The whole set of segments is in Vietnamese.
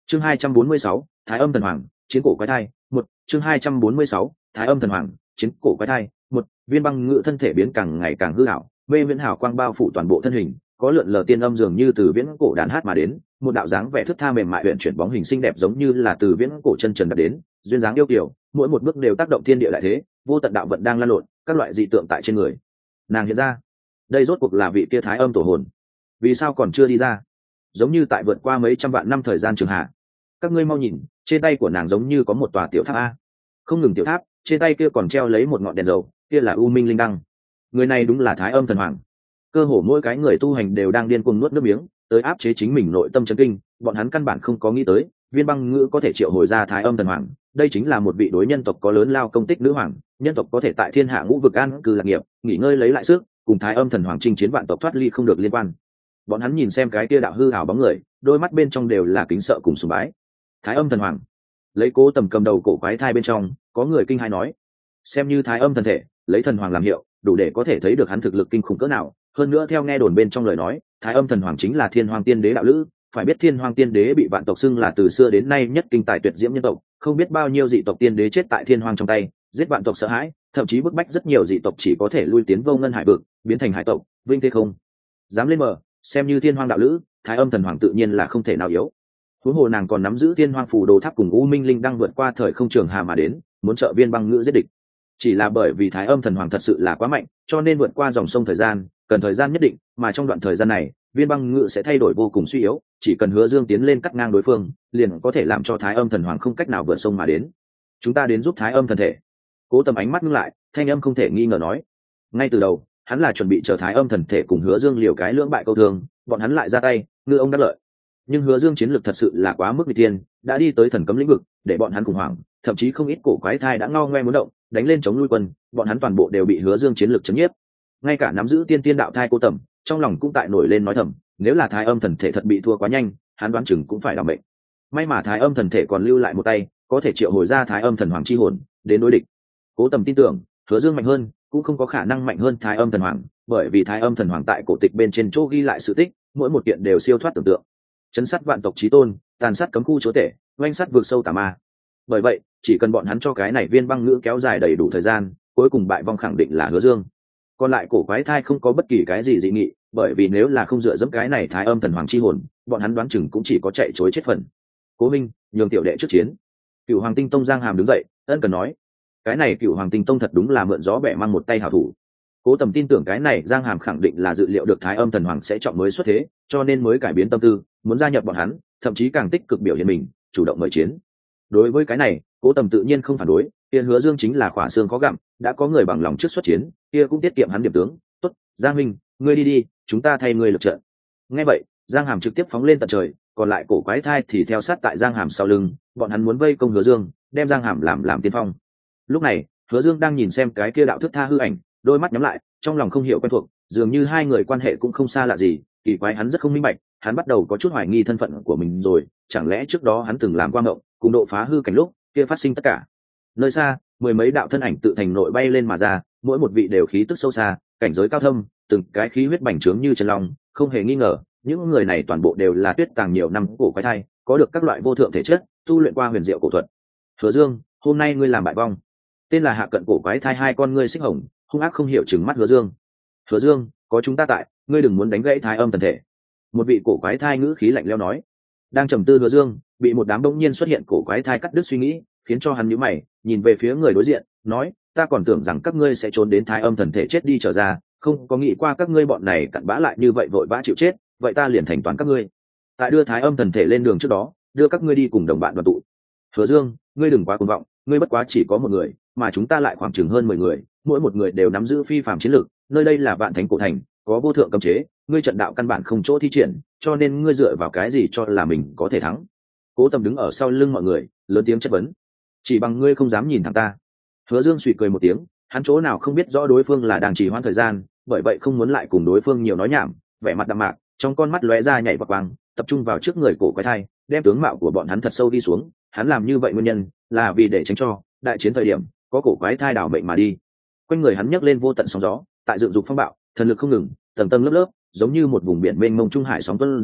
Chương 246, Thái Âm Thần Hoàng, chiến cổ quái thai, 1, chương 246, Thái Âm Thần Hoàng, chiến cổ quái thai, 1, Viên Băng Ngự thân thể biến càng ngày càng hư ảo, mê viễn hào quang bao phủ toàn bộ thân hình, có lượn lờ tiên âm dường như từ viễn cổ đàn hát mà đến, một đạo dáng vẻ thướt tha mềm mại huyền chuyển bóng hình xinh đẹp giống như là từ viễn cổ chân trần đạp đến, duyên dáng yêu kiều, mỗi một bước đều tác động thiên địa đại thế, vô tận đạo vận đang lan lộn, các loại dị tượng tại trên người nàng hiện ra. Đây rốt cuộc là vị kia Thái Âm tổ hồn, vì sao còn chưa đi ra? Giống như tại vượt qua mấy trăm vạn năm thời gian trường hạ. Các ngươi mau nhìn, trên tay của nàng giống như có một tòa tiểu tháp a. Không ngừng tiểu tháp, trên tay kia còn treo lấy một ngọn đèn dầu, kia là U Minh Linh Đăng. Người này đúng là Thái Âm Thần Hoàng. Cơ hồ mỗi cái người tu hành đều đang điên cuồng nuốt nước miếng, tới áp chế chính mình nội tâm chấn kinh, bọn hắn căn bản không có nghĩ tới, Viên Băng Ngữ có thể triệu hồi ra Thái Âm Thần Hoàng, đây chính là một vị đối nhân tộc có lớn lao công tích nữ hoàng, nhân tộc có thể tại thiên hạ ngũ vực an cư lạc nghiệp, nghỉ ngơi lấy lại sức, cùng Thái Âm Thần Hoàng chinh chiến vạn tộc thoát ly không được liên quan. Bọn hắn nhìn xem cái kia đạo hư ảo bóng người, đôi mắt bên trong đều là kính sợ cùng sùng bái. Thái Âm Thần Hoàng, lấy Cố Tầm cầm đầu cổ quái thai bên trong, có người kinh hai nói, xem như Thái Âm thần thể, lấy thần hoàng làm hiệu, đủ để có thể thấy được hắn thực lực kinh khủng cỡ nào. Hơn nữa theo nghe đồn bên trong lời nói, Thái Âm Thần Hoàng chính là Thiên Hoàng Tiên Đế đạo lữ, phải biết Thiên Hoàng Tiên Đế bị vạn tộc xưng là từ xưa đến nay nhất kinh tài tuyệt diễm nhân tộc, không biết bao nhiêu dị tộc tiên đế chết tại Thiên Hoàng trong tay, giết vạn tộc sợ hãi, thậm chí bức bách rất nhiều dị tộc chỉ có thể lui tiến vô ngân hải vực, biến thành hải tộc, vinh thế không dám lên mở. Xem như Thiên Hoàng đạo lữ, Thái Âm Thần Hoàng tự nhiên là không thể nào yếu. Huống hồ nàng còn nắm giữ Thiên Hoàng phù đồ tháp cùng U Minh Linh đang vượt qua thời không trường hà mà đến, muốn trợ Viên Băng Ngữ giết địch. Chỉ là bởi vì Thái Âm Thần Hoàng thật sự là quá mạnh, cho nên vượt qua dòng sông thời gian cần thời gian nhất định, mà trong đoạn thời gian này Viên Băng Ngữ sẽ thay đổi vô cùng suy yếu, chỉ cần Hứa Dương tiến lên cắt ngang đối phương, liền có thể làm cho Thái Âm Thần Hoàng không cách nào vượt sông mà đến. Chúng ta đến giúp Thái Âm thần thể. Cố Tầm ánh mắt ngưng lại, thanh âm không thể nghi ngờ nói. Ngay từ đầu hắn là chuẩn bị chờ Thái Âm thần thể cùng Hứa Dương liều cái lưỡng bại câu thương, bọn hắn lại ra tay, ngư ông đắc lợi. Nhưng Hứa Dương chiến lược thật sự là quá mức nghịch tiên, đã đi tới thần cấm lĩnh vực, để bọn hắn khủng hoảng, thậm chí không ít cổ quái thai đã ngao ngoe muốn động, đánh lên chống lui quân, bọn hắn toàn bộ đều bị Hứa Dương chiến lược chấn nhiếp. Ngay cả nắm giữ tiên tiên đạo thai Cố Tầm, trong lòng cũng tại nổi lên nói thầm, nếu là Thái Âm thần thể thật bị thua quá nhanh, hắn đoán chừng cũng phải đảm mệnh. May mà Thái Âm thần thể còn lưu lại một tay, có thể triệu hồi ra Thái Âm thần hoàng chi hồn đến đối địch. Cố Tầm tin tưởng Hứa Dương mạnh hơn, cũng không có khả năng mạnh hơn Thái Âm thần hoàng, bởi vì Thái Âm thần hoàng tại cổ tịch bên trên chỗ ghi lại sự tích, mỗi một kiện đều siêu thoát tưởng tượng. Chấn sát vạn tộc chí tôn, tàn sát cấm khu chúa tể, oanh sát vượt sâu tà ma. Bởi vậy chỉ cần bọn hắn cho cái này Viên Băng Ngữ kéo dài đầy đủ thời gian, cuối cùng bại vong khẳng định là Hứa Dương. Còn lại cổ quái thai không có bất kỳ cái gì dị nghị, bởi vì nếu là không dựa dẫm cái này Thái Âm thần hoàng chi hồn, bọn hắn đoán chừng cũng chỉ có chạy chối chết phần. Cố Minh, nhường tiểu đệ trước chiến. Cửu Hoàng Tinh Tông Giang Hàm đứng dậy, ân cần nói, cái này Cửu Hoàng Tinh Tông thật đúng là mượn gió bẻ mang một tay hảo thủ. Cố Tầm tin tưởng cái này Giang Hàm khẳng định là dự liệu được Thái Âm thần hoàng sẽ chọn mới xuất thế, cho nên mới cải biến tâm tư, muốn gia nhập bọn hắn, thậm chí càng tích cực biểu hiện mình, chủ động mời chiến. Đối với cái này, Cố Tầm tự nhiên không phản đối, kia Hứa Dương chính là khỏa xương có gặm, đã có người bằng lòng trước xuất chiến, kia cũng tiết kiệm hắn điểm tướng. Tốt, Giang Minh, ngươi đi đi, chúng ta thay ngươi lực trận. Nghe vậy, Giang Hàm trực tiếp phóng lên tận trời, còn lại cổ quái thai thì theo sát tại Giang Hàm sau lưng, bọn hắn muốn vây công Hứa Dương, đem Giang Hàm làm tiên phong. Lúc này, Hứa Dương đang nhìn xem cái kia đạo thức tha hư ảnh, đôi mắt nhắm lại, trong lòng không hiểu quen thuộc, dường như hai người quan hệ cũng không xa lạ gì, kỳ quái hắn rất không minh bạch, hắn bắt đầu có chút hoài nghi thân phận của mình rồi, chẳng lẽ trước đó hắn từng làm qua mộng, cùng độ phá hư cảnh lúc kia phát sinh tất cả. Nơi xa, mười mấy đạo thân ảnh tự thành nội bay lên mà ra, mỗi một vị đều khí tức sâu xa, cảnh giới cao thâm, từng cái khí huyết bành trướng như chân long, không hề nghi ngờ, những người này toàn bộ đều là tuyết tàng nhiều năm cổ quái thai, có được các loại vô thượng thể chất, tu luyện qua huyền diệu cổ thuật. Hứa Dương, hôm nay ngươi làm bại vong. Tên là Hạ Cận cổ quái thai hai con ngươi xích hồng, hung ác không hiểu chừng mắt Hứa Dương. Hứa Dương, có chúng ta tại, ngươi đừng muốn đánh gãy Thái Âm thần thể. Một vị cổ quái thai ngữ khí lạnh lẽo nói. Đang trầm tư Hứa Dương, bị một đám bỗng nhiên xuất hiện cổ quái thai cắt đứt suy nghĩ, khiến cho hắn nhíu mày, nhìn về phía người đối diện, nói, ta còn tưởng rằng các ngươi sẽ trốn đến Thái Âm thần thể chết đi trở ra, không có nghĩ qua các ngươi bọn này cặn bã lại như vậy vội vã chịu chết, vậy ta liền thành toàn các ngươi. Tại đưa Thái Âm thần thể lên đường trước đó, đưa các ngươi đi cùng đồng bạn đoàn tụ. Hứa Dương, ngươi đừng quá cuồng vọng, ngươi bất quá chỉ có một người, mà chúng ta lại khoảng chừng hơn 10 người, mỗi một người đều nắm giữ phi phàm chiến lược, nơi đây là Vạn Thánh cổ thành, có vô thượng cấm chế, ngươi trận đạo căn bản không chỗ thi triển, cho nên ngươi dựa vào cái gì cho là mình có thể thắng? Cố Tầm đứng ở sau lưng mọi người, lớn tiếng chất vấn. Chỉ bằng ngươi không dám nhìn thẳng ta. Hứa Dương suy cười một tiếng, hắn chỗ nào không biết rõ đối phương là đang trì hoãn thời gian, bởi vậy không muốn lại cùng đối phương nhiều nói nhảm, vẻ mặt đạm mạc, trong con mắt lóe ra nhảy bạc quang, tập trung vào trước người cổ quái thai, đem tướng mạo của bọn hắn thật sâu đi xuống. Hắn làm như vậy nguyên nhân là vì để tránh cho đại chiến thời điểm có cổ quái thai đảo mệnh mà đi. Quanh người hắn nhấc lên vô tận sóng gió, tại dựng dục phong bạo, thần lực không ngừng, tầng tầng lớp lớp, giống như một vùng biển mênh mông trung hải sóng tuôn ra,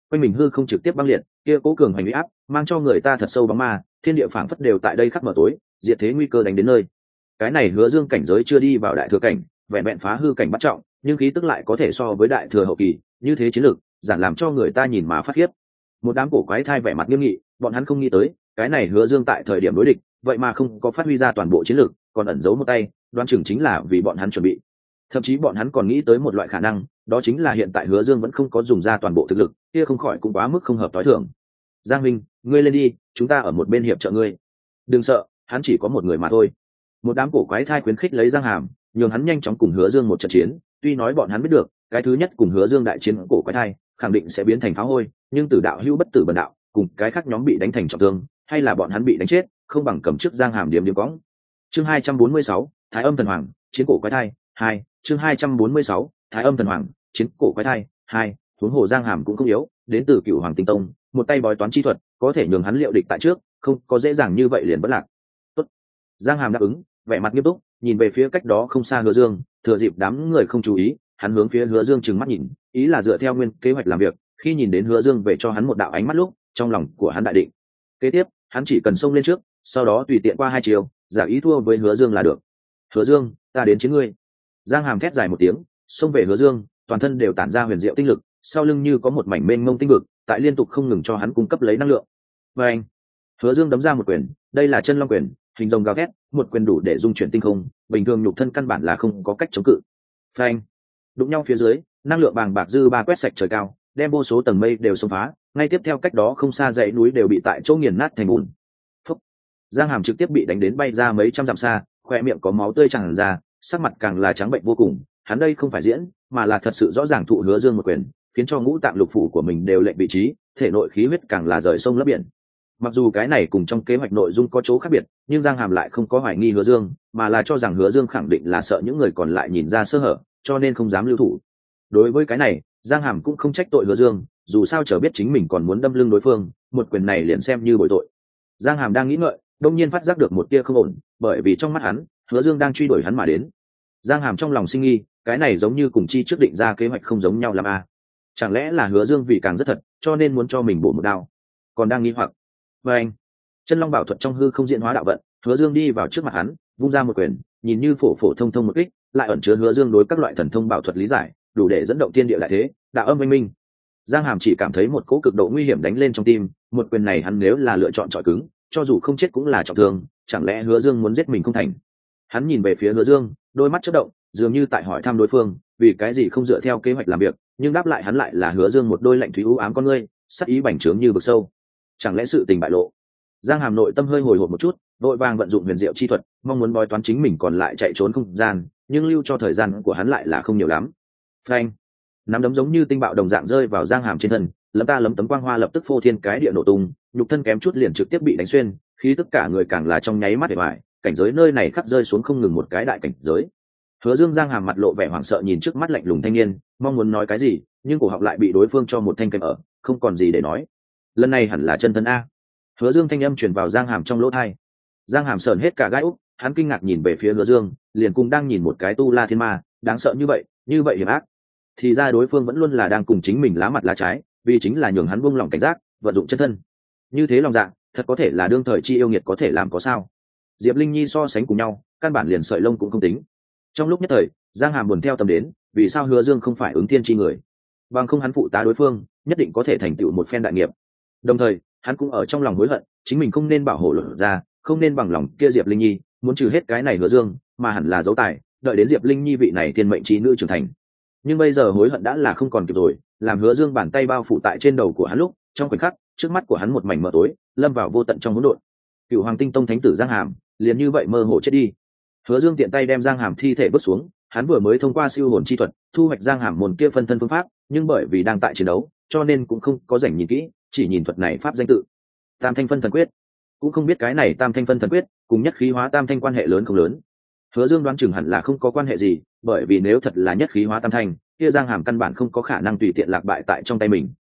quanh mình hư không trực tiếp băng liệt, kia cố cường hành uy áp mang cho người ta thật sâu bóng ma, thiên địa phảng phất đều tại đây khắc mở tối, diệt thế nguy cơ đánh đến nơi. Cái này Hứa Dương cảnh giới chưa đi vào đại thừa cảnh, vẹn vẹn phá hư cảnh bắt trọng, nhưng khí tức lại có thể so với đại thừa hậu kỳ, như thế chiến lược giản làm cho người ta nhìn mà phát khiếp. Một đám cổ quái thai vẻ mặt nghiêm nghị, bọn hắn không nghĩ tới cái này Hứa Dương tại thời điểm đối địch vậy mà không có phát huy ra toàn bộ chiến lược, còn ẩn giấu một tay, đoán chừng chính là vì bọn hắn chuẩn bị. Thậm chí bọn hắn còn nghĩ tới một loại khả năng, đó chính là hiện tại Hứa Dương vẫn không có dùng ra toàn bộ thực lực, kia không khỏi cũng quá mức không hợp tối thường. Giang Minh, ngươi lên đi, chúng ta ở một bên hiệp trợ ngươi. Đừng sợ, hắn chỉ có một người mà thôi. Một đám cổ quái thai khuyến khích lấy Giang Hàm, nhường hắn nhanh chóng cùng Hứa Dương một trận chiến. Tuy nói bọn hắn biết được, cái thứ nhất cùng Hứa Dương đại chiến cổ quái thai, khẳng định sẽ biến thành phá hôi, nhưng Tử đạo hữu bất tử bần đạo, cùng cái khác nhóm bị đánh thành trọng thương, hay là bọn hắn bị đánh chết, không bằng cầm trước Giang Hàm điểm điểm cõng. Chương 246, Thái Âm Thần Hoàng, chiến cổ quái thai 2, chương 246, Thái Âm Thần Hoàng, chiến cổ quái thai 2, huống hồ Giang Hàm cũng không yếu, đến từ Cửu Hoàng Tinh Tông, một tay bói toán chi thuật, có thể nhường hắn liệu địch tại trước, không có dễ dàng như vậy liền bất lạc. Tốt. Giang Hàm đáp ứng, vẻ mặt nghiêm túc, nhìn về phía cách đó không xa Hứa Dương, thừa dịp đám người không chú ý, hắn hướng phía Hứa Dương trừng mắt nhìn, ý là dựa theo nguyên kế hoạch làm việc, khi nhìn đến Hứa Dương về cho hắn một đạo ánh mắt lúc, trong lòng của hắn đại định. Kế tiếp, hắn chỉ cần xông lên trước, sau đó tùy tiện qua hai chiều, giả ý thua với Hứa Dương là được. Hứa Dương, ta đến chiến ngươi. Giang Hàm thét dài một tiếng, xông về Hứa Dương, toàn thân đều tản ra huyền diệu tinh lực, sau lưng như có một mảnh mênh mông tinh vực, tại liên tục không ngừng cho hắn cung cấp lấy năng lượng. Và anh, Hứa Dương đấm ra một quyền, đây là chân long quyền, hình rồng gào thét, một quyền đủ để dung chuyển tinh không, bình thường nhục thân căn bản là không có cách chống cự. Phanh, đụng nhau phía dưới, năng lượng bàng bạc dư ba quét sạch trời cao, đem vô số tầng mây đều xông phá, ngay tiếp theo cách đó không xa dãy núi đều bị tại chỗ nghiền nát thành bùn. Phúc. Giang Hàm trực tiếp bị đánh đến bay ra mấy trăm dặm xa, khoe miệng có máu tươi tràn ra, sắc mặt càng là trắng bệnh vô cùng. Hắn đây không phải diễn, mà là thật sự rõ ràng thụ Hứa Dương một quyền, khiến cho ngũ tạng lục phủ của mình đều lệch vị trí, thể nội khí huyết càng là rời sông lấp biển. Mặc dù cái này cùng trong kế hoạch nội dung có chỗ khác biệt, nhưng Giang Hàm lại không có hoài nghi Hứa Dương, mà là cho rằng Hứa Dương khẳng định là sợ những người còn lại nhìn ra sơ hở, cho nên không dám lưu thủ. Đối với cái này, Giang Hàm cũng không trách tội Hứa Dương, dù sao chờ biết chính mình còn muốn đâm lưng đối phương, một quyền này liền xem như bội tội. Giang Hàm đang nghĩ ngợi, đột nhiên phát giác được một tia không ổn, bởi vì trong mắt hắn, Hứa Dương đang truy đuổi hắn mà đến. Giang Hàm trong lòng sinh nghi, cái này giống như cùng chi trước định ra kế hoạch không giống nhau lắm à? Chẳng lẽ là Hứa Dương vì càng rất thật, cho nên muốn cho mình bổ một đao? Còn đang nghi hoặc. Và anh, chân long bảo thuật trong hư không diễn hóa đạo vận, Hứa Dương đi vào trước mặt hắn, vung ra một quyền, nhìn như phổ phổ thông thông một kích, lại ẩn chứa Hứa Dương đối các loại thần thông bảo thuật lý giải, đủ để dẫn động thiên địa đại thế, đạo âm minh minh. Giang Hàm chỉ cảm thấy một cỗ cực độ nguy hiểm đánh lên trong tim, một quyền này hắn nếu là lựa chọn trọi cứng, cho dù không chết cũng là trọng thương, chẳng lẽ Hứa Dương muốn giết mình không thành? Hắn nhìn về phía Hứa Dương, đôi mắt chớp động, dường như tại hỏi thăm đối phương, vì cái gì không dựa theo kế hoạch làm việc, nhưng đáp lại hắn lại là Hứa Dương một đôi lạnh thủy u ám con ngươi, sắc ý bành trướng như vực sâu. Chẳng lẽ sự tình bại lộ? Giang Hàm nội tâm hơi hồi hộp một chút, vội vàng vận dụng huyền diệu chi thuật, mong muốn bói toán chính mình còn lại chạy trốn không gian, nhưng lưu cho thời gian của hắn lại là không nhiều lắm. Phanh, nắm đấm giống như tinh bạo đồng dạng rơi vào Giang Hàm trên thân, lấm tấm quang hoa lập tức phô thiên cái địa nổ tung, nhục thân kém chút liền trực tiếp bị đánh xuyên, khí tất cả người càng là trong nháy mắt để bại, cảnh giới nơi này khắc rơi xuống không ngừng một cái đại cảnh giới. Hứa Dương Giang Hàm mặt lộ vẻ hoảng sợ nhìn trước mắt lạnh lùng thanh niên, mong muốn nói cái gì, nhưng cổ họng lại bị đối phương cho một thanh kềm ở, không còn gì để nói. Lần này hẳn là chân thân a. Hứa Dương thanh âm truyền vào Giang Hàm trong lỗ tai. Giang Hàm sờn hết cả gai úc, hắn kinh ngạc nhìn về phía Hứa Dương, liền cùng đang nhìn một cái tu la thiên ma, đáng sợ như vậy hiểm ác. Thì ra đối phương vẫn luôn là đang cùng chính mình lá mặt lá trái, vì chính là nhường hắn buông lỏng cảnh giác, vận dụng chân thân. Như thế lòng dạ, thật có thể là đương thời chi yêu nghiệt có thể làm có sao? Diệp Linh Nhi so sánh cùng nhau, căn bản liền sợi lông cũng không tính. Trong lúc nhất thời, Giang Hàm buồn theo tâm đến, vì sao Hứa Dương không phải ứng thiên chi người? Bằng không hắn phụ tá đối phương, nhất định có thể thành tựu một phen đại nghiệp. Đồng thời, hắn cũng ở trong lòng hối hận, chính mình không nên bảo hộ Lộ ra, không nên bằng lòng kia Diệp Linh Nhi, muốn trừ hết cái này Hứa Dương, mà hẳn là dấu tài, đợi đến Diệp Linh Nhi vị này thiên mệnh trí nữ trưởng thành. Nhưng bây giờ hối hận đã là không còn kịp rồi, làm Hứa Dương bàn tay bao phủ tại trên đầu của hắn lúc, trong khoảnh khắc, trước mắt của hắn một mảnh mờ tối, lâm vào vô tận trong hỗn độn. Cựu Hoàng Tinh Tông thánh tử Giang Hàm, liền như vậy mơ hồ chết đi. Hứa Dương tiện tay đem Giang Hàm thi thể vứt xuống, hắn vừa mới thông qua siêu hồn chi thuật, thu hoạch Giang Hàm môn kia phân thân phương pháp, nhưng bởi vì đang tại chiến đấu, cho nên cũng không có rảnh nhìn kỹ, chỉ nhìn thuật này pháp danh tự. Tam Thanh Phân Thần Quyết, cũng không biết cái này Tam Thanh Phân Thần Quyết, cùng nhất khí hóa tam thanh quan hệ lớn không lớn. Hứa Dương đoán chừng hẳn là không có quan hệ gì, bởi vì nếu thật là nhất khí hóa tam thanh, kia Giang Hàm căn bản không có khả năng tùy tiện lạc bại tại trong tay mình.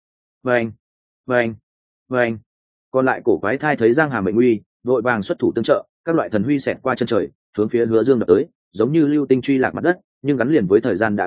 Vâng. Còn lại cổ quái thai thấy Giang Hàm mệnh nguy, vội vàng xuất thủ tương trợ, các loại thần huy xẹt qua chân trời, hướng phía Hứa Dương đập tới, giống như lưu tinh truy lạc mặt đất, nhưng gắn liền với thời gian đã quá muộn,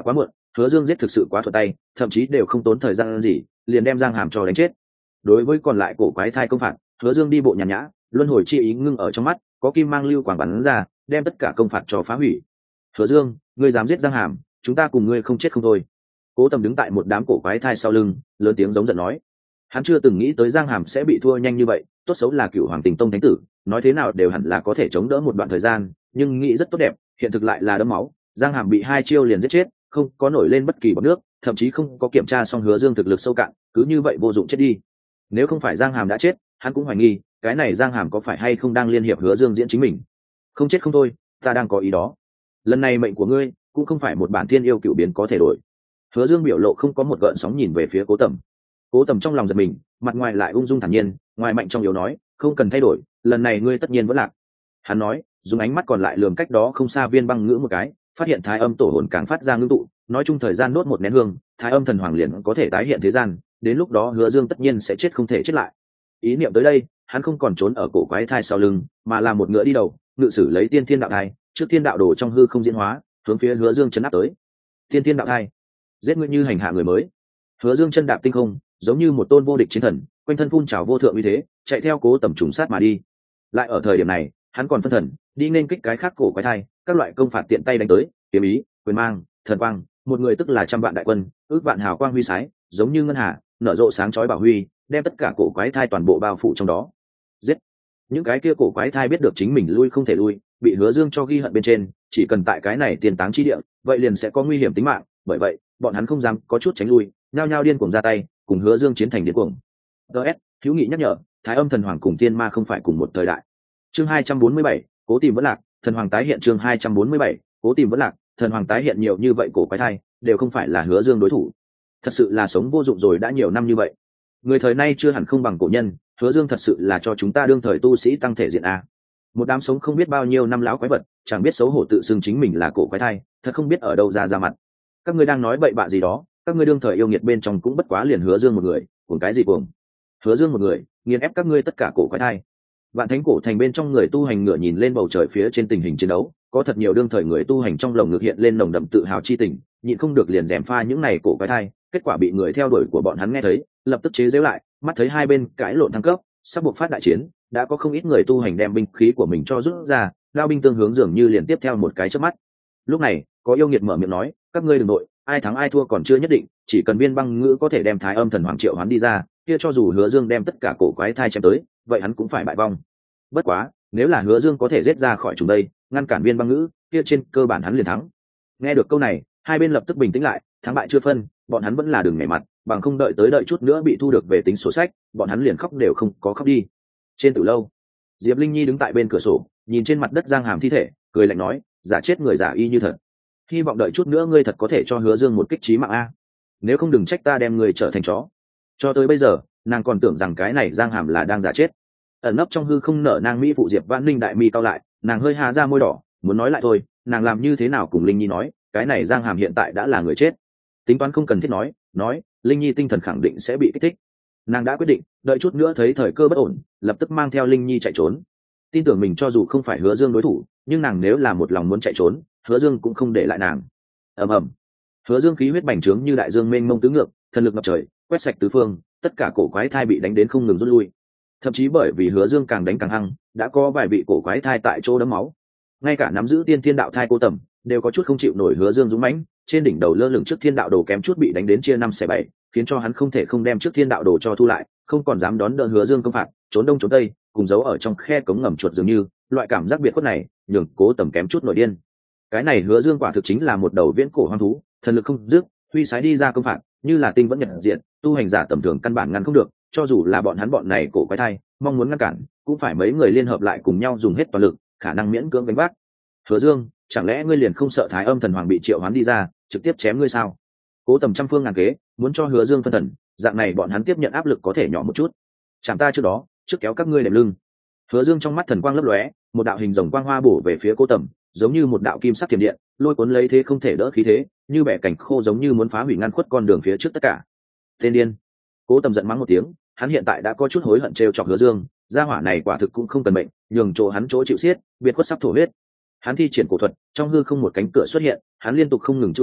Hứa Dương giết thực sự quá thuận tay, thậm chí đều không tốn thời gian gì, liền đem Giang Hàm cho đánh chết. Đối với còn lại cổ quái thai công phạt, Hứa Dương đi bộ nhàn nhã, luân hồi chi ý ngưng ở trong mắt, có kim mang lưu quang bắn ra, đem tất cả công phạt cho phá hủy. Hứa Dương, ngươi dám giết Giang Hàm, chúng ta cùng ngươi không chết không thôi. Cố Tầm đứng tại một đám cổ quái thai sau lưng, lớn tiếng giống giận nói. Hắn chưa từng nghĩ tới Giang Hàm sẽ bị thua nhanh như vậy, tốt xấu là Cửu Hoàng Tình Tông thánh tử, nói thế nào đều hẳn là có thể chống đỡ một đoạn thời gian, nhưng nghĩ rất tốt đẹp, hiện thực lại là đẫm máu. Giang Hàm bị 2 chiêu liền giết chết, không có nổi lên bất kỳ bọt nước, thậm chí không có kiểm tra xong Hứa Dương thực lực sâu cạn, cứ như vậy vô dụng chết đi. Nếu không phải Giang Hàm đã chết, hắn cũng hoài nghi, cái này Giang Hàm có phải hay không đang liên hiệp Hứa Dương diễn chính mình. Không chết không thôi, ta đang có ý đó. Lần này mệnh của ngươi cũng không phải một bản thiên yêu cựu biến có thể đổi. Hứa Dương biểu lộ không có một gợn sóng nhìn về phía Cố Tầm. Cố Tầm trong lòng giật mình, mặt ngoài lại ung dung thản nhiên, ngoài mạnh trong yếu nói, không cần thay đổi, lần này ngươi tất nhiên vẫn lạc. Hắn nói, dùng ánh mắt còn lại lườm cách đó không xa Viên Băng Ngữ một cái, phát hiện Thái Âm tổ hồn càng phát ra ngưng tụ, nói chung thời gian đốt một nén hương, Thái Âm thần hoàng liền có thể tái hiện thế gian, đến lúc đó Hứa Dương tất nhiên sẽ chết không thể chết lại. Ý niệm tới đây, hắn không còn trốn ở cổ quái thai sau lưng, mà là một ngựa đi đầu, ngự sử lấy Tiên Thiên đạo thai, trước Thiên đạo đồ trong hư không diễn hóa, hướng phía Hứa Dương chấn áp tới. Tiên Thiên đạo thai, giết ngươi như hành hạ người mới. Hứa Dương chân đạp tinh không, giống như một tôn vô địch chiến thần, quanh thân phun trào vô thượng uy thế, chạy theo Cố Tầm trùng sát mà đi. Lại ở thời điểm này, hắn còn phân thần, đi nên kích cái khác cổ quái thai, các loại công phạt tiện tay đánh tới, kiếm ý, quyền mang, thần quang, một người tức là trăm vạn đại quân, ước vạn hào quang huy sái, giống như ngân hà, nở rộ sáng chói bảo huy, đem tất cả cổ quái thai toàn bộ bao phủ trong đó. Giết! Những cái kia cổ quái thai biết được chính mình lui không thể lui, bị Hứa Dương cho ghi hận bên trên, chỉ cần tại cái này tiền táng chi địa, vậy liền sẽ có nguy hiểm tính mạng, bởi vậy, bọn hắn không dám có chút tránh lui, nhao nhao điên cuồng ra tay, cùng Hứa Dương chiến thành điên cuồng. DS, hữu nghị nhắc nhở, Thái Âm thần hoàng cùng Tiên Ma không phải cùng một thời đại. Chương 247, Cố tìm vẫn lạc, thần hoàng tái hiện. Chương 247, Cố tìm vẫn lạc, thần hoàng tái hiện. Nhiều như vậy cổ quái thai, đều không phải là Hứa Dương đối thủ. Thật sự là sống vô dụng rồi, đã nhiều năm như vậy. Người thời nay chưa hẳn không bằng cổ nhân, Hứa Dương thật sự là cho chúng ta đương thời tu sĩ tăng thể diện a. Một đám sống không biết bao nhiêu năm lão quái vật, chẳng biết xấu hổ tự xưng chính mình là cổ quái thai, thật không biết ở đâu ra mặt. Các ngươi đang nói bậy bạ gì đó, các ngươi đương thời yêu nghiệt bên trong cũng bất quá liền Hứa Dương một người, cuồng cái gì cuồng? Hứa Dương một người, nghiền ép các ngươi tất cả cổ quái thai. Vạn Thánh cổ thành bên trong người tu hành ngửa nhìn lên bầu trời phía trên tình hình chiến đấu, có thật nhiều đương thời người tu hành trong lồng ngực hiện lên nồng đậm tự hào chi tình, nhịn không được liền gièm pha những này cổ quái thai, kết quả bị người theo đuổi của bọn hắn nghe thấy, lập tức chế giễu lại, mắt thấy hai bên cãi lộn thăng cấp, sắp buộc phát đại chiến, đã có không ít người tu hành đem binh khí của mình cho rút ra, lao binh tương hướng dường như liền tiếp theo một cái chớp mắt. Lúc này, có yêu nghiệt mở miệng nói, các ngươi đừng nội, ai thắng ai thua còn chưa nhất định, chỉ cần Viên Băng Ngữ có thể đem Thái Âm thần hoàng triệu hắn đi ra, kia cho dù Hứa Dương đem tất cả cổ quái thai chém tới, vậy hắn cũng phải bại vong. Bất quá, nếu là Hứa Dương có thể giết ra khỏi chúng đây, ngăn cản Viên Băng Ngữ, kia trên cơ bản hắn liền thắng. Nghe được câu này, hai bên lập tức bình tĩnh lại, thắng bại chưa phân, bọn hắn vẫn là đường nhảy mặt, bằng không đợi chút nữa bị thu được về tính sổ sách, bọn hắn liền khóc đều không có khóc đi. Trên tử lâu, Diệp Linh Nhi đứng tại bên cửa sổ, nhìn trên mặt đất Giang Hàm thi thể, cười lạnh nói, giả chết người giả y như thật. Hy vọng đợi chút nữa ngươi thật có thể cho Hứa Dương một kích chí mạng a. Nếu không đừng trách ta đem ngươi trở thành chó. Cho tới bây giờ, nàng còn tưởng rằng cái này Giang Hàm là đang giả chết. Ẩn nấp trong hư không nở nang mỹ phụ Diệp Vãn Linh đại mi cau lại, nàng hơi há ra môi đỏ, muốn nói lại thôi, nàng làm như thế nào cùng Linh Nhi nói, cái này Giang Hàm hiện tại đã là người chết. Tính toán không cần thiết nói, Linh Nhi tinh thần khẳng định sẽ bị kích thích. Nàng đã quyết định, đợi chút nữa thấy thời cơ bất ổn, lập tức mang theo Linh Nhi chạy trốn. Tin tưởng mình cho dù không phải Hứa Dương đối thủ, nhưng nàng nếu là một lòng muốn chạy trốn, Hứa Dương cũng không để lại nàng. Ầm ầm. Hứa Dương khí huyết bành trướng như đại dương mênh mông tứ ngược, thần lực ngập trời, quét sạch tứ phương, tất cả cổ quái thai bị đánh đến không ngừng rút lui. Thậm chí bởi vì Hứa Dương càng đánh càng hăng, đã có vài vị cổ quái thai tại chỗ đấm máu. Ngay cả nắm giữ Tiên Thiên đạo thai Cố Tầm đều có chút không chịu nổi Hứa Dương dũng mãnh, trên đỉnh đầu lơ lửng trước Thiên đạo đồ kém chút bị đánh đến chia 5/7, khiến cho hắn không thể không đem trước Thiên đạo đồ cho thu lại, không còn dám đón đỡ Hứa Dương công phạt, trốn đông trốn tây, cùng giấu ở trong khe cống ngầm chuột dường như, loại cảm giác biệt khuất này, nhường Cố Tầm kém chút nổi điên. Cái này Hứa Dương quả thực chính là một đầu viễn cổ hoang thú, thần lực không dứt, huy sái đi ra công phạt, như là tinh vẫn nhật diện, tu hành giả tầm thường căn bản ngăn không được, cho dù là bọn hắn bọn này cổ quái thai, mong muốn ngăn cản, cũng phải mấy người liên hợp lại cùng nhau dùng hết toàn lực, khả năng miễn cưỡng gánh vác. Hứa Dương, chẳng lẽ ngươi liền không sợ Thái Âm thần hoàng bị triệu hoán đi ra, trực tiếp chém ngươi sao? Cố Tầm trăm phương ngàn kế, muốn cho Hứa Dương phân thần, dạng này bọn hắn tiếp nhận áp lực có thể nhỏ một chút. Chẳng ta trước đó, trước kéo các ngươi đệm lưng. Hứa Dương trong mắt thần quang lấp lóe, một đạo hình rồng quang hoa bổ về phía Cố Tầm, giống như một đạo kim sắc thiểm điện, lôi cuốn lấy thế không thể đỡ khí thế, như bẻ cảnh khô giống như muốn phá hủy ngăn khuất con đường phía trước tất cả. Tên điên! Cố Tầm giận mắng một tiếng, hắn hiện tại đã có chút hối hận trêu chọc Hứa Dương, gia hỏa này quả thực cũng không cần bệnh, nhường chỗ hắn chỗ chịu xiết, biệt khuất sắp thổ huyết. Hắn thi triển cổ thuật, trong hư không một cánh cửa xuất hiện, hắn liên tục không ngừng chui vào,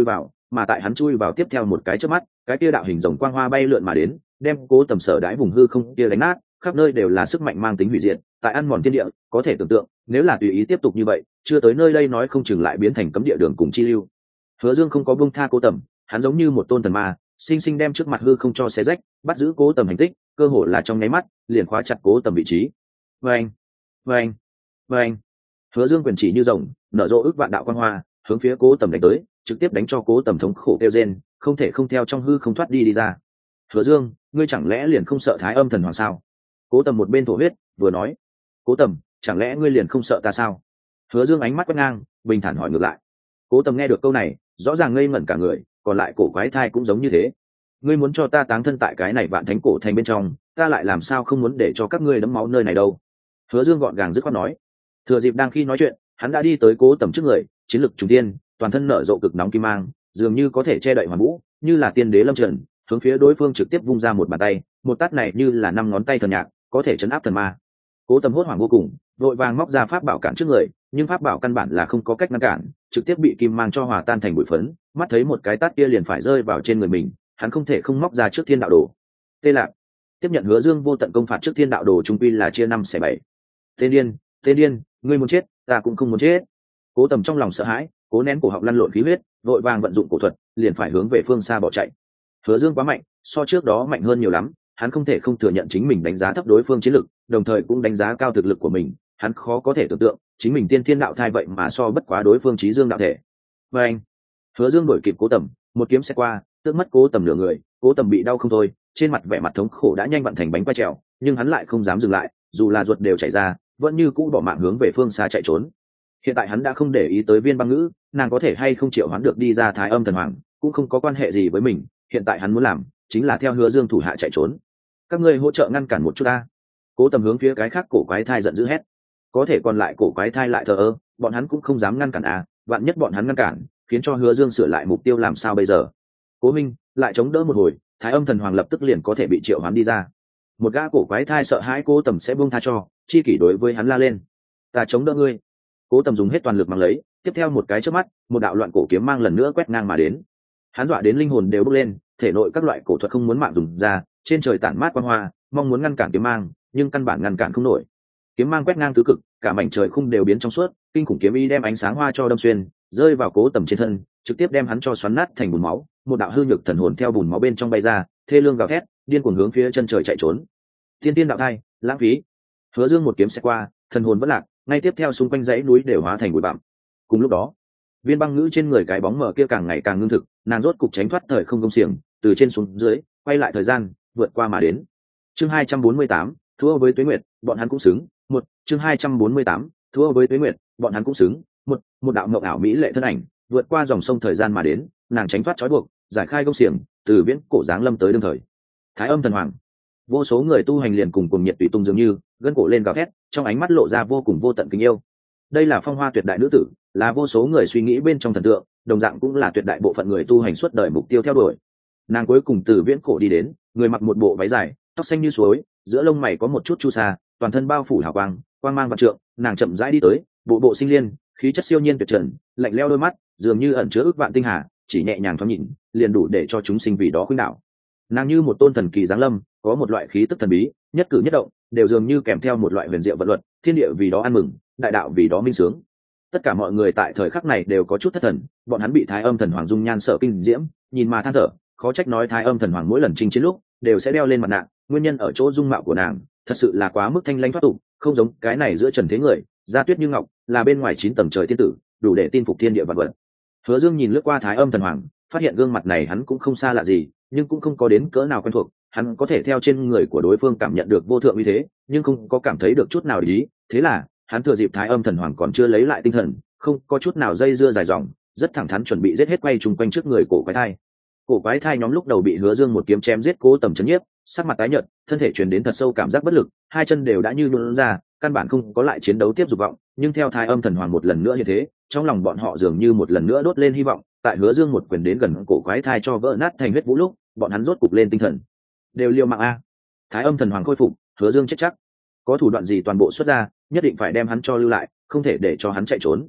mà tại hắn chui vào tiếp theo một cái chớp mắt, cái kia đạo hình rồng quang hoa bay lượn mà đến, đem Cố Tầm sở đãi vùng hư không kia đánh nát, khắp nơi đều là sức mạnh mang tính hủy diệt, tại ăn mòn thiên địa, có thể tưởng tượng, nếu là tùy ý tiếp tục như vậy, chưa tới nơi đây nói không chừng lại biến thành cấm địa đường cùng chi lưu. Hứa Dương không có buông tha Cố Tầm, hắn giống như một tôn thần ma, sinh sinh đem trước mặt hư không cho xé rách, bắt giữ Cố Tầm hành tích, cơ hội là trong nháy mắt, liền khóa chặt Cố Tầm vị trí. Vâng, vâng, vâng. Hứa Dương quyền chỉ như rồng, nở rộ ức vạn đạo quang hoa, hướng phía Cố Tầm đánh tới, trực tiếp đánh cho Cố Tầm thống khổ kêu rên, không thể không theo trong hư không thoát đi ra. Hứa Dương, ngươi chẳng lẽ liền không sợ Thái Âm thần hoàng sao? Cố Tầm một bên thổ huyết, vừa nói. Cố Tầm, chẳng lẽ ngươi liền không sợ ta sao? Hứa Dương ánh mắt quét ngang, bình thản hỏi ngược lại. Cố Tầm nghe được câu này, rõ ràng ngây ngẩn cả người, còn lại cổ quái thai cũng giống như thế. Ngươi muốn cho ta táng thân tại cái này vạn thánh cổ thành bên trong, ta lại làm sao không muốn để cho các ngươi đẫm máu nơi này đâu? Hứa Dương gọn gàng dứt khoát nói. Thừa dịp đang khi nói chuyện, hắn đã đi tới Cố Tầm trước người, chiến lực trùng tiên, toàn thân nở rộ cực nóng kim mang, dường như có thể che đậy hoàn vũ, như là tiên đế lâm trần, hướng phía đối phương trực tiếp vung ra một bàn tay, một tát này như là 5 ngón tay thần nhạc, có thể chấn áp thần ma. Cố Tầm hốt hoảng vô cùng, vội vàng móc ra pháp bảo cản trước người, nhưng pháp bảo căn bản là không có cách ngăn cản, trực tiếp bị kim mang cho hòa tan thành bụi phấn, mắt thấy một cái tát kia liền phải rơi vào trên người mình, hắn không thể không móc ra trước thiên đạo đồ. Tê Lạc tiếp nhận Hứa Dương vô tận công phạt trước thiên đạo đồ trung quy là chia 5/7. Tên điên, ngươi muốn chết, ta cũng không muốn chết. Cố Tầm trong lòng sợ hãi, cố nén cổ họng lăn lộn khí huyết, vội vàng vận dụng cổ thuật, liền phải hướng về phương xa bỏ chạy. Hứa Dương quá mạnh, so trước đó mạnh hơn nhiều lắm, hắn không thể không thừa nhận chính mình đánh giá thấp đối phương chiến lực, đồng thời cũng đánh giá cao thực lực của mình, hắn khó có thể tưởng tượng, chính mình tiên thiên đạo thai vậy mà so bất quá đối phương Chí Dương đạo thể. Và anh, Hứa Dương đuổi kịp Cố Tầm, một kiếm sẽ qua, tước mất Cố Tầm nửa người, Cố Tầm bị đau không thôi, trên mặt vẻ mặt thống khổ đã nhanh vận thành bánh quay trèo, nhưng hắn lại không dám dừng lại, dù là ruột đều chảy ra, vẫn như cũ bỏ mạng hướng về phương xa chạy trốn. Hiện tại hắn đã không để ý tới Viên Băng Ngữ, nàng có thể hay không triệu hoán được đi ra Thái Âm thần hoàng, cũng không có quan hệ gì với mình, hiện tại hắn muốn làm chính là theo Hứa Dương thủ hạ chạy trốn. Các ngươi hỗ trợ ngăn cản một chút ta. Cố Tầm hướng phía cái khác cổ quái thai giận dữ hét. Có thể còn lại cổ quái thai lại thờ ơ, bọn hắn cũng không dám ngăn cản à, vạn nhất bọn hắn ngăn cản, khiến cho Hứa Dương sửa lại mục tiêu làm sao bây giờ? Cố Minh lại chống đỡ một hồi, Thái Âm thần hoàng lập tức liền có thể bị triệu hoán đi ra. Một gã cổ quái thai sợ hãi Cố Tầm sẽ buông tha cho, chi kỷ đối với hắn la lên. Ta chống đỡ ngươi. Cố Tầm dùng hết toàn lực mang lấy, tiếp theo một cái chớp mắt, một đạo loạn cổ kiếm mang lần nữa quét ngang mà đến. Hắn dọa đến linh hồn đều bốc lên, thể nội các loại cổ thuật không muốn mạng dùng ra, trên trời tản mát quang hoa, mong muốn ngăn cản kiếm mang, nhưng căn bản ngăn cản không nổi. Kiếm mang quét ngang tứ cực, cả mảnh trời khung đều biến trong suốt, kinh khủng kiếm ý đem ánh sáng hoa cho đâm xuyên, rơi vào Cố Tầm trên thân, trực tiếp đem hắn cho xoắn nát thành bùn máu, một đạo hư nhược thần hồn theo bùn máu bên trong bay ra, thê lương gào thét, điên cuồng hướng phía chân trời chạy trốn. Tiên tiên đạo thai, lãng phí. Hứa Dương một kiếm sẽ qua, thần hồn vẫn lạc, ngay tiếp theo xung quanh dãy núi đều hóa thành bụi bặm. Cùng lúc đó, Viên Băng Ngữ trên người cái bóng mờ kia càng ngày càng ngưng thực, nàng rốt cục tránh thoát thời không công xiềng, từ trên xuống dưới, quay lại thời gian, vượt qua mà đến. Chương 248, thua với Tuế Nguyệt, bọn hắn cũng xứng. Chương 248, thua với Tuế Nguyệt, bọn hắn cũng xứng. Một đạo mộng ảo mỹ lệ thân ảnh, vượt qua dòng sông thời gian mà đến, nàng tránh thoát trói buộc, giải khai công xiềng, từ viễn cổ giáng lâm tới đương thời. Thái Âm thần hoàng. Vô số người tu hành liền cùng nhiệt tùy tung dường như, gân cổ lên gào thét, trong ánh mắt lộ ra vô cùng vô tận kính yêu. Đây là phong hoa tuyệt đại nữ tử, là vô số người suy nghĩ bên trong thần tượng, đồng dạng cũng là tuyệt đại bộ phận người tu hành suốt đời mục tiêu theo đuổi. Nàng cuối cùng từ viễn cổ đi đến, người mặc một bộ váy dài, tóc xanh như suối, giữa lông mày có một chút chu sa, toàn thân bao phủ hào quang, quang mang vạn trượng, nàng chậm rãi đi tới, bộ bộ sinh liên, khí chất siêu nhiên tuyệt trần, lạnh lẽo đôi mắt, dường như ẩn chứa ước vạn tinh hà, chỉ nhẹ nhàng thoáng nhìn, liền đủ để cho chúng sinh vì đó khuynh đảo. Nàng như một tôn thần kỳ giáng lâm, có một loại khí tức thần bí, nhất cử nhất động đều dường như kèm theo một loại huyền diệu vận luật, thiên địa vì đó ăn mừng, đại đạo vì đó minh sướng. Tất cả mọi người tại thời khắc này đều có chút thất thần, bọn hắn bị Thái Âm thần hoàng dung nhan sợ kinh diễm, nhìn mà than thở, khó trách nói Thái Âm thần hoàng mỗi lần chinh chiến lúc đều sẽ đeo lên mặt nạ, nguyên nhân ở chỗ dung mạo của nàng thật sự là quá mức thanh lãnh thoát tục, không giống cái này giữa trần thế người, da tuyết như ngọc, là bên ngoài 9 tầng trời tiên tử, đủ để tin phục thiên địa vạn vật. Hứa Dương nhìn lướt qua Thái Âm thần hoàng, phát hiện gương mặt này hắn cũng không xa lạ gì, nhưng cũng không có đến cỡ nào quen thuộc, hắn có thể theo trên người của đối phương cảm nhận được vô thượng uy thế, nhưng không có cảm thấy được chút nào ý, thế là hắn thừa dịp Thái Âm thần hoàng còn chưa lấy lại tinh thần, không có chút nào dây dưa dài dòng, rất thẳng thắn chuẩn bị giết hết quay chung quanh trước người cổ quái thai. Cổ quái thai nhóm lúc đầu bị Hứa Dương một kiếm chém giết Cố Tầm chấn nhiếp, sắc mặt tái nhợt, thân thể truyền đến thật sâu cảm giác bất lực, hai chân đều đã như nhũn ra, căn bản không có lại chiến đấu tiếp dục vọng, nhưng theo Thái Âm thần hoàng một lần nữa như thế, trong lòng bọn họ dường như một lần nữa đốt lên hy vọng, tại Hứa Dương một quyền đến gần cổ quái thai cho vỡ nát thành huyết vũ lúc, bọn hắn rốt cục lên tinh thần. Đều liều mạng a. Thái Âm thần hoàng khôi phục, Hứa Dương chết chắc. Có thủ đoạn gì toàn bộ xuất ra, nhất định phải đem hắn cho lưu lại, không thể để cho hắn chạy trốn.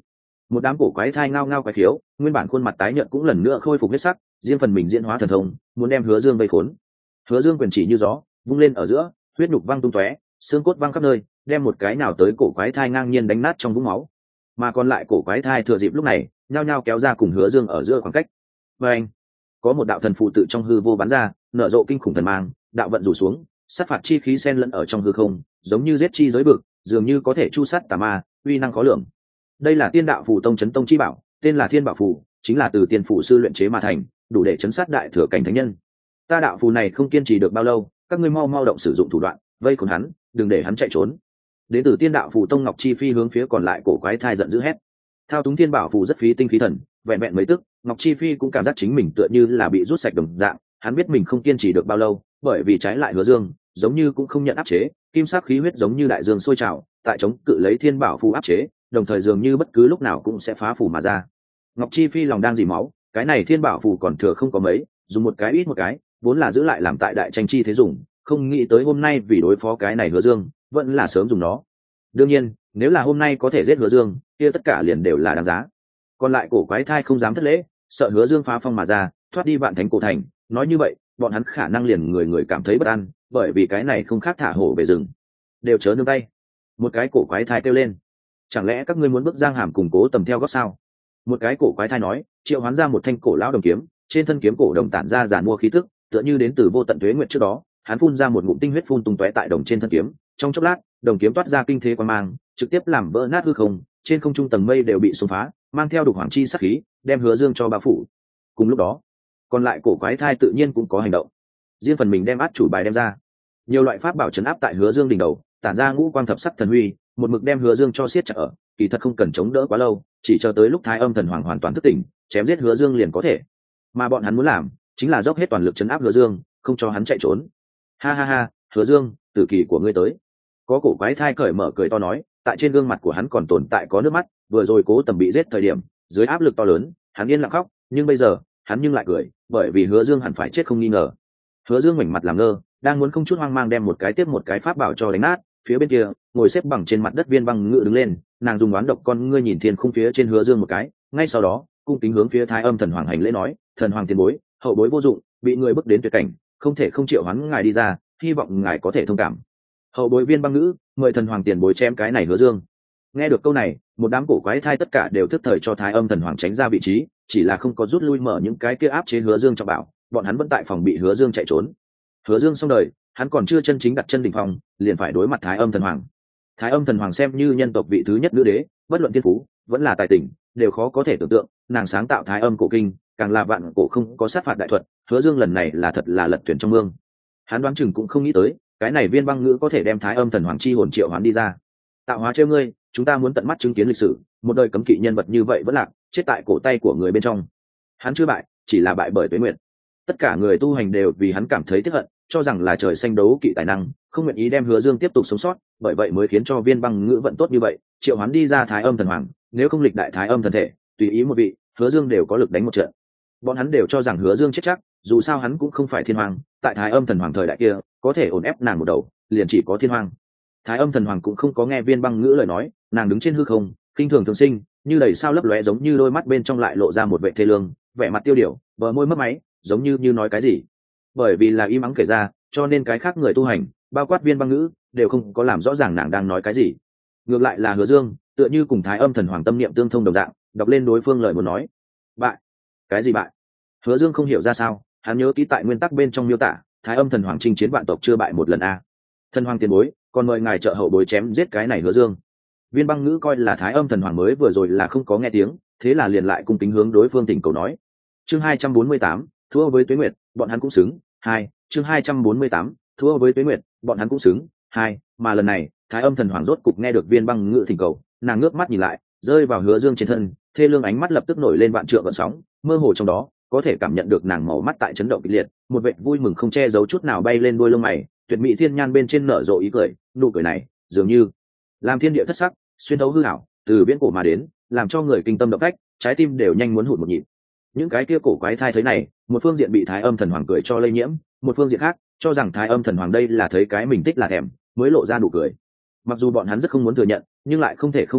Một đám cổ quái thai ngao ngao quái khiếu, nguyên bản khuôn mặt tái nhợt cũng lần nữa khôi phục huyết sắc, riêng phần mình diễn hóa thần thông, muốn đem Hứa Dương vây khốn. Hứa Dương quyền chỉ như gió, vung lên ở giữa, huyết nhục văng tung tóe, xương cốt văng khắp nơi, đem một cái nào tới cổ quái thai ngang nhiên đánh nát trong vũng máu. Mà còn lại cổ quái thai thừa dịp lúc này, nhao nhao kéo ra cùng Hứa Dương ở giữa khoảng cách. Và anh, có một đạo thần phù tự trong hư vô bắn ra, nở rộ kinh khủng thần mang, đạo vận rủ xuống, sát phạt chi khí xen lẫn ở trong hư không, giống như giết chi giới vực, dường như có thể chu sát tà ma, uy năng khó lường. Đây là Tiên Đạo Phù Tông chấn tông chi bảo, tên là Thiên Bảo Phù, chính là từ tiên phủ sư luyện chế mà thành, đủ để chấn sát đại thừa cảnh thánh nhân. Ta đạo phù này không kiên trì được bao lâu, các ngươi mau mau động sử dụng thủ đoạn, vây khốn hắn, đừng để hắn chạy trốn. Đến từ Tiên Đạo Phù Tông Ngọc Chi Phi hướng phía còn lại cổ quái thai giận dữ hét. Thao túng Thiên Bảo Phù rất phí tinh khí thần, vẹn vẹn mấy tức, Ngọc Chi Phi cũng cảm giác chính mình tựa như là bị rút sạch đồng dạng, hắn biết mình không kiên trì được bao lâu, bởi vì trái lại Hứa Dương, giống như cũng không nhận áp chế, kim sắc khí huyết giống như đại dương sôi trào, tại chống cự lấy Thiên Bảo Phù áp chế, đồng thời dường như bất cứ lúc nào cũng sẽ phá phù mà ra. Ngọc Chi Phi lòng đang dỉ máu, cái này Thiên Bảo Phù còn thừa không có mấy, dùng một cái ít một cái, vốn là giữ lại làm tại đại tranh chi thế dùng, không nghĩ tới hôm nay vì đối phó cái này Hứa Dương, vẫn là sớm dùng nó. Đương nhiên, nếu là hôm nay có thể giết Hứa Dương, kia tất cả liền đều là đáng giá. Còn lại cổ quái thai không dám thất lễ, sợ Hứa Dương phá phong mà ra, thoát đi Vạn Thánh cổ thành, nói như vậy, bọn hắn khả năng liền người người cảm thấy bất an, bởi vì cái này không khác thả hổ về rừng. Đều chớ nương tay. Một cái cổ quái thai kêu lên. Chẳng lẽ các ngươi muốn bước Giang Hàm củng cố tầm theo gót sao? Một cái cổ quái thai nói, triệu hoán ra một thanh cổ lão đồng kiếm, trên thân kiếm cổ đồng tản ra giàn mua khí tức, tựa như đến từ vô tận tuế nguyện trước đó. Hắn phun ra một ngụm tinh huyết phun tung tóe tại đồng trên thân kiếm, trong chốc lát, đồng kiếm toát ra kinh thế quang mang, trực tiếp làm vỡ nát hư không, trên không trung tầng mây đều bị xông phá, mang theo đục hoàng chi sát khí, đem Hứa Dương cho bao phủ. Cùng lúc đó, còn lại cổ quái thai tự nhiên cũng có hành động, riêng phần mình đem át chủ bài đem ra, nhiều loại pháp bảo trấn áp tại Hứa Dương đỉnh đầu, tản ra ngũ quang thập sắc thần huy, một mực đem Hứa Dương cho siết chặt ở, kỳ thật không cần chống đỡ quá lâu, chỉ chờ tới lúc Thái Âm Thần Hoàng hoàn toàn thức tỉnh, chém giết Hứa Dương liền có thể. Mà bọn hắn muốn làm, chính là dốc hết toàn lực trấn áp Hứa Dương, không cho hắn chạy trốn. Ha ha ha, Hứa Dương, tử kỳ của ngươi tới. Có cổ quái thai cởi mở cười to nói, tại trên gương mặt của hắn còn tồn tại có nước mắt, vừa rồi Cố Tầm bị giết thời điểm, dưới áp lực to lớn, hắn yên lặng khóc, nhưng bây giờ, hắn nhưng lại cười, bởi vì Hứa Dương hẳn phải chết không nghi ngờ. Hứa Dương ngoảnh mặt làm ngơ, đang muốn không chút hoang mang đem một cái tiếp một cái pháp bảo cho đánh nát, phía bên kia, ngồi xếp bằng trên mặt đất Viên Băng Ngự đứng lên, nàng dùng oán độc con ngươi nhìn thiên khung phía trên Hứa Dương một cái, ngay sau đó, cung kính hướng phía Thái Âm Thần Hoàng hành lễ nói, thần hoàng tiền bối, hậu bối vô dụng, bị người bức đến tuyệt cảnh, không thể không triệu hoán ngài đi ra, hy vọng ngài có thể thông cảm. Hậu bối Viên Băng Ngữ, mời thần hoàng tiền bối chém cái này Hứa Dương. Nghe được câu này, một đám cổ quái thai tất cả đều thức thời cho Thái Âm Thần Hoàng tránh ra vị trí, chỉ là không có rút lui mở những cái kia áp chế Hứa Dương cho bảo, bọn hắn vẫn tại phòng bị Hứa Dương chạy trốn. Hứa Dương xong đời, hắn còn chưa chân chính đặt chân đỉnh phong, liền phải đối mặt Thái Âm Thần Hoàng. Thái Âm Thần Hoàng xem như nhân tộc vị thứ nhất nữ đế, bất luận thiên phú, vẫn là tài tình, đều khó có thể tưởng tượng, nàng sáng tạo Thái Âm cổ kinh, càng là vạn cổ không có sát phạt đại thuật, Hứa Dương lần này là thật là lật thuyền trong mương. Hắn đoán chừng cũng không nghĩ tới, cái này Viên Băng Ngữ có thể đem Thái Âm Thần Hoàng chi hồn triệu hoán đi ra. Tạo hóa trêu ngươi, chúng ta muốn tận mắt chứng kiến lịch sử, một đời cấm kỵ nhân vật như vậy vẫn lạc, chết tại cổ tay của người bên trong. Hắn chưa bại, chỉ là bại bởi tuế nguyện. Tất cả người tu hành đều vì hắn cảm thấy tiếc hận, cho rằng là trời xanh đấu kỵ tài năng, không nguyện ý đem Hứa Dương tiếp tục sống sót, bởi vậy mới khiến cho Viên Băng Ngữ vận tốt như vậy, triệu hoán đi ra Thái Âm Thần Hoàng, nếu không lịch đại Thái Âm thần thể, tùy ý một vị, Hứa Dương đều có lực đánh một trận. Bọn hắn đều cho rằng Hứa Dương chết chắc, dù sao hắn cũng không phải thiên hoàng, tại Thái Âm Thần Hoàng thời đại kia, có thể ổn ép nàng một đầu, liền chỉ có thiên hoàng. Thái Âm Thần Hoàng cũng không có nghe Viên Băng Ngữ lời nói, nàng đứng trên hư không, kinh thường thường sinh, như đầy sao lấp lóe, giống như đôi mắt bên trong lại lộ ra một vẻ thê lương, vẻ mặt tiêu điều, bờ môi mấp máy, giống như nói cái gì. Bởi vì là im ắng kể ra, cho nên cái khác người tu hành, bao quát Viên Băng Ngữ, đều không có làm rõ ràng nàng đang nói cái gì. Ngược lại là Hứa Dương, tựa như cùng Thái Âm Thần Hoàng tâm niệm tương thông đồng dạng, đọc lên đối phương lời muốn nói. Bại? Cái gì bại? Hứa Dương không hiểu ra sao, hắn nhớ kỹ tại nguyên tắc bên trong miêu tả, Thái Âm Thần Hoàng chinh chiến vạn tộc chưa bại một lần a. Thần Hoàng tiền bối, còn mời ngài trợ hậu bối chém giết cái này Hứa Dương. Viên Băng Ngữ coi là Thái Âm Thần Hoàng mới vừa rồi là không có nghe tiếng, thế là liền lại cung kính hướng đối phương thỉnh cầu nói. Chương 248, thua với Tuế Nguyệt, bọn hắn cũng xứng. 2, chương 248, thua với Tuế Nguyệt, bọn hắn cũng xứng. 2, mà lần này, Thái Âm Thần Hoàng rốt cục nghe được Viên Băng Ngữ thỉnh cầu, nàng ngước mắt nhìn lại, rơi vào Hứa Dương trên thân, thê lương ánh mắt lập tức nổi lên vạn trượng gợn sóng, mơ hồ trong đó, có thể cảm nhận được nàng màu mắt tại chấn động kịch liệt, một vẻ vui mừng không che giấu chút nào bay lên đuôi lông mày, tuyệt mỹ thiên nhan bên trên nở rộ ý cười, nụ cười này, dường như làm thiên địa thất sắc, xuyên thấu hư ảo, từ viễn cổ mà đến, làm cho người kinh tâm động phách, trái tim đều nhanh muốn hụt một nhịp. Những cái kia cổ quái thai thấy này, một phương diện bị Thái Âm Thần Hoàng cười cho lây nhiễm, một phương diện khác, cho rằng Thái Âm Thần Hoàng đây là thấy cái mình thích là thèm, mới lộ ra nụ cười. Mặc dù bọn hắn rất không muốn thừa nhận, nhưng lại không thể không thừa nhận,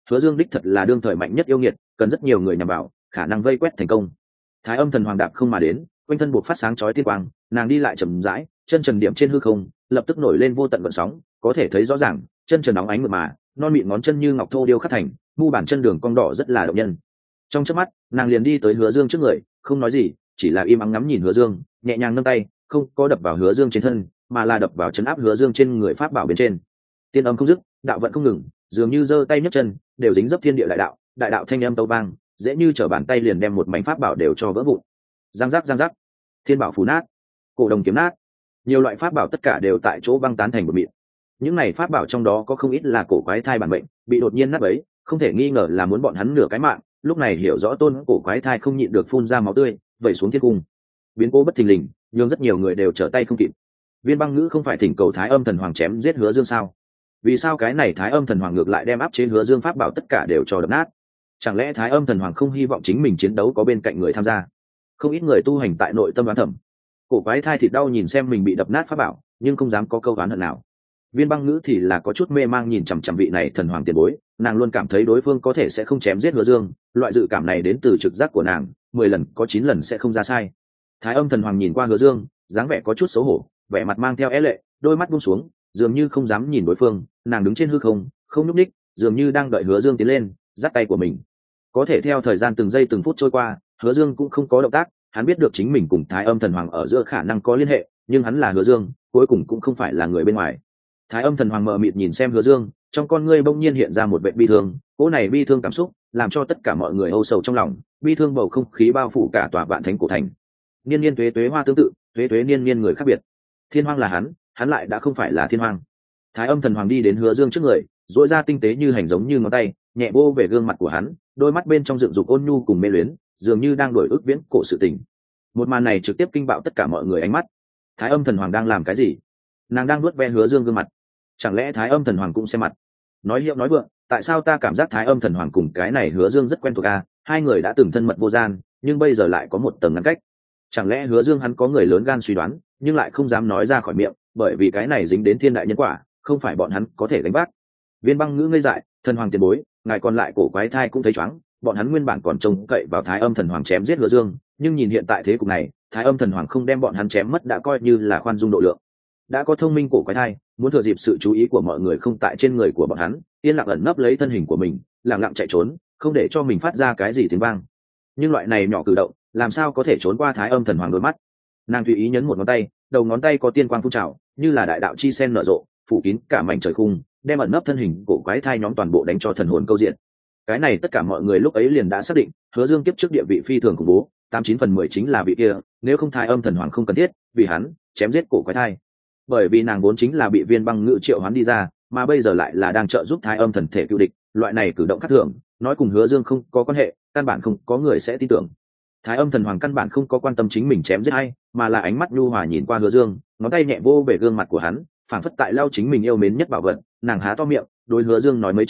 Hứa Dương đích thật là đương thời mạnh nhất yêu nghiệt, cần rất nhiều người nhằm vào, khả năng vây quét thành công. Thái Âm Thần Hoàng đạp không mà đến, quanh thân buộc phát sáng chói tiên quang, nàng đi lại chậm rãi, chân trần điểm trên hư không, lập tức nổi lên vô tận gợn sóng, có thể thấy rõ ràng, chân trần nóng ánh mượt mà, non mịn ngón chân như ngọc thô điêu khắc thành, mu bàn chân đường cong đỏ rất là động nhân. Trong chớp mắt, nàng liền đi tới Hứa Dương trước người, không nói gì, chỉ là im ắng ngắm nhìn Hứa Dương, nhẹ nhàng nâng tay, không có đập vào Hứa Dương trên thân, mà là đập vào chấn áp Hứa Dương trên người pháp bảo bên trên. Tiên âm không dứt, đạo vận không ngừng, dường như giơ tay nhấc chân, đều dính dấp thiên địa đại đạo thanh âm tâu vang, dễ như trở bàn tay liền đem một mảnh pháp bảo đều cho vỡ vụn. Giang giác, thiên bảo phù nát, cổ đồng kiếm nát, nhiều loại pháp bảo tất cả đều tại chỗ băng tán thành một mịn. Những này pháp bảo trong đó có không ít là cổ quái thai bản mệnh, bị đột nhiên nát bấy, không thể nghi ngờ là muốn bọn hắn nửa cái mạng. Lúc này hiểu rõ tôn cổ quái thai không nhịn được phun ra máu tươi, vẩy xuống thiên cung. Biến cố bất thình lình, nhưng rất nhiều người đều trở tay không kịp. Viên Băng Ngữ không phải thỉnh cầu Thái Âm Thần Hoàng chém giết Hứa Dương sao? Vì sao cái này Thái Âm Thần Hoàng ngược lại đem áp chế Hứa Dương pháp bảo tất cả đều cho đập nát? Chẳng lẽ Thái Âm Thần Hoàng không hy vọng chính mình chiến đấu có bên cạnh người tham gia? Không ít người tu hành tại nội tâm đoán thẩm. Cổ quái thai thịt đau nhìn xem mình bị đập nát pháp bảo, nhưng không dám có câu oán hận nào. Viên Băng Ngữ thì là có chút mê mang nhìn chằm chằm vị này thần hoàng tiền bối, nàng luôn cảm thấy đối phương có thể sẽ không chém giết Hứa Dương, loại dự cảm này đến từ trực giác của nàng, 10 lần có 9 lần sẽ không ra sai. Thái Âm Thần Hoàng nhìn qua Hứa Dương, dáng vẻ có chút xấu hổ, vẻ mặt mang theo é lệ, đôi mắt buông xuống, dường như không dám nhìn đối phương, nàng đứng trên hư không, không nhúc nhích, dường như đang đợi Hứa Dương tiến lên, giắt tay của mình. Có thể theo thời gian từng giây từng phút trôi qua, Hứa Dương cũng không có động tác, hắn biết được chính mình cùng Thái Âm Thần Hoàng ở giữa khả năng có liên hệ, nhưng hắn là Hứa Dương, cuối cùng cũng không phải là người bên ngoài. Thái Âm Thần Hoàng mờ mịt nhìn xem Hứa Dương, trong con ngươi bỗng nhiên hiện ra một vẻ bi thương, cỗ này bi thương cảm xúc, làm cho tất cả mọi người âu sầu trong lòng, bi thương bầu không khí bao phủ cả tòa Vạn Thánh cổ thành. Niên niên tuế tuế hoa tương tự, tuế tuế niên niên người khác biệt. Thiên Hoang là hắn lại đã không phải là Thiên Hoang. Thái Âm Thần Hoàng đi đến Hứa Dương trước người, duỗi ra tinh tế như hành giống như ngón tay, nhẹ vô về gương mặt của hắn, đôi mắt bên trong dựng dục ôn nhu cùng mê luyến, dường như đang đổi ức viễn cổ sự tình. Một màn này trực tiếp kinh bạo tất cả mọi người ánh mắt. Thái Âm Thần Hoàng đang làm cái gì? Nàng đang nuốt ve Hứa Dương gương mặt. Chẳng lẽ Thái Âm Thần Hoàng cũng xem mặt? Nói hiệu nói vượng, tại sao ta cảm giác Thái Âm Thần Hoàng cùng cái này Hứa Dương rất quen thuộc à? Hai người đã từng thân mật vô gian, nhưng bây giờ lại có một tầng ngăn cách. Chẳng lẽ Hứa Dương hắn có người lớn gan suy đoán, nhưng lại không dám nói ra khỏi miệng, bởi vì cái này dính đến thiên đại nhân quả, không phải bọn hắn có thể gánh vác. Viên Băng Ngữ ngây dại, Thần Hoàng tiền bối, ngài còn lại cổ quái thai cũng thấy choáng, bọn hắn nguyên bản còn trông cậy vào Thái Âm Thần Hoàng chém giết Hứa Dương, nhưng nhìn hiện tại thế cục này, Thái Âm Thần Hoàng không đem bọn hắn chém mất đã coi như là khoan dung độ lượng. Đã có thông minh cổ quái thai, muốn thừa dịp sự chú ý của mọi người không tại trên người của bọn hắn, yên lặng ẩn nấp lấy thân hình của mình, lặng lặng chạy trốn, không để cho mình phát ra cái gì tiếng vang. Nhưng loại này nhỏ cử động, làm sao có thể trốn qua Thái Âm Thần Hoàng đôi mắt? Nàng tùy ý nhấn một ngón tay, đầu ngón tay có tiên quang phun trào, như là đại đạo chi sen nở rộ, phủ kín cả mảnh trời khung, đem ẩn nấp thân hình cổ quái thai nhóm toàn bộ đánh cho thần hồn câu diện. Cái này tất cả mọi người lúc ấy liền đã xác định, Hứa Dương kiếp trước địa vị phi thường khủng bố, 89/10 chính là vị kia, nếu không Thái Âm Thần Hoàng không cần thiết, vì hắn chém giết cổ quái thai. Bởi vì nàng vốn chính là bị Viên Băng Ngữ triệu hoán đi ra, mà bây giờ lại là đang trợ giúp Thái Âm thần thể cứu địch, loại này cử động khác thường, nói cùng Hứa Dương không có quan hệ, căn bản không có người sẽ tin tưởng. Thái Âm Thần Hoàng căn bản không có quan tâm chính mình chém giết hay, mà là ánh mắt nhu hòa nhìn qua Hứa Dương, ngón tay nhẹ vô về gương mặt của hắn, phảng phất tại lau chính mình yêu mến nhất bảo vật. Nàng há to miệng, đối Hứa Dương nói mấy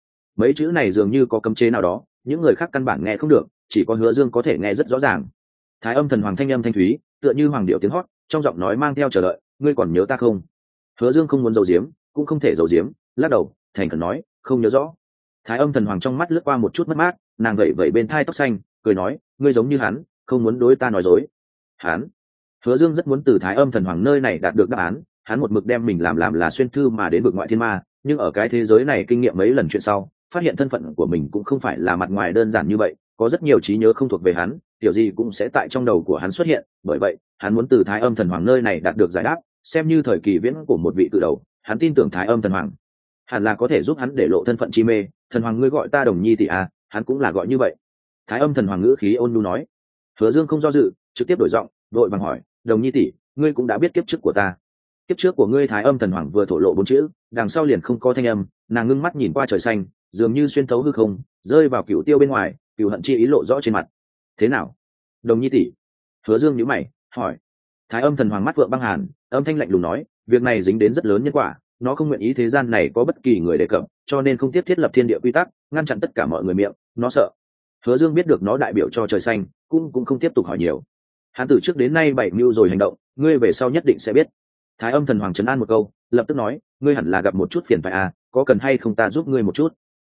chữ này dường như có cấm chế nào đó, những người khác căn bản nghe không được, chỉ có Hứa Dương có thể nghe rất rõ ràng. Thái Âm Thần Hoàng thanh âm thanh thúy, tựa như hoàng điệu tiếng hót, trong giọng nói mang theo chờ đợi, ngươi còn nhớ ta không? Hứa Dương không muốn giấu giếm, cũng không thể giấu giếm, lắc đầu, thành khẩn nói, không nhớ rõ. Thái Âm Thần Hoàng trong mắt lướt qua một chút mất mát, nàng gậy vẩy bên thai tóc xanh, cười nói, ngươi giống như hắn, không muốn đối ta nói dối. Hắn? Hứa Dương rất muốn từ Thái Âm Thần Hoàng nơi này đạt được đáp án, hắn một mực đem mình làm là xuyên thư mà đến vực ngoại thiên ma, nhưng ở cái thế giới này kinh nghiệm mấy lần chuyện sau, phát hiện thân phận của mình cũng không phải là mặt ngoài đơn giản như vậy, có rất nhiều trí nhớ không thuộc về hắn, điều gì cũng sẽ tại trong đầu của hắn xuất hiện, bởi vậy, hắn muốn từ Thái Âm Thần Hoàng nơi này đạt được giải đáp, xem như thời kỳ viễn của một vị cự đầu, hắn tin tưởng Thái Âm Thần Hoàng hẳn là có thể giúp hắn để lộ thân phận chi mê. Thần Hoàng ngươi gọi ta Đồng Nhi tỷ à? Hắn cũng là gọi như vậy. Thái Âm Thần Hoàng ngữ khí ôn nhu nói. Hứa Dương không do dự, trực tiếp đổi giọng, đội vàng hỏi, Đồng Nhi tỷ, ngươi cũng đã biết kiếp trước của ta? Kiếp trước của ngươi? Thái Âm Thần Hoàng vừa thổ lộ 4 chữ, đằng sau liền không có thanh âm, nàng ngưng mắt nhìn qua trời xanh, dường như xuyên thấu hư không, rơi vào cửu tiêu bên ngoài, cửu hận chi ý lộ rõ trên mặt. Thế nào, Đồng Nhi tỷ? Hứa Dương nhíu mày, hỏi. Thái Âm Thần Hoàng mắt vượng băng hàn, âm thanh lạnh lùng nói, việc này dính đến rất lớn nhân quả, nó không nguyện ý thế gian này có bất kỳ người đề cập, cho nên không tiếp thiết lập thiên địa quy tắc, ngăn chặn tất cả mọi người miệng, nó sợ. Hứa Dương biết được nó đại biểu cho trời xanh, cũng không tiếp tục hỏi nhiều. Hắn từ trước đến nay bảy mưu rồi hành động, ngươi về sau nhất định sẽ biết. Thái Âm Thần Hoàng trấn an một câu, lập tức nói, ngươi hẳn là gặp một chút phiền phải à, có cần hay không ta giúp ngươi một chút?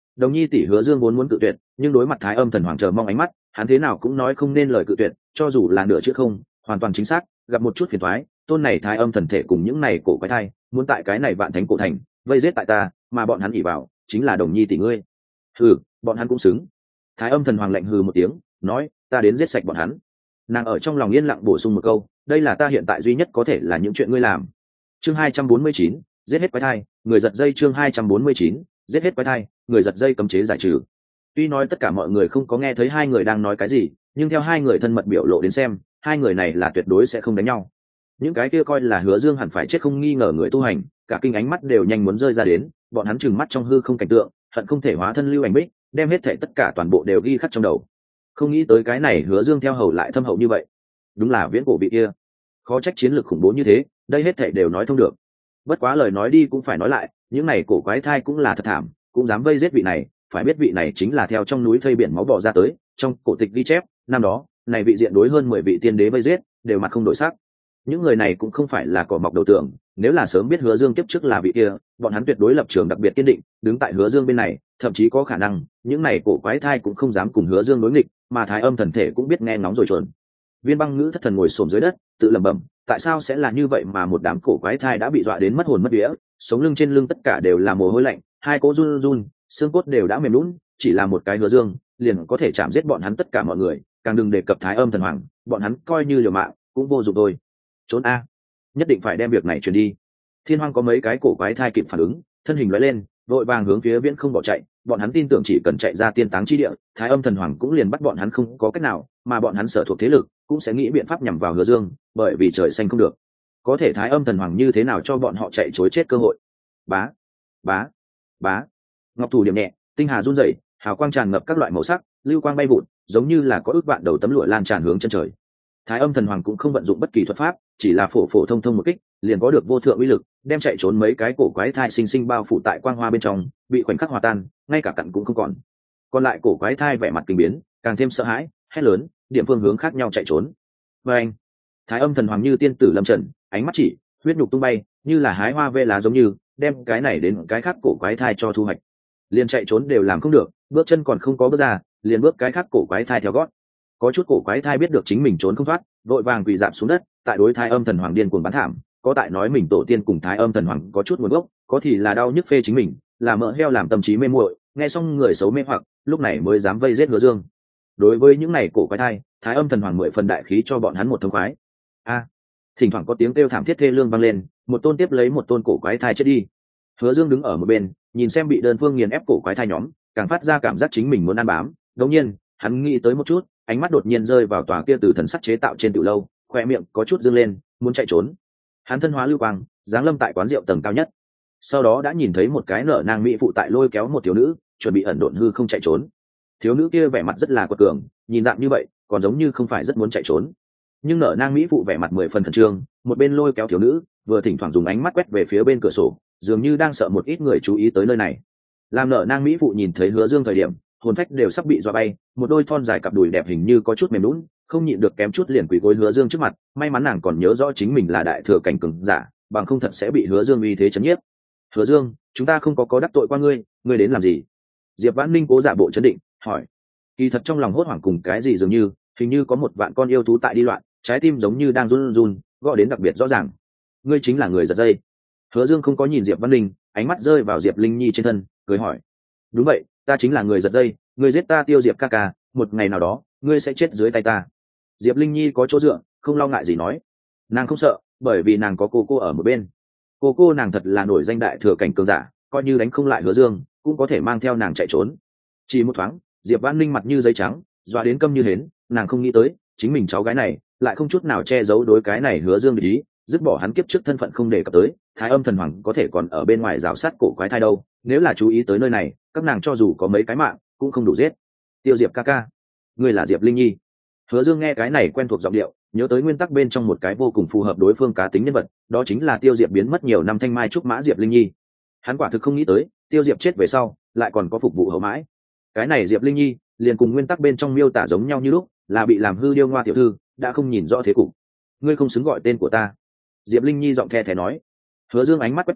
Đồng Nhi tỷ Hứa Dương vốn muốn cự tuyệt, nhưng đối mặt Thái Âm Thần Hoàng chờ mong ánh mắt, hắn thế nào cũng nói không nên lời cự tuyệt, cho dù là nửa chữ không, hoàn toàn chính xác, gặp một chút phiền toái, tôn này Thái Âm thần thể cùng những này cổ quái thai, muốn tại cái này vạn thánh cổ thành, vây giết tại ta, mà bọn hắn ỷ vào, chính là Đồng Nhi tỷ ngươi. Hừ, bọn hắn cũng xứng. Thái Âm Thần Hoàng lạnh hừ một tiếng, nói, ta đến giết sạch bọn hắn. Nàng ở trong lòng yên lặng bổ sung một câu, đây là ta hiện tại duy nhất có thể là những chuyện ngươi làm. Chương 249, giết hết quái thai, người giật dây. Chương 249, giết hết quái thai, người giật dây cấm chế giải trừ. Tuy nói tất cả mọi người không có nghe thấy hai người đang nói cái gì, nhưng theo hai người thân mật biểu lộ đến xem, hai người này là tuyệt đối sẽ không đánh nhau. Những cái kia coi là Hứa Dương hẳn phải chết không nghi ngờ người tu hành, cả kinh ánh mắt đều nhanh muốn rơi ra đến, bọn hắn trừng mắt trong hư không cảnh tượng, hận không thể hóa thân lưu ảnh bích, đem hết thảy tất cả toàn bộ đều ghi khắc trong đầu. Không nghĩ tới cái này Hứa Dương theo hầu lại thâm hậu như vậy, đúng là viễn cổ vị kia, khó trách chiến lược khủng bố như thế, đây hết thảy đều nói thông được. Bất quá lời nói đi cũng phải nói lại, những này cổ quái thai cũng là thật thảm, cũng dám vây giết vị này, phải biết vị này chính là theo trong núi thây biển máu bò ra tới, trong cổ tịch ghi chép, năm đó, này vị diện đối hơn 10 vị tiên đế vây giết, đều mặt không đổi sắc. Những người này cũng không phải là cỏ mọc đầu tường, nếu là sớm biết Hứa Dương kiếp trước là vị kia, bọn hắn tuyệt đối lập trường đặc biệt kiên định, đứng tại Hứa Dương bên này, thậm chí có khả năng, những này cổ quái thai cũng không dám cùng Hứa Dương đối nghịch, mà Thái Âm thần thể cũng biết nghe ngóng rồi chuẩn. Viên Băng Ngữ thất thần ngồi xổm dưới đất, tự lẩm bẩm, tại sao sẽ là như vậy mà một đám cổ quái thai đã bị dọa đến mất hồn mất vía, sống lưng trên lưng tất cả đều là mồ hôi lạnh, hai cỗ run run, xương cốt đều đã mềm nhũn, chỉ là một cái Hứa Dương, liền có thể chạm giết bọn hắn tất cả mọi người, càng đừng đề cập Thái Âm thần hoàng, bọn hắn coi như liều mạng, cũng vô dụng thôi. Trốn a, nhất định phải đem việc này truyền đi. Thiên Hoang có mấy cái cổ quái thai kịp phản ứng, thân hình lóe lên, vội vàng hướng phía viễn không bỏ chạy, bọn hắn tin tưởng chỉ cần chạy ra tiên táng chi địa, Thái Âm thần hoàng cũng liền bắt bọn hắn không có cách nào, mà bọn hắn sở thuộc thế lực cũng sẽ nghĩ biện pháp nhằm vào Hứa Dương, bởi vì trời xanh không được. Có thể Thái Âm thần hoàng như thế nào cho bọn họ chạy trối chết cơ hội. Bá, bá, bá. Ngọc thủ điểm nhẹ, tinh hà run rẩy, hào quang tràn ngập các loại màu sắc, lưu quang bay vụt, giống như là có ước vạn đầu tấm lụa lan tràn hướng chân trời. Thái Âm thần hoàng cũng không vận dụng bất kỳ thuật pháp, chỉ là phổ phổ thông thông một kích, liền có được vô thượng uy lực, đem chạy trốn mấy cái cổ quái thai sinh sinh bao phủ tại quang hoa bên trong, bị khoảnh khắc hòa tan, ngay cả cặn cũng không còn. Còn lại cổ quái thai vẻ mặt kinh biến, càng thêm sợ hãi, hét lớn, điểm phương hướng khác nhau chạy trốn. Và anh, Thái Âm thần hoàng như tiên tử lâm trần, ánh mắt chỉ, huyết nhục tung bay, như là hái hoa vê lá giống như, đem cái này đến cái khác cổ quái thai cho thu hoạch. Liền chạy trốn đều làm không được, bước chân còn không có bước ra, liền bước cái khác cổ quái thai theo gót. Có chút cổ quái thai biết được chính mình trốn không thoát, vội vàng quỳ rạp xuống đất, tại đối Thái Âm thần hoàng điên cuồng bán thảm, có tại nói mình tổ tiên cùng Thái Âm thần hoàng có chút nguồn gốc, có thì là đau nhức phê chính mình, là mỡ heo làm tâm trí mê muội, nghe xong người xấu mê hoặc, lúc này mới dám vây giết Hứa Dương. Đối với những này cổ quái thai, Thái Âm thần hoàng mười phần đại khí cho bọn hắn một thông khoái. A, thỉnh thoảng có tiếng kêu thảm thiết thê lương vang lên, một tôn tiếp lấy một tôn cổ quái thai chết đi. Hứa Dương đứng ở một bên, nhìn xem bị đơn phương nghiền ép cổ quái thai nhóm, càng phát ra cảm giác chính mình muốn ăn bám. Đột nhiên, hắn nghĩ tới một chút, ánh mắt đột nhiên rơi vào tòa kia từ thần sắt chế tạo trên tiểu lâu, khoe miệng có chút dương lên, muốn chạy trốn. Hắn thân hóa lưu quang, giáng lâm tại quán rượu tầng cao nhất. Sau đó đã nhìn thấy một cái nở nang mỹ phụ tại lôi kéo một thiếu nữ, chuẩn bị ẩn độn hư không chạy trốn. Thiếu nữ kia vẻ mặt rất là quật cường, nhìn dạng như vậy, còn giống như không phải rất muốn chạy trốn. Nhưng nở nang mỹ phụ vẻ mặt 10 phần khẩn trương, một bên lôi kéo thiếu nữ, vừa thỉnh thoảng dùng ánh mắt quét về phía bên cửa sổ, dường như đang sợ một ít người chú ý tới nơi này. Làm nở nang mỹ phụ nhìn thấy Hứa Dương thời điểm, hồn phách đều sắp bị dọa bay, một đôi thon dài cặp đùi đẹp hình như có chút mềm nhũn, không nhịn được kém chút liền quỳ gối Hứa Dương trước mặt, may mắn nàng còn nhớ rõ chính mình là đại thừa cảnh cường giả, bằng không thật sẽ bị Hứa Dương uy thế chấn nhiếp. Hứa Dương, chúng ta không có đắc tội qua ngươi, ngươi đến làm gì? Diệp Vãn Ninh cố giả bộ trấn định, hỏi. Kỳ thật trong lòng hốt hoảng cùng cái gì dường như, hình như có một vạn con yêu thú tại đi loạn, trái tim giống như đang run run, gọi đến đặc biệt rõ ràng. Ngươi chính là người giật dây. Hứa Dương không có nhìn Diệp Vãn Ninh, ánh mắt rơi vào Diệp Linh Nhi trên thân, cười hỏi. Đúng vậy, ta chính là người giật dây, ngươi giết ta Tiêu Diệp ca ca, một ngày nào đó, ngươi sẽ chết dưới tay ta. Diệp Linh Nhi có chỗ dựa, không lo ngại gì nói. Nàng không sợ, bởi vì nàng có cô ở một bên. Cô nàng thật là nổi danh đại thừa cảnh cường giả, coi như đánh không lại Hứa Dương, cũng có thể mang theo nàng chạy trốn. Chỉ một thoáng, Diệp Vãn Ninh mặt như giấy trắng, dọa đến câm như hến, nàng không nghĩ tới, chính mình cháu gái này lại không chút nào che giấu đối cái này Hứa Dương để ý, dứt bỏ hắn kiếp trước thân phận không để cập tới, Thái Âm thần hoàng có thể còn ở bên ngoài rào sát cổ quái thai đâu, nếu là chú ý tới nơi này, các nàng cho dù có mấy cái mạng, cũng không đủ giết. Tiêu Diệp ca ca, ngươi là Diệp Linh Nhi. Hứa Dương nghe cái này quen thuộc giọng điệu, nhớ tới nguyên tắc bên trong một cái vô cùng phù hợp đối phương cá tính nhân vật, đó chính là Tiêu Diệp biến mất nhiều năm thanh mai trúc mã Diệp Linh Nhi. Hắn quả thực không nghĩ tới, Tiêu Diệp chết về sau, lại còn có phục vụ hậu mãi. Cái này Diệp Linh Nhi, liền cùng nguyên tắc bên trong miêu tả giống nhau như lúc, là bị làm hư điêu ngoa tiểu thư, đã không nhìn rõ thế cục. Ngươi không xứng gọi tên của ta. Diệp Linh Nhi giọng the thé nói. Hứa Dương ánh mắt quét qua,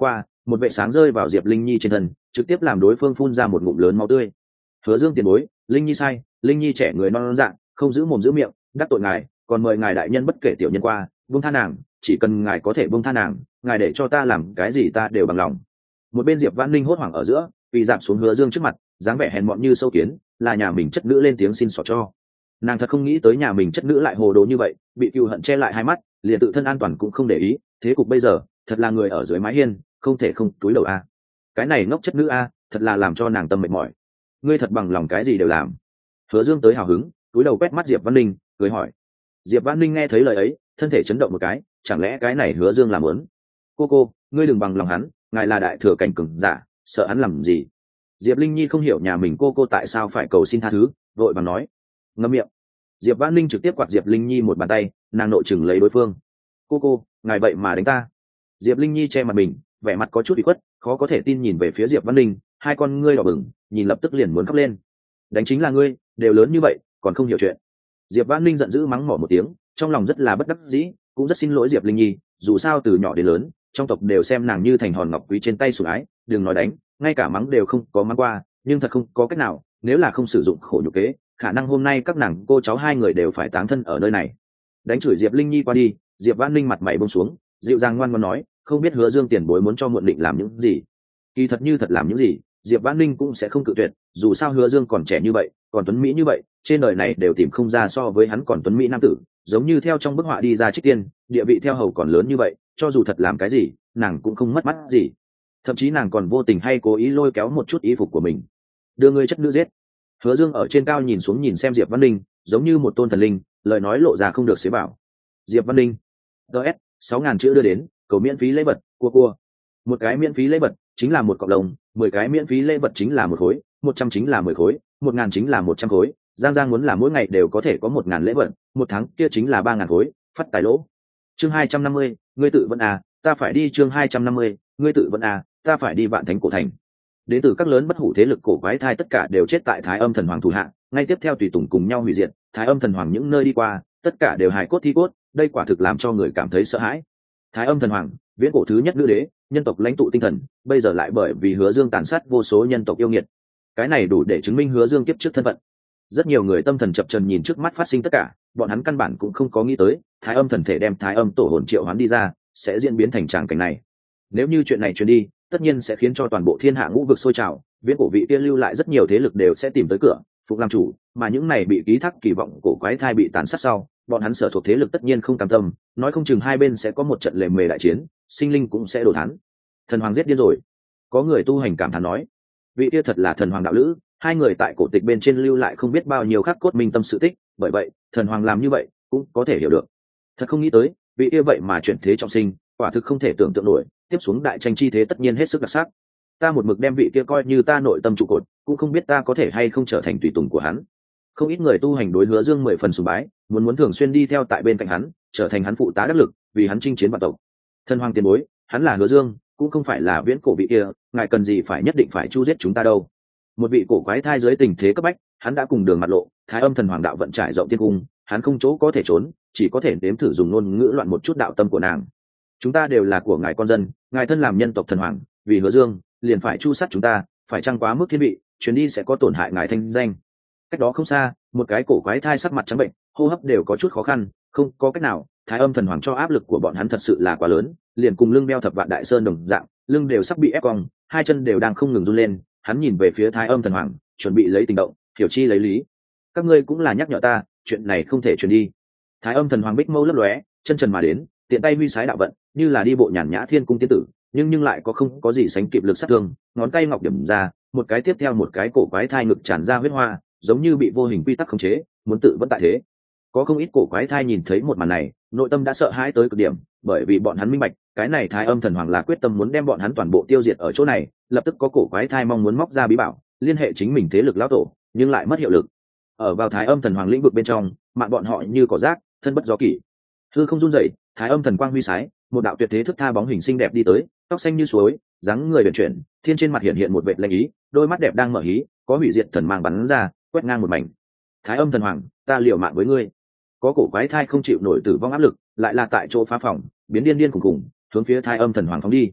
một vệ sáng rơi vào Diệp Linh Nhi trên thân, trực tiếp làm đối phương phun ra một ngụm lớn máu tươi. Hứa Dương tiền bối, Linh Nhi sai, Linh Nhi trẻ người non dạng, không giữ mồm giữ miệng, đắc tội ngài, còn mời ngài đại nhân bất kể tiểu nhân qua, buông tha nàng, chỉ cần ngài có thể buông tha nàng, ngài để cho ta làm cái gì ta đều bằng lòng. Một bên Diệp Vãn Linh hốt hoảng ở giữa, vì dạp xuống Hứa Dương trước mặt, dáng vẻ hèn mọn như sâu kiến, là nhà mình chất nữ lên tiếng xin xỏ cho. Nàng thật không nghĩ tới nhà mình chất nữ lại hồ đồ như vậy, bị cừu hận che lại hai mắt, liền tự thân an toàn cũng không để ý, thế cục bây giờ, thật là người ở dưới mái hiên, không thể không túi đầu a. Cái này ngốc chất nữ a, thật là làm cho nàng tâm mệt mỏi. Ngươi thật bằng lòng cái gì đều làm. Hứa Dương tới hào hứng, túi đầu quét mắt Diệp Văn Linh, cười hỏi. Diệp Văn Linh nghe thấy lời ấy, thân thể chấn động một cái, chẳng lẽ cái này Hứa Dương làm muốn? Cô, ngươi đừng bằng lòng hắn, ngài là đại thừa cảnh cường giả, sợ hắn làm gì? Diệp Linh Nhi không hiểu nhà mình cô tại sao phải cầu xin tha thứ, vội vàng nói. Ngậm miệng. Diệp Văn Linh trực tiếp quạt Diệp Linh Nhi một bàn tay, nàng nội chừng lấy đối phương. Cô, ngài vậy mà đánh ta? Diệp Linh Nhi che mặt mình, vẻ mặt có chút ủy khuất, khó có thể tin nhìn về phía Diệp Văn Linh, hai con ngươi đỏ bừng, nhìn lập tức liền muốn khóc lên. Đánh chính là ngươi, đều lớn như vậy, còn không hiểu chuyện. Diệp Văn Linh giận dữ mắng mỏ một tiếng, trong lòng rất là bất đắc dĩ, cũng rất xin lỗi Diệp Linh Nhi, dù sao từ nhỏ đến lớn, trong tộc đều xem nàng như thành hòn ngọc quý trên tay sủng ái, đừng nói đánh, ngay cả mắng đều không có mắng qua, nhưng thật không có cách nào, nếu là không sử dụng khổ nhục kế, khả năng hôm nay các nàng cô cháu hai người đều phải táng thân ở nơi này. Đánh chửi Diệp Linh Nhi qua đi, Diệp Văn Linh mặt mày buông xuống, dịu dàng ngoan ngoãn nói, không biết Hứa Dương tiền bối muốn cho muộn định làm những gì. Kỳ thật như thật làm những gì, Diệp Văn Linh cũng sẽ không cự tuyệt, dù sao Hứa Dương còn trẻ như vậy, còn tuấn mỹ như vậy, trên đời này đều tìm không ra so với hắn còn tuấn mỹ nam tử, giống như theo trong bức họa đi ra Trích Tiên, địa vị theo hầu còn lớn như vậy, cho dù thật làm cái gì, nàng cũng không mất mắt gì. Thậm chí nàng còn vô tình hay cố ý lôi kéo một chút y phục của mình. Đưa ngươi chất nữ giết. Hứa Dương ở trên cao nhìn xuống nhìn xem Diệp Văn Linh, giống như một tôn thần linh, lời nói lộ ra không được xế bảo. Diệp Văn Linh. DS, 6.000 chữ đưa đến, cầu miễn phí lễ vật, cua. Một cái miễn phí lễ vật chính là một cọc lồng, 10 cái miễn phí lễ vật chính là một khối, 100 chính là 10 khối, 1.000 chính là 100 khối. Giang muốn là mỗi ngày đều có thể có 1.000 lễ vật, một tháng kia chính là 3.000 khối, phát tài lỗ. Chương 250, ngươi tự vẫn à, ta phải đi. Chương 250, ngươi tự vẫn à, ta phải đi Vạn Thánh cổ thành. Đến từ các lớn bất hủ thế lực cổ quái thai tất cả đều chết tại Thái Âm Thần Hoàng thủ hạ, ngay tiếp theo tùy tùng cùng nhau hủy diệt, Thái Âm Thần Hoàng những nơi đi qua, tất cả đều hài cốt thi cốt, đây quả thực làm cho người cảm thấy sợ hãi. Thái Âm Thần Hoàng, viễn cổ thứ nhất nữ đế, nhân tộc lãnh tụ tinh thần, bây giờ lại bởi vì Hứa Dương tàn sát vô số nhân tộc yêu nghiệt. Cái này đủ để chứng minh Hứa Dương kiếp trước thân phận. Rất nhiều người tâm thần chập chờn nhìn trước mắt phát sinh tất cả, bọn hắn căn bản cũng không có nghĩ tới, Thái Âm thần thể đem Thái Âm tổ hồn triệu hoán đi ra, sẽ diễn biến thành tràng cảnh này. Nếu như chuyện này truyền đi, tất nhiên sẽ khiến cho toàn bộ thiên hạ ngũ vực sôi trào, viễn cổ vị kia lưu lại rất nhiều thế lực đều sẽ tìm tới cửa, phục làm chủ, mà những này bị ký thác kỳ vọng cổ quái thai bị tàn sát sau, bọn hắn sở thuộc thế lực tất nhiên không cam tâm, nói không chừng hai bên sẽ có một trận lề mề đại chiến, sinh linh cũng sẽ đổ thán. Thần hoàng giết điên rồi. Có người tu hành cảm thán nói, vị kia thật là thần hoàng đạo lữ, hai người tại cổ tịch bên trên lưu lại không biết bao nhiêu khắc cốt minh tâm sự tích, bởi vậy thần hoàng làm như vậy cũng có thể hiểu được. Thật không nghĩ tới, vị kia vậy mà chuyển thế trọng sinh, quả thực không thể tưởng tượng nổi, tiếp xuống đại tranh chi thế tất nhiên hết sức đặc sắc. Ta một mực đem vị kia coi như ta nội tâm trụ cột, cũng không biết ta có thể hay không trở thành tùy tùng của hắn. Không ít người tu hành đối Hứa Dương 10 phần sùng bái, muốn thường xuyên đi theo tại bên cạnh hắn, trở thành hắn phụ tá đắc lực, vì hắn chinh chiến vạn tộc. Thần hoàng tiền bối, hắn là Hứa Dương, cũng không phải là viễn cổ vị kia, ngài cần gì phải nhất định phải chu giết chúng ta đâu. Một vị cổ quái thai dưới tình thế cấp bách, hắn đã cùng đường mặt lộ, Thái Âm thần hoàng đạo vận trải rộng thiên cung, hắn không chỗ có thể trốn, chỉ có thể nếm thử dùng ngôn ngữ loạn một chút đạo tâm của nàng. Chúng ta đều là của ngài con dân, ngài thân làm nhân tộc thần hoàng, vì Hứa Dương liền phải chu sát chúng ta, phải chăng quá mức thiên vị, chuyến đi sẽ có tổn hại ngài thanh danh. Cách đó không xa, một cái cổ quái thai sắc mặt trắng bệnh, hô hấp đều có chút khó khăn, không có cách nào, Thái Âm thần hoàng cho áp lực của bọn hắn thật sự là quá lớn, liền cùng lưng đeo thập vạn đại sơn đồng dạng, lưng đều sắp bị ép cong, hai chân đều đang không ngừng run lên. Hắn nhìn về phía Thái Âm thần hoàng, chuẩn bị lấy tình động, hiểu chi lấy lý. Các ngươi cũng là nhắc nhở ta, chuyện này không thể truyền đi. Thái Âm thần hoàng bích mâu lấp lóe, chân trần mà đến, tiện tay huy sái đạo vận, như là đi bộ nhàn nhã thiên cung tiên tử, nhưng lại có không có gì sánh kịp lực sát thương, ngón tay ngọc điểm ra, một cái tiếp theo một cái cổ quái thai ngực tràn ra huyết hoa, giống như bị vô hình quy tắc khống chế, muốn tự vẫn tại thế. Có không ít cổ quái thai nhìn thấy một màn này, nội tâm đã sợ hãi tới cực điểm, bởi vì bọn hắn minh bạch, cái này Thái Âm thần hoàng là quyết tâm muốn đem bọn hắn toàn bộ tiêu diệt ở chỗ này. Lập tức có cổ quái thai mong muốn móc ra bí bảo, liên hệ chính mình thế lực lão tổ, nhưng lại mất hiệu lực. Ở vào Thái Âm thần hoàng lĩnh vực bên trong, mạng bọn họ như cỏ rác, thân bất do kỷ. Hư không run rẩy, Thái Âm thần quang huy sái, một đạo tuyệt thế thức tha bóng hình xinh đẹp đi tới, tóc xanh như suối, dáng người huyền chuyển, thiên trên mặt hiện một vệt lanh ý, đôi mắt đẹp đang mở hí, có hủy diệt thần mang bắn ra, quét ngang một mảnh. Thái Âm thần hoàng, ta liều mạng với ngươi. Có cổ quái thai không chịu nổi tử vong áp lực, lại là tại chỗ phá phòng, biến điên khủng hướng phía Thái Âm thần hoàng phóng đi.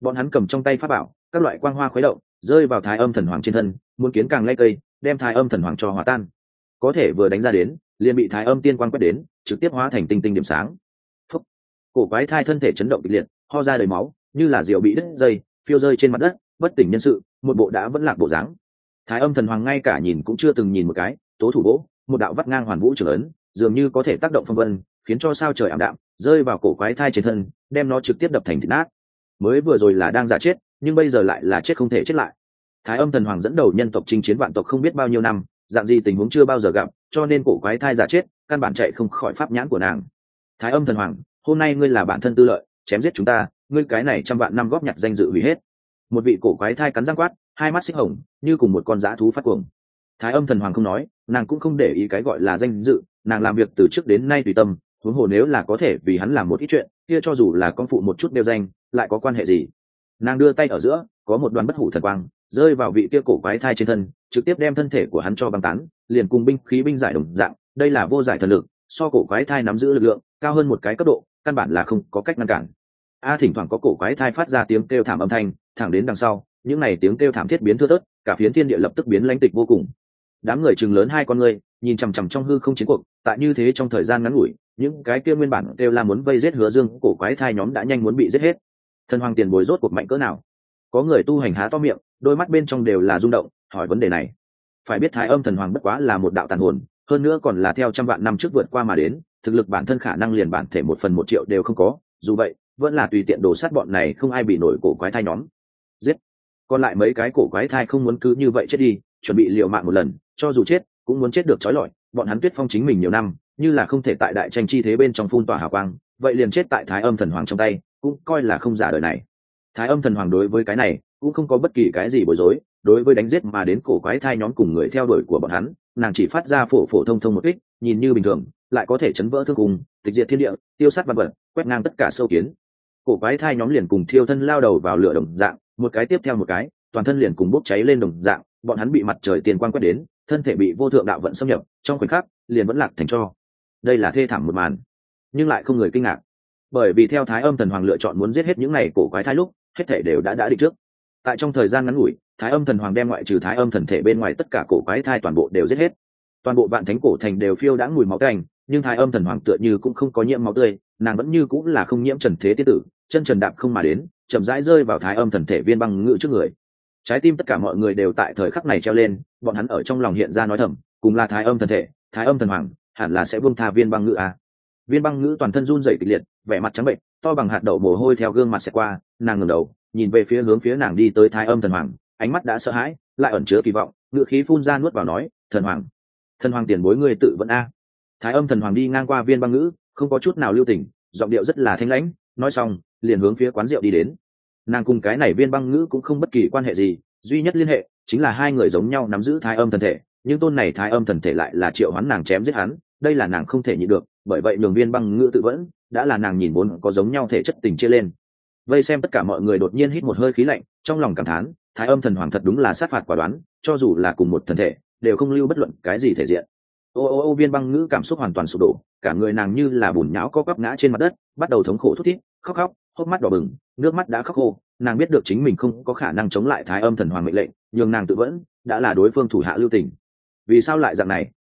bọn hắn cầm trong tay pháp bảo, các loại quang hoa khuấy động rơi vào Thái Âm Thần Hoàng trên thân, muốn kiến càng lay cây đem Thái Âm Thần Hoàng cho hòa tan. Có thể vừa đánh ra đến liền bị Thái Âm tiên quang quét đến, trực tiếp hóa thành tinh tinh điểm sáng. Phúc. Cổ quái thai thân thể chấn động kịch liệt, ho ra đầy máu, như là diều bị đứt dây phiêu rơi trên mặt đất, bất tỉnh nhân sự, một bộ đã vẫn lạc bộ dáng. Thái Âm Thần Hoàng ngay cả nhìn cũng chưa từng nhìn một cái, tố thủ vỗ một đạo vắt ngang hoàn vũ trường ấn, dường như có thể tác động phong vân, khiến cho sao trời ảm đạm, rơi vào cổ quái thai trên thân, đem nó trực tiếp đập thành thịt nát. Mới vừa rồi là đang giả chết, nhưng bây giờ lại là chết không thể chết lại. Thái Âm Thần Hoàng dẫn đầu nhân tộc chinh chiến vạn tộc không biết bao nhiêu năm, dạng gì tình huống chưa bao giờ gặp, cho nên cổ quái thai giả chết, căn bản chạy không khỏi pháp nhãn của nàng. Thái Âm Thần Hoàng, hôm nay ngươi là bản thân tư lợi, chém giết chúng ta, ngươi cái này trăm vạn năm góp nhặt danh dự hủy hết. Một vị cổ quái thai cắn răng quát, hai mắt xích hồng, như cùng một con dã thú phát cuồng. Thái Âm Thần Hoàng không nói, nàng cũng không để ý cái gọi là danh dự, nàng làm việc từ trước đến nay tùy tâm, huống hồ nếu là có thể vì hắn làm một ít chuyện, kia cho dù là con phụ một chút đeo danh, lại có quan hệ gì? Nàng đưa tay ở giữa, có một đoàn bất hủ thần quang rơi vào vị kia cổ quái thai trên thân, trực tiếp đem thân thể của hắn cho băng tán, liền cùng binh khí binh giải đồng dạng, đây là vô giải thần lực, so cổ quái thai nắm giữ lực lượng cao hơn một cái cấp độ, căn bản là không có cách ngăn cản. Thỉnh thoảng có cổ quái thai phát ra tiếng kêu thảm âm thanh, thẳng đến đằng sau, những này tiếng kêu thảm thiết biến thưa thớt, cả phiến thiên địa lập tức biến lãnh tịch vô cùng. Đám người chừng lớn hai con ngươi, nhìn chằm chằm trong hư không chiến cuộc, tại như thế trong thời gian ngắn ngủi, những cái kia nguyên bản kêu la muốn vây giết Hứa Dương, cổ quái thai nhóm đã nhanh muốn bị giết hết. Thần Hoàng tiền bối rốt cuộc mạnh cỡ nào? Có người tu hành há to miệng, đôi mắt bên trong đều là rung động, hỏi vấn đề này. Phải biết Thái Âm Thần Hoàng bất quá là một đạo tàn hồn, hơn nữa còn là theo trăm vạn năm trước vượt qua mà đến, thực lực bản thân khả năng liền bản thể 1/1 triệu đều không có, dù vậy, vẫn là tùy tiện đổ sát bọn này không ai bị nổi cổ quái thai nhóm. Giết. Còn lại mấy cái cổ quái thai không muốn cứ như vậy chết đi, chuẩn bị liều mạng một lần, cho dù chết, cũng muốn chết được trói lọi, bọn hắn Tuyết Phong chính mình nhiều năm, như là không thể tại đại tranh chi thế bên trong phun tỏa hào quang, vậy liền chết tại Thái Âm Thần Hoàng trong tay, cũng coi là không giả đời này. Thái Âm Thần Hoàng đối với cái này cũng không có bất kỳ cái gì bối rối, đối với đánh giết mà đến cổ quái thai nhóm cùng người theo đuổi của bọn hắn, nàng chỉ phát ra phổ phổ thông thông một kích, nhìn như bình thường, lại có thể chấn vỡ thương cùng, tịch diệt thiên địa, tiêu sát vạn vật, quét ngang tất cả sâu kiến. Cổ quái thai nhóm liền cùng thiêu thân lao đầu vào lửa đồng dạng, một cái tiếp theo một cái, toàn thân liền cùng bốc cháy lên đồng dạng, bọn hắn bị mặt trời tiền quang quét đến, thân thể bị vô thượng đạo vận xâm nhập, trong khoảnh khắc liền vẫn lạc thành tro. Đây là thê thảm một màn, nhưng lại không người kinh ngạc, bởi vì theo Thái Âm Thần Hoàng lựa chọn muốn giết hết những này cổ quái thai lúc, hết thể đều đã định trước. Tại trong thời gian ngắn ngủi, Thái Âm Thần Hoàng đem ngoại trừ Thái Âm thần thể bên ngoài tất cả cổ quái thai toàn bộ đều giết hết. Toàn bộ vạn thánh cổ thành đều phiêu đã mùi máu tanh, nhưng Thái Âm Thần Hoàng tựa như cũng không có nhiễm máu tươi, nàng vẫn như cũng là không nhiễm trần thế tiên tử, chân trần đạp không mà đến, chậm rãi rơi vào Thái Âm thần thể Viên Băng Ngự trước người. Trái tim tất cả mọi người đều tại thời khắc này treo lên, bọn hắn ở trong lòng hiện ra nói thầm, cùng là Thái Âm thần thể, Thái Âm Thần Hoàng, hẳn là sẽ buông tha Viên Băng Ngự à. Viên Băng Ngự toàn thân run rẩy kịch liệt, vẻ mặt trắng bệnh, to bằng hạt đậu mồ hôi theo gương mặt xẹt qua, nàng ngẩng đầu, nhìn về hướng phía nàng đi tới Thái Âm Thần Hoàng, ánh mắt đã sợ hãi, lại ẩn chứa kỳ vọng, ngự khí phun ra nuốt vào nói, thần hoàng tiền bối ngươi tự vẫn a. Thái Âm Thần Hoàng đi ngang qua Viên Băng Ngự, không có chút nào lưu tình, giọng điệu rất là thanh lãnh, nói xong liền hướng phía quán rượu đi đến. Nàng cùng cái này Viên Băng Ngự cũng không bất kỳ quan hệ gì, duy nhất liên hệ chính là hai người giống nhau nắm giữ Thái Âm thần thể, nhưng tôn này Thái Âm thần thể lại là triệu hoán nàng chém giết hắn, đây là nàng không thể nhịn được, bởi vậy nhường Viên Băng Ngự tự vẫn, đã là nàng nhìn vốn có giống nhau thể chất tình chia lên. Vây xem tất cả mọi người đột nhiên hít một hơi khí lạnh, trong lòng cảm thán, Thái Âm Thần Hoàng thật đúng là sát phạt quả đoán, cho dù là cùng một thần thể, đều không lưu bất luận cái gì thể diện. Viên Băng Ngữ cảm xúc hoàn toàn sụp đổ, cả người nàng như là bùn nhão co quắp ngã trên mặt đất, bắt đầu thống khổ thút thít, khóc, hốc mắt đỏ bừng, nước mắt đã khóc khô, nàng biết được chính mình không có khả năng chống lại Thái Âm Thần Hoàng mệnh lệnh, nhưng nàng tự vẫn, đã là đối phương thủ hạ lưu tình. Vì sao lại dạng này?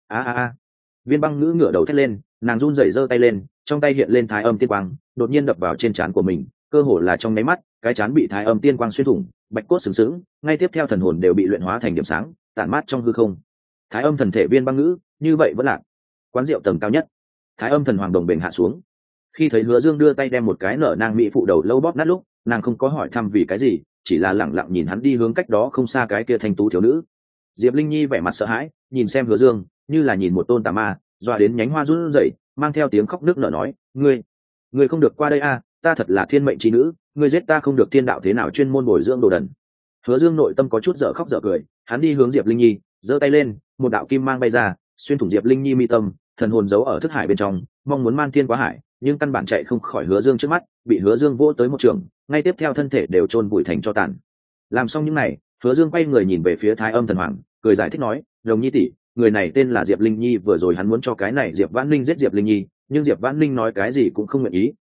Viên Băng Ngữ ngửa đầu thét lên, nàng run rẩy giơ tay lên, trong tay hiện lên Thái Âm tiên quang, đột nhiên đập vào trên trán của mình, cơ hồ là trong nháy mắt, cái trán bị Thái Âm tiên quang xuyên thủng, bạch cốt sừng sững, ngay tiếp theo thần hồn đều bị luyện hóa thành điểm sáng, tản mát trong hư không. Thái Âm thần thể Viên Băng Ngữ, như vậy vẫn lạc. Quán rượu tầng cao nhất, Thái Âm Thần Hoàng đồng bền hạ xuống. Khi thấy Hứa Dương đưa tay đem một cái nở nang mỹ phụ đầu lâu bóp nát lúc, nàng không có hỏi thăm vì cái gì, chỉ là lẳng lặng nhìn hắn đi hướng cách đó không xa cái kia thanh tú thiếu nữ. Diệp Linh Nhi vẻ mặt sợ hãi, nhìn xem Hứa Dương, như là nhìn một tôn tà ma, dọa đến nhánh hoa run rẩy, mang theo tiếng khóc nức nở nói: "Ngươi không được qua đây a, ta thật là thiên mệnh chi nữ, ngươi giết ta không được, thiên đạo thế nào chuyên môn bồi dưỡng đồ đần." Hứa Dương nội tâm có chút dở khóc dở cười, hắn đi hướng Diệp Linh Nhi, giơ tay lên, một đạo kim mang bay ra, xuyên thủng Diệp Linh Nhi mi tâm, thần hồn giấu ở thức hải bên trong, mong muốn man thiên quá hải, nhưng căn bản chạy không khỏi Hứa Dương trước mắt, bị Hứa Dương vỗ tới một trường, ngay tiếp theo thân thể đều chôn bụi thành tro tàn. Làm xong những này, Hứa Dương quay người nhìn về phía Thái Âm Thần Hoàng, cười giải thích nói: "Đồng Nhi tỷ, người này tên là Diệp Linh Nhi, vừa rồi hắn muốn cho cái này Diệp Vãn Linh giết Diệp Linh Nhi, nhưng Diệp Vãn Linh nói cái gì cũng không nguyện ý,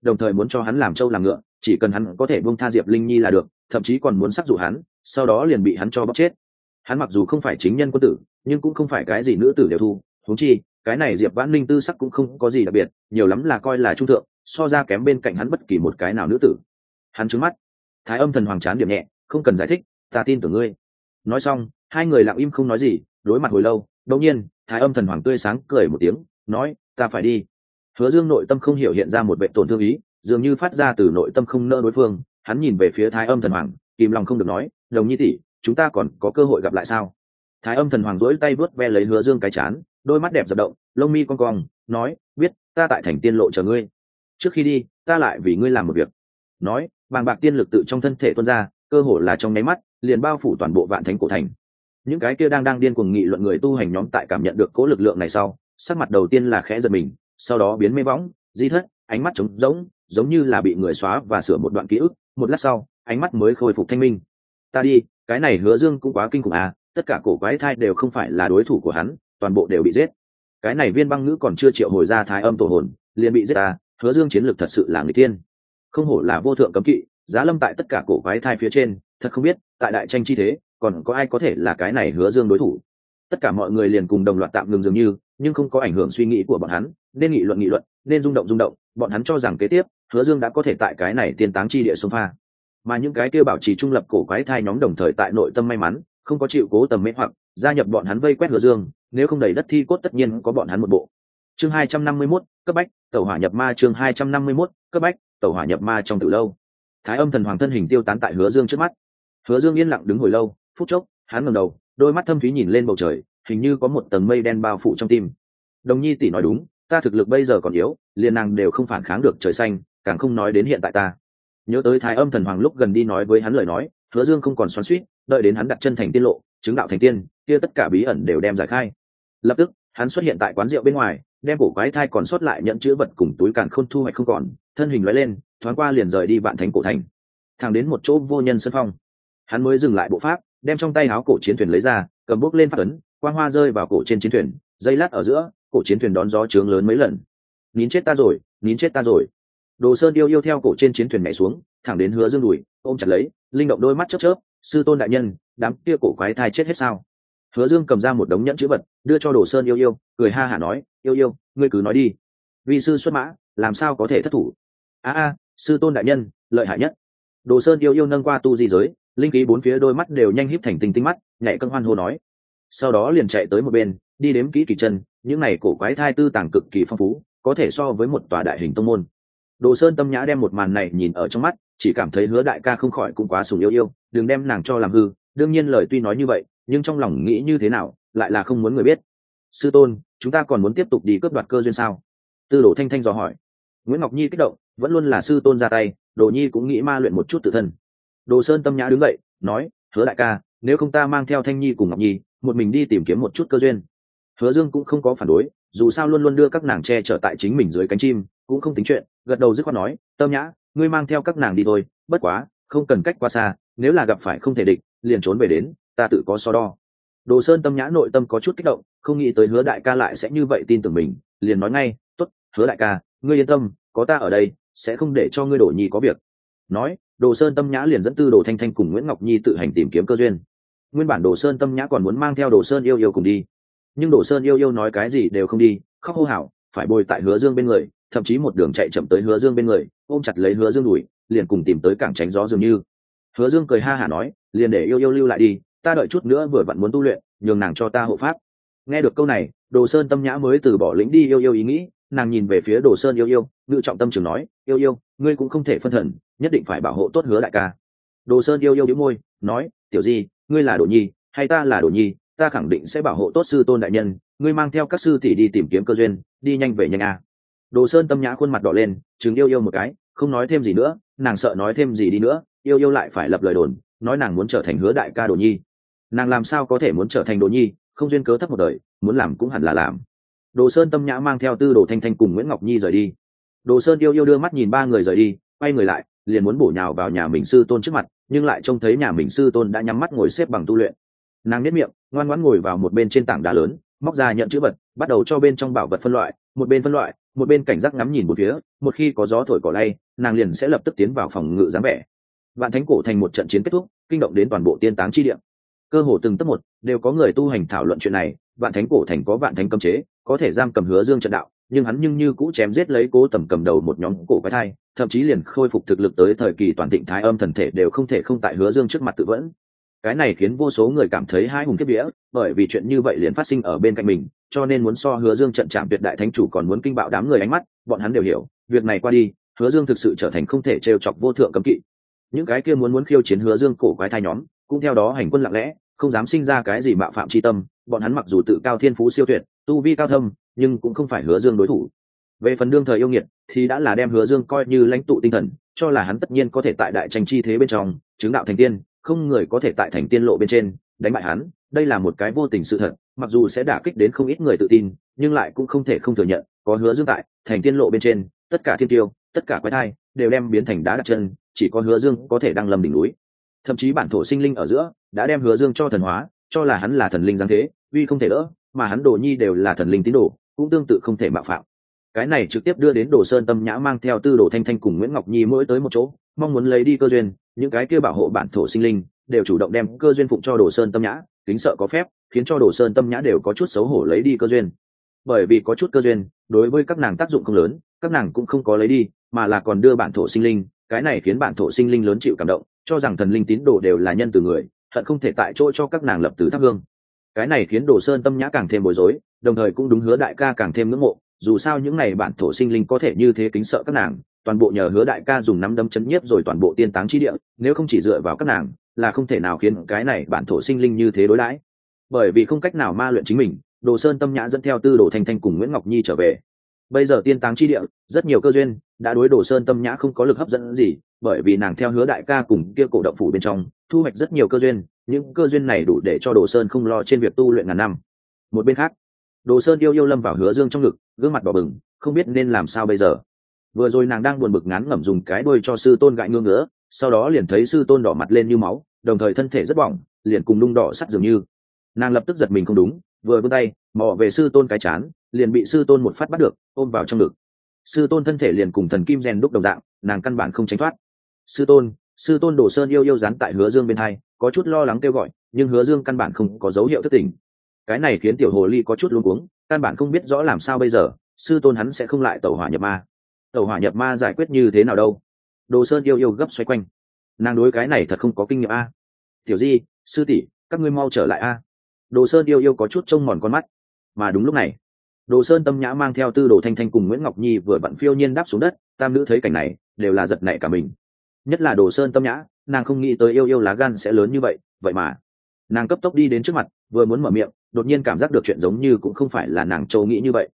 đồng thời muốn cho hắn làm trâu làm ngựa, chỉ cần hắn có thể buông tha Diệp Linh Nhi là được, thậm chí còn muốn sắc dụ hắn, sau đó liền bị hắn cho bóc chết. Hắn mặc dù không phải chính nhân quân tử, nhưng cũng không phải cái gì nữ tử đều thu, huống chi cái này Diệp Vãn Linh tư sắc cũng không có gì đặc biệt, nhiều lắm là coi là trung thượng, so ra kém bên cạnh hắn bất kỳ một cái nào nữ tử. Hắn trừng mắt. Thái Âm Thần Hoàng chán điểm nhẹ, không cần giải thích, ta tin tưởng ngươi. Nói xong, hai người lặng im không nói gì, đối mặt hồi lâu, đột nhiên, Thái Âm Thần Hoàng tươi sáng cười một tiếng, nói, ta phải đi. Hứa Dương nội tâm không hiểu hiện ra một vẻ tổn thương ý, dường như phát ra từ nội tâm không nỡ đối phương, hắn nhìn về phía Thái Âm Thần Hoàng, kìm lòng không được nói, Đồng Nhi tỷ, chúng ta còn có cơ hội gặp lại sao? Thái Âm Thần Hoàng duỗi tay vuốt ve lấy Hứa Dương cái trán, đôi mắt đẹp giật động, lông mi cong cong, nói, biết, ta tại Thành Tiên Lộ chờ ngươi. Trước khi đi, ta lại vì ngươi làm một việc. Nói, bàng bạc tiên lực tự trong thân thể tuôn ra, cơ hồ là trong nháy mắt, liền bao phủ toàn bộ Vạn Thánh cổ thành. Những cái kia đang điên cuồng nghị luận người tu hành nhóm tại cảm nhận được cố lực lượng này sau, sắc mặt đầu tiên là khẽ giật mình, sau đó biến mê võng, di thất, ánh mắt trống rỗng, giống như là bị người xóa và sửa một đoạn ký ức, một lát sau, ánh mắt mới khôi phục thanh minh. Ta đi, cái này Hứa Dương cũng quá kinh khủng à, tất cả cổ quái thai đều không phải là đối thủ của hắn, toàn bộ đều bị giết. Cái này Viên Băng Ngữ còn chưa triệu hồi ra Thái Âm tổ hồn, liền bị giết à, Hứa Dương chiến lược thật sự là người tiên. Không hổ là vô thượng cấm kỵ, giá lâm tại tất cả cổ quái thai phía trên, thật không biết, tại đại tranh chi thế, còn có ai có thể là cái này Hứa Dương đối thủ. Tất cả mọi người liền cùng đồng loạt tạm ngừng dường như, nhưng không có ảnh hưởng suy nghĩ của bọn hắn, nên nghị luận, nên rung động, bọn hắn cho rằng kế tiếp, Hứa Dương đã có thể tại cái này tiên táng chi địa xông pha. Mà những cái kia bảo trì trung lập cổ quái thai nhóm đồng thời tại nội tâm may mắn, không có chịu cố tầm mê hoặc, gia nhập bọn hắn vây quét Hứa Dương, nếu không đầy đất thi cốt tất nhiên có bọn hắn một bộ. Chương 251, cấp bách, tẩu hỏa nhập ma. Chương 251, cấp bách, tẩu hỏa nhập ma. Trong tử lâu, Thái Âm Thần Hoàng thân hình tiêu tán tại Hứa Dương trước mắt. Hứa Dương yên lặng đứng hồi lâu, phút chốc, hắn ngẩng đầu, đôi mắt thâm thúy nhìn lên bầu trời, hình như có một tầng mây đen bao phủ trong tim. Đồng Nhi tỷ nói đúng, ta thực lực bây giờ còn yếu, liền nàng đều không phản kháng được trời xanh, càng không nói đến hiện tại ta. Nhớ tới Thái Âm Thần Hoàng lúc gần đi nói với hắn lời nói, Hứa Dương không còn xoắn xuýt, đợi đến hắn đặt chân thành tiên lộ, chứng đạo thành tiên, kia tất cả bí ẩn đều đem giải khai. Lập tức, hắn xuất hiện tại quán rượu bên ngoài, đem cổ quái thai còn sót lại nhận chữ vật cùng túi càn khôn thu hoạch không còn, thân hình lóe lên, thoáng qua liền rời đi Vạn Thánh cổ thành, thẳng đến một chỗ vô nhân sân phong. Hắn mới dừng lại bộ pháp, đem trong tay áo cổ chiến thuyền lấy ra, cầm bốc lên phát ấn, quang hoa rơi vào cổ trên chiến thuyền, dây lát ở giữa, cổ chiến thuyền đón gió trướng lớn mấy lần. Nín chết ta rồi, nín chết ta rồi. Đồ Sơn yêu theo cổ trên chiến thuyền nhảy xuống, thẳng đến Hứa Dương đùi, ôm chặt lấy, linh động đôi mắt chớp chớp, sư tôn đại nhân, đám kia cổ quái thai chết hết sao? Hứa Dương cầm ra một đống nhẫn chữ vật, đưa cho Đồ Sơn yêu, cười ha hả nói, yêu, ngươi cứ nói đi. Vì sư xuất mã, làm sao có thể thất thủ? Sư tôn đại nhân, lợi hại nhất. Đồ Sơn yêu nâng qua tu di giới, linh khí bốn phía đôi mắt đều nhanh híp thành tinh mắt, nhảy cân hoan hô nói. Sau đó liền chạy tới một bên, đi đếm kỹ kỳ chân, những này cổ quái thai tư tàng cực kỳ phong phú, có thể so với một tòa đại hình tông môn. Đồ Sơn tâm nhã đem một màn này nhìn ở trong mắt, chỉ cảm thấy Hứa đại ca không khỏi cũng quá sủng yêu, đừng đem nàng cho làm hư. Đương nhiên lời tuy nói như vậy, nhưng trong lòng nghĩ như thế nào, lại là không muốn người biết. Sư tôn, chúng ta còn muốn tiếp tục đi cướp đoạt cơ duyên sao? Tư Đồ Thanh Thanh dò hỏi. Nguyễn Ngọc Nhi kích động, vẫn luôn là sư tôn ra tay, Đồ Nhi cũng nghĩ ma luyện một chút tự thân. Đồ Sơn tâm nhã đứng dậy, nói, Hứa đại ca, nếu không ta mang theo Thanh Nhi cùng Ngọc Nhi, một mình đi tìm kiếm một chút cơ duyên. Hứa Dương cũng không có phản đối, dù sao luôn luôn đưa các nàng che chở tại chính mình dưới cánh chim, cũng không tính chuyện, gật đầu dứt khoát nói, tâm nhã, ngươi mang theo các nàng đi thôi, bất quá, không cần cách quá xa, nếu là gặp phải không thể địch, liền trốn về đến, ta tự có so đo. Đồ Sơn tâm nhã nội tâm có chút kích động, không nghĩ tới Hứa đại ca lại sẽ như vậy tin tưởng mình, liền nói ngay, tốt, Hứa đại ca, ngươi yên tâm, có ta ở đây, sẽ không để cho ngươi Đồ Nhi có việc. Nói, Đồ Sơn tâm nhã liền dẫn Tư Đồ Thanh Thanh cùng Nguyễn Ngọc Nhi tự hành tìm kiếm cơ duyên. Nguyên bản Đồ Sơn tâm nhã còn muốn mang theo Đồ Sơn yêu cùng đi, nhưng Đồ Sơn yêu nói cái gì đều không đi, khóc hô hào, phải bồi tại Hứa Dương bên người, thậm chí một đường chạy chậm tới Hứa Dương bên người, ôm chặt lấy Hứa Dương đùi, liền cùng tìm tới cảng tránh gió dường như. Hứa Dương cười ha hả nói, liền để yêu lưu lại đi, ta đợi chút nữa vừa vặn muốn tu luyện, nhường nàng cho ta hộ pháp. Nghe được câu này, Đồ Sơn tâm nhã mới từ bỏ lĩnh đi yêu ý nghĩ, nàng nhìn về phía Đồ Sơn yêu, ngự trọng tâm trường nói, yêu, ngươi cũng không thể phân thần, nhất định phải bảo hộ tốt Hứa đại ca. Đồ Sơn yêu bĩu môi, nói, tiểu Di, ngươi là Đồ Nhi, hay ta là Đồ Nhi, ta khẳng định sẽ bảo hộ tốt sư tôn đại nhân, ngươi mang theo các sư tỷ đi tìm kiếm cơ duyên, đi nhanh về nhanh a. Đồ Sơn tâm nhã khuôn mặt đỏ lên, chừng yêu một cái, không nói thêm gì nữa, nàng sợ nói thêm gì đi nữa, yêu lại phải lập lời đồn, nói nàng muốn trở thành Hứa đại ca Đồ Nhi. Nàng làm sao có thể muốn trở thành Đồ Nhi, không duyên cớ thấp một đời, muốn làm cũng hẳn là làm. Đồ Sơn tâm nhã mang theo Tư Đồ Thanh Thanh cùng Nguyễn Ngọc Nhi rời đi. Đồ Sơn yêu đưa mắt nhìn ba người rời đi, quay người lại, liền muốn bổ nhào vào nhà mình sư tôn trước mặt, nhưng lại trông thấy nhà mình sư tôn đã nhắm mắt ngồi xếp bằng tu luyện. Nàng nhếch miệng, ngoan ngoãn ngồi vào một bên trên tảng đá lớn, móc ra nhận chữ vật, bắt đầu cho bên trong bảo vật phân loại, một bên phân loại, một bên cảnh giác ngắm nhìn một phía, một khi có gió thổi cỏ lay, nàng liền sẽ lập tức tiến vào phòng ngự dáng vẻ. Vạn Thánh cổ thành một trận chiến kết thúc, kinh động đến toàn bộ tiên táng chi địa. Cơ hồ từng tấc một đều có người tu hành thảo luận chuyện này. Vạn Thánh cổ thành có Vạn Thánh cấm chế, có thể giam cầm Hứa Dương trận đạo, nhưng hắn như cũ chém giết lấy Cố Tầm cầm đầu một nhóm cổ quái thai, thậm chí liền khôi phục thực lực tới thời kỳ toàn thịnh thái âm thần thể đều không thể không tại Hứa Dương trước mặt tự vẫn. Cái này khiến vô số người cảm thấy hai hùng kiếp vía, bởi vì chuyện như vậy liền phát sinh ở bên cạnh mình, cho nên muốn so Hứa Dương trận chạm tuyệt đại thánh chủ còn muốn kinh bạo đám người ánh mắt. Bọn hắn đều hiểu, việc này qua đi, Hứa Dương thực sự trở thành không thể trêu chọc vô thượng cấm kỵ. Những cái kia muốn khiêu chiến Hứa Dương cổ quái thai nhóm, cũng theo đó hành quân lặng lẽ, không dám sinh ra cái gì mạo phạm chi tâm. Bọn hắn mặc dù tự cao thiên phú siêu tuyệt, tu vi cao thâm, nhưng cũng không phải Hứa Dương đối thủ. Về phần đương thời yêu nghiệt, thì đã là đem Hứa Dương coi như lãnh tụ tinh thần, cho là hắn tất nhiên có thể tại đại tranh chi thế bên trong chứng đạo thành tiên, không người có thể tại thành tiên lộ bên trên đánh bại hắn. Đây là một cái vô tình sự thật, mặc dù sẽ đả kích đến không ít người tự tin, nhưng lại cũng không thể không thừa nhận, có Hứa Dương tại thành tiên lộ bên trên, tất cả thiên tiêu, tất cả quái thai đều đem biến thành đá đặt chân, chỉ có Hứa Dương có thể đăng lâm đỉnh núi. Thậm chí bản thổ sinh linh ở giữa đã đem Hứa Dương cho thần hóa, cho là hắn là thần linh giáng thế, uy không thể đỡ, mà hắn Đồ Nhi đều là thần linh tín đồ, cũng tương tự không thể mạo phạm. Cái này trực tiếp đưa đến Đồ Sơn Tâm Nhã mang theo Tư Đồ Thanh Thanh cùng Nguyễn Ngọc Nhi mỗi tới một chỗ, mong muốn lấy đi cơ duyên. Những cái kia bảo hộ bản thổ sinh linh đều chủ động đem cơ duyên phụng cho Đồ Sơn Tâm Nhã, kính sợ có phép, khiến cho Đồ Sơn Tâm Nhã đều có chút xấu hổ lấy đi cơ duyên. Bởi vì có chút cơ duyên, đối với các nàng tác dụng không lớn, các nàng cũng không có lấy đi, mà là còn đưa bản thổ sinh linh. Cái này khiến bản thổ sinh linh lớn chịu cảm động, cho rằng thần linh tín đồ đều là nhân từ người, hận không thể tại chỗ cho các nàng lập từ thắp hương. Cái này khiến Đồ Sơn Tâm Nhã càng thêm bối rối, đồng thời cũng đúng Hứa đại ca càng thêm ngưỡng mộ. Dù sao những này bản thổ sinh linh có thể như thế kính sợ các nàng, toàn bộ nhờ Hứa đại ca dùng nắm đấm chấn nhiếp rồi toàn bộ tiên táng chi địa, nếu không chỉ dựa vào các nàng là không thể nào khiến cái này bản thổ sinh linh như thế đối đãi. Bởi vì không cách nào ma luyện chính mình, Đồ Sơn Tâm Nhã dẫn theo Tư Đồ Thanh Thanh cùng Nguyễn Ngọc Nhi trở về. Bây giờ tiên táng chi địa rất nhiều cơ duyên đã đối Đồ Sơn Tâm Nhã không có lực hấp dẫn gì, bởi vì nàng theo Hứa đại ca cùng kia cổ động phủ bên trong thu hoạch rất nhiều cơ duyên, những cơ duyên này đủ để cho Đồ Sơn không lo trên việc tu luyện ngàn năm. Một bên khác, Đồ Sơn yêu lâm vào Hứa Dương trong ngực, gương mặt đỏ bừng, không biết nên làm sao bây giờ. Vừa rồi nàng đang buồn bực ngán ngẩm dùng cái đuôi cho sư tôn gãi ngứa ngứa, sau đó liền thấy sư tôn đỏ mặt lên như máu, đồng thời thân thể rất bỏng, liền cùng nung đỏ sắt dường như. Nàng lập tức giật mình không đúng, vừa vươn tay mò về sư tôn cái chán, liền bị sư tôn một phát bắt được, ôm vào trong ngực. Sư tôn thân thể liền cùng thần kim rèn đúc đồng dạng, nàng căn bản không tránh thoát. Sư tôn Đồ Sơn yêu dán tại Hứa Dương bên hai, có chút lo lắng kêu gọi, nhưng Hứa Dương căn bản không có dấu hiệu thức tỉnh. Cái này khiến tiểu hồ ly có chút luống cuống, căn bản không biết rõ làm sao bây giờ. Sư tôn hắn sẽ không lại tẩu hỏa nhập ma. Tẩu hỏa nhập ma giải quyết như thế nào đâu? Đồ Sơn yêu gấp xoay quanh. Nàng đối cái này thật không có kinh nghiệm a. Tiểu Di, sư tỷ, các ngươi mau trở lại a. Đồ Sơn yêu có chút trông mòn con mắt. Mà đúng lúc này, Đồ Sơn Tâm Nhã mang theo Tư Đồ Thanh Thanh cùng Nguyễn Ngọc Nhi vừa vặn phiêu nhiên đáp xuống đất, tam nữ thấy cảnh này đều là giật nảy cả mình. Nhất là Đồ Sơn Tâm Nhã, nàng không nghĩ tới yêu lá gan sẽ lớn như vậy, vậy mà nàng cấp tốc đi đến trước mặt, vừa muốn mở miệng, đột nhiên cảm giác được chuyện giống như cũng không phải là nàng châu nghĩ như vậy.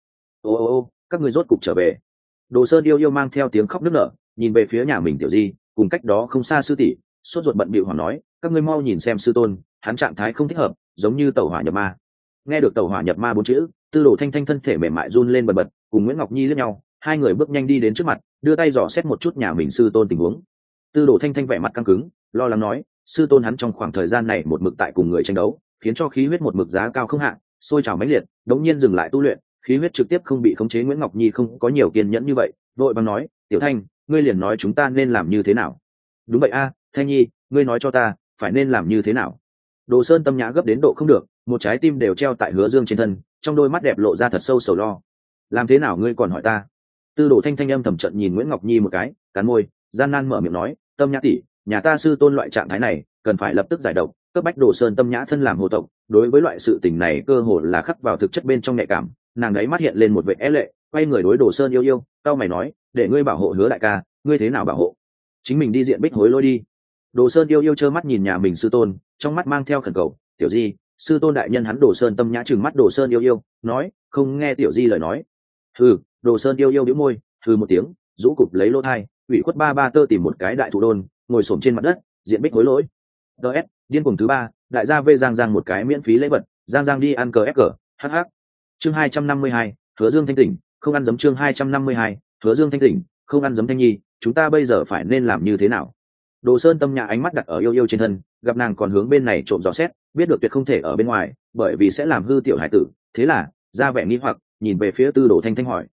Ô, các ngươi rốt cục trở về. Đồ Sơn yêu mang theo tiếng khóc nức nở, nhìn về phía nhà mình Tiểu Di, cùng cách đó không xa sư tỷ, sốt ruột bận bịu hỏi nói, các ngươi mau nhìn xem sư tôn, hắn trạng thái không thích hợp, giống như tẩu hỏa nhập ma. Nghe được tẩu hỏa nhập ma bốn chữ, Tư Đồ Thanh Thanh thân thể mềm mại run lên bần bật, cùng Nguyễn Ngọc Nhi liếc nhau, hai người bước nhanh đi đến trước mặt, đưa tay dò xét một chút nhà mình sư tôn tình huống. Tư Đồ Thanh Thanh vẻ mặt căng cứng, lo lắng nói, sư tôn hắn trong khoảng thời gian này một mực tại cùng người tranh đấu, khiến cho khí huyết một mực giá cao không hạn, sôi trào mãnh liệt, đống nhiên dừng lại tu luyện, khí huyết trực tiếp không bị khống chế. Nguyễn Ngọc Nhi không có nhiều kiên nhẫn như vậy, vội vàng nói, Tiểu Thanh, ngươi liền nói chúng ta nên làm như thế nào? Đúng vậy a, Thanh Nhi, ngươi nói cho ta, phải nên làm như thế nào? Đồ Sơn Tâm Nhã gấp đến độ không được, một trái tim đều treo tại Hứa Dương trên thân, trong đôi mắt đẹp lộ ra thật sâu sầu lo. Làm thế nào ngươi còn hỏi ta? Tư Đồ Thanh Thanh âm thầm trận nhìn Nguyễn Ngọc Nhi một cái, cắn môi, gian nan mở miệng nói, Tâm Nhã tỷ, nhà ta sư tôn loại trạng thái này, cần phải lập tức giải độc, cấp bách Đồ Sơn Tâm Nhã thân làm hộ tộc, đối với loại sự tình này cơ hồ là khắc vào thực chất bên trong nhạy cảm. Nàng đấy mắt hiện lên một vẻ e lệ, quay người đối Đồ Sơn yêu, cau mày nói, để ngươi bảo hộ Hứa đại ca, ngươi thế nào bảo hộ? Chính mình đi diện Bích Hối lôi đi. Đồ Sơn yêu trơ mắt nhìn nhà mình sư tôn, trong mắt mang theo khẩn cầu, Tiểu Di, sư tôn đại nhân. Hắn Đồ Sơn Tâm Nhã trừng mắt Đồ Sơn yêu, nói, không nghe Tiểu Di lời nói. Đồ Sơn yêu bĩu môi, một tiếng, rũ cụp lấy lỗ thai, ủy khuất ba tơ tìm một cái đại thụ đôn, ngồi xổm trên mặt đất, diện Bích Hối lỗi. DS, điên cuồng thứ 3, đại gia vê Giang một cái miễn phí lễ vật, Giang đi ăn cờ ép cờ, hh. Chương 252, Hứa Dương thanh tỉnh, không ăn giấm. Chương 252, Hứa Dương thanh tỉnh, không ăn giấm. Thanh Nhi, chúng ta bây giờ phải nên làm như thế nào? Đồ Sơn Tâm Nhã ánh mắt đặt ở yêu trên thân, gặp nàng còn hướng bên này trộm dò xét, biết được tuyệt không thể ở bên ngoài, bởi vì sẽ làm hư tiểu hải tử, thế là ra vẻ nghi hoặc, nhìn về phía Tư Đồ Thanh Thanh hỏi.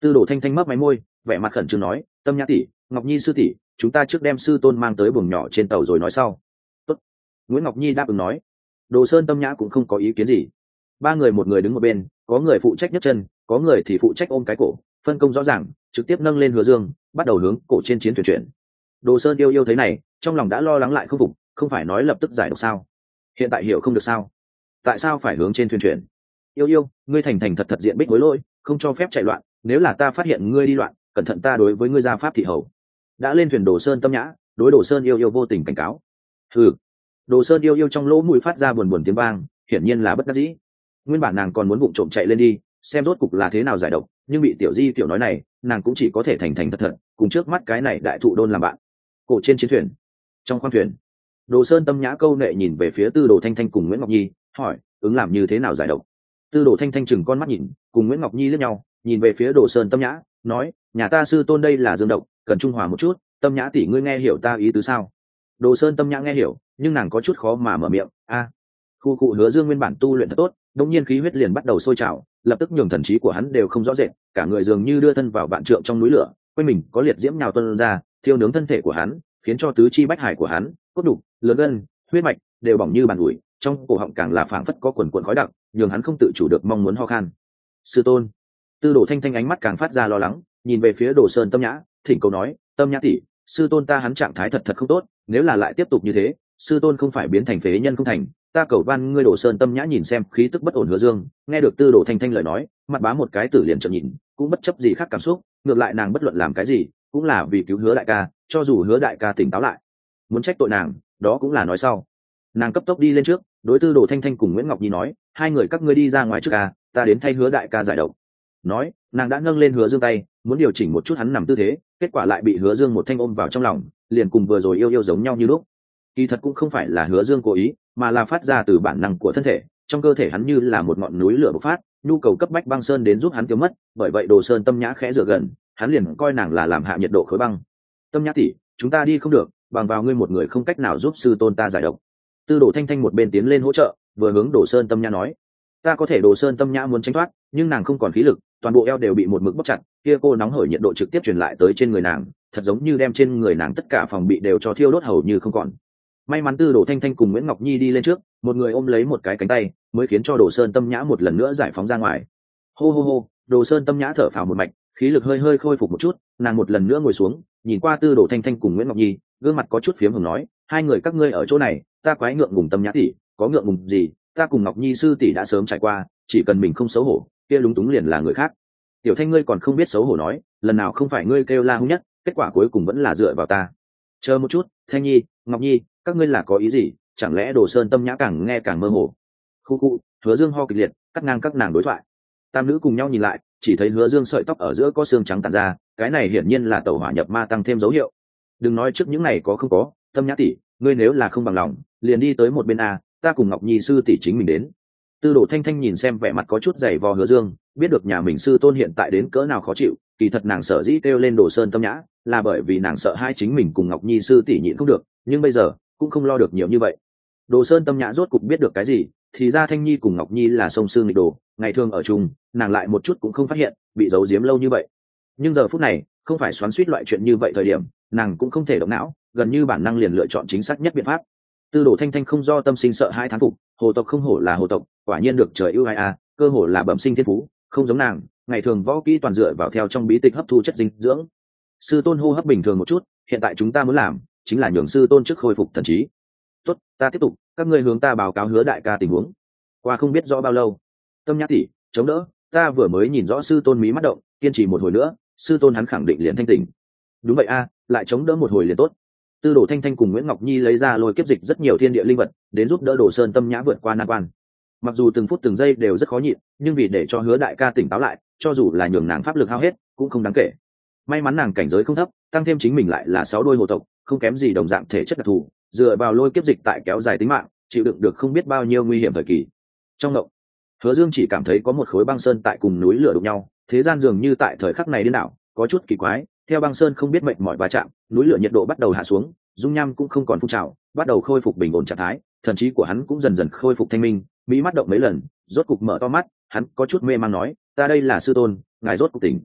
Tư Đồ Thanh Thanh mấp máy môi, vẻ mặt khẩn trương nói, Tâm Nhã tỷ, Ngọc Nhi sư tỷ, chúng ta trước đem sư tôn mang tới buồng nhỏ trên tàu rồi nói sau. Tốt. Nguyễn Ngọc Nhi đáp ứng nói. Đồ Sơn Tâm Nhã cũng không có ý kiến gì. Ba người một người đứng một bên, có người phụ trách nhấc chân, có người thì phụ trách ôm cái cổ, phân công rõ ràng, trực tiếp nâng lên Hứa Dương, bắt đầu hướng cổ trên chiến thuyền chuyển. Đồ Sơn yêu yêu thấy này, trong lòng đã lo lắng lại không phục, không phải nói lập tức giải độc sao? Hiện tại hiểu không được sao? Tại sao phải hướng trên thuyền chuyển? Yêu yêu, ngươi thành thành thật thật diện bích hối lỗi, không cho phép chạy loạn, nếu là ta phát hiện ngươi đi loạn, cẩn thận ta đối với ngươi ra pháp thị hầu. Đã lên thuyền Đồ Sơn Tâm Nhã, đối Đồ Sơn yêu yêu vô tình cảnh cáo. Hừ. Đồ Sơn yêu yêu trong lỗ mũi phát ra buồn buồn tiếng vang, hiển nhiên là bất đắc dĩ. Nguyên bản nàng còn muốn vụng trộm chạy lên đi, xem rốt cục là thế nào giải độc, nhưng bị Tiểu Di tiểu nói này, nàng cũng chỉ có thể thành thành thật thật, cùng trước mắt cái này đại thụ đôn làm bạn. Cổ trên chiến thuyền, trong khoang thuyền, Đồ Sơn Tâm Nhã câu nệ nhìn về phía Tư Đồ Thanh Thanh cùng Nguyễn Ngọc Nhi, hỏi, ứng làm như thế nào giải độc? Tư Đồ Thanh Thanh chừng con mắt nhìn, cùng Nguyễn Ngọc Nhi liếc nhau, nhìn về phía Đồ Sơn Tâm Nhã, nói, nhà ta sư tôn đây là dương độc, cần trung hòa một chút, Tâm Nhã tỷ ngươi nghe hiểu ta ý tứ sao? Đồ Sơn Tâm Nhã nghe hiểu, nhưng nàng có chút khó mà mở miệng. Khu cụ Hứa Dương nguyên bản tu luyện thật tốt, đột nhiên khí huyết liền bắt đầu sôi trào, lập tức nhường thần trí của hắn đều không rõ rệt, cả người dường như đưa thân vào vạn trượng trong núi lửa, quanh mình có liệt diễm nhào tuôn ra, thiêu nướng thân thể của hắn, khiến cho tứ chi bách hải của hắn, cốt đục, lớn gân, huyết mạch đều bỏng như bàn ủi, trong cổ họng càng là phảng phất có quần quần khói đặc, nhường hắn không tự chủ được mong muốn ho khan. Sư tôn. Tư Đồ Thanh Thanh ánh mắt càng phát ra lo lắng, nhìn về phía Đồ Sơn Tâm Nhã, thỉnh cầu nói, Tâm Nhã tỷ, sư tôn ta hắn trạng thái thật thật không tốt, nếu là lại tiếp tục như thế, sư tôn không phải biến thành phế nhân không thành, ta cầu van ngươi. Đồ Sơn Tâm Nhã nhìn xem khí tức bất ổn Hứa Dương, nghe được Tư Đồ Thanh Thanh lời nói, mặt bá một cái tử liền trợn nhìn, cũng bất chấp gì khác cảm xúc, ngược lại nàng bất luận làm cái gì, cũng là vì cứu Hứa đại ca, cho dù Hứa đại ca tỉnh táo lại, muốn trách tội nàng, đó cũng là nói sau. Nàng cấp tốc đi lên trước, đối Tư Đồ Thanh Thanh cùng Nguyễn Ngọc Nhi nói, hai người các ngươi đi ra ngoài trước ca, ta đến thay Hứa đại ca giải độc. Nói, nàng đã nâng lên Hứa Dương tay, muốn điều chỉnh một chút hắn nằm tư thế, kết quả lại bị Hứa Dương một thanh ôm vào trong lòng, liền cùng vừa rồi yêu yêu giống nhau như lúc. Kỳ thật cũng không phải là Hứa Dương cố ý, mà là phát ra từ bản năng của thân thể, trong cơ thể hắn như là một ngọn núi lửa bộc phát, nhu cầu cấp bách băng sơn đến giúp hắn tiêu mất, bởi vậy Đồ Sơn Tâm Nhã khẽ dựa gần, hắn liền coi nàng là làm hạ nhiệt độ khối băng. Tâm Nhã tỷ, chúng ta đi không được, bằng vào ngươi một người không cách nào giúp sư tôn ta giải độc. Tư Đồ Thanh Thanh một bên tiến lên hỗ trợ, vừa hướng Đồ Sơn Tâm Nhã nói, ta có thể. Đồ Sơn Tâm Nhã muốn tránh thoát, nhưng nàng không còn khí lực, toàn bộ eo đều bị một mực bóp chặt, kia cô nóng hởi nhiệt độ trực tiếp truyền lại tới trên người nàng, thật giống như đem trên người nàng tất cả phòng bị đều cho thiêu đốt hầu như không còn. May mắn Tư Đồ Thanh Thanh cùng Nguyễn Ngọc Nhi đi lên trước, một người ôm lấy một cái cánh tay, mới khiến cho Đồ Sơn Tâm Nhã một lần nữa giải phóng ra ngoài. Hô hô hô, Đồ Sơn Tâm Nhã thở phào một mạch, khí lực hơi hơi khôi phục một chút, nàng một lần nữa ngồi xuống, nhìn qua Tư Đồ Thanh Thanh cùng Nguyễn Ngọc Nhi, gương mặt có chút phiếm hồng nói, hai người các ngươi ở chỗ này, ta quái ngượng ngùng. Tâm Nhã tỷ, có ngượng ngùng gì, ta cùng Ngọc Nhi sư tỷ đã sớm trải qua, chỉ cần mình không xấu hổ, kia lúng túng liền là người khác. Tiểu Thanh ngươi còn không biết xấu hổ nói, lần nào không phải ngươi kêu la hung nhất, kết quả cuối cùng vẫn là dựa vào ta. Chờ một chút, Thanh Nhi, Ngọc Nhi, các ngươi là có ý gì? Chẳng lẽ Đồ Sơn Tâm Nhã càng nghe càng mơ hồ? Khu khu, Hứa Dương ho kịch liệt, cắt ngang các nàng đối thoại. Tam nữ cùng nhau nhìn lại, chỉ thấy Hứa Dương sợi tóc ở giữa có xương trắng tản ra, cái này hiển nhiên là tẩu hỏa nhập ma tăng thêm dấu hiệu. Đừng nói trước những này có không có, Tâm Nhã tỷ, ngươi nếu là không bằng lòng, liền đi tới một bên a, ta cùng Ngọc Nhi sư tỷ chính mình đến. Tư Đồ Thanh Thanh nhìn xem vẻ mặt có chút dày vò Hứa Dương, biết được nhà mình sư tôn hiện tại đến cỡ nào khó chịu, kỳ thật nàng sợ dĩ kêu lên Đồ Sơn Tâm Nhã, là bởi vì nàng sợ hai chính mình cùng Ngọc Nhi sư tỷ nhịn không được, nhưng bây giờ cũng không lo được nhiều như vậy. Đồ Sơn Tâm Nhã rốt cục biết được cái gì, thì ra Thanh Nhi cùng Ngọc Nhi là song xương nghịch đồ, ngày thường ở chung, nàng lại một chút cũng không phát hiện, bị giấu giếm lâu như vậy. Nhưng giờ phút này, không phải xoắn xuýt loại chuyện như vậy thời điểm, nàng cũng không thể động não, gần như bản năng liền lựa chọn chính xác nhất biện pháp. Tư Đồ Thanh Thanh không do tâm sinh sợ hai thán phục, hồ tộc không hổ là hồ tộc, quả nhiên được trời ưu ái a, cơ hồ là bẩm sinh thiên phú, không giống nàng, ngày thường võ kỹ toàn dựa vào theo trong bí tịch hấp thu chất dinh dưỡng. Sư tôn hô hấp bình thường một chút, hiện tại chúng ta muốn làm chính là nhường sư tôn trước khôi phục thần trí. Tốt, ta tiếp tục, các ngươi hướng ta báo cáo Hứa đại ca tình huống. Qua không biết rõ bao lâu, Tâm Nhã tỷ, chống đỡ, ta vừa mới nhìn rõ sư tôn mí mắt động, kiên trì một hồi nữa, sư tôn hắn khẳng định liền thanh tỉnh. Đúng vậy a, lại chống đỡ một hồi liền tốt. Tư Đồ Thanh Thanh cùng Nguyễn Ngọc Nhi lấy ra lôi kiếp dịch rất nhiều thiên địa linh vật, đến giúp đỡ Đồ Sơn Tâm Nhã vượt qua nan quan. Mặc dù từng phút từng giây đều rất khó nhịn, nhưng vì để cho Hứa đại ca tỉnh táo lại, cho dù là nhường nàng pháp lực hao hết, cũng không đáng kể. May mắn nàng cảnh giới không thấp, tăng thêm chính mình lại là 6 đôi hồ tộc, không kém gì đồng dạng thể chất đặc thù, dựa vào lôi kiếp dịch tại kéo dài tính mạng, chịu đựng được không biết bao nhiêu nguy hiểm thời kỳ. Trong động, Hứa Dương chỉ cảm thấy có một khối băng sơn tại cùng núi lửa đụng nhau, thế gian dường như tại thời khắc này điên đảo, có chút kỳ quái, theo băng sơn không biết mệt mỏi va chạm, núi lửa nhiệt độ bắt đầu hạ xuống, dung nham cũng không còn phun trào, bắt đầu khôi phục bình ổn trạng thái, thần trí của hắn cũng dần dần khôi phục thanh minh, mỹ mắt động mấy lần, rốt cục mở to mắt, hắn có chút mê mang nói, ta đây là sư tôn, ngài rốt cục tỉnh.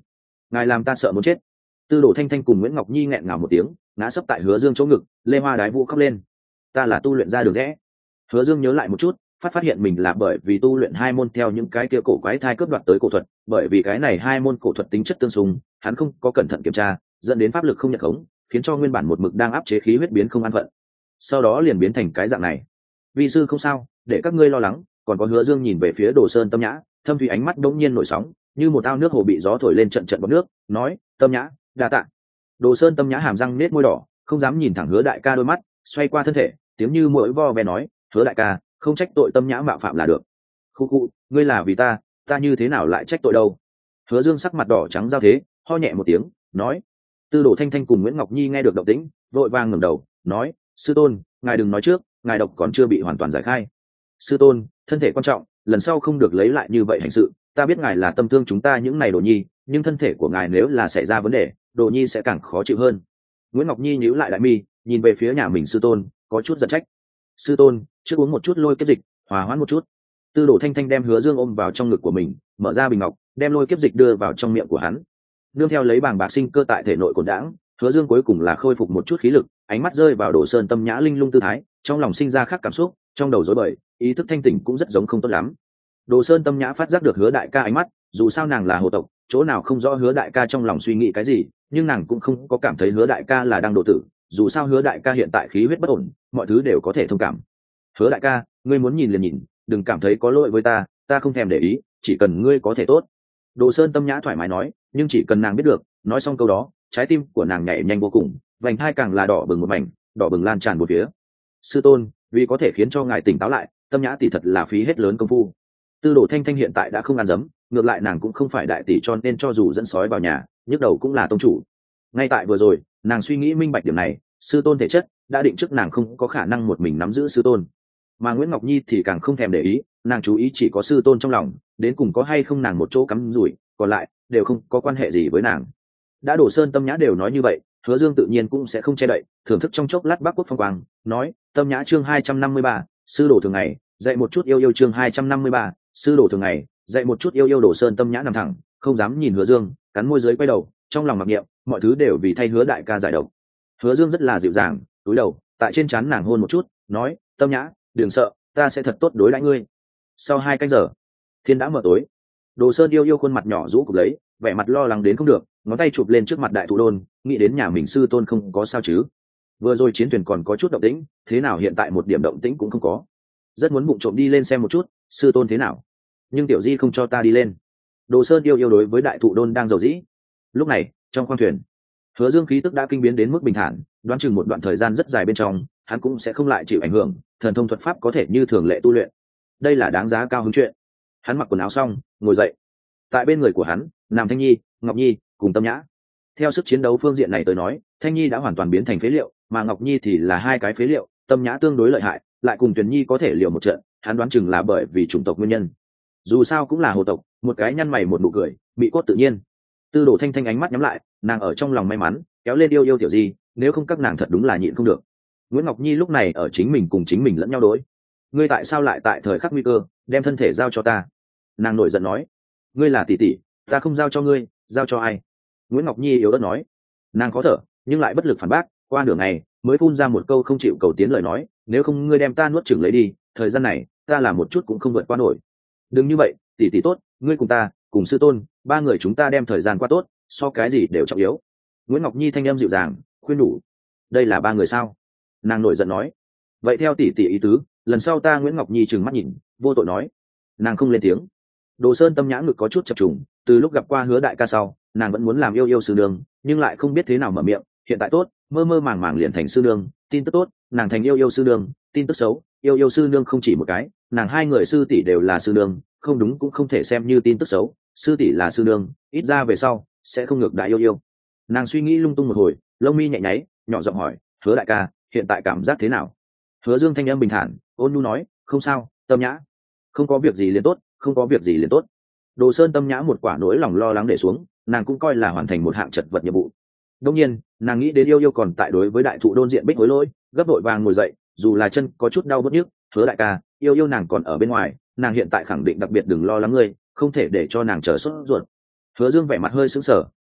ngài làm ta sợ muốn chết. Tư Đồ Thanh Thanh cùng Nguyễn Ngọc Nhi nghẹn ngào một tiếng, ngã sấp tại Hứa Dương chỗ ngực, Lê Hoa Đái Vũ khóc lên. Ta là tu luyện ra đường rẽ. Hứa Dương nhớ lại một chút, phát hiện mình là bởi vì tu luyện hai môn theo những cái kia cổ quái thai cướp đoạt tới cổ thuật, bởi vì cái này hai môn cổ thuật tính chất tương xung, hắn không có cẩn thận kiểm tra, dẫn đến pháp lực không nhận khống, khiến cho nguyên bản một mực đang áp chế khí huyết biến không an phận. Sau đó liền biến thành cái dạng này. Vi sư không sao, để các ngươi lo lắng. Còn có Hứa Dương nhìn về phía Đồ Sơn Tâm Nhã, thâm thủy ánh mắt đống nhiên nổi sóng, như một ao nước hồ bị gió thổi lên trận trận bọt nước, nói: Tâm Nhã, đa tạ. Đồ Sơn Tâm Nhã hàm răng nết môi đỏ, không dám nhìn thẳng Hứa đại ca đôi mắt, xoay qua thân thể, tiếng như muỗi vo ve nói: Hứa đại ca, không trách tội Tâm Nhã mạo phạm là được. Khu khu, ngươi là vì ta như thế nào lại trách tội đâu? Hứa Dương sắc mặt đỏ trắng giao thế, ho nhẹ một tiếng, nói. Tư Đồ Thanh Thanh cùng Nguyễn Ngọc Nhi nghe được động tĩnh, vội vàng ngẩng đầu, nói: sư tôn, ngài đừng nói trước, ngài độc còn chưa bị hoàn toàn giải khai. Sư tôn, thân thể quan trọng, lần sau không được lấy lại như vậy hành sự. Ta biết ngài là tâm thương chúng ta những này Đồ Nhi, nhưng thân thể của ngài nếu là xảy ra vấn đề, Đồ Nhi sẽ càng khó chịu hơn. Nguyễn Ngọc Nhi nhíu lại đại mi, nhìn về phía nhà mình sư tôn, có chút giận trách. Sư tôn, trước uống một chút lôi kiếp dịch, hòa hoãn một chút. Tư Đồ Thanh Thanh đem Hứa Dương ôm vào trong ngực của mình, mở ra bình ngọc, đem lôi kiếp dịch đưa vào trong miệng của hắn. Nương theo lấy bàng bạc sinh cơ tại thể nội cổn đãng, Hứa Dương cuối cùng là khôi phục một chút khí lực, ánh mắt rơi vào Đồ Sơn Tâm Nhã linh lung tư thái, trong lòng sinh ra khác cảm xúc, trong đầu rối bời, ý thức thanh tỉnh cũng rất giống không tốt lắm. Đồ Sơn Tâm Nhã phát giác được Hứa đại ca ánh mắt, dù sao nàng là hồ tộc, chỗ nào không rõ Hứa đại ca trong lòng suy nghĩ cái gì, nhưng nàng cũng không có cảm thấy Hứa đại ca là đang độ tử, dù sao Hứa đại ca hiện tại khí huyết bất ổn, mọi thứ đều có thể thông cảm. Hứa đại ca, ngươi muốn nhìn liền nhìn, đừng cảm thấy có lỗi với ta không thèm để ý, chỉ cần ngươi có thể tốt. Đồ Sơn Tâm Nhã thoải mái nói, nhưng chỉ cần nàng biết được, nói xong câu đó, trái tim của nàng nhảy nhanh vô cùng, vành hai càng là đỏ bừng một mảnh, đỏ bừng lan tràn một phía. Sư tôn, vì có thể khiến cho ngài tỉnh táo lại, Tâm Nhã tỷ thật là phí hết lớn công phu. Tư Đồ Thanh Thanh hiện tại đã không ăn dấm, ngược lại nàng cũng không phải đại tỷ, cho nên cho dù dẫn sói vào nhà, nhức đầu cũng là tông chủ. Ngay tại vừa rồi, nàng suy nghĩ minh bạch điểm này, sư tôn thể chất đã định trước nàng không có khả năng một mình nắm giữ sư tôn. Mà Nguyễn Ngọc Nhi thì càng không thèm để ý, nàng chú ý chỉ có sư tôn trong lòng, đến cùng có hay không nàng một chỗ cắm rủi, còn lại đều không có quan hệ gì với nàng. Đã Đồ Sơn Tâm Nhã đều nói như vậy, Hứa Dương tự nhiên cũng sẽ không che đậy, thưởng thức trong chốc lát Bắc Quốc phong quang, nói: Tâm Nhã chương 253, sư đồ thường ngày, dạy một chút yêu chương 253, sư đồ thường ngày, dạy một chút yêu. Đồ Sơn Tâm Nhã nằm thẳng, không dám nhìn Hứa Dương, cắn môi dưới quay đầu, trong lòng mặc niệm, mọi thứ đều vì thay Hứa đại ca giải độc. Hứa Dương rất là dịu dàng, cúi đầu, tại trên trán nàng hôn một chút, nói: Tâm Nhã, đừng sợ, ta sẽ thật tốt đối đãi ngươi. Sau 2 canh giờ, thiên đã mờ tối. Đồ Sơn yêu khuôn mặt nhỏ rũ cục lấy, vẻ mặt lo lắng đến không được, ngón tay chụp lên trước mặt đại thụ đôn, nghĩ đến nhà mình sư tôn không có sao chứ. Vừa rồi chiến thuyền còn có chút động tĩnh, thế nào hiện tại một điểm động tĩnh cũng không có. Rất muốn bụng trộm đi lên xem một chút, sư tôn thế nào. Nhưng tiểu di không cho ta đi lên. Đồ Sơn yêu đối với đại thụ đôn đang dầu dĩ. Lúc này, trong khoang thuyền, Hứa Dương khí tức đã kinh biến đến mức bình thản, đoán chừng một đoạn thời gian rất dài bên trong, hắn cũng sẽ không lại chịu ảnh hưởng, thần thông thuật pháp có thể như thường lệ tu luyện. Đây là đáng giá cao hứng chuyện. Hắn mặc quần áo xong, ngồi dậy. Tại bên người của hắn, nằm Thanh Nhi, Ngọc Nhi cùng Tâm Nhã. Theo sức chiến đấu phương diện này tới nói, Thanh Nhi đã hoàn toàn biến thành phế liệu, mà Ngọc Nhi thì là 2 cái phế liệu, Tâm Nhã tương đối lợi hại, lại cùng Tuyền Nhi có thể liều một trận, hắn đoán chừng là bởi vì chủng tộc nguyên nhân. Dù sao cũng là hồ tộc, một cái nhăn mày một nụ cười, bị cốt tự nhiên. Tư Đồ Thanh Thanh ánh mắt nhắm lại, nàng ở trong lòng may mắn, kéo lên yêu tiểu gì, nếu không các nàng thật đúng là nhịn không được. Nguyễn Ngọc Nhi lúc này ở chính mình cùng chính mình lẫn nhau đối. Ngươi tại sao lại tại thời khắc nguy cơ đem thân thể giao cho ta? Nàng nổi giận nói. Ngươi là tỷ tỷ, ta không giao cho ngươi, giao cho ai? Nguyễn Ngọc Nhi yếu ớt nói. Nàng khó thở, nhưng lại bất lực phản bác, qua nửa ngày mới phun ra một câu không chịu cầu tiến lời nói, nếu không ngươi đem ta nuốt chửng lấy đi, thời gian này ta làm một chút cũng không vượt qua nổi. Đừng như vậy, tỷ tỷ tốt, ngươi cùng ta, cùng sư tôn, 3 người chúng ta đem thời gian qua tốt, so cái gì đều trọng yếu. Nguyễn Ngọc Nhi thanh âm dịu dàng, khuyên đủ. Đây là 3 người sao? Nàng nổi giận nói. Vậy theo tỷ tỷ ý tứ, lần sau ta Nguyễn Ngọc Nhi trừng mắt nhìn, vô tội nói. Nàng không lên tiếng. Đồ Sơn Tâm Nhã ngực có chút chập trùng, từ lúc gặp qua Hứa đại ca sau, nàng vẫn muốn làm yêu sư nương, nhưng lại không biết thế nào mở miệng. Hiện tại tốt, mơ mơ màng màng liền thành sư nương, tin tức tốt, nàng thành yêu sư nương, tin tức xấu, yêu sư nương không chỉ một cái, nàng 2 người sư tỷ đều là sư nương, không đúng cũng không thể xem như tin tức xấu, sư tỷ là sư nương, ít ra về sau sẽ không ngược đại yêu. Nàng suy nghĩ lung tung một hồi, lông mi nhẹ nháy, nhỏ giọng hỏi, Hứa đại ca, hiện tại cảm giác thế nào? Hứa Dương thanh âm bình thản, ôn nhu nói, không sao, Tâm Nhã, không có việc gì liền tốt, không có việc gì liền tốt. Đồ Sơn Tâm Nhã một quả nỗi lòng lo lắng để xuống, nàng cũng coi là hoàn thành một hạng chật vật nhiệm vụ. Đương nhiên, nàng nghĩ đến yêu còn tại đối với đại thụ đôn diện bích hối lỗi, gấp đội vàng ngồi dậy, dù là chân có chút đau bứt nhức, Hứa đại ca, yêu nàng còn ở bên ngoài, nàng hiện tại khẳng định đặc biệt đừng lo lắng ngươi, không thể để cho nàng chờ sốt ruột. Hứa Dương vẻ mặt hơi sững sờ,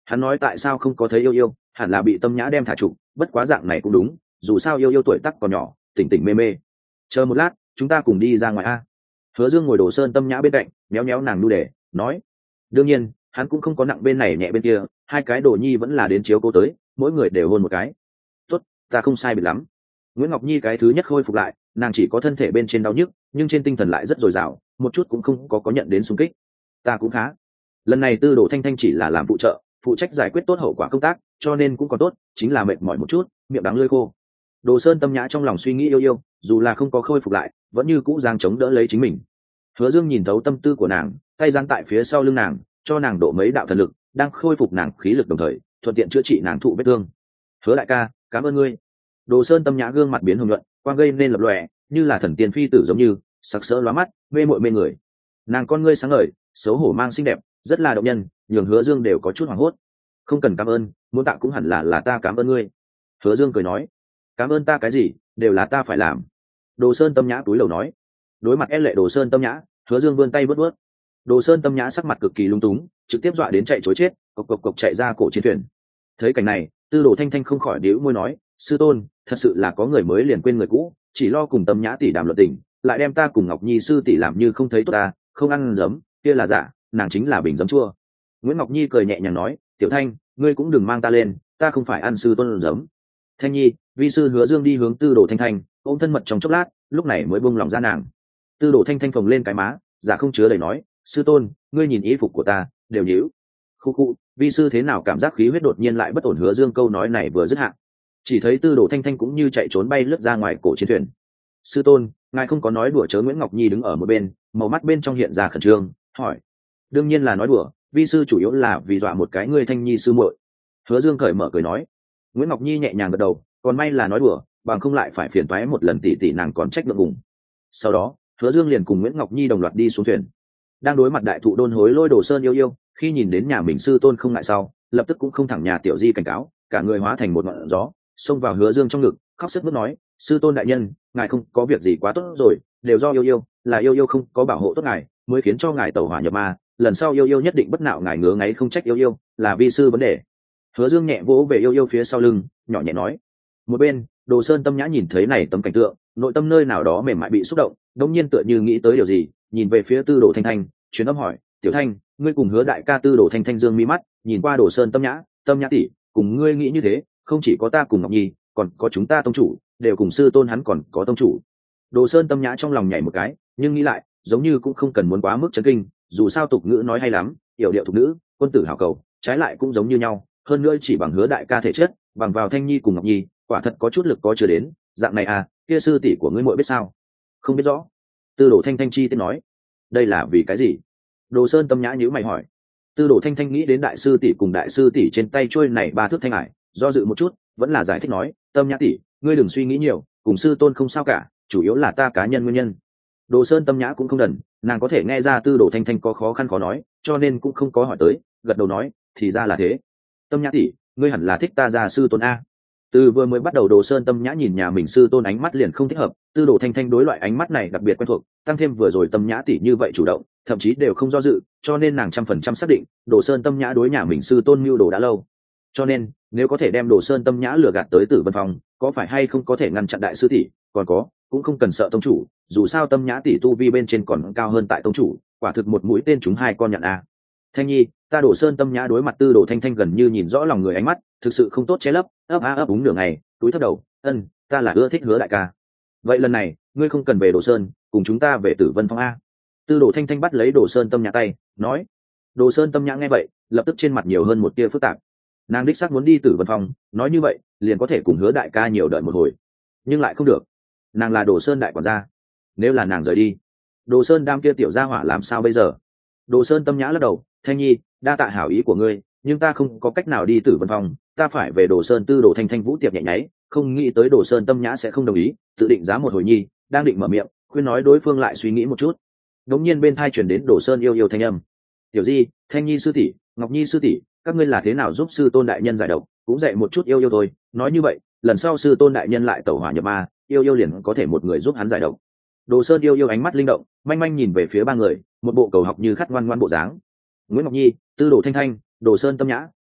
Hắn nói tại sao không có thấy yêu yêu, hẳn là bị Tâm Nhã đem thả trụ, bất quá dạng này cũng đúng, dù sao yêu yêu tuổi tác còn nhỏ, tỉnh tỉnh mê mê. Chờ một lát, chúng ta cùng đi ra ngoài a. Hứa Dương ngồi Đồ Sơn Tâm Nhã bên cạnh, méo méo nàng nu để nói. Đương nhiên, hắn cũng không có nặng bên này nhẹ bên kia, hai cái đồ nhi vẫn là đến chiếu cố tới, mỗi người đều hôn một cái. Tốt, ta không sai biệt lắm. Nguyễn Ngọc Nhi cái thứ nhất khôi phục lại, nàng chỉ có thân thể bên trên đau nhức, nhưng trên tinh thần lại rất dồi dào, một chút cũng không có nhận đến xung kích. Ta cũng khá. Lần này Tư Đồ Thanh Thanh chỉ là làm phụ trợ, phụ trách giải quyết tốt hậu quả công tác, cho nên cũng còn tốt, chính là mệt mỏi một chút, miệng đắng lưỡi khô. Đồ Sơn Tâm Nhã trong lòng suy nghĩ yêu yêu, dù là không có khôi phục lại, vẫn như cũ giang chống đỡ lấy chính mình. Hứa Dương nhìn thấu tâm tư của nàng, tay giang tại phía sau lưng nàng, cho nàng độ mấy đạo thần lực, đang khôi phục nàng khí lực đồng thời, thuận tiện chữa trị nàng thụ vết thương. Hứa đại ca, cảm ơn ngươi. Đồ Sơn Tâm Nhã gương mặt biến hồng nhuận, quang gây nên lập lòe, như là thần tiên phi tử giống như, sặc sỡ lóa mắt, mê mội mê người. Nàng con ngươi sáng ngời, xấu hổ mang xinh đẹp, rất là động nhân, nhường Hứa Dương đều có chút hoảng hốt. Không cần cảm ơn, muốn tạ cũng hẳn là ta cảm ơn ngươi. Hứa Dương cười nói, cảm ơn ta cái gì, đều là ta phải làm. Đồ Sơn Tâm Nhã túi lầu nói. Đối mặt e lệ Đồ Sơn Tâm Nhã, Hứa Dương vươn tay vớt vớt. Đồ Sơn Tâm Nhã sắc mặt cực kỳ lung túng, trực tiếp dọa đến chạy trối chết, cộc cộc cộc chạy ra cổ chiến thuyền. Thấy cảnh này, Tư Đồ Thanh Thanh không khỏi đĩu môi nói, sư tôn, thật sự là có người mới liền quên người cũ, chỉ lo cùng Tâm Nhã tỷ đàm luận tình, lại đem ta cùng Ngọc Nhi sư tỷ làm như không thấy tốt ta, không ăn giấm, kia là giả, nàng chính là bình giấm chua. Nguyễn Ngọc Nhi cười nhẹ nhàng nói, Tiểu Thanh, ngươi cũng đừng mang ta lên, ta không phải ăn sư tôn giấm. Thanh Nhi, vi sư Hứa Dương đi hướng Tư Đồ Thanh Thanh, ôm thân mật trong chốc lát, lúc này mới buông lòng ra nàng. Tư Đồ Thanh Thanh phồng lên cái má, giả không chứa đầy nói, sư tôn, ngươi nhìn y phục của ta, đều nhíu. Khu khu, vi sư thế nào cảm giác khí huyết đột nhiên lại bất ổn. Hứa Dương câu nói này vừa dứt hạ, chỉ thấy Tư Đồ Thanh Thanh cũng như chạy trốn bay lướt ra ngoài cổ chiến thuyền. Sư tôn, ngài không có nói đùa chớ. Nguyễn Ngọc Nhi đứng ở một bên, màu mắt bên trong hiện ra khẩn trương, hỏi. Đương nhiên là nói đùa, vi sư chủ yếu là vì dọa một cái ngươi Thanh Nhi sư muội. Hứa Dương cởi mở cười nói. Nguyễn Ngọc Nhi nhẹ nhàng gật đầu, còn may là nói đùa, bằng không lại phải phiền toái một lần tỷ tỷ nàng còn trách ngượng ngùng. Sau đó, Hứa Dương liền cùng Nguyễn Ngọc Nhi đồng loạt đi xuống thuyền. Đang đối mặt đại thụ đôn hối lôi Đồ Sơn yêu yêu, khi nhìn đến nhà mình sư tôn không ngại sau, lập tức cũng không thẳng nhà tiểu di cảnh cáo, cả người hóa thành một ngọn gió, xông vào Hứa Dương trong ngực, khóc sướt mướt nói, sư tôn đại nhân, ngài không có việc gì quá tốt rồi, đều do yêu yêu, là yêu yêu không có bảo hộ tốt ngài, mới khiến cho ngài tẩu hỏa nhập ma, lần sau yêu yêu nhất định bất nạo ngài ngứa ngáy không trách yêu yêu, là vi sư vấn đề. Hứa Dương nhẹ vỗ về yêu yêu phía sau lưng, nhỏ nhẹ nói. Một bên, Đồ Sơn Tâm Nhã nhìn thấy này tấm cảnh tượng, nội tâm nơi nào đó mềm mại bị xúc động, đống nhiên tựa như nghĩ tới điều gì, nhìn về phía Tư Đồ Thanh Thanh, truyền âm hỏi, Tiểu Thanh, ngươi cùng Hứa đại ca. Tư Đồ Thanh Thanh dương mi mắt, nhìn qua Đồ Sơn Tâm Nhã tỷ, cùng ngươi nghĩ như thế, không chỉ có ta cùng Ngọc Nhi, còn có chúng ta tông chủ, đều cùng sư tôn hắn còn có tông chủ. Đồ Sơn Tâm Nhã trong lòng nhảy một cái, nhưng nghĩ lại, giống như cũng không cần muốn quá mức chấn kinh, dù sao tục ngữ nói hay lắm, yểu điệu thục nữ, quân tử hảo cầu, trái lại cũng giống như nhau, hơn nữa chỉ bằng Hứa đại ca thể chất, bằng vào Thanh Nhi cùng Ngọc Nhi, quả thật có chút lực có chưa đến, dạng này à, kia sư tỷ của ngươi muội biết sao? Không biết rõ. Tư Đồ Thanh Thanh chi tiết nói. Đây là vì cái gì? Đồ Sơn Tâm Nhã nhíu mày hỏi. Tư Đồ Thanh Thanh nghĩ đến đại sư tỷ cùng đại sư tỷ trên tay trôi này 3 thước thanh ải, do dự một chút, vẫn là giải thích nói, Tâm Nhã tỷ, ngươi đừng suy nghĩ nhiều, cùng sư tôn không sao cả, chủ yếu là ta cá nhân nguyên nhân. Đồ Sơn Tâm Nhã cũng không đần, nàng có thể nghe ra Tư Đồ Thanh Thanh có khó khăn khó nói, cho nên cũng không có hỏi tới, gật đầu nói, thì ra là thế. Tâm Nhã tỷ, ngươi hẳn là thích ta gia sư tôn a. Từ vừa mới bắt đầu Đồ Sơn Tâm Nhã nhìn nhà mình sư tôn ánh mắt liền không thích hợp, Tư Đồ Thanh Thanh đối loại ánh mắt này đặc biệt quen thuộc, tăng thêm vừa rồi Tâm Nhã tỷ như vậy chủ động, thậm chí đều không do dự, cho nên nàng 100% xác định, Đồ Sơn Tâm Nhã đối nhà mình sư tôn mưu đồ đã lâu. Cho nên, nếu có thể đem Đồ Sơn Tâm Nhã lừa gạt tới Tử Vân Phong, có phải hay không có thể ngăn chặn đại sư tỷ, còn có, cũng không cần sợ tông chủ, dù sao Tâm Nhã tỷ tu vi bên trên còn cao hơn tại tông chủ, quả thực một mũi tên trúng 2 con nhạn a. Thanh Nhi, ta Đồ Sơn Tâm Nhã đối mặt Tư Đồ Thanh Thanh gần như nhìn rõ lòng người ánh mắt, thực sự không tốt che lấp, ấp úng nửa ngày, túi thấp đầu, ta là ưa thích Hứa đại ca. Vậy lần này, ngươi không cần về Đồ Sơn, cùng chúng ta về Tử Vân Phong a. Tư Đồ Thanh Thanh bắt lấy Đồ Sơn Tâm Nhã tay, nói. Đồ Sơn Tâm Nhã nghe vậy, lập tức trên mặt nhiều hơn một tia phức tạp. Nàng đích xác muốn đi Tử Vân Phong, nói như vậy, liền có thể cùng Hứa đại ca nhiều đợi một hồi, nhưng lại không được. Nàng là Đồ Sơn đại quản gia, nếu là nàng rời đi, Đồ Sơn đam kia tiểu gia hỏa làm sao bây giờ? Đồ Sơn Tâm Nhã lắc đầu, Thanh Nhi, đa tạ hảo ý của ngươi, nhưng ta không có cách nào đi Tử Vân Phong, ta phải về Đồ Sơn. Tư Đồ Thanh Thanh vũ tiệp nhẹ nháy, không nghĩ tới Đồ Sơn Tâm Nhã sẽ không đồng ý, tự định giá một hồi nhi, đang định mở miệng, khuyên nói đối phương lại suy nghĩ một chút. Đống nhiên bên tai truyền đến Đồ Sơn yêu yêu thanh âm. Tiểu Di, Thanh Nhi sư tỷ, Ngọc Nhi sư tỷ, các ngươi là thế nào giúp sư tôn đại nhân giải độc, cũng dạy một chút yêu yêu thôi, nói như vậy, lần sau sư tôn đại nhân lại tẩu hỏa nhập ma, yêu yêu liền có thể một người giúp hắn giải độc. Đồ Sơn yêu yêu ánh mắt linh động, manh manh nhìn về phía 3 người, một bộ cầu học như khát ngoan ngoan bộ dáng. Nguyễn Ngọc Nhi, Tư Đồ Thanh Thanh, Đồ Sơn Tâm Nhã,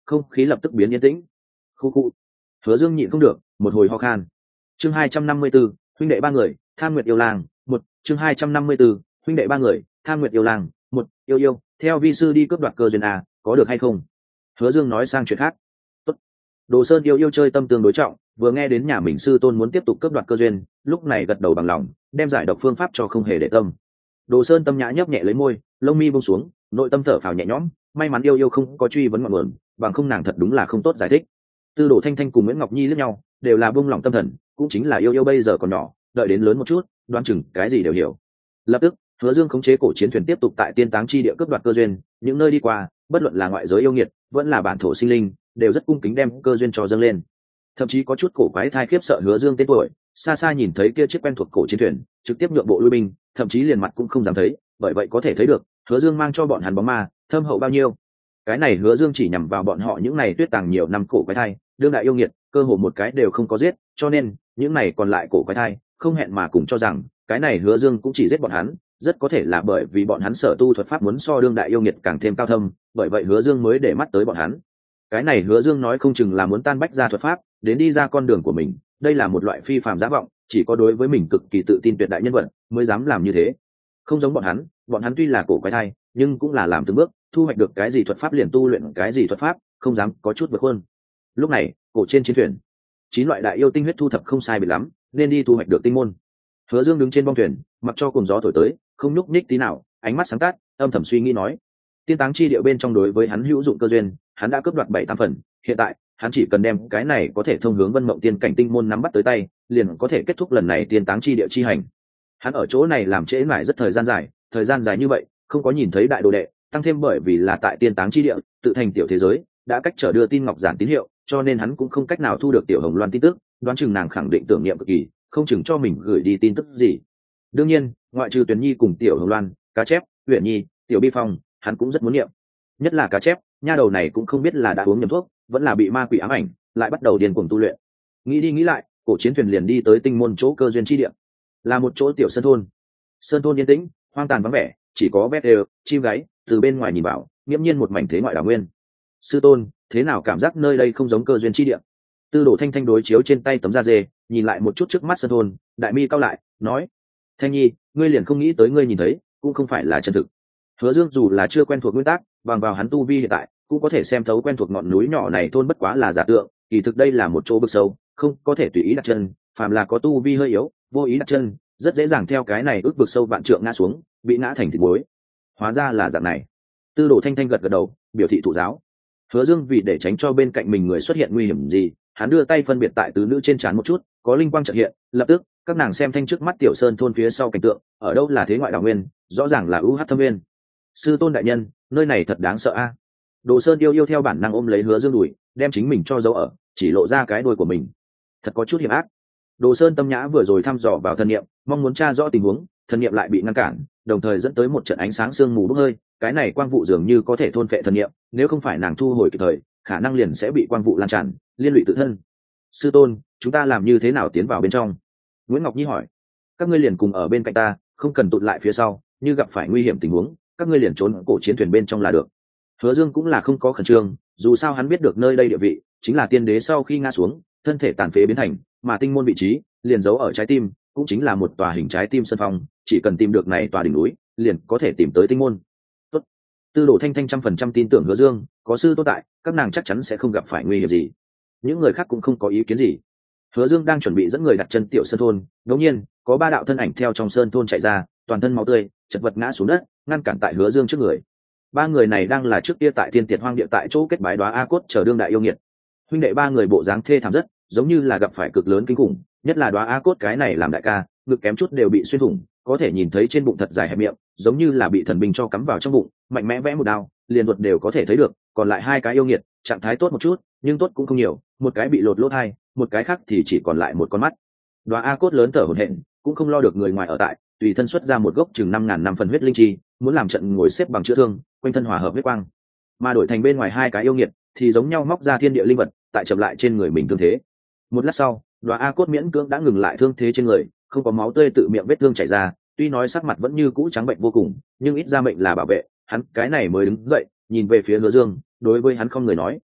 không khí lập tức biến yên tĩnh. Khu khu. Hứa Dương nhịn không được, một hồi ho khan. Chương 254, huynh đệ ba người, Tham Nguyệt yêu lang, một chương 254, huynh đệ ba người, Tham Nguyệt yêu lang, một yêu yêu, theo vi sư đi cướp đoạt cơ duyên à, có được hay không? Hứa Dương nói sang chuyện khác. Tốt. Đồ Sơn yêu yêu chơi tâm tương đối trọng, vừa nghe đến nhà mình sư tôn muốn tiếp tục cướp đoạt cơ duyên, lúc này gật đầu bằng lòng, đem giải độc phương pháp cho không hề để tâm. Đồ Sơn tâm nhã nhấp nhẹ lấy môi, lông mi buông xuống, nội tâm thở phào nhẹ nhõm, may mắn yêu yêu không có truy vấn ngọn nguồn, bằng không nàng thật đúng là không tốt giải thích. Tư Đồ Thanh Thanh cùng Nguyễn Ngọc Nhi liếc nhau, đều là buông lỏng tâm thần, cũng chính là yêu yêu bây giờ còn nhỏ, đợi đến lớn một chút, đoán chừng cái gì đều hiểu. Lập tức, Hứa Dương khống chế cổ chiến thuyền tiếp tục tại Tiên Táng chi địa cướp đoạt cơ duyên, những nơi đi qua, bất luận là ngoại giới yêu nghiệt, vẫn là bản thổ sinh linh, đều rất cung kính đem cơ duyên cho dâng lên. Thậm chí có chút cổ quái thai khiếp sợ Hứa Dương tên tuổi, xa xa nhìn thấy kia chiếc quen thuộc cổ chiến thuyền, trực tiếp nhượng bộ lui binh, thậm chí liền mặt cũng không dám thấy, bởi vậy có thể thấy được, Hứa Dương mang cho bọn hắn bóng ma, thâm hậu bao nhiêu. Cái này Hứa Dương chỉ nhằm vào bọn họ những này tuyết tàng nhiều năm cổ quái thai, đương đại yêu nghiệt, cơ hồ một cái đều không có giết, cho nên, những này còn lại cổ quái thai, không hẹn mà cùng cho rằng, cái này Hứa Dương cũng chỉ giết bọn hắn, rất có thể là bởi vì bọn hắn sở tu thuật pháp muốn so đương đại yêu nghiệt càng thêm cao thâm, bởi vậy Hứa Dương mới để mắt tới bọn hắn. Cái này Hứa Dương nói không chừng là muốn tan bách ra thuật pháp, đến đi ra con đường của mình, đây là một loại phi phàm giả vọng, chỉ có đối với mình cực kỳ tự tin tuyệt đại nhân vật mới dám làm như thế. Không giống bọn hắn tuy là cổ quái thai, nhưng cũng là làm từng bước, thu hoạch được cái gì thuật pháp liền tu luyện cái gì thuật pháp, không dám có chút vượt hơn. Lúc này, cổ trên chiến thuyền, 9 loại đại yêu tinh huyết thu thập không sai biệt lắm, nên đi thu hoạch được tinh môn. Hứa Dương đứng trên bong thuyền, mặc cho cuồng gió thổi tới, không nhúc nhích tí nào, ánh mắt sáng tát, âm thầm suy nghĩ nói: Tiên Táng chi địa bên trong đối với hắn hữu dụng cơ duyên, hắn đã cướp đoạt 7-8 phần, hiện tại, hắn chỉ cần đem cái này có thể thông hướng Vân Mộng Tiên cảnh tinh môn nắm bắt tới tay, liền có thể kết thúc lần này Tiên Táng chi địa chi hành. Hắn ở chỗ này làm trễ mãi rất thời gian dài như vậy, không có nhìn thấy đại đồ đệ, tăng thêm bởi vì là tại Tiên Táng chi địa, tự thành tiểu thế giới, đã cách trở đưa tin ngọc giản tín hiệu, cho nên hắn cũng không cách nào thu được tiểu Hồng Loan tin tức, đoán chừng nàng khẳng định tưởng niệm cực kỳ, không chừng cho mình gửi đi tin tức gì. Đương nhiên, ngoại trừ Tuyền Nhi cùng tiểu Hồng Loan, Cá Chép, Uyển Nhi, tiểu Bi Phong, hắn cũng rất muốn niệm. Nhất là Cá Chép, nha đầu này cũng không biết là đã uống nhầm thuốc, vẫn là bị ma quỷ ám ảnh, lại bắt đầu điên cuồng tu luyện. Nghĩ đi nghĩ lại, cổ chiến thuyền liền đi tới tinh môn chỗ cơ duyên chi địa, là một chỗ tiểu sơn thôn. Sơn thôn yên tĩnh, hoang tàn vắng vẻ, chỉ có vét đều, chim gáy, từ bên ngoài nhìn vào, nghiễm nhiên một mảnh thế ngoại đảo nguyên. Sư tôn, thế nào cảm giác nơi đây không giống cơ duyên chi địa? Tư Đồ Thanh Thanh đối chiếu trên tay tấm da dê, nhìn lại một chút trước mắt sơn thôn, đại mi cao lại, nói: Thanh Nhi, ngươi liền không nghĩ tới ngươi nhìn thấy, cũng không phải là chân thực. Hứa Dương dù là chưa quen thuộc nguyên tắc, bằng vào hắn tu vi hiện tại, cũng có thể xem thấu quen thuộc ngọn núi nhỏ này thôn bất quá là giả tượng, kỳ thực đây là một chỗ vực sâu, không có thể tùy ý đặt chân, phàm là có tu vi hơi yếu, vô ý đặt chân, rất dễ dàng theo cái này ước vực sâu vạn trượng ngã xuống, bị ngã thành thịt muối. Hóa ra là dạng này. Tư Đồ Thanh Thanh gật gật đầu, biểu thị thụ giáo. Hứa Dương vì để tránh cho bên cạnh mình người xuất hiện nguy hiểm gì, hắn đưa tay phân biệt tại tứ nữ trên trán một chút, có linh quang chợt hiện, lập tức, các nàng xem thanh trước mắt tiểu sơn thôn phía sau cảnh tượng, ở đâu là thế ngoại đảo nguyên, rõ ràng là UH thâm nguyên. Sư tôn đại nhân, nơi này thật đáng sợ a. Đồ Sơn yêu theo bản năng ôm lấy Hứa Dương đùi, đem chính mình cho giấu ở, chỉ lộ ra cái đuôi của mình. Thật có chút hiểm ác. Đồ Sơn tâm nhã vừa rồi thăm dò vào thân niệm, mong muốn tra rõ tình huống, thân niệm lại bị ngăn cản, đồng thời dẫn tới một trận ánh sáng sương mù bốc hơi, cái này quang vụ dường như có thể thôn phệ thân niệm, nếu không phải nàng thu hồi kịp thời, khả năng liền sẽ bị quang vụ lan tràn, liên lụy tự thân. Sư tôn, chúng ta làm như thế nào tiến vào bên trong? Nguyễn Ngọc Nhi hỏi. Các ngươi liền cùng ở bên cạnh ta, không cần tụt lại phía sau, như gặp phải nguy hiểm tình huống, các ngươi liền trốn cổ chiến thuyền bên trong là được. Hứa Dương cũng là không có khẩn trương, dù sao hắn biết được nơi đây địa vị chính là tiên đế sau khi ngã xuống, thân thể tàn phế biến thành, mà tinh môn vị trí liền giấu ở trái tim, cũng chính là một tòa hình trái tim sơn phong, chỉ cần tìm được này tòa đỉnh núi, liền có thể tìm tới tinh môn. Tốt. Tư Đồ Thanh Thanh 100% tin tưởng Hứa Dương, có sư tôn tại, các nàng chắc chắn sẽ không gặp phải nguy hiểm gì. Những người khác cũng không có ý kiến gì. Hứa Dương đang chuẩn bị dẫn người đặt chân tiểu sơn thôn, đột nhiên, có 3 đạo thân ảnh theo trong sơn thôn chạy ra, toàn thân máu tươi, chật vật ngã xuống đất, ngăn cản tại Hứa Dương trước người. 3 người này đang là trước kia tại Thiên Tiệt Hoang địa tại chỗ kết bái Đóa A Cốt chờ đương đại yêu nghiệt. Huynh đệ 3 người bộ dáng thê thảm rất, giống như là gặp phải cực lớn kinh khủng, nhất là Đóa A Cốt cái này làm đại ca, ngực kém chút đều bị xuyên thủng, có thể nhìn thấy trên bụng thật dài hẹp miệng, giống như là bị thần binh cho cắm vào trong bụng, mạnh mẽ vẽ một đao, liền ruột đều có thể thấy được, còn lại 2 cái yêu nghiệt, trạng thái tốt một chút, nhưng tốt cũng không nhiều, một cái bị lột lỗ hai, một cái khác thì chỉ còn lại một con mắt. Đóa A Cốt lớn thở hổn hển, cũng không lo được người ngoài ở tại, tùy thân xuất ra một gốc chừng 5000 năm phần huyết linh chi, muốn làm trận ngồi xếp bằng chữa thương, quanh thân hòa hợp huyết quang. Mà đổi thành bên ngoài 2 cái yêu nghiệt, thì giống nhau móc ra thiên địa linh vật, tại chậm lại trên người mình thương thế. Một lát sau, Đóa A Cốt miễn cưỡng đã ngừng lại thương thế trên người, không có máu tươi tự miệng vết thương chảy ra, tuy nói sắc mặt vẫn như cũ trắng bệnh vô cùng, nhưng ít ra mệnh là bảo vệ, hắn cái này mới đứng dậy, nhìn về phía Hứa Dương, đối với hắn không người nói,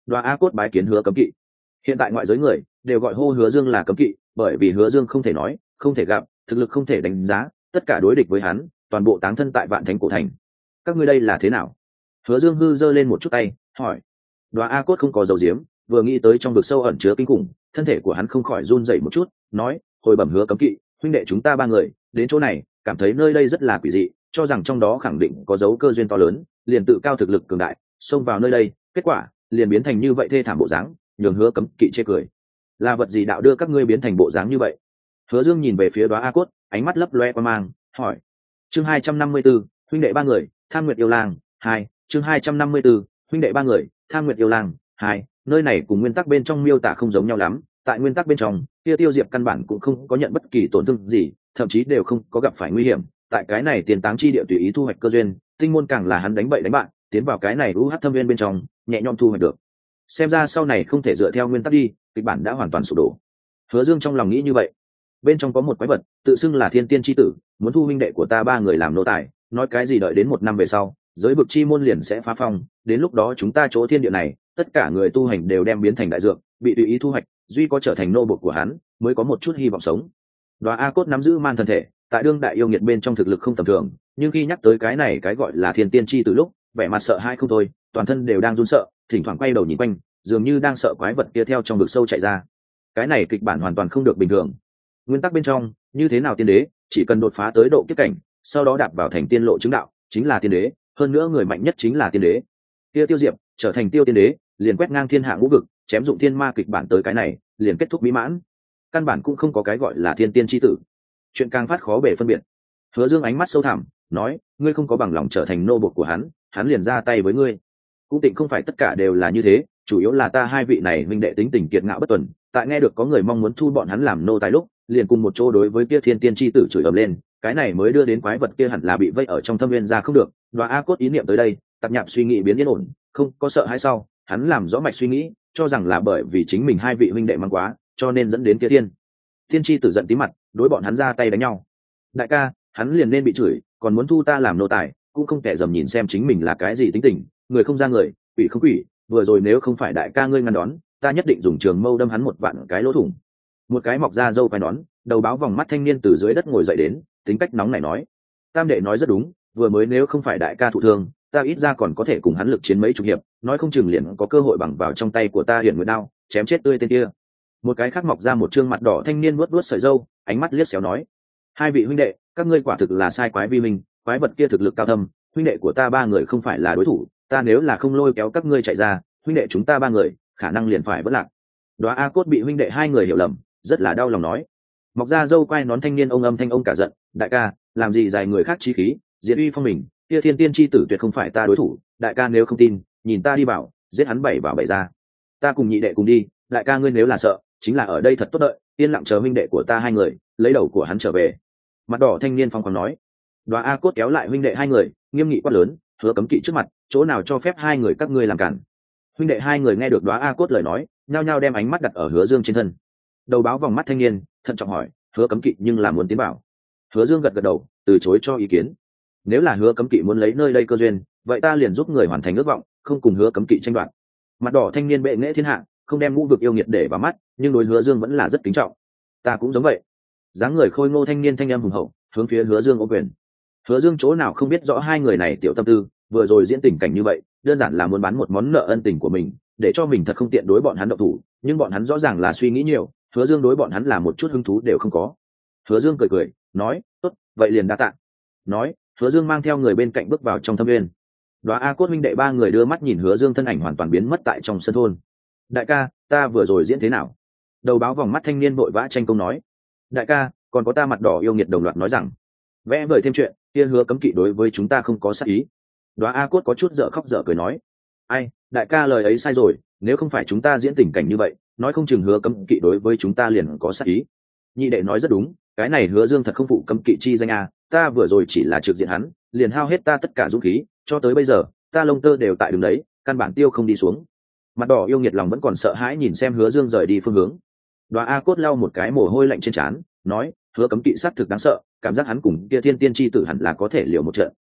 Đoá A Cốt bái kiến Hứa Cấm Kỵ. Hiện tại ngoại giới người đều gọi hô Hứa Dương là Cấm Kỵ, bởi vì Hứa Dương không thể nói, không thể gặp, thực lực không thể đánh giá, tất cả đối địch với hắn, toàn bộ táng thân tại Vạn Thánh cổ thành. Các ngươi đây là thế nào? Hứa Dương hư giơ lên một chút tay, hỏi. Đoá A Cốt không có dầu diếm, vừa nghĩ tới trong vực sâu ẩn chứa kinh khủng, thân thể của hắn không khỏi run rẩy một chút, nói: "Hồi bẩm Hứa Cấm Kỵ, huynh đệ chúng ta ba người đến chỗ này, cảm thấy nơi đây rất là quỷ dị, cho rằng trong đó khẳng định có dấu cơ duyên to lớn, liền tự cao thực lực cường đại, xông vào nơi đây, kết quả liền biến thành như vậy thê thảm bộ dáng, nhường Hứa Cấm Kỵ chê cười. Là vật gì đạo đưa các ngươi biến thành bộ dáng như vậy?" Hứa Dương nhìn về phía Đoá A Cốt, ánh mắt lấp loe qua mang, hỏi. Chương 254, huynh đệ ba người, Tham Nguyệt yêu lang 2, chương 254, huynh đệ ba người, Tham Nguyệt yêu lang 2, nơi này cùng nguyên tắc bên trong miêu tả không giống nhau lắm, tại nguyên tắc bên trong, kia Tiêu Diệp căn bản cũng không có nhận bất kỳ tổn thương gì, thậm chí đều không có gặp phải nguy hiểm, tại cái này tiền táng chi địa tùy ý thu hoạch cơ duyên, tinh môn càng là hắn đánh bậy đánh bạn, tiến vào cái này UH thâm viên bên trong, nhẹ nhõm thu hoạch được. Xem ra sau này không thể dựa theo nguyên tắc đi, kịch bản đã hoàn toàn sụp đổ. Hứa Dương trong lòng nghĩ như vậy. Bên trong có một quái vật, tự xưng là Thiên Tiên chi tử, muốn thu huynh đệ của ta ba người làm nô tài, nói cái gì đợi đến 1 năm về sau, giới vực chi môn liền sẽ phá phong, đến lúc đó chúng ta chỗ thiên địa này, tất cả người tu hành đều đem biến thành đại dược, bị tùy ý thu hoạch, duy có trở thành nô bộc của hắn, mới có một chút hy vọng sống. Đoá A Cốt nắm giữ man thần thể, tại đương đại yêu nghiệt bên trong thực lực không tầm thường, nhưng khi nhắc tới cái này cái gọi là Thiên Tiên chi tử lúc, vẻ mặt sợ hãi không thôi, toàn thân đều đang run sợ, thỉnh thoảng quay đầu nhìn quanh, dường như đang sợ quái vật kia theo trong vực sâu chạy ra. Cái này kịch bản hoàn toàn không được bình thường. Nguyên tắc bên trong, như thế nào tiên đế, chỉ cần đột phá tới độ kiếp cảnh, sau đó đạp vào thành tiên lộ chứng đạo, chính là tiên đế, hơn nữa người mạnh nhất chính là tiên đế. Kia Tiêu Diệp trở thành Tiêu tiên đế, liền quét ngang thiên hạ ngũ vực, chém dụng thiên ma, kịch bản tới cái này, liền kết thúc mỹ mãn. Căn bản cũng không có cái gọi là thiên tiên chi tử. Chuyện càng phát khó bể phân biệt. Hứa Dương ánh mắt sâu thẳm, nói: "Ngươi không có bằng lòng trở thành nô bộc của hắn, hắn liền ra tay với ngươi." Cũng tịnh không phải tất cả đều là như thế, chủ yếu là ta hai vị này huynh đệ tính tình kiệt ngạo bất tuần, tại nghe được có người mong muốn thu bọn hắn làm nô tài lúc, liền cùng một chỗ đối với kia Thiên Tiên chi tử chửi ầm lên, cái này mới đưa đến quái vật kia hẳn là bị vây ở trong thâm viên ra không được. Đoá A Cốt ý niệm tới đây, tạp nhạp suy nghĩ biến yên ổn, không có sợ hãi sau, hắn làm rõ mạch suy nghĩ, cho rằng là bởi vì chính mình hai vị huynh đệ mang quá, cho nên dẫn đến kia Thiên chi tử giận tí mặt, đối bọn hắn ra tay đánh nhau. Đại ca, hắn liền nên bị chửi, còn muốn thu ta làm nô tài, cũng không kẻ dầm nhìn xem chính mình là cái gì tính tình, người không ra người, quỷ không quỷ, vừa rồi nếu không phải đại ca ngươi ngăn đón, ta nhất định dùng trường mâu đâm hắn một vạn cái lỗ thủng. Một cái mọc ra râu quai nón, đầu báo vòng mắt thanh niên từ dưới đất ngồi dậy đến, tính cách nóng này nói: "Tam đệ nói rất đúng, vừa mới nếu không phải đại ca thụ thương, ta ít ra còn có thể cùng hắn lực chiến mấy chục hiệp, nói không chừng liền có cơ hội bằng vào trong tay của ta hiển nguyệt đao, chém chết tươi tên kia." Một cái khác mọc ra một trương mặt đỏ thanh niên vuốt vuốt sợi râu, ánh mắt liếc xéo nói: "Hai vị huynh đệ, các ngươi quả thực là sai quái vi mình, quái vật kia thực lực cao thâm, huynh đệ của ta ba người không phải là đối thủ, ta nếu là không lôi kéo các ngươi chạy ra, huynh đệ chúng ta ba người khả năng liền phải vỡ lạc." Đoá A Cốt bị huynh đệ hai người hiểu lầm, rất là đau lòng nói. Mọc ra râu quai nón thanh niên ông âm thanh ông cả giận: "Đại ca, làm gì dài người khác chí khí, diệt uy phong mình, kia Thiên Tiên chi tử tuyệt không phải ta đối thủ, đại ca nếu không tin, nhìn ta đi bảo, giết hắn bảy vào bảy ra. Ta cùng nhị đệ cùng đi, đại ca ngươi nếu là sợ, chính là ở đây thật tốt đợi, yên lặng chờ huynh đệ của ta hai người lấy đầu của hắn trở về." Mặt đỏ thanh niên phong khoáng nói. Đoá A Cốt kéo lại huynh đệ hai người, nghiêm nghị quát lớn: "Hứa Cấm Kỵ trước mặt, chỗ nào cho phép hai người các ngươi làm cản?" Huynh đệ hai người nghe được Đoá A Cốt lời nói, nhao nhao đem ánh mắt đặt ở Hứa Dương trên thân. Đầu báo vòng mắt thanh niên thận trọng hỏi: "Hứa Cấm Kỵ nhưng là muốn tiến bảo?" Hứa Dương gật gật đầu, từ chối cho ý kiến. "Nếu là Hứa Cấm Kỵ muốn lấy nơi đây cơ duyên, vậy ta liền giúp người hoàn thành ước vọng, không cùng Hứa Cấm Kỵ tranh đoạt." Mặt đỏ thanh niên bệ nghệ thiên hạ, không đem ngũ vực yêu nghiệt để vào mắt, nhưng đối Hứa Dương vẫn là rất kính trọng. "Ta cũng giống vậy." Dáng người khôi ngô thanh niên thanh âm hùng hậu, hướng phía Hứa Dương ô quyền. Hứa Dương chỗ nào không biết rõ hai người này tiểu tâm tư, vừa rồi diễn tình cảnh như vậy, đơn giản là muốn bán một món nợ ân tình của mình, để cho mình thật không tiện đối bọn hắn động thủ, nhưng bọn hắn rõ ràng là suy nghĩ nhiều, Hứa Dương đối bọn hắn là một chút hứng thú đều không có. Hứa Dương cười cười, nói: "Tốt, vậy liền đa tạ." Nói, Hứa Dương mang theo người bên cạnh bước vào trong thâm viên. Đoá A Cốt huynh đệ ba người đưa mắt nhìn Hứa Dương thân ảnh hoàn toàn biến mất tại trong sân thôn. "Đại ca, ta vừa rồi diễn thế nào?" Đầu báo vòng mắt thanh niên vội vã tranh công nói. "Đại ca, còn có ta mặt đỏ yêu nghiệt đồng loạt nói rằng, vẽ vời thêm chuyện, kia Hứa Cấm Kỵ đối với chúng ta không có sát ý." Đoá A Cốt có chút dở khóc dở cười nói: "Ai, đại ca lời ấy sai rồi, nếu không phải chúng ta diễn tình cảnh như vậy, nói không chừng Hứa Cấm Kỵ đối với chúng ta liền có sát ý." Nhị đệ nói rất đúng, cái này Hứa Dương thật không phụ Cấm Kỵ chi danh a, ta vừa rồi chỉ là trực diện hắn, liền hao hết ta tất cả dũng khí, cho tới bây giờ, ta lông tơ đều tại đường đấy, căn bản tiêu không đi xuống. Mặt đỏ yêu nghiệt lòng vẫn còn sợ hãi nhìn xem Hứa Dương rời đi phương hướng. Đoá A Cốt lau một cái mồ hôi lạnh trên trán, nói: "Hứa Cấm Kỵ sát thực đáng sợ, cảm giác hắn cùng kia Thiên Tiên chi tử hẳn là có thể liều một trận."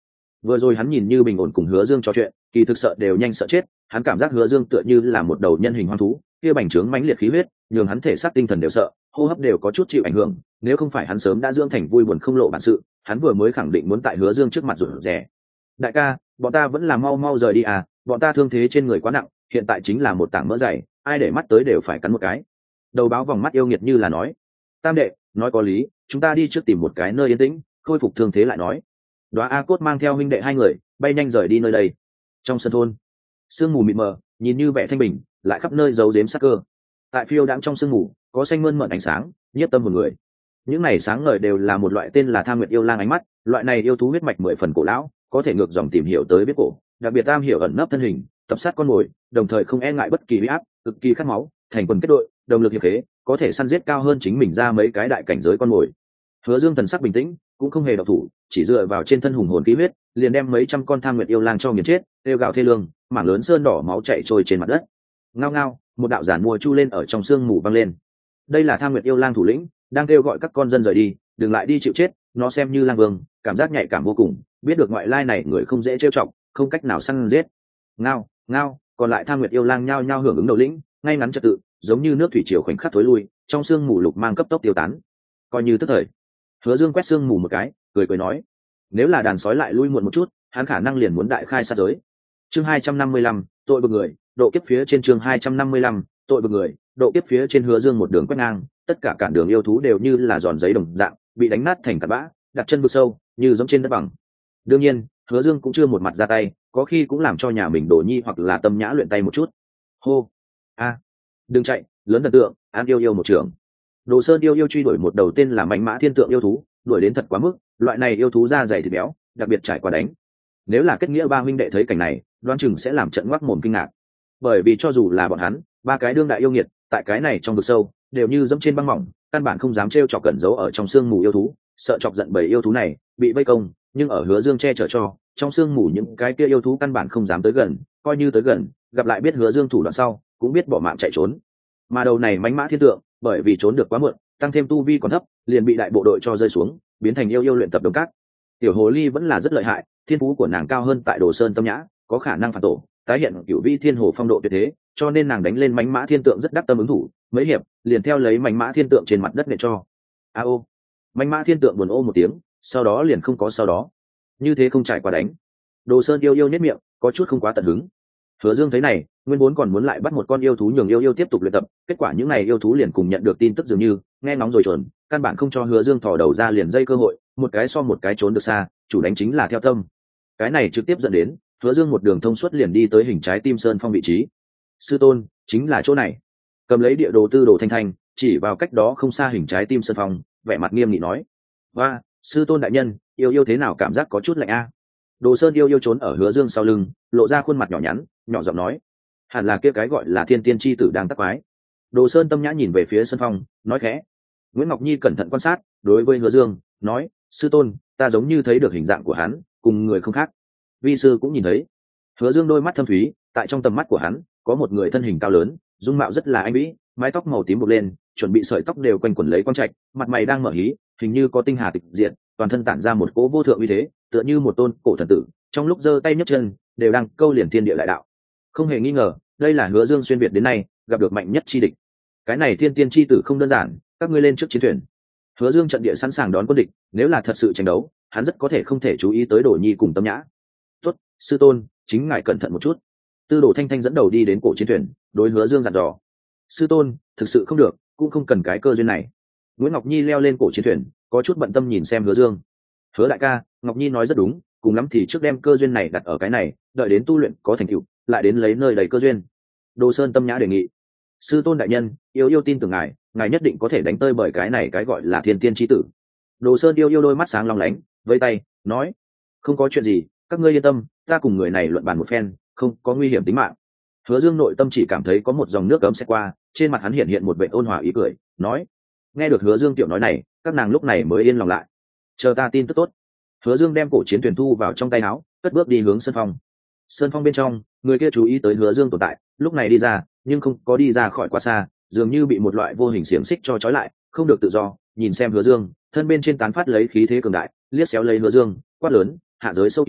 Vừa rồi hắn nhìn như bình ổn cùng Hứa Dương trò chuyện, kỳ thực sợ đều nhanh sợ chết. Hắn cảm giác Hứa Dương tựa như là một đầu nhân hình hoang thú, kia bành trướng mãnh liệt khí huyết, nhường hắn thể xác tinh thần đều sợ, hô hấp đều có chút chịu ảnh hưởng. Nếu không phải hắn sớm đã dưỡng thành vui buồn không lộ bản sự, hắn vừa mới khẳng định muốn tại Hứa Dương trước mặt rụt rè. Đại ca, bọn ta vẫn là mau mau rời đi à, bọn ta thương thế trên người quá nặng, hiện tại chính là một tảng mỡ dày, ai để mắt tới đều phải cắn một cái. Đầu báo vòng mắt yêu nghiệt như là nói. Tam đệ, nói có lý, chúng ta đi trước tìm một cái nơi yên tĩnh, khôi phục thương thế lại nói. Đoá A Cốt mang theo huynh đệ hai người bay nhanh rời đi nơi đây. Trong sân thôn, sương mù mịt mờ, nhìn như vẻ thanh bình, lại khắp nơi giấu giếm sắc cơ. Tại phiêu đãng trong sương mù, có xanh mơn mởn ánh sáng, nhiếp tâm một người. Những này sáng ngời đều là một loại tên là Tham Nguyệt yêu lang ánh mắt, loại này yêu thú huyết mạch 10 phần cổ lão, có thể ngược dòng tìm hiểu tới biết cổ, đặc biệt am hiểu ẩn nấp thân hình, tập sát con mồi, đồng thời không e ngại bất kỳ uy áp, cực kỳ khát máu, thành quần kết đội, đồng lực hiệp thế, có thể săn giết cao hơn chính mình ra mấy cái đại cảnh giới con mồi. Hứa Dương thần sắc bình tĩnh, cũng không hề động thủ, chỉ dựa vào trên thân hùng hồn khí huyết, liền đem mấy trăm con Tham Nguyệt yêu lang cho nghiền chết, kêu gào thê lương, mảng lớn sơn đỏ máu chảy trôi trên mặt đất. Ngao ngao, một đạo giản mua chu lên ở trong sương mù vang lên. Đây là Tham Nguyệt yêu lang thủ lĩnh, đang kêu gọi các con dân rời đi, đừng lại đi chịu chết, nó xem như lang vương, cảm giác nhạy cảm vô cùng, biết được ngoại lai này người không dễ trêu chọc, không cách nào săn giết. Ngao, ngao, còn lại Tham Nguyệt yêu lang nhao nhao hưởng ứng đầu lĩnh, ngay ngắn trật tự, giống như nước thủy triều khoảnh khắc thối lui, trong sương mù lục mang cấp tốc tiêu tán. Coi như tức thời. Hứa Dương quét sương mù một cái, cười cười nói, nếu là đàn sói lại lui muộn một chút, hắn khả năng liền muốn đại khai sát giới. Chương 255, tội bực người, độ kiếp phía trên. Chương 255, tội bực người, độ kiếp phía trên. Hứa Dương một đường quét ngang, tất cả cản đường yêu thú đều như là giòn giấy đồng dạng, bị đánh nát thành tạt bã, đặt chân vực sâu, như giống trên đất bằng. Đương nhiên, Hứa Dương cũng chưa một mặt ra tay, có khi cũng làm cho nhà mình Đồ Nhi hoặc là Tâm Nhã luyện tay một chút. Hô, a, đừng chạy, lớn thần tượng, An yêu yêu một trường. Đồ Sơn yêu truy đuổi một đầu tên là Mãnh Mã Thiên Tượng yêu thú, đuổi đến thật quá mức, loại này yêu thú da dày thịt béo, đặc biệt trải qua đánh. Nếu là kết nghĩa ba huynh đệ thấy cảnh này, đoán chừng sẽ làm trận ngoác mồm kinh ngạc. Bởi vì cho dù là bọn hắn, ba cái đương đại yêu nghiệt, tại cái này trong vực sâu, đều như dẫm trên băng mỏng, căn bản không dám trêu chọc cẩn giấu ở trong sương mù yêu thú, sợ chọc giận bầy yêu thú này, bị vây công, nhưng ở Hứa Dương che chở cho, trong sương mù những cái kia yêu thú căn bản không dám tới gần, coi như tới gần, gặp lại biết Hứa Dương thủ đoạn sau, cũng biết bỏ mạng chạy trốn. Mà đầu này Mãnh Mã Thiên Tượng, bởi vì trốn được quá muộn, tăng thêm tu vi còn thấp, liền bị đại bộ đội cho rơi xuống, biến thành yêu luyện tập đồng cát. Tiểu hồ ly vẫn là rất lợi hại, thiên phú của nàng cao hơn tại Đồ Sơn Tâm Nhã, có khả năng phản tổ, tái hiện cửu vi thiên hồ phong độ tuyệt thế, cho nên nàng đánh lên Mãnh Mã Thiên Tượng rất đắc tâm ứng thủ, mấy hiệp, liền theo lấy Mãnh Mã Thiên Tượng trên mặt đất nện cho. A ô. Mãnh Mã Thiên Tượng buồn ô một tiếng, sau đó liền không có sau đó. Như thế không trải qua đánh. Đồ Sơn yêu nhếch miệng, có chút không quá tận hứng. Hứa Dương thấy này, nguyên vốn còn muốn lại bắt một con yêu thú nhường yêu tiếp tục luyện tập, kết quả những này yêu thú liền cùng nhận được tin tức dường như nghe ngóng rồi chuẩn, căn bản không cho Hứa Dương thò đầu ra liền dây cơ hội, một cái so một cái trốn được xa, chủ đánh chính là theo tâm. Cái này trực tiếp dẫn đến Hứa Dương một đường thông suốt liền đi tới hình trái tim sơn phong vị trí. Sư tôn, chính là chỗ này. Cầm lấy địa đồ tư đồ thanh thanh, chỉ vào cách đó không xa hình trái tim sơn phong, vẻ mặt nghiêm nghị nói: "Và, sư tôn đại nhân, yêu thế nào cảm giác có chút lạnh a?" Đồ Sơn yêu trốn ở Hứa Dương sau lưng, lộ ra khuôn mặt nhỏ nhắn, nhỏ giọng nói: "Hẳn là kia cái gọi là Thiên Tiên chi tử đang tác quái." Đồ Sơn Tâm Nhã nhìn về phía sân phong, nói khẽ. Nguyễn Ngọc Nhi cẩn thận quan sát, đối với Hứa Dương nói: "Sư tôn, ta giống như thấy được hình dạng của hắn, cùng người không khác." Vi sư cũng nhìn thấy. Hứa Dương đôi mắt thâm thúy, tại trong tầm mắt của hắn, có một người thân hình cao lớn, dung mạo rất là anh mỹ, mái tóc màu tím buộc lên, chuẩn bị sợi tóc đều quanh quẩn lấy quang trạch, mặt mày đang mở hí, hình như có tinh hà tịch diện, toàn thân tản ra một cỗ vô thượng uy thế, tựa như một tôn cổ thần tử, trong lúc giơ tay nhấc chân đều đang câu liền thiên địa đại đạo. Không hề nghi ngờ, đây là Hứa Dương xuyên việt đến nay gặp được mạnh nhất chi địch. Cái này Thiên Tiên chi tử không đơn giản, các ngươi lên trước chiến thuyền. Hứa Dương trận địa sẵn sàng đón quân địch, nếu là thật sự tranh đấu, hắn rất có thể không thể chú ý tới Đồ Nhi cùng Tâm Nhã. "Tốt, sư tôn, chính ngài cẩn thận một chút." Tư Đồ Thanh Thanh dẫn đầu đi đến cổ chiến thuyền, đối Hứa Dương dặn dò. "Sư tôn, thực sự không được, cũng không cần cái cơ duyên này." Nguyễn Ngọc Nhi leo lên cổ chiến thuyền, có chút bận tâm nhìn xem Hứa Dương. "Hứa đại ca, Ngọc Nhi nói rất đúng, cùng lắm thì trước đem cơ duyên này đặt ở cái này, đợi đến tu luyện có thành tựu, lại đến lấy nơi đầy cơ duyên." Đồ Sơn Tâm Nhã đề nghị. "Sư tôn đại nhân, yêu tin tưởng ngài, ngài nhất định có thể đánh tơi bởi cái này cái gọi là Thiên Tiên chi tử." Đồ Sơn yêu đôi mắt sáng long lánh, vẫy tay nói: "Không có chuyện gì, các ngươi yên tâm, ta cùng người này luận bàn một phen, không có nguy hiểm tính mạng." Hứa Dương nội tâm chỉ cảm thấy có một dòng nước ấm sẽ qua, trên mặt hắn hiện một vẻ ôn hòa ý cười, nói. Nghe được Hứa Dương tiểu nói này, các nàng lúc này mới yên lòng lại. "Chờ ta tin tức tốt." Hứa Dương đem cổ chiến thuyền thu vào trong tay áo, cất bước đi hướng sân phong. Sơn phong bên trong, người kia chú ý tới Hứa Dương tồn tại, lúc này đi ra, nhưng không có đi ra khỏi quá xa, dường như bị một loại vô hình xiềng xích cho trói lại, không được tự do. Nhìn xem Hứa Dương, thân bên trên tán phát lấy khí thế cường đại, liếc xéo lấy Hứa Dương, quát lớn: "Hạ giới sâu kiến,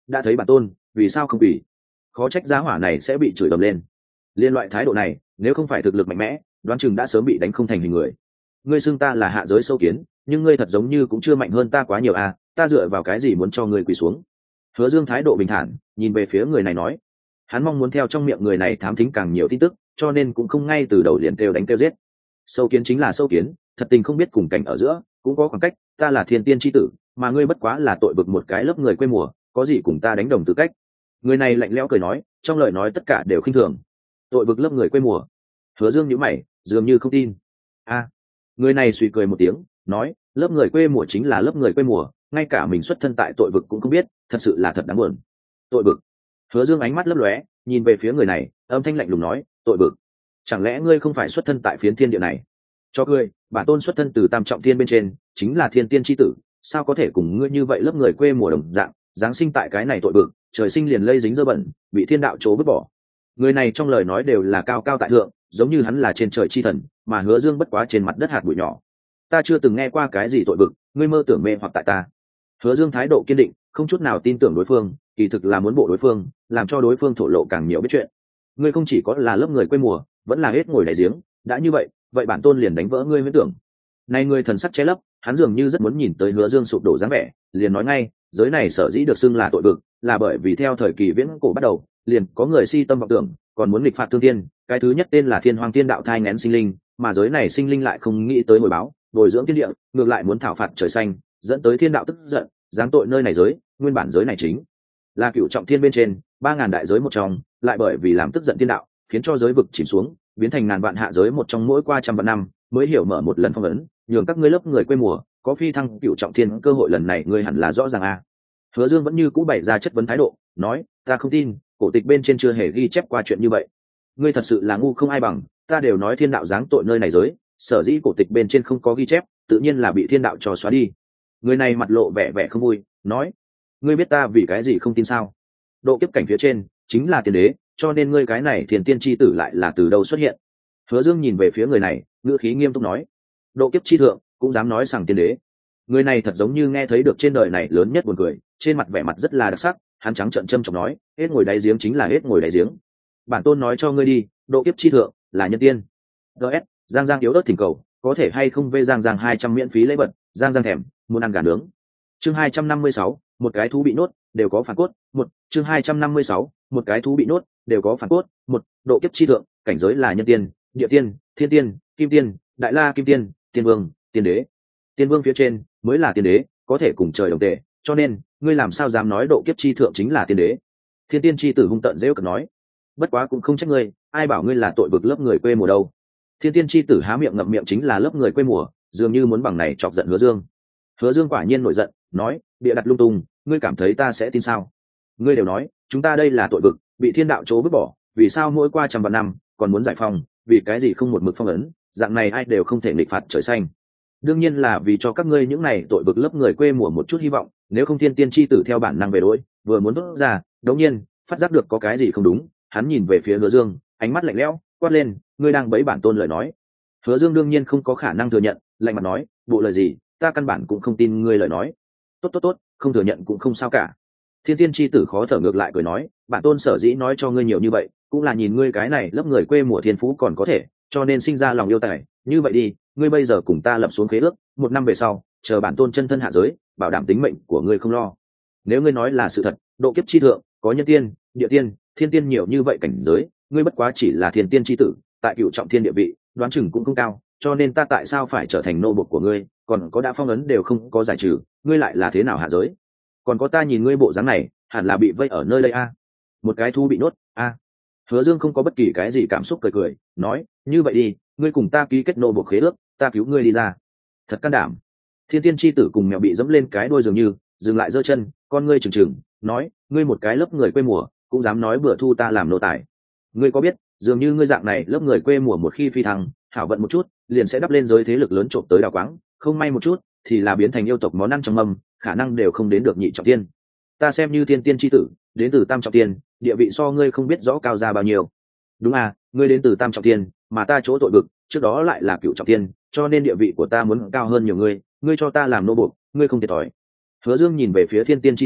đã thấy bản tôn vì sao không quỳ? Khó trách giá hỏa này sẽ bị chửi ầm lên. Liên loại thái độ này nếu không phải thực lực mạnh mẽ, đoán chừng đã sớm bị đánh không thành hình người. Ngươi xưng ta là hạ giới sâu kiến, nhưng ngươi thật giống như cũng chưa mạnh hơn ta quá nhiều à, ta dựa vào cái gì muốn cho ngươi quỳ xuống? Hứa Dương thái độ bình thản nhìn về phía người này nói, hắn mong muốn theo trong miệng người này thám thính càng nhiều tin tức, cho nên cũng không ngay từ đầu liền kêu đánh kêu giết. Sâu kiến chính là sâu kiến, thật tình không biết cùng cảnh ở giữa cũng có khoảng cách, ta là thiên tiên chi tử, mà ngươi bất quá là tội vực một cái lớp người quê mùa, có gì cùng ta đánh đồng tư cách? Người này lạnh lẽo cười nói, trong lời nói tất cả đều khinh thường. Tội vực lớp người quê mùa? Hứa Dương nhíu mày, dường như không tin. Người này suy cười một tiếng, nói, lớp người quê mùa chính là lớp người quê mùa, ngay cả mình xuất thân tại tội vực cũng không biết, thật sự là thật đáng buồn. Tội vực? Hứa Dương ánh mắt lấp lóe, nhìn về phía người này, âm thanh lạnh lùng nói, tội vực? Chẳng lẽ ngươi không phải xuất thân tại phiến thiên địa này? Cho ngươi, bản tôn xuất thân từ tam trọng thiên bên trên, chính là thiên tiên chi tử, sao có thể cùng ngươi như vậy lớp người quê mùa đồng dạng, giáng sinh tại cái này tội vực, trời sinh liền lây dính dơ bẩn, bị thiên đạo chố vứt bỏ. Người này trong lời nói đều là cao cao tại thượng, giống như hắn là trên trời chi thần, mà Hứa Dương bất quá trên mặt đất hạt bụi nhỏ. Ta chưa từng nghe qua cái gì tội vực, ngươi mơ tưởng mê hoặc tại ta. Hứa Dương thái độ kiên định, không chút nào tin tưởng đối phương, kỳ thực là muốn bộ đối phương, làm cho đối phương thổ lộ càng nhiều biết chuyện. Ngươi không chỉ có là lớp người quê mùa, vẫn là hết ngồi đáy giếng, đã như vậy, vậy bản tôn liền đánh vỡ ngươi huyễn tưởng. Này người thần sắc che lấp, hắn dường như rất muốn nhìn tới Hứa Dương sụp đổ dáng vẻ, liền nói ngay, giới này sở dĩ được xưng là tội vực, là bởi vì theo thời kỳ viễn cổ bắt đầu, liền có người si tâm vọng tưởng, còn muốn nghịch phạt thương thiên, cái thứ nhất tên là Thiên Hoàng Thiên Đạo thai nghén sinh linh, mà giới này sinh linh lại không nghĩ tới hồi báo, bồi dưỡng thiên địa, ngược lại muốn thảo phạt trời xanh, dẫn tới thiên đạo tức giận, giáng tội nơi này giới, nguyên bản giới này chính là cựu trọng thiên bên trên 3000 đại giới một trong, lại bởi vì làm tức giận thiên đạo, khiến cho giới vực chìm xuống, biến thành ngàn vạn hạ giới một trong, mỗi qua trăm vạn năm mới hiểu mở một lần phong ấn, nhường các ngươi lớp người quê mùa có phi thăng cựu trọng thiên cơ hội, lần này ngươi hẳn là rõ ràng a. Hứa Dương vẫn như cũ bày ra chất vấn thái độ, nói, ta không tin, cổ tịch bên trên chưa hề ghi chép qua chuyện như vậy. Ngươi thật sự là ngu không ai bằng, ta đều nói thiên đạo giáng tội nơi này giới, sở dĩ cổ tịch bên trên không có ghi chép, tự nhiên là bị thiên đạo cho xóa đi. Người này mặt lộ vẻ vẻ không vui, nói, ngươi biết ta vì cái gì không tin sao? Độ kiếp cảnh phía trên chính là tiên đế, cho nên ngươi cái này thiên tiên chi tử lại là từ đâu xuất hiện? Hứa Dương nhìn về phía người này, ngữ khí nghiêm túc nói, độ kiếp chi thượng cũng dám nói rằng tiên đế? Người này thật giống như nghe thấy được trên đời này lớn nhất buồn cười, trên mặt vẻ mặt rất là đặc sắc, hắn trắng trợn châm chọc nói, hết ngồi đáy giếng chính là hết ngồi đáy giếng. Bản tôn nói cho ngươi đi, độ kiếp chi thượng là nhân tiên. DS, Giang Giang yếu ớt thỉnh cầu, có thể hay không vê Giang Giang 200 miễn phí lễ vật, Giang Giang thèm, muốn ăn gà nướng. Chương 256, một cái thú bị nốt, đều có phản cốt, một, chương 256, một cái thú bị nốt, đều có phản cốt, một, độ kiếp chi thượng, cảnh giới là nhân tiên, địa tiên, thiên tiên, kim tiên, đại la kim tiên, tiên vương, tiên đế. Tiên vương phía trên mới là tiên đế, có thể cùng trời đồng tệ, cho nên ngươi làm sao dám nói độ kiếp chi thượng chính là tiên đế? Thiên tiên chi tử hung tợn giễu cợt nói, bất quá cũng không trách ngươi, ai bảo ngươi là tội vực lớp người quê mùa đâu. Thiên tiên chi tử há miệng ngậm miệng chính là lớp người quê mùa, dường như muốn bằng này chọc giận Hứa Dương. Hứa Dương quả nhiên nổi giận, nói, bịa đặt lung tung, ngươi cảm thấy ta sẽ tin sao? Ngươi đều nói, chúng ta đây là tội vực, bị thiên đạo chố vứt bỏ, vì sao mỗi qua trăm vạn năm còn muốn giải phóng, vì cái gì không một mực phong ấn, dạng này ai đều không thể nghịch phạt trời xanh. Đương nhiên là vì cho các ngươi những này tội vực lớp người quê mùa một chút hy vọng, nếu không thiên tiên chi tử theo bản năng về đối, vừa muốn đốt ra, đột nhiên phát giác được có cái gì không đúng, hắn nhìn về phía Hứa Dương, ánh mắt lạnh lẽo, quát lên, ngươi đang bẫy bản tôn lời nói. Hứa Dương đương nhiên không có khả năng thừa nhận, lạnh mặt nói, bộ lời gì, ta căn bản cũng không tin ngươi lời nói. Tốt, không thừa nhận cũng không sao cả. Thiên tiên chi tử khó thở ngược lại cười nói, bản tôn sở dĩ nói cho ngươi nhiều như vậy, cũng là nhìn ngươi cái này lớp người quê mùa thiên phú còn có thể, cho nên sinh ra lòng yêu tài. Như vậy đi, ngươi bây giờ cùng ta lập xuống khế ước, 1 năm về sau, chờ bản tôn chân thân hạ giới, bảo đảm tính mệnh của ngươi không lo. Nếu ngươi nói là sự thật, độ kiếp chi thượng, có nhân tiên, địa tiên, thiên tiên nhiều như vậy cảnh giới, ngươi bất quá chỉ là thiên tiên chi tử, tại cựu trọng thiên địa vị, đoán chừng cũng không cao, cho nên ta tại sao phải trở thành nô bộc của ngươi, còn có đã phong ấn đều không có giải trừ, ngươi lại là thế nào hạ giới? Còn có ta nhìn ngươi bộ dáng này, hẳn là bị vây ở nơi đây a. Một cái thú bị nhốt a. Hứa Dương không có bất kỳ cái gì cảm xúc, cười nói, như vậy đi, ngươi cùng ta ký kết nô bộc khế ước, ta cứu ngươi đi ra. Thật can đảm. Thiên tiên chi tử cùng mèo bị dẫm lên cái đuôi dường như, dừng lại giơ chân, con ngươi trừng trừng, nói, ngươi một cái lớp người quê mùa, cũng dám nói bừa thu ta làm nô tài. Ngươi có biết, dường như ngươi dạng này lớp người quê mùa một khi phi thăng, hảo vận một chút, liền sẽ đắp lên giới thế lực lớn trộm tới đào quáng, không may một chút, thì là biến thành yêu tộc món ăn trong mâm, khả năng đều không đến được nhị trọng tiên. Ta xem như thiên tiên chi tử, đến từ tam trọng tiên, địa vị so ngươi không biết rõ cao ra bao nhiêu. Đúng à, ngươi đến từ tam trọng tiên, mà ta chỗ tội vực, trước đó lại là cựu trọng tiên, cho nên địa vị của ta muốn cao hơn nhiều ngươi cho ta làm nô buộc, ngươi không thiệt thòi. Hứa Dương nhìn về phía thiên tiên chi tử,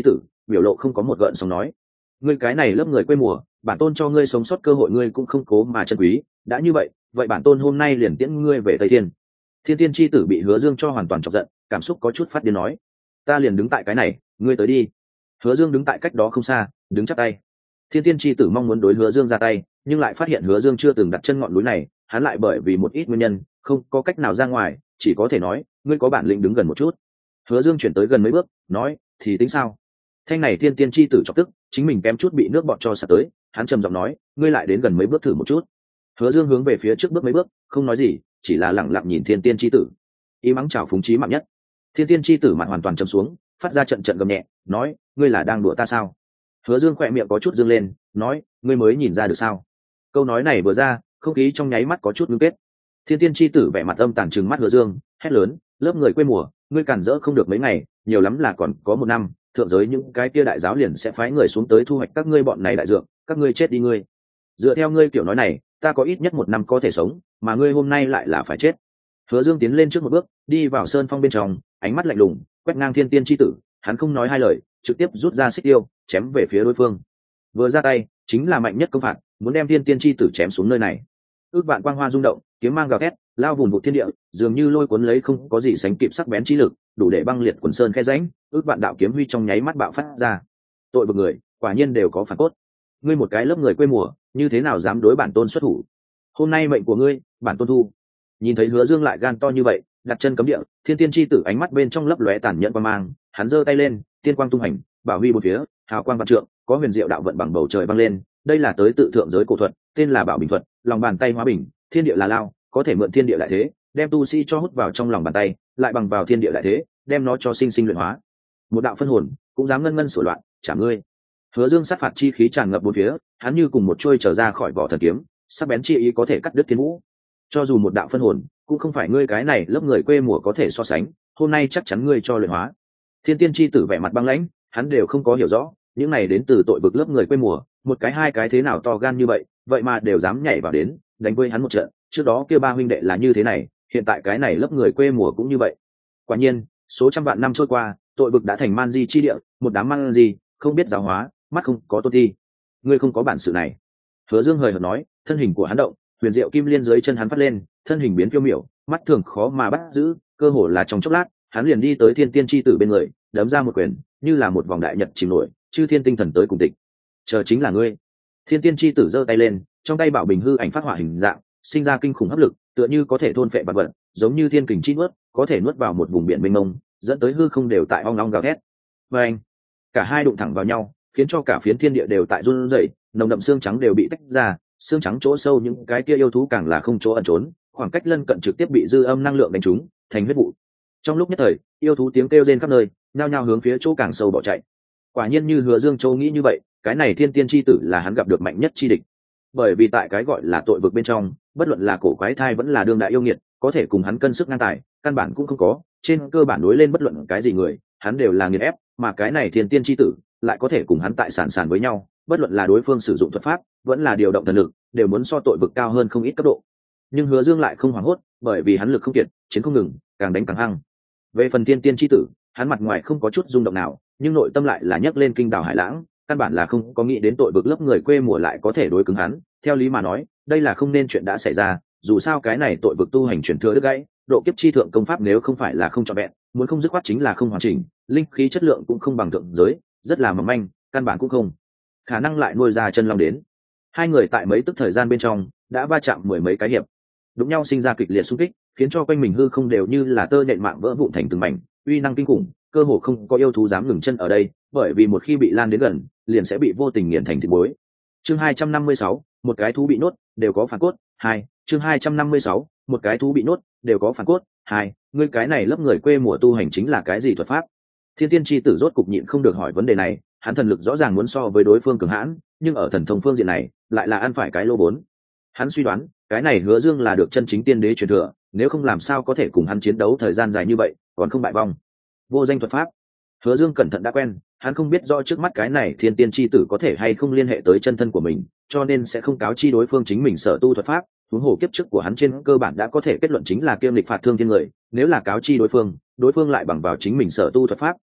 biểu lộ không có một gợn sóng nói: ngươi cái này lớp người quê mùa, bản tôn cho ngươi sống sót cơ hội ngươi cũng không cố mà chân quý, đã như vậy vậy bản tôn hôm nay liền tiễn ngươi về Tây Thiên. Thiên tiên chi tử bị Hứa Dương cho hoàn toàn chọc giận, cảm xúc có chút phát điên nói: ta liền đứng tại cái này, ngươi tới đi. Hứa Dương đứng tại cách đó không xa, đứng chắp tay. Thiên tiên chi tử mong muốn đối Hứa Dương ra tay, nhưng lại phát hiện Hứa Dương chưa từng đặt chân ngọn núi này, hắn lại bởi vì một ít nguyên nhân không có cách nào ra ngoài, chỉ có thể nói: ngươi có bản lĩnh đứng gần một chút. Hứa Dương chuyển tới gần mấy bước, nói: thì tính sao? Thanh này thiên tiên chi tử chọc tức, chính mình kém chút bị nước bọt cho sặc tới, hắn trầm giọng nói: ngươi lại đến gần mấy bước thử một chút. Hứa Dương hướng về phía trước bước mấy bước, không nói gì, chỉ là lặng lặng nhìn thiên tiên chi tử. Ý mắng chào phúng chí mạng nhất. Thiên tiên chi tử mặt hoàn toàn trầm xuống, phát ra trận trận gầm nhẹ, nói: ngươi là đang đùa ta sao? Hứa Dương khỏe miệng có chút dương lên, nói: ngươi mới nhìn ra được sao? Câu nói này vừa ra, không khí trong nháy mắt có chút ngưng kết. Thiên tiên chi tử vẻ mặt âm tàn trừng mắt Hứa Dương, hét lớn: lớp người quê mùa, ngươi cản rỡ không được mấy ngày, nhiều lắm là còn có một năm, thượng giới những cái kia đại giáo liền sẽ phái người xuống tới thu hoạch các ngươi bọn này đại dược, các ngươi chết đi ngươi. Dựa theo ngươi kiểu nói này, ta có ít nhất một năm có thể sống, mà ngươi hôm nay lại là phải chết. Hứa Dương tiến lên trước một bước, đi vào sơn phong bên trong, ánh mắt lạnh lùng quét ngang thiên tiên chi tử, hắn không nói hai lời, trực tiếp rút ra xích tiêu, chém về phía đối phương. Vừa ra tay, chính là mạnh nhất công phạt, muốn đem thiên tiên chi tử chém xuống nơi này. Ước vạn quang hoa rung động, kiếm mang gào thét, lao vùn vụt thiên địa, dường như lôi cuốn lấy không có gì sánh kịp sắc bén trí lực, đủ để băng liệt quần sơn khe rãnh. Ước vạn đạo kiếm huy trong nháy mắt bạo phát ra. Tội vực người, quả nhiên đều có phản cốt. Ngươi một cái lớp người quê mùa, như thế nào dám đối bản tôn xuất thủ? Hôm nay mệnh của ngươi, bản tôn thu. Nhìn thấy Hứa Dương lại gan to như vậy, đặt chân cấm địa, thiên tiên chi tử ánh mắt bên trong lấp lóe tàn nhẫn quang mang, hắn giơ tay lên, tiên quang tung hành, bảo huy bốn phía, hào quang vạn trượng, có huyền diệu đạo vận bằng bầu trời băng lên. Đây là tới tự thượng giới cổ thuật, tên là Bảo Bình thuật, lòng bàn tay hóa bình, thiên địa là lao, có thể mượn thiên địa đại thế, đem tu sĩ cho hút vào trong lòng bàn tay, lại bằng vào thiên địa đại thế, đem nó cho sinh sinh luyện hóa. Một đạo phân hồn, cũng dám ngân ngân sửa loạn, trả ngươi. Hứa Dương sát phạt chi khí tràn ngập bốn phía, hắn như cùng một chuôi trở ra khỏi vỏ thần kiếm, sắc bén chi ý có thể cắt đứt thiên vũ. Cho dù một đạo phân hồn, cũng không phải ngươi cái này lớp người quê mùa có thể so sánh, hôm nay chắc chắn ngươi cho luyện hóa. Thiên tiên chi tử vẻ mặt băng lãnh, hắn đều không có hiểu rõ, những này đến từ tội vực lớp người quê mùa, một cái hai cái thế nào to gan như vậy, vậy mà đều dám nhảy vào đến, đánh với hắn một trận. Trước đó kia ba huynh đệ là như thế này, hiện tại cái này lớp người quê mùa cũng như vậy. Quả nhiên, số trăm vạn năm trôi qua, tội vực đã thành man di chi địa, một đám man di, không biết giáo hóa, mắt không có tôn thi. Ngươi không có bản sự này. Hứa Dương hời hợt nói, thân hình của hắn động, huyền diệu kim liên dưới chân hắn phát lên, thân hình biến phiêu miểu, mắt thường khó mà bắt giữ, cơ hồ là trong chốc lát, hắn liền đi tới thiên tiên chi tử bên người, đấm ra một quyền, như là một vòng đại nhật chìm nổi, chư thiên tinh thần tới cùng tịch. Chờ chính là ngươi. Thiên tiên chi tử giơ tay lên, trong tay bảo bình hư ảnh phát hỏa hình dạng, sinh ra kinh khủng hấp lực, tựa như có thể thôn phệ vạn vật, giống như thiên kình chi nuốt, có thể nuốt vào một vùng biển mênh mông, dẫn tới hư không đều tại ong ong gào thét. Và anh, cả hai đụng thẳng vào nhau, khiến cho cả phiến thiên địa đều tại run rẩy, nồng đậm xương trắng đều bị tách ra, xương trắng chỗ sâu những cái kia yêu thú càng là không chỗ ẩn trốn, khoảng cách lân cận trực tiếp bị dư âm năng lượng đánh trúng, thành huyết vụ. Trong lúc nhất thời, yêu thú tiếng kêu rên khắp nơi, nhao nhao hướng phía chỗ càng sâu bỏ chạy. Quả nhiên như Hứa Dương Châu nghĩ như vậy, cái này thiên tiên chi tử là hắn gặp được mạnh nhất chi địch. Bởi vì tại cái gọi là tội vực bên trong, bất luận là cổ quái thai vẫn là đương đại yêu nghiệt, có thể cùng hắn cân sức ngang tài, căn bản cũng không có, trên cơ bản đối lên bất luận cái gì người, hắn đều là nghiền ép, mà cái này thiên tiên chi tử lại có thể cùng hắn tại sàn với nhau, bất luận là đối phương sử dụng thuật pháp, vẫn là điều động thần lực, đều muốn so tội vực cao hơn không ít cấp độ. Nhưng Hứa Dương lại không hoảng hốt, bởi vì hắn lực không kiệt, chiến không ngừng, càng đánh càng hăng. Về phần thiên tiên chi tử, hắn mặt ngoài không có chút rung động nào, nhưng nội tâm lại là nhấc lên kinh đảo hải lãng, căn bản là không có nghĩ đến tội vực lớp người quê mùa lại có thể đối cứng hắn. Theo lý mà nói, đây là không nên chuyện đã xảy ra, dù sao cái này tội vực tu hành truyền thừa đứt gãy, độ kiếp chi thượng công pháp nếu không phải là không trọn vẹn, muốn không dứt khoát chính là không hoàn chỉnh, linh khí chất lượng cũng không bằng thượng giới, rất là mỏng manh, căn bản cũng không khả năng lại nuôi ra chân long đến. Hai người tại mấy tức thời gian bên trong đã va chạm mười mấy cái hiệp, đụng nhau sinh ra kịch liệt xung kích, khiến cho quanh mình hư không đều như là tơ nhện mạng vỡ vụn thành từng mảnh, uy năng kinh khủng, cơ hồ không có yêu thú dám ngừng chân ở đây, bởi vì một khi bị lan đến gần, liền sẽ bị vô tình nghiền thành thịt muối. Chương 256, một cái thú bị nuốt, đều có phản cốt. 2, chương 256, một cái thú bị nuốt, đều có phản cốt. 2, ngươi cái này lớp người quê mùa tu hành chính là cái gì thuật pháp? Thiên tiên chi tử rốt cục nhịn không được hỏi vấn đề này, hắn thần lực rõ ràng muốn so với đối phương cường hãn, nhưng ở thần thông phương diện này, lại là ăn phải cái lô vốn. Hắn suy đoán, cái này Hứa Dương là được chân chính tiên đế truyền thừa, nếu không làm sao có thể cùng hắn chiến đấu thời gian dài như vậy, còn không bại vong. Vô danh thuật pháp. Hứa Dương cẩn thận đã quen, hắn không biết rõ trước mắt cái này thiên tiên chi tử có thể hay không liên hệ tới chân thân của mình, cho nên sẽ không cáo chi đối phương chính mình sở tu thuật pháp. Huống hồ kiếp trước của hắn trên cơ bản đã có thể kết luận chính là kiêm lịch phạt thương thiên người, nếu là cáo chi đối phương lại bằng vào chính mình sở tu thuật pháp,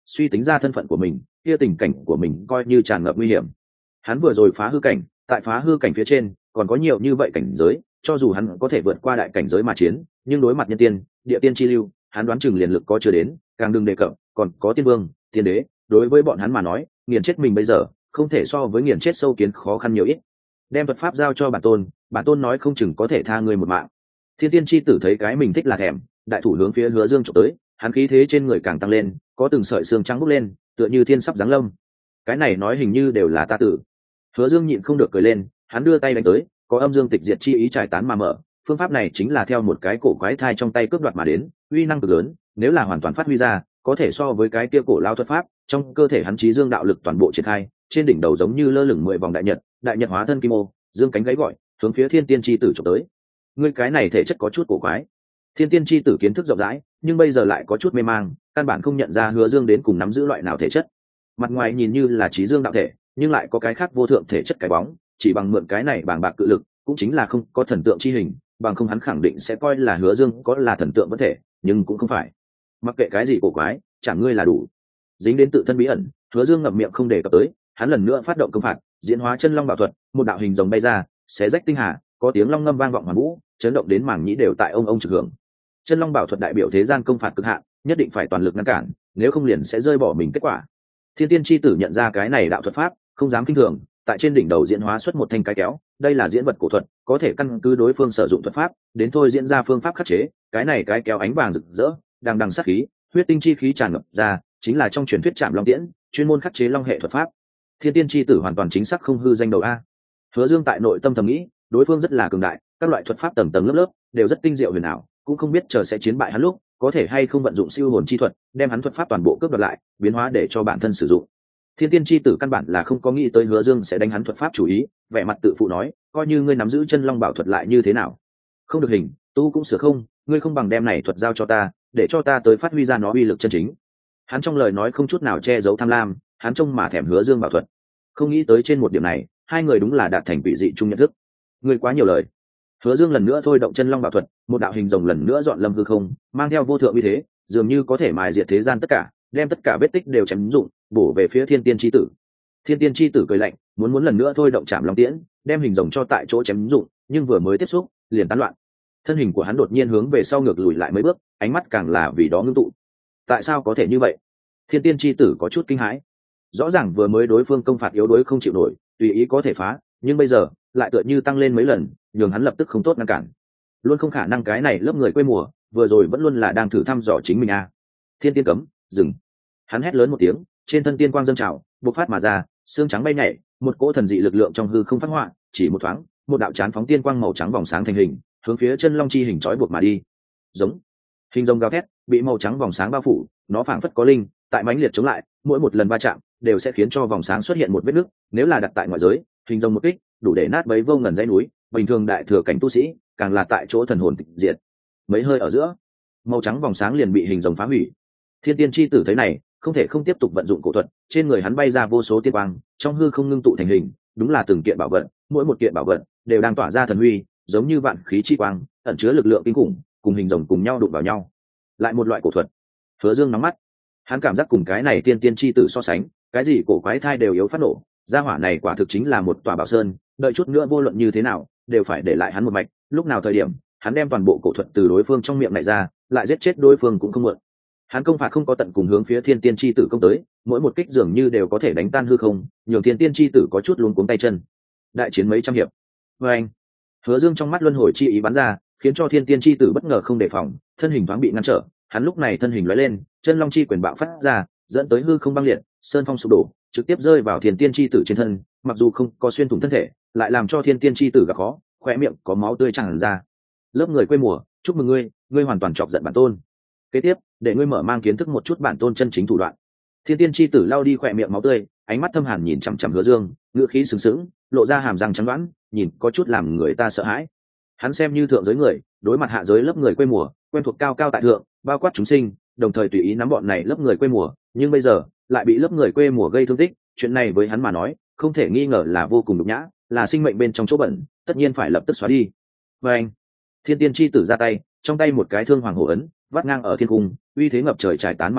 suy tính ra thân phận của mình, kia tình cảnh của mình coi như tràn ngập nguy hiểm. Hắn vừa rồi phá hư cảnh, tại phá hư cảnh phía trên còn có nhiều như vậy cảnh giới, cho dù hắn có thể vượt qua đại cảnh giới mà chiến, nhưng đối mặt nhân tiên, địa tiên chi lưu, hắn đoán chừng liền lực có chưa đến, càng đừng đề cập còn có tiên vương, tiên đế, đối với bọn hắn mà nói, nghiền chết mình bây giờ không thể so với nghiền chết sâu kiến khó khăn nhiều ít. Đem thuật pháp giao cho bản tôn nói không chừng có thể tha người một mạng. Thiên tiên chi tử thấy cái mình thích là thèm, đại thủ hướng phía Hứa Dương chụp tới, hắn khí thế trên người càng tăng lên, có từng sợi xương trắng bốc lên, tựa như thiên sắp giáng lâm. Cái này nói hình như đều là ta tử. Hứa Dương nhịn không được cười lên, hắn đưa tay đánh tới, có âm dương tịch diệt chi ý trải tán mà mở. Phương pháp này chính là theo một cái cổ quái thai trong tay cướp đoạt mà đến, uy năng cực lớn, nếu là hoàn toàn phát huy ra, có thể so với cái kia cổ lao thuật pháp. Trong cơ thể hắn chí dương đạo lực toàn bộ triển khai, trên đỉnh đầu giống như lơ lửng 10 vòng đại nhật hóa thân kim ô, dương cánh gáy gọi, hướng phía thiên tiên chi tử chụp tới. Ngươi cái này thể chất có chút cổ quái. Thiên tiên chi tử kiến thức rộng rãi, nhưng bây giờ lại có chút mê mang, căn bản không nhận ra Hứa Dương đến cùng nắm giữ loại nào thể chất. Mặt ngoài nhìn như là chí dương đạo thể, nhưng lại có cái khác vô thượng thể chất cái bóng, chỉ bằng mượn cái này bàng bạc cự lực, cũng chính là không có thần tượng chi hình, bằng không hắn khẳng định sẽ coi là Hứa Dương có là thần tượng vẫn thể, nhưng cũng không phải. Mặc kệ cái gì cổ quái, chẳng ngươi là đủ. Dính đến tự thân bí ẩn, Hứa Dương ngậm miệng không đề cập tới, hắn lần nữa phát động công phạt, diễn hóa chân long bảo thuật, một đạo hình rồng bay ra, xé rách tinh hà, có tiếng long ngâm vang vọng hoàn vũ, chấn động đến mảng nhĩ đều tại ông trực hưởng. Chân long bảo thuật đại biểu thế gian công phạt cực hạn, nhất định phải toàn lực ngăn cản, nếu không liền sẽ rơi bỏ mình kết quả. Thiên tiên chi tử nhận ra cái này đạo thuật pháp, không dám kinh thường, tại trên đỉnh đầu diễn hóa xuất một thanh cái kéo, đây là diễn vật cổ thuật, có thể căn cứ đối phương sử dụng thuật pháp, đến thôi diễn ra phương pháp khắc chế, cái này cái kéo ánh vàng rực rỡ, đang đằng sát khí, huyết tinh chi khí tràn ngập ra, chính là trong truyền thuyết Trảm Long Tiễn, chuyên môn khắc chế long hệ thuật pháp. Thiên tiên chi tử hoàn toàn chính xác không hư danh đầu a. Hứa Dương tại nội tâm thầm nghĩ, đối phương rất là cường đại, các loại thuật pháp tầng tầng lớp lớp đều rất tinh diệu huyền ảo, cũng không biết chờ sẽ chiến bại hắn lúc có thể hay không vận dụng siêu hồn chi thuật, đem hắn thuật pháp toàn bộ cướp đoạt lại, biến hóa để cho bản thân sử dụng. Thiên tiên chi tử căn bản là không có nghĩ tới Hứa Dương sẽ đánh hắn thuật pháp chủ ý, vẻ mặt tự phụ nói, coi như ngươi nắm giữ chân long bảo thuật lại như thế nào? Không được hình, tu cũng sửa không, ngươi không bằng đem này thuật giao cho ta, để cho ta tới phát huy ra nó uy lực chân chính. Hắn trong lời nói không chút nào che giấu tham lam, hắn trông mà thèm Hứa Dương bảo thuật. Không nghĩ tới trên một điểm này, hai người đúng là đạt thành quỷ dị chung nhận thức. Ngươi quá nhiều lời. Hứa Dương lần nữa thôi động chân long bảo thuật, một đạo hình rồng lần nữa dọn lâm hư không, mang theo vô thượng uy thế, dường như có thể mài diệt thế gian tất cả, đem tất cả vết tích đều chém dụng, bổ về phía Thiên Tiên chi tử. Thiên Tiên chi tử cười lạnh, muốn lần nữa thôi động Trảm Long Tiễn, đem hình rồng cho tại chỗ chém dụng, nhưng vừa mới tiếp xúc, liền tán loạn. Thân hình của hắn đột nhiên hướng về sau ngược lùi lại mấy bước, ánh mắt càng là vì đó ngưng tụ. Tại sao có thể như vậy? Thiên Tiên chi tử có chút kinh hãi. Rõ ràng vừa mới đối phương công phạt yếu đuối không chịu nổi, tùy ý có thể phá, nhưng bây giờ lại tựa như tăng lên mấy lần, nhường hắn lập tức không tốt ngăn cản. Luôn không khả năng cái này lớp người quê mùa, vừa rồi vẫn luôn là đang thử thăm dò chính mình a. Thiên tiên cấm, dừng. Hắn hét lớn một tiếng, trên thân tiên quang dâng trào, bộc phát mà ra, xương trắng bay nhảy, một cỗ thần dị lực lượng trong hư không phát họa, chỉ một thoáng, một đạo chán phóng tiên quang màu trắng vòng sáng thành hình, hướng phía chân long chi hình trói buộc mà đi. Giống. Hình rồng gào thét, bị màu trắng vòng sáng bao phủ, nó phảng phất có linh, tại mãnh liệt chống lại, mỗi một lần va chạm đều sẽ khiến cho vòng sáng xuất hiện một vết nứt, nếu là đặt tại ngoại giới, hình rồng một kích, đủ để nát bấy vô ngần dãy núi, bình thường đại thừa cảnh tu sĩ, càng là tại chỗ thần hồn tịch diệt. Mấy hơi ở giữa, màu trắng vòng sáng liền bị hình rồng phá hủy. Thiên tiên chi tử thấy này, không thể không tiếp tục vận dụng cổ thuật, trên người hắn bay ra vô số tiên quang, trong hư không ngưng tụ thành hình, đúng là từng kiện bảo vật, mỗi một kiện bảo vật đều đang tỏa ra thần huy, giống như vạn khí chi quang, ẩn chứa lực lượng kinh khủng, cùng hình rồng cùng nhau đụng vào nhau. Lại một loại cổ thuật. Hứa Dương nắm mắt, hắn cảm giác cùng cái này tiên tiên chi tử so sánh, cái gì cổ quái thai đều yếu phát nổ, gia hỏa này quả thực chính là một tòa bảo sơn, đợi chút nữa vô luận như thế nào, đều phải để lại hắn một mạch, lúc nào thời điểm, hắn đem toàn bộ cổ thuật từ đối phương trong miệng này ra, lại giết chết đối phương cũng không muộn. Hắn công phạt không có tận cùng hướng phía thiên tiên chi tử công tới, mỗi một kích dường như đều có thể đánh tan hư không, nhường thiên tiên chi tử có chút luống cuống tay chân. Đại chiến mấy trăm hiệp. Và anh, Hứa Dương trong mắt luân hồi chi ý bắn ra, khiến cho thiên tiên chi tử bất ngờ không đề phòng, thân hình thoáng bị ngăn trở, hắn lúc này thân hình lóe lên, chân long chi quyền bạo phát ra, dẫn tới hư không băng liệt, sơn phong sụp đổ, trực tiếp rơi vào thiên tiên chi tử trên thân, mặc dù không có xuyên thủng thân thể, lại làm cho thiên tiên chi tử gặp khó, khóe miệng có máu tươi tràn ra. Lớp người quê mùa, chúc mừng ngươi, ngươi hoàn toàn chọc giận bản tôn. Kế tiếp, để ngươi mở mang kiến thức một chút bản tôn chân chính thủ đoạn. Thiên tiên chi tử lao đi khóe miệng máu tươi, ánh mắt thâm hàn nhìn chằm chằm Hứa Dương, ngữ khí sừng sững, lộ ra hàm răng trắng đoán, nhìn có chút làm người ta sợ hãi. Hắn xem như thượng giới người, đối mặt hạ giới lớp người quê mùa, quen thuộc cao cao tại thượng, bao quát chúng sinh, đồng thời tùy ý nắm bọn này lớp người quê mùa, nhưng bây giờ lại bị lớp người quê mùa gây thương tích, chuyện này với hắn mà nói, không thể nghi ngờ là vô cùng nhục nhã, là sinh mệnh bên trong chỗ bẩn, tất nhiên phải lập tức xóa đi. Và anh, thiên tiên chi tử ra tay, trong tay một cái thương hoàng hổ ấn, vắt ngang ở thiên cung, uy thế ngập trời trải tán mà mở,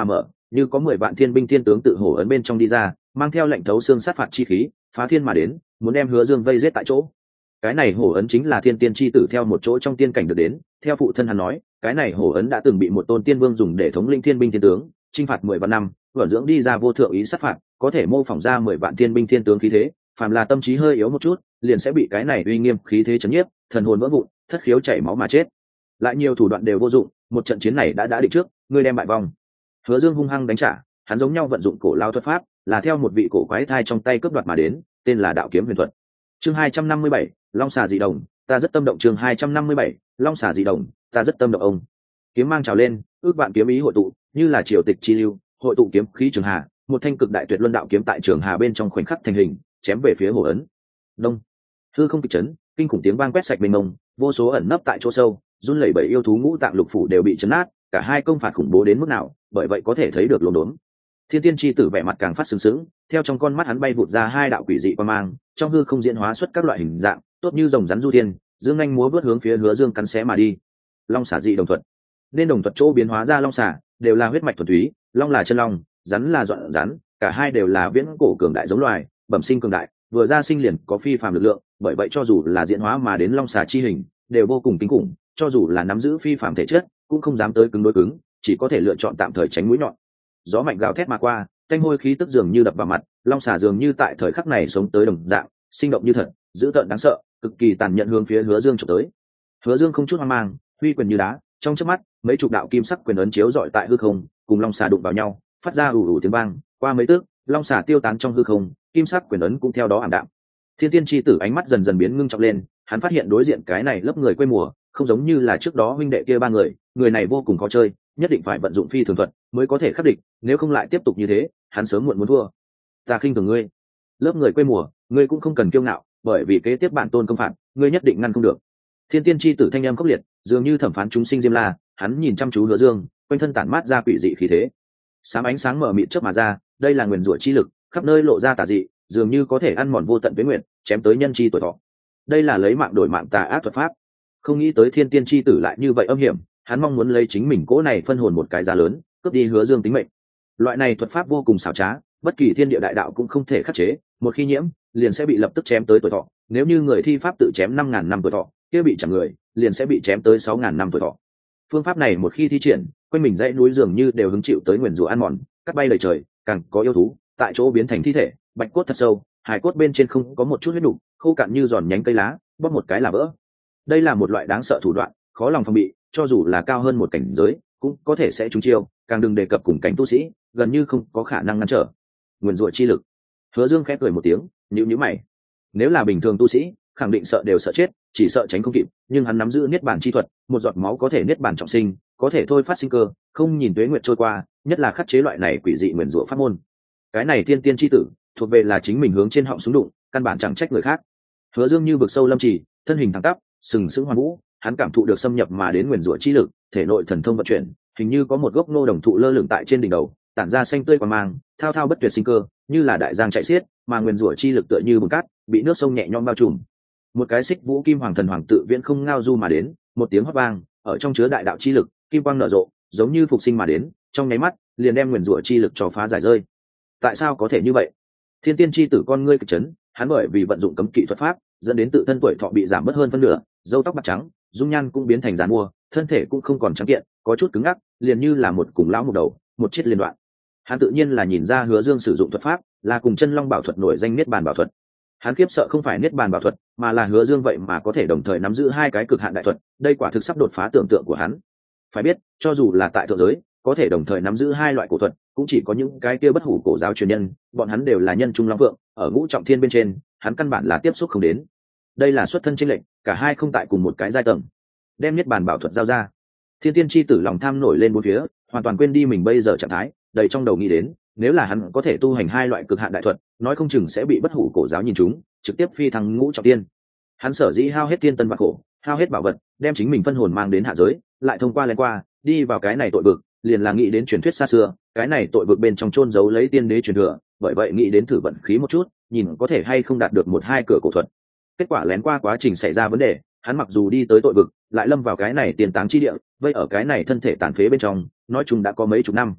như có 10 vạn thiên binh thiên tướng tự hổ ấn bên trong đi ra, mang theo lệnh thấu xương sát phạt chi khí, phá thiên mà đến, muốn đem Hứa Dương vây giết tại chỗ. Cái này hổ ấn chính là thiên tiên chi tử theo một chỗ trong tiên cảnh được đến, theo phụ thân hắn nói, cái này hổ ấn đã từng bị một tôn tiên vương dùng để thống lĩnh thiên binh thiên tướng, chinh phạt 10 vạn năm, vận dưỡng đi ra vô thượng ý sát phạt, có thể mô phỏng ra 10 vạn thiên binh thiên tướng khí thế, phàm là tâm trí hơi yếu một chút, liền sẽ bị cái này uy nghiêm khí thế chấn nhiếp, thần hồn vỡ vụn, thất khiếu chảy máu mà chết. Lại nhiều thủ đoạn đều vô dụng, một trận chiến này đã định trước, ngươi đem bại vong. Hứa Dương hung hăng đánh trả, hắn giống nhau vận dụng cổ lao thuật pháp, là theo một vị cổ quái thai trong tay cướp đoạt mà đến, tên là Đạo Kiếm Huyền Thuật. Chương 257, Long xà dị đồng, ta rất tâm động. Chương 257, Long xà dị đồng, ta rất tâm động. Ông kiếm mang trào lên, ước vạn kiếm ý hội tụ, như là triều tịch chi lưu, hội tụ kiếm khí trường hà, một thanh cực đại tuyệt luân đạo kiếm tại trường hà bên trong khoảnh khắc thành hình, chém về phía hổ ấn. Đông, hư không kịch chấn, kinh khủng tiếng vang quét sạch mênh mông, vô số ẩn nấp tại chỗ sâu, run lẩy bẩy yêu thú ngũ tạng lục phủ đều bị chấn nát, cả hai công phạt khủng bố đến mức nào, bởi vậy có thể thấy được lồn đốn. Thiên tiên chi tử vẻ mặt càng phát sừng sững, theo trong con mắt hắn bay vụt ra hai đạo quỷ dị quang mang, trong hư không diễn hóa xuất các loại hình dạng, tốt như rồng rắn du thiên, dương anh múa vớt hướng phía Hứa Dương cắn xé mà đi. Long xà dị đồng thuật, nên đồng thuật chỗ biến hóa ra long xà đều là huyết mạch thuần túy, long là chân long, rắn là dọn rắn, cả hai đều là viễn cổ cường đại giống loài, bẩm sinh cường đại, vừa ra sinh liền có phi phàm lực lượng, bởi vậy cho dù là diễn hóa mà đến long xà chi hình, đều vô cùng kinh khủng, cho dù là nắm giữ phi phàm thể chất, cũng không dám tới cứng đối cứng, chỉ có thể lựa chọn tạm thời tránh mũi nhọn. Gió mạnh gào thét mà qua, thanh hôi khí tức dường như đập vào mặt, long xà dường như tại thời khắc này sống tới đồng dạng, sinh động như thật, dữ tợn đáng sợ, cực kỳ tàn nhẫn hướng phía Hứa Dương chụp tới. Hứa Dương không chút hoang mang, huy quyền như đá, trong chớp mắt, mấy chục đạo kim sắc quyền ấn chiếu rọi tại hư không, cùng long xà đụng vào nhau, phát ra ù ù tiếng vang, qua mấy tức, long xà tiêu tán trong hư không, kim sắc quyền ấn cũng theo đó ảm đạm. Thiên tiên chi tử ánh mắt dần dần biến ngưng trọng lên, hắn phát hiện đối diện cái này lớp người quê mùa, không giống như là trước đó huynh đệ kia ba người, người này vô cùng khó chơi, nhất định phải vận dụng phi thường thuật mới có thể khắc địch, nếu không lại tiếp tục như thế, hắn sớm muộn muốn thua. Ta khinh thường ngươi. Lớp người quê mùa, ngươi cũng không cần kiêu ngạo, bởi vì kế tiếp bản tôn công phạt, ngươi nhất định ngăn không được. Thiên tiên chi tử thanh âm khốc liệt, dường như thẩm phán chúng sinh diêm la, hắn nhìn chăm chú Hứa Dương, quanh thân tản mát ra quỷ dị khí thế. Sám ánh sáng mở mịt chớp mà ra, đây là nguyên rủa chi lực, khắp nơi lộ ra tà dị, dường như có thể ăn mòn vô tận với nguyện, chém tới nhân chi tuổi thọ. Đây là lấy mạng đổi mạng tà ác thuật pháp. Không nghĩ tới thiên tiên chi tử lại như vậy âm hiểm, hắn mong muốn lấy chính mình cỗ này phân hồn một cái giá lớn, cướp đi Hứa Dương tính mệnh. Loại này thuật pháp vô cùng xảo trá, bất kỳ thiên địa đại đạo cũng không thể khắc chế, một khi nhiễm, liền sẽ bị lập tức chém tới tuổi thọ. Nếu như người thi pháp tự chém 5.000 năm tuổi thọ, kia bị chẳng người, liền sẽ bị chém tới 6.000 năm tuổi thọ. Phương pháp này một khi thi triển, quanh mình dãy núi dường như đều hứng chịu tới nguyền rủa ăn mòn, cắt bay lời trời, càng có yêu thú tại chỗ biến thành thi thể, bạch cốt thật sâu, hài cốt bên trên không có một chút huyết đủ, khô cạn như giòn nhánh cây lá, bóp một cái là vỡ. Đây là một loại đáng sợ thủ đoạn, khó lòng phòng bị, cho dù là cao hơn một cảnh giới, cũng có thể sẽ trúng chiêu, càng đừng đề cập cùng cảnh tu sĩ, gần như không có khả năng ngăn trở. Nguyên rủa chi lực. Hứa Dương khẽ cười một tiếng, nhíu mày. Nếu là bình thường tu sĩ, khẳng định sợ đều sợ chết, chỉ sợ tránh không kịp, nhưng hắn nắm giữ niết bàn chi thuật, một giọt máu có thể niết bàn trọng sinh, có thể thôi phát sinh cơ, không nhìn tuế nguyệt trôi qua, nhất là khắc chế loại này quỷ dị nguyên rủa pháp môn. Cái này tiên tiên chi tử, thuộc về là chính mình hướng trên họng súng đụng, căn bản chẳng trách người khác. Hứa Dương như vực sâu lâm trì, thân hình thẳng tắp, sừng sững hoàn vũ, hắn cảm thụ được xâm nhập mà đến nguyên rủa chi lực, thể nội thần thông vận chuyển, hình như có một gốc ngô đồng thụ lơ lửng tại trên đỉnh đầu, tản ra xanh tươi quang mang, thao thao bất tuyệt sinh cơ, như là đại giang chảy xiết, mà nguyên rủa chi lực tựa như bùn cát, bị nước sông nhẹ nhõm bao trùm. Một cái xích vũ kim hoàng thần hoàng tự viễn không ngao du mà đến, một tiếng hót vang, ở trong chứa đại đạo chi lực, kim quang nở rộ, giống như phục sinh mà đến, trong nháy mắt, liền đem nguyên rủa chi lực cho phá giải rơi. Tại sao có thể như vậy? Thiên tiên chi tử con ngươi cực chấn, hắn bởi vì vận dụng cấm kỵ thuật pháp, dẫn đến tự thân tuổi thọ bị giảm mất hơn phân nửa, râu tóc bạc trắng, dung nhan cũng biến thành giàn mua, thân thể cũng không còn trắng kiện, có chút cứng ngắc, liền như là một cùng lão một đầu, một chiếc liên đoạn. Hắn tự nhiên là nhìn ra Hứa Dương sử dụng thuật pháp, là cùng chân long bảo thuật nổi danh niết bàn bảo thuật. Hắn khiếp sợ không phải niết bàn bảo thuật, mà là Hứa Dương vậy mà có thể đồng thời nắm giữ hai cái cực hạn đại thuật, đây quả thực sắp đột phá tưởng tượng của hắn. Phải biết, cho dù là tại thượng giới, có thể đồng thời nắm giữ hai loại cổ thuật, cũng chỉ có những cái kia bất hủ cổ giáo truyền nhân, bọn hắn đều là nhân trung long vượng, ở ngũ trọng thiên bên trên, hắn căn bản là tiếp xúc không đến. Đây là xuất thân chênh lệnh, cả hai không tại cùng một cái giai tầng. Đem niết bàn bảo thuật giao ra. Thiên tiên chi tử lòng tham nổi lên bốn phía, hoàn toàn quên đi mình bây giờ trạng thái, đầy trong đầu nghĩ đến, nếu là hắn có thể tu hành hai loại cực hạn đại thuật, nói không chừng sẽ bị bất hủ cổ giáo nhìn trúng, trực tiếp phi thăng ngũ trọng thiên. Hắn sở dĩ hao hết tiên tân bạc khổ, hao hết bảo vật, đem chính mình phân hồn mang đến hạ giới, lại thông qua lén qua, đi vào cái này tội vực, liền là nghĩ đến truyền thuyết xa xưa, cái này tội vực bên trong chôn giấu lấy tiên đế truyền thừa, bởi vậy nghĩ đến thử vận khí một chút, nhìn có thể hay không đạt được một hai cửa cổ thuật. Kết quả lén qua quá trình xảy ra vấn đề, hắn mặc dù đi tới tội vực, lại lâm vào cái này tiền táng chi địa, vây ở cái này thân thể tàn phế bên trong, nói chung đã có mấy chục năm.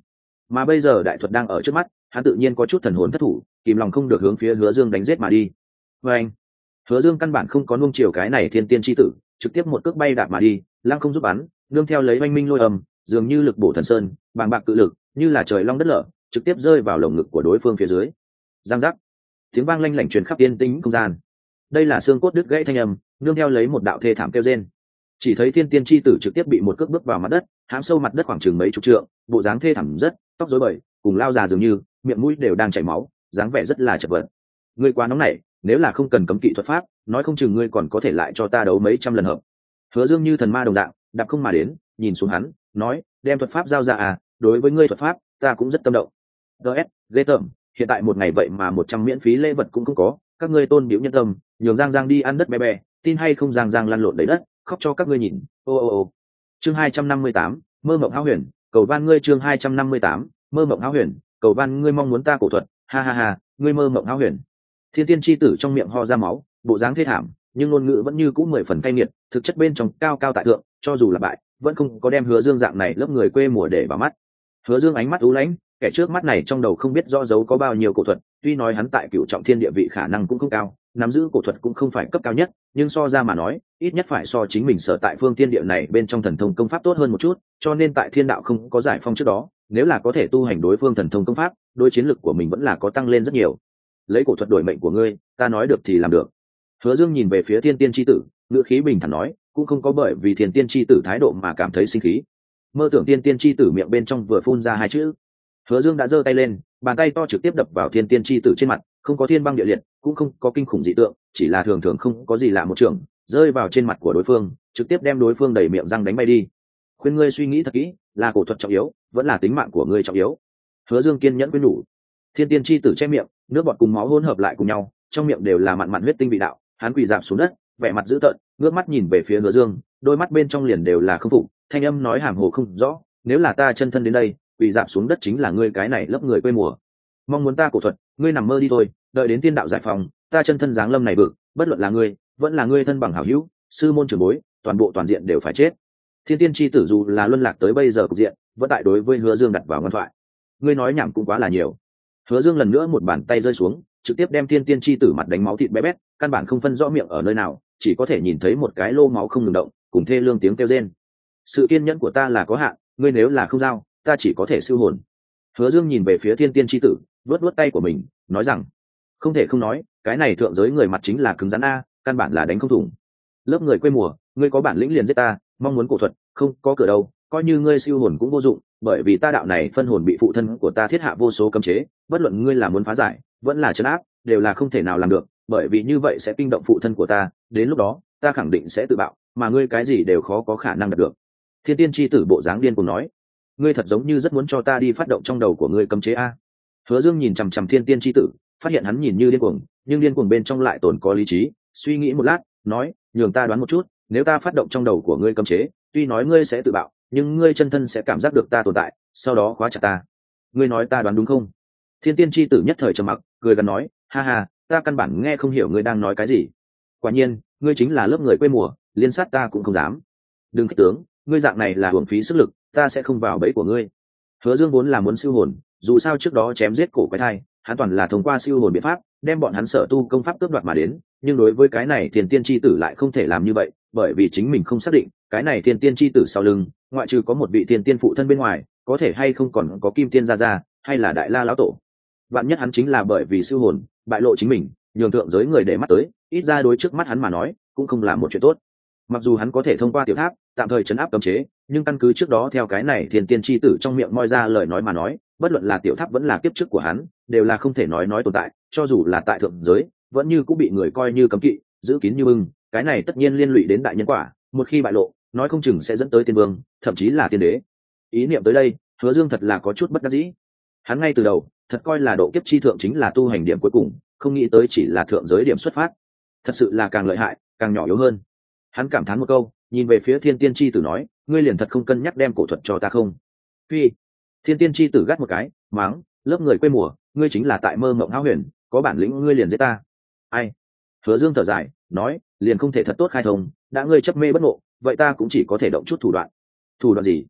mà bây giờ đại thuật đang ở trước mắt, hắn tự nhiên có chút thần hồn thất thủ, kìm lòng không được hướng phía Hứa Dương đánh giết mà đi. Và anh, Hứa Dương căn bản không có nuông chiều cái này thiên tiên chi tử, trực tiếp một cước bay đạp mà đi, lăng không giúp bắn, nương theo lấy oanh minh lôi ầm, dường như lực bổ thần sơn, bàng bạc cự lực, như là trời long đất lở, trực tiếp rơi vào lồng ngực của đối phương phía dưới. Giang giác, tiếng vang lanh lảnh truyền khắp yên tĩnh không gian. Đây là xương cốt đứt gãy thanh âm, nương theo lấy một đạo thê thảm kêu rên. Chỉ thấy thiên tiên chi tử trực tiếp bị một cước bước vào mặt đất, hãm sâu mặt đất khoảng chừng mấy chục trượng, bộ dáng thê thảm rất, tóc rối bời, cùng lao già dường như, miệng mũi đều đang chảy máu, dáng vẻ rất là chật vật. Ngươi quá nóng nảy, nếu là không cần cấm kỵ thuật pháp, nói không chừng ngươi còn có thể lại cho ta đấu mấy trăm lần hợp. Hứa Dương như thần ma đồng dạng, đạp không mà đến, nhìn xuống hắn, nói, đem thuật pháp giao ra à, đối với ngươi thuật pháp, ta cũng rất tâm động. DS, ghê tởm, hiện tại một ngày vậy mà 100 miễn phí lễ vật cũng không có, các ngươi tôn biểu nhân tâm, nhường Giang Giang đi ăn đất bé bé, tin hay không Giang Giang lăn lộn đầy đất, khóc cho các ngươi nhìn. Ô. Chương 258, mơ mộng hão huyền, cầu van ngươi. Chương 258, mơ mộng hão huyền, cầu van ngươi. Mong muốn ta cổ thuật, ha ha ha, ngươi mơ mộng hão huyền. Thiên tiên chi tử trong miệng ho ra máu, bộ dáng thê thảm, nhưng ngôn ngữ vẫn như cũ 10 phần cay nghiệt, thực chất bên trong cao cao tại thượng, cho dù là bại, vẫn không có đem Hứa Dương dạng này lớp người quê mùa để vào mắt. Hứa Dương ánh mắt u lãnh, kẻ trước mắt này trong đầu không biết rõ giấu có bao nhiêu cổ thuật, tuy nói hắn tại Cửu Trọng Thiên địa vị khả năng cũng không cao, nắm giữ cổ thuật cũng không phải cấp cao nhất, nhưng so ra mà nói, ít nhất phải so chính mình sở tại phương thiên địa này bên trong thần thông công pháp tốt hơn một chút, cho nên tại thiên đạo không có giải phong trước đó, nếu là có thể tu hành đối phương thần thông công pháp, đối chiến lực của mình vẫn là có tăng lên rất nhiều. Lấy cổ thuật đổi mệnh của ngươi, ta nói được thì làm được. Hứa Dương nhìn về phía Thiên Tiên chi tử, ngữ khí bình thản nói, cũng không có bởi vì Thiên Tiên chi tử thái độ mà cảm thấy sinh khí. Mơ tưởng Thiên Tiên chi tử miệng bên trong vừa phun ra hai chữ. Hứa Dương đã giơ tay lên, bàn tay to trực tiếp đập vào Thiên Tiên chi tử trên mặt, không có thiên băng địa liệt, cũng không có kinh khủng dị tượng, chỉ là thường thường không có gì lạ một trường, rơi vào trên mặt của đối phương, trực tiếp đem đối phương đẩy miệng răng đánh bay đi. Khuyên ngươi suy nghĩ thật kỹ, là cổ thuật trọng yếu, vẫn là tính mạng của ngươi trọng yếu. Hứa Dương kiên nhẫn khuyên nhủ. Thiên Tiên chi tử che miệng, nước bọt cùng máu hỗn hợp lại cùng nhau, trong miệng đều là mặn mặn huyết tinh vị đạo. Hắn quỳ rạp xuống đất, vẻ mặt dữ tợn, ngước mắt nhìn về phía Hứa Dương, đôi mắt bên trong liền đều là không phục, thanh âm nói hàm hồ không rõ, nếu là ta chân thân đến đây, quỳ rạp xuống đất chính là ngươi cái này lấp người quê mùa. Mong muốn ta cổ thuật, ngươi nằm mơ đi thôi, đợi đến tiên đạo giải phóng, ta chân thân giáng lâm này vực, bất luận là ngươi, vẫn là ngươi thân bằng hảo hữu, sư môn trưởng bối, toàn bộ toàn diện đều phải chết. Thiên Tiên chi tử dù là luân lạc tới bây giờ cục diện, vẫn tại đối với Hứa Dương đặt vào ngôn thoại. Ngươi nói nhảm cũng quá là nhiều. Hứa Dương lần nữa một bàn tay rơi xuống, trực tiếp đem Thiên Tiên chi tử mặt đánh máu thịt bé bét, căn bản không phân rõ miệng ở nơi nào, chỉ có thể nhìn thấy một cái lô máu không ngừng động, cùng thê lương tiếng kêu rên. Sự kiên nhẫn của ta là có hạn, ngươi nếu là không giao, ta chỉ có thể siêu hồn. Hứa Dương nhìn về phía Thiên Tiên chi tử, vuốt vuốt tay của mình, nói rằng, không thể không nói, cái này thượng giới người mặt chính là cứng rắn a, căn bản là đánh không thủng. Lớp người quê mùa, ngươi có bản lĩnh liền giết ta, mong muốn cổ thuật, không có cửa đâu, coi như ngươi siêu hồn cũng vô dụng, bởi vì ta đạo này phân hồn bị phụ thân của ta thiết hạ vô số cấm chế, bất luận ngươi là muốn phá giải, vẫn là trấn áp, đều là không thể nào làm được, bởi vì như vậy sẽ kinh động phụ thân của ta, đến lúc đó, ta khẳng định sẽ tự bạo, mà ngươi cái gì đều khó có khả năng đạt được. Thiên Tiên chi tử bộ dáng điên cuồng nói, ngươi thật giống như rất muốn cho ta đi phát động trong đầu của ngươi cấm chế a. Hứa Dương nhìn chằm chằm Thiên Tiên chi tử, phát hiện hắn nhìn như điên cuồng, nhưng điên cuồng bên trong lại tồn có lý trí, suy nghĩ một lát, nói, nhường ta đoán một chút, nếu ta phát động trong đầu của ngươi cấm chế, tuy nói ngươi sẽ tự bạo, nhưng ngươi chân thân sẽ cảm giác được ta tồn tại, sau đó khóa chặt ta. Ngươi nói ta đoán đúng không? Thiên Tiên chi tử nhất thời trầm mặc, cười gần nói, ha ha, ta căn bản nghe không hiểu ngươi đang nói cái gì. Quả nhiên, ngươi chính là lớp người quê mùa, liên sát ta cũng không dám. Đừng khích tướng, ngươi dạng này là hưởng phí sức lực, ta sẽ không vào bẫy của ngươi. Hứa Dương vốn là muốn siêu hồn, dù sao trước đó chém giết cổ quái thai, hắn toàn là thông qua siêu hồn biện pháp, đem bọn hắn sở tu công pháp cướp đoạt mà đến, nhưng đối với cái này Thiên Tiên chi tử lại không thể làm như vậy, bởi vì chính mình không xác định, cái này Thiên Tiên chi tử sau lưng, ngoại trừ có một vị Thiên Tiên phụ thân bên ngoài, có thể hay không còn có Kim Tiên gia gia, hay là Đại La lão tổ. Vạn nhất hắn chính là bởi vì siêu hồn, bại lộ chính mình, nhường thượng giới người để mắt tới, ít ra đối trước mắt hắn mà nói, cũng không là một chuyện tốt. Mặc dù hắn có thể thông qua tiểu tháp tạm thời chấn áp cấm chế, nhưng căn cứ trước đó theo cái này Thiên Tiên chi tử trong miệng moi ra lời nói mà nói, bất luận là tiểu tháp vẫn là kiếp trước của hắn, đều là không thể nói tồn tại, cho dù là tại thượng giới, vẫn như cũng bị người coi như cấm kỵ, giữ kín như bưng, cái này tất nhiên liên lụy đến đại nhân quả, một khi bại lộ, nói không chừng sẽ dẫn tới tiên vương, thậm chí là tiên đế. Ý niệm tới đây, Hứa Dương thật là có chút bất đắc dĩ. Hắn ngay từ đầu, thật coi là độ kiếp chi thượng chính là tu hành điểm cuối cùng, không nghĩ tới chỉ là thượng giới điểm xuất phát. Thật sự là càng lợi hại, càng nhỏ yếu hơn. Hắn cảm thán một câu, nhìn về phía Thiên Tiên chi tử nói, ngươi liền thật không cân nhắc đem cổ thuật cho ta không? Phi. Thiên Tiên chi tử gắt một cái, mắng, lớp người quê mùa, ngươi chính là tại mơ mộng hão huyền, có bản lĩnh ngươi liền giết ta. Ai? Hứa Dương thở dài, nói, liền không thể thật tốt khai thông, đã ngươi chấp mê bất ngộ, vậy ta cũng chỉ có thể động chút thủ đoạn. Thủ đoạn gì?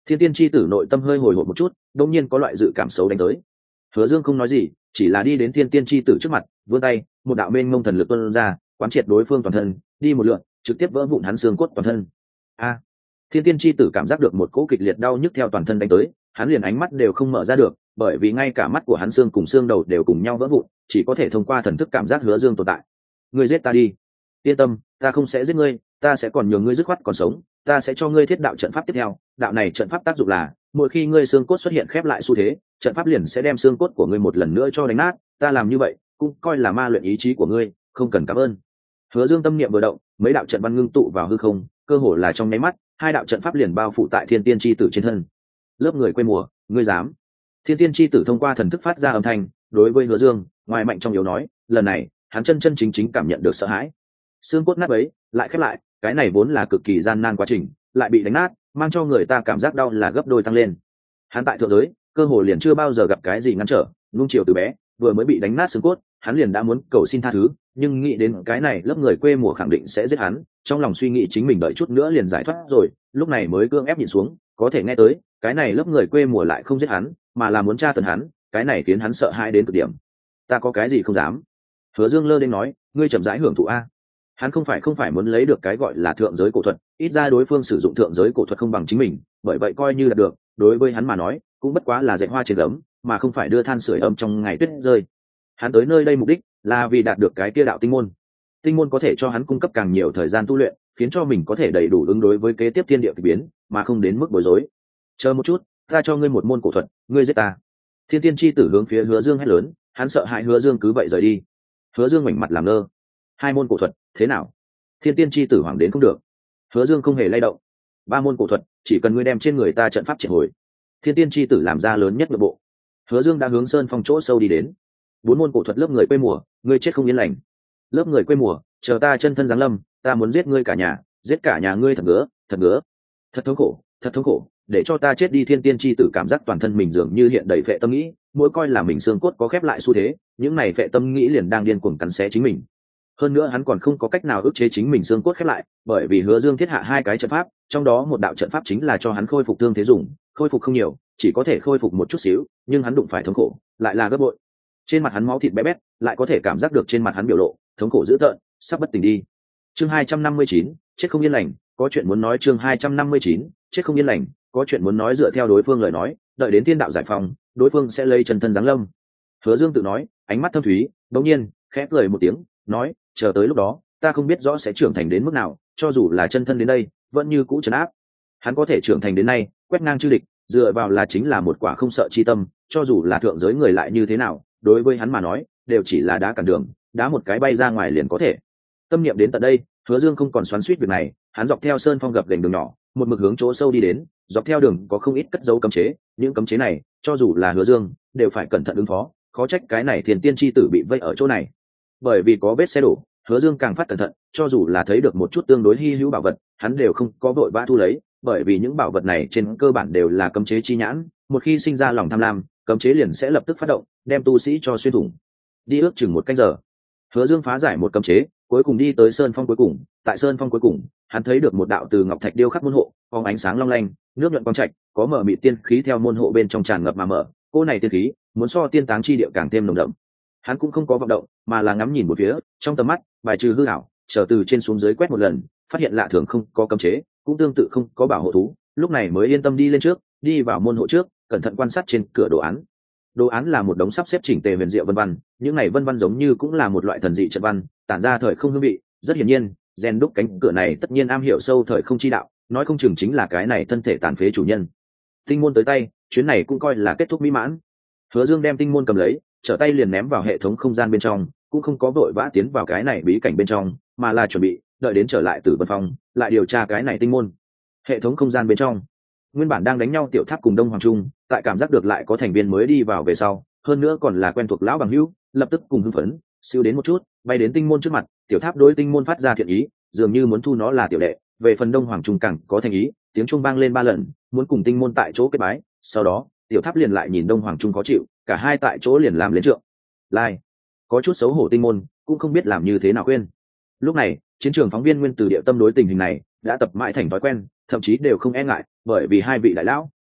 Thiên tiên chi tử nội tâm hơi hồi hộp một chút, đột nhiên có loại dự cảm xấu đánh tới. Hứa Dương không nói gì, chỉ là đi đến thiên tiên chi tử trước mặt, vươn tay, một đạo mênh mông thần lực tuôn ra, quán triệt đối phương toàn thân, đi một lượt, trực tiếp vỡ vụn hắn xương cốt toàn thân. A! Thiên tiên chi tử cảm giác được một cỗ kịch liệt đau nhức theo toàn thân đánh tới, hắn liền ánh mắt đều không mở ra được, bởi vì ngay cả mắt của hắn xương cùng xương đầu đều cùng nhau vỡ vụn, chỉ có thể thông qua thần thức cảm giác Hứa Dương tồn tại. Ngươi giết ta đi. Yên tâm, ta không sẽ giết ngươi, ta sẽ còn nhường ngươi dứt khoát còn sống, ta sẽ cho ngươi thiết đạo trận pháp tiếp theo. Đạo này trận pháp tác dụng là, mỗi khi ngươi xương cốt xuất hiện khép lại xu thế, trận pháp liền sẽ đem xương cốt của ngươi một lần nữa cho đánh nát. Ta làm như vậy, cũng coi là ma luyện ý chí của ngươi, không cần cảm ơn. Hứa Dương tâm niệm vừa động, mấy đạo trận văn ngưng tụ vào hư không, cơ hồ là trong nháy mắt, hai đạo trận pháp liền bao phủ tại thiên tiên chi tử trên thân. Lớp người quê mùa, ngươi dám? Thiên tiên chi tử thông qua thần thức phát ra âm thanh, đối với Hứa Dương, ngoài mạnh trong yếu nói, lần này, hắn chân chân chính chính cảm nhận được sợ hãi. Xương cốt nát ấy, lại khép lại, cái này vốn là cực kỳ gian nan quá trình, lại bị đánh nát, mang cho người ta cảm giác đau là gấp đôi tăng lên. Hắn tại thượng giới, cơ hồ liền chưa bao giờ gặp cái gì ngăn trở, nuông chiều từ bé, vừa mới bị đánh nát xương cốt, hắn liền đã muốn cầu xin tha thứ, nhưng nghĩ đến cái này lớp người quê mùa khẳng định sẽ giết hắn, trong lòng suy nghĩ chính mình đợi chút nữa liền giải thoát rồi, lúc này mới cương ép nhịn xuống, có thể nghe tới, cái này lớp người quê mùa lại không giết hắn, mà là muốn tra tấn hắn, cái này khiến hắn sợ hãi đến cực điểm. Ta có cái gì không dám? Hứa Dương lơ đến nói, ngươi chậm rãi hưởng thụ a. Hắn không phải muốn lấy được cái gọi là thượng giới cổ thuật, ít ra đối phương sử dụng thượng giới cổ thuật không bằng chính mình, bởi vậy coi như là được, đối với hắn mà nói, cũng bất quá là dạy hoa trên gấm, mà không phải đưa than sưởi ấm trong ngày tuyết rơi. Hắn tới nơi đây mục đích là vì đạt được cái kia đạo tinh môn. Tinh môn có thể cho hắn cung cấp càng nhiều thời gian tu luyện, khiến cho mình có thể đầy đủ ứng đối với kế tiếp thiên địa kỳ biến, mà không đến mức bối rối. Chờ một chút, ta cho ngươi một môn cổ thuật, ngươi giết ta. Thiên tiên chi tử hướng phía Hứa Dương hét lớn, hắn sợ hãi Hứa Dương cứ vậy rời đi. Hứa Dương ngoảnh mặt làm ngơ. Hai môn cổ thuật, thế nào? Thiên tiên chi tử hoảng đến không được. Hứa Dương không hề lay động. Ba môn cổ thuật, chỉ cần ngươi đem trên người ta trận pháp triệt hồi. Thiên tiên chi tử làm ra lớn nhất nội bộ. Hứa Dương đã hướng sơn phong chỗ sâu đi đến. Bốn môn cổ thuật lớp người quê mùa, ngươi chết không yên lành. Lớp người quê mùa, chờ ta chân thân giáng lâm, ta muốn giết ngươi cả nhà, giết cả nhà ngươi thật ngứa, thật ngứa. Thật thống khổ, thật thống khổ, để cho ta chết đi. Thiên tiên chi tử cảm giác toàn thân mình dường như hiện đầy phệ tâm nghĩ, mỗi coi là mình xương cốt có khép lại xu thế, những này phệ tâm nghĩ liền đang điên cuồng cắn xé chính mình. Hơn nữa hắn còn không có cách nào ức chế chính mình xương cốt khép lại, bởi vì Hứa Dương thiết hạ hai cái trận pháp, trong đó một đạo trận pháp chính là cho hắn khôi phục thương thế dùng, khôi phục không nhiều, chỉ có thể khôi phục một chút xíu, nhưng hắn đụng phải thống khổ, lại là gấp bội. Trên mặt hắn máu thịt bé bét, lại có thể cảm giác được trên mặt hắn biểu lộ, thống khổ dữ tợn, sắp bất tỉnh đi. Chương 259, chết không yên lành, có chuyện muốn nói. Chương 259, chết không yên lành, có chuyện muốn nói. Dựa theo đối phương lời nói, đợi đến thiên đạo giải phóng, đối phương sẽ lấy chân thân giáng lâm. Hứa Dương tự nói, ánh mắt thâm thúy, đột nhiên khẽ cười một tiếng, nói, chờ tới lúc đó, ta không biết rõ sẽ trưởng thành đến mức nào, cho dù là chân thân đến đây, vẫn như cũ trấn áp. Hắn có thể trưởng thành đến nay, quét ngang chư địch, dựa vào là chính là một quả không sợ chi tâm, cho dù là thượng giới người lại như thế nào, đối với hắn mà nói, đều chỉ là đá cản đường, đá một cái bay ra ngoài liền có thể. Tâm niệm đến tận đây, Hứa Dương không còn xoắn xuýt việc này, hắn dọc theo sơn phong gập ghềnh đường nhỏ, một mực hướng chỗ sâu đi đến, dọc theo đường có không ít cất dấu cấm chế, những cấm chế này, cho dù là Hứa Dương, đều phải cẩn thận ứng phó, khó trách cái này Thiên Tiên chi tử bị vây ở chỗ này. Bởi vì có vết xe đổ, Hứa Dương càng phát cẩn thận, cho dù là thấy được một chút tương đối hi hữu bảo vật, hắn đều không có vội vã thu lấy, bởi vì những bảo vật này trên cơ bản đều là cấm chế chi nhãn, một khi sinh ra lòng tham lam, cấm chế liền sẽ lập tức phát động, đem tu sĩ cho xuyên thủng. Đi ước chừng một canh giờ, Hứa Dương phá giải một cấm chế, cuối cùng đi tới sơn phong cuối cùng. Tại sơn phong cuối cùng, hắn thấy được một đạo từ ngọc thạch điêu khắc môn hộ, phóng ánh sáng long lanh, nước nhuận quang trạch, có mở mịt tiên khí theo môn hộ bên trong tràn ngập mà mở. Cô này tiên khí, muốn so tiên táng chi địa càng thêm nồng đậm. Hắn cũng không có vọng động, mà là ngắm nhìn một phía, trong tầm mắt, bài trừ hư ảo, chờ từ trên xuống dưới quét một lần, phát hiện lạ thường không có cấm chế, cũng tương tự không có bảo hộ thú, lúc này mới yên tâm đi lên trước, đi vào môn hộ trước, cẩn thận quan sát trên cửa đồ án. Đồ án là một đống sắp xếp chỉnh tề huyền diệu vân văn, những này vân văn giống như cũng là một loại thần dị trận văn, tản ra thời không hương vị, rất hiển nhiên, rèn đúc cánh cửa này tất nhiên am hiểu sâu thời không chi đạo, nói không chừng chính là cái này thân thể tàn phế chủ nhân. Tinh môn tới tay, chuyến này cũng coi là kết thúc mỹ mãn. Hứa Dương đem tinh môn cầm lấy, trở tay liền ném vào hệ thống không gian bên trong, cũng không có vội vã tiến vào cái này bí cảnh bên trong, mà là chuẩn bị đợi đến trở lại Tử Vân Phong, lại điều tra cái này tinh môn. Hệ thống không gian bên trong, nguyên bản đang đánh nhau Tiểu Tháp cùng Đông Hoàng Trung, tại cảm giác được lại có thành viên mới đi vào về sau, hơn nữa còn là quen thuộc lão bằng hữu, lập tức cùng hưng phấn, siêu đến một chút, bay đến tinh môn trước mặt. Tiểu Tháp đối tinh môn phát ra thiện ý, dường như muốn thu nó là tiểu đệ. Về phần Đông Hoàng Trung càng có thành ý, tiếng chuông vang lên 3 lần, muốn cùng tinh môn tại chỗ kết bái. Sau đó, Tiểu Tháp liền lại nhìn Đông Hoàng Trung khó chịu, cả hai tại chỗ liền làm lên trượng. Lai, có chút xấu hổ tinh môn, cũng không biết làm như thế nào khuyên. Lúc này, chiến trường phóng viên Nguyên Từ Địa Tâm đối tình hình này đã tập mãi thành thói quen, thậm chí đều không e ngại, bởi vì hai vị đại lão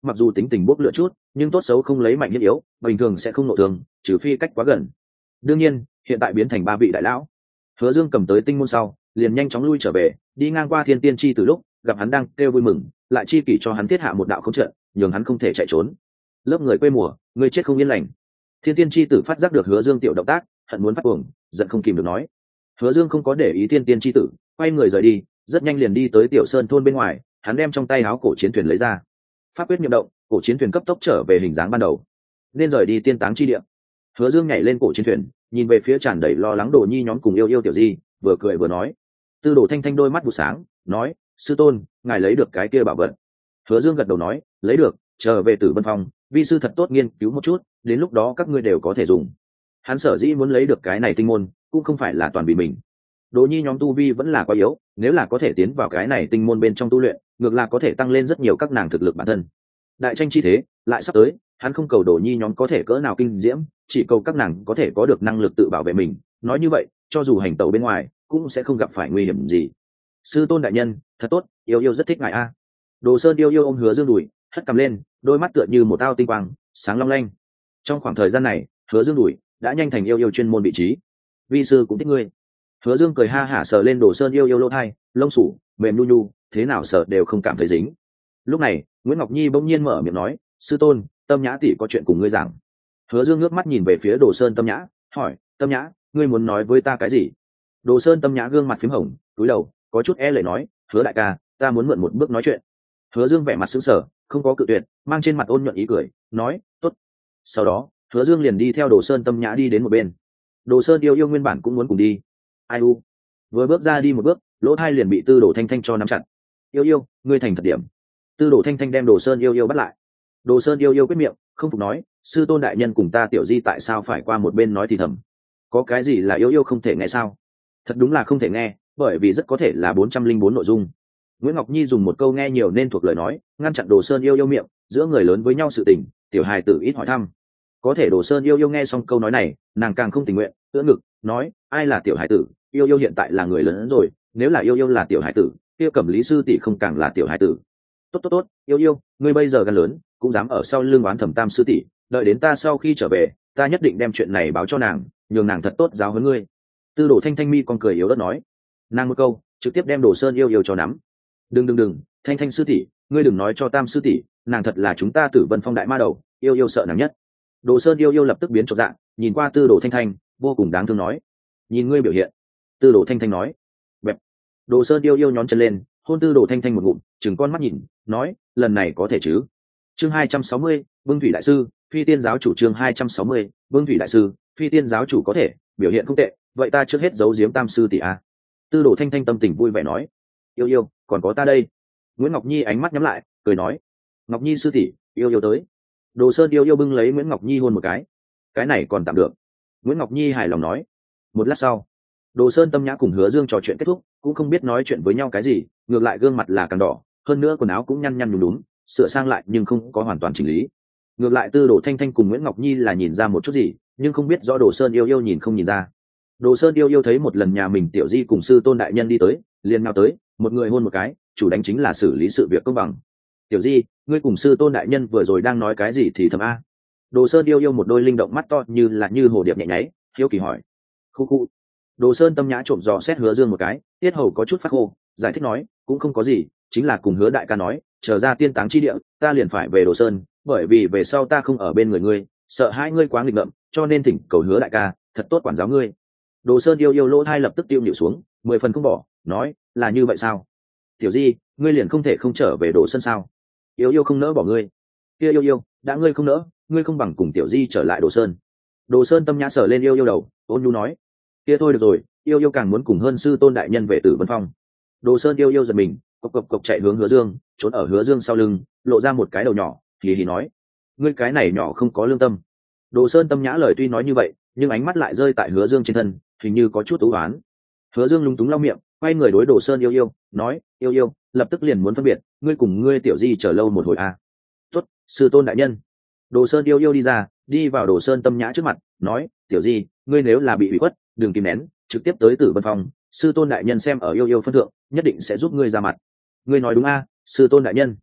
mặc dù tính tình bốc lửa chút nhưng tốt xấu không lấy mạnh nhất yếu, bình thường sẽ không nộ thường, trừ phi cách quá gần. Đương nhiên hiện tại biến thành ba vị đại lão. Hứa Dương cầm tới tinh môn sau liền nhanh chóng lui trở về, đi ngang qua Thiên Tiên Chi Tử lúc gặp hắn đang kêu vui mừng, lại chi kỷ cho hắn thiết hạ một đạo không trận, nhường hắn không thể chạy trốn. Lớp người quê mùa, người chết không yên lành. Thiên Tiên Chi Tử phát giác được Hứa Dương tiểu động tác, hận muốn phát cuồng, giận không kìm được nói. Hứa Dương không có để ý Thiên Tiên Chi Tử, quay người rời đi, rất nhanh liền đi tới Tiểu Sơn thôn bên ngoài, hắn đem trong tay áo cổ chiến thuyền lấy ra. Pháp quyết niệm động, cổ chiến thuyền cấp tốc trở về hình dáng ban đầu, nên rời đi tiên táng chi địa. Hứa Dương nhảy lên cổ chiến thuyền, nhìn về phía tràn đầy lo lắng Đồ Nhi nhóm cùng yêu yêu tiểu di, vừa cười vừa nói. Tư Đồ Thanh Thanh đôi mắt vụ sáng, nói: sư tôn, ngài lấy được cái kia bảo vật? Hứa Dương gật đầu nói: lấy được, trở về Tử Vân Phong, vi sư thật tốt nghiên cứu một chút, đến lúc đó các ngươi đều có thể dùng. Hắn sở dĩ muốn lấy được cái này tinh môn, cũng không phải là toàn vì mình. Đồ Nhi nhóm tu vi vẫn là quá yếu, nếu là có thể tiến vào cái này tinh môn bên trong tu luyện, ngược là có thể tăng lên rất nhiều các nàng thực lực bản thân. Đại tranh chi thế lại sắp tới, hắn không cầu Đồ Nhi nhóm có thể cỡ nào kinh diễm, chỉ cầu các nàng có thể có được năng lực tự bảo vệ mình. Nói như vậy, cho dù hành tẩu bên ngoài, cũng sẽ không gặp phải nguy hiểm gì. Sư tôn đại nhân, thật tốt, yêu yêu rất thích ngài a. Đồ Sơn yêu yêu ôm Hứa Dương đùi, hất cằm lên, đôi mắt tựa như một ao tinh quang, sáng long lanh. Trong khoảng thời gian này, Hứa Dương đùi đã nhanh thành yêu yêu chuyên môn vị trí. Vi sư cũng thích ngươi. Hứa Dương cười ha hả sờ lên Đồ Sơn yêu yêu lỗ tai, lông sủ mềm nu nu, thế nào sờ đều không cảm thấy dính. Lúc này, Nguyễn Ngọc Nhi bỗng nhiên mở miệng nói: sư tôn, Tâm Nhã tỷ có chuyện cùng ngươi giảng. Hứa Dương ngước mắt nhìn về phía Đồ Sơn Tâm Nhã, hỏi: Tâm Nhã, ngươi muốn nói với ta cái gì? Đồ Sơn Tâm Nhã gương mặt phím hồng, cúi đầu, có chút e lệ nói: Hứa đại ca, ta muốn mượn một bước nói chuyện. Hứa Dương vẻ mặt sững sờ, không có cự tuyệt, mang trên mặt ôn nhuận ý cười, nói: tốt. Sau đó, Hứa Dương liền đi theo Đồ Sơn Tâm Nhã đi đến một bên. Đồ Sơn yêu yêu nguyên bản cũng muốn cùng đi. Ai u? Vừa bước ra đi một bước, lỗ tai liền bị Tư Đồ Thanh Thanh cho nắm chặt. Yêu yêu, ngươi thành thật điểm. Tư Đồ Thanh Thanh đem Đồ Sơn yêu yêu bắt lại. Đồ Sơn yêu yêu quyết miệng, không phục nói: sư tôn đại nhân cùng ta tiểu di tại sao phải qua một bên nói thì thầm? Có cái gì là yêu yêu không thể nghe sao? Thật đúng là không thể nghe, bởi vì rất có thể là 404 nội dung. Nguyễn Ngọc Nhi dùng một câu nghe nhiều nên thuộc lời nói, ngăn chặn Đồ Sơn yêu yêu miệng, giữa người lớn với nhau sự tình, tiểu hài tử ít hỏi thăm. Có thể Đồ Sơn yêu yêu nghe xong câu nói này, nàng càng không tình nguyện, ưỡn ngực, nói: ai là tiểu hài tử, yêu yêu hiện tại là người lớn rồi, nếu là yêu yêu là tiểu hài tử, kia Cẩm Lý sư tỷ không càng là tiểu hài tử. Tốt tốt tốt, yêu yêu, ngươi bây giờ gan lớn, cũng dám ở sau lưng oán thẩm Tam sư tỷ, đợi đến ta sau khi trở về, ta nhất định đem chuyện này báo cho nàng, nhường nàng thật tốt giáo huấn ngươi. Tư Đồ Thanh Thanh mi còn cười yếu ớt nói. Nàng một câu trực tiếp đem Đồ Sơn yêu yêu cho nắm. Đừng, Thanh Thanh sư tỷ, ngươi đừng nói cho Tam sư tỷ, nàng thật là chúng ta Tử Vân Phong đại ma đầu, yêu yêu sợ nàng nhất. Đồ Sơn yêu yêu lập tức biến chột dạng, nhìn qua Tư Đồ Thanh Thanh, vô cùng đáng thương nói: nhìn ngươi biểu hiện. Tư Đồ Thanh Thanh nói. Bẹp. Đồ Sơn yêu yêu nhón chân lên, hôn Tư Đồ Thanh Thanh một ngụm, chừng con mắt nhìn, nói: lần này có thể chứ? Chương 260, Vương Thủy đại sư, Phi Tiên giáo chủ. Chương 260, Vương Thủy đại sư, Phi Tiên giáo chủ có thể, biểu hiện không tệ, vậy ta trước hết giấu giếm Tam sư tỷ a. Tư Đồ Thanh Thanh tâm tình vui vẻ nói. Yêu yêu, còn có ta đây. Nguyễn Ngọc Nhi ánh mắt nhắm lại, cười nói: Ngọc Nhi sư tỷ, yêu yêu tới. Đồ Sơn yêu yêu bưng lấy Nguyễn Ngọc Nhi hôn một cái này còn tạm được. Nguyễn Ngọc Nhi hài lòng nói. Một lát sau, Đồ Sơn Tâm Nhã cùng Hứa Dương trò chuyện kết thúc, cũng không biết nói chuyện với nhau cái gì, ngược lại gương mặt là càng đỏ, hơn nữa quần áo cũng nhăn nhăn nhúm nhúm, sửa sang lại nhưng không có hoàn toàn chỉnh lý. Ngược lại Tư Đồ Thanh Thanh cùng Nguyễn Ngọc Nhi là nhìn ra một chút gì, nhưng không biết rõ Đồ Sơn yêu yêu nhìn không nhìn ra. Đồ Sơn yêu yêu thấy một lần nhà mình tiểu di cùng sư tôn đại nhân đi tới, liền nào tới, một người hôn một cái, chủ đánh chính là xử lý sự việc công bằng. Tiểu di, ngươi cùng sư tôn đại nhân vừa rồi đang nói cái gì thì thầm a? Đồ Sơn yêu yêu một đôi linh động mắt to như hồ điệp nhẹ nháy, hiếu kỳ hỏi. Khu khu. Đồ Sơn Tâm Nhã trộm dò xét Hứa Dương một cái, tiết hầu có chút phát khô, giải thích nói: cũng không có gì, chính là cùng Hứa đại ca nói, trở ra tiên táng chi địa, ta liền phải về Đồ Sơn, bởi vì về sau ta không ở bên người ngươi, sợ hai ngươi quá nghịch ngợm, cho nên thỉnh cầu Hứa đại ca thật tốt quản giáo ngươi. Đồ Sơn yêu yêu lỗ thai lập tức tiêu nhịu xuống, 10 phần không bỏ, nói: là như vậy sao? Tiểu di, ngươi liền không thể không trở về Đồ Sơn sao? Yêu yêu không nỡ bỏ ngươi. Kia yêu yêu, đã ngươi không nỡ, ngươi không bằng cùng tiểu di trở lại Đồ Sơn. Đồ Sơn Tâm Nhã sờ lên yêu yêu đầu, ôn nhu nói: kia thôi được rồi, yêu yêu càng muốn cùng hơn sư tôn đại nhân về Tử Vân Phong. Đồ Sơn yêu yêu giật mình, cộc chạy hướng Hứa Dương, trốn ở Hứa Dương sau lưng, lộ ra một cái đầu nhỏ, hì hì nói: ngươi cái này nhỏ không có lương tâm. Đồ Sơn Tâm Nhã lời tuy nói như vậy, nhưng ánh mắt lại rơi tại Hứa Dương trên thân, hình như có chút ưu ái. Hứa Dương lúng túng lau miệng, quay người đối Đồ Sơn yêu yêu, nói: yêu yêu, lập tức liền muốn phân biệt, ngươi cùng ngươi tiểu di chờ lâu một hồi à? Tốt, sư tôn đại nhân. Đồ Sơn yêu yêu đi ra, đi vào Đồ Sơn Tâm Nhã trước mặt, nói: tiểu di, ngươi nếu là bị ủy khuất, đừng kìm nén, trực tiếp tới Tử Vân Phong, sư tôn đại nhân xem ở yêu yêu phân thượng, nhất định sẽ giúp ngươi ra mặt. Ngươi nói đúng a, sư tôn đại nhân.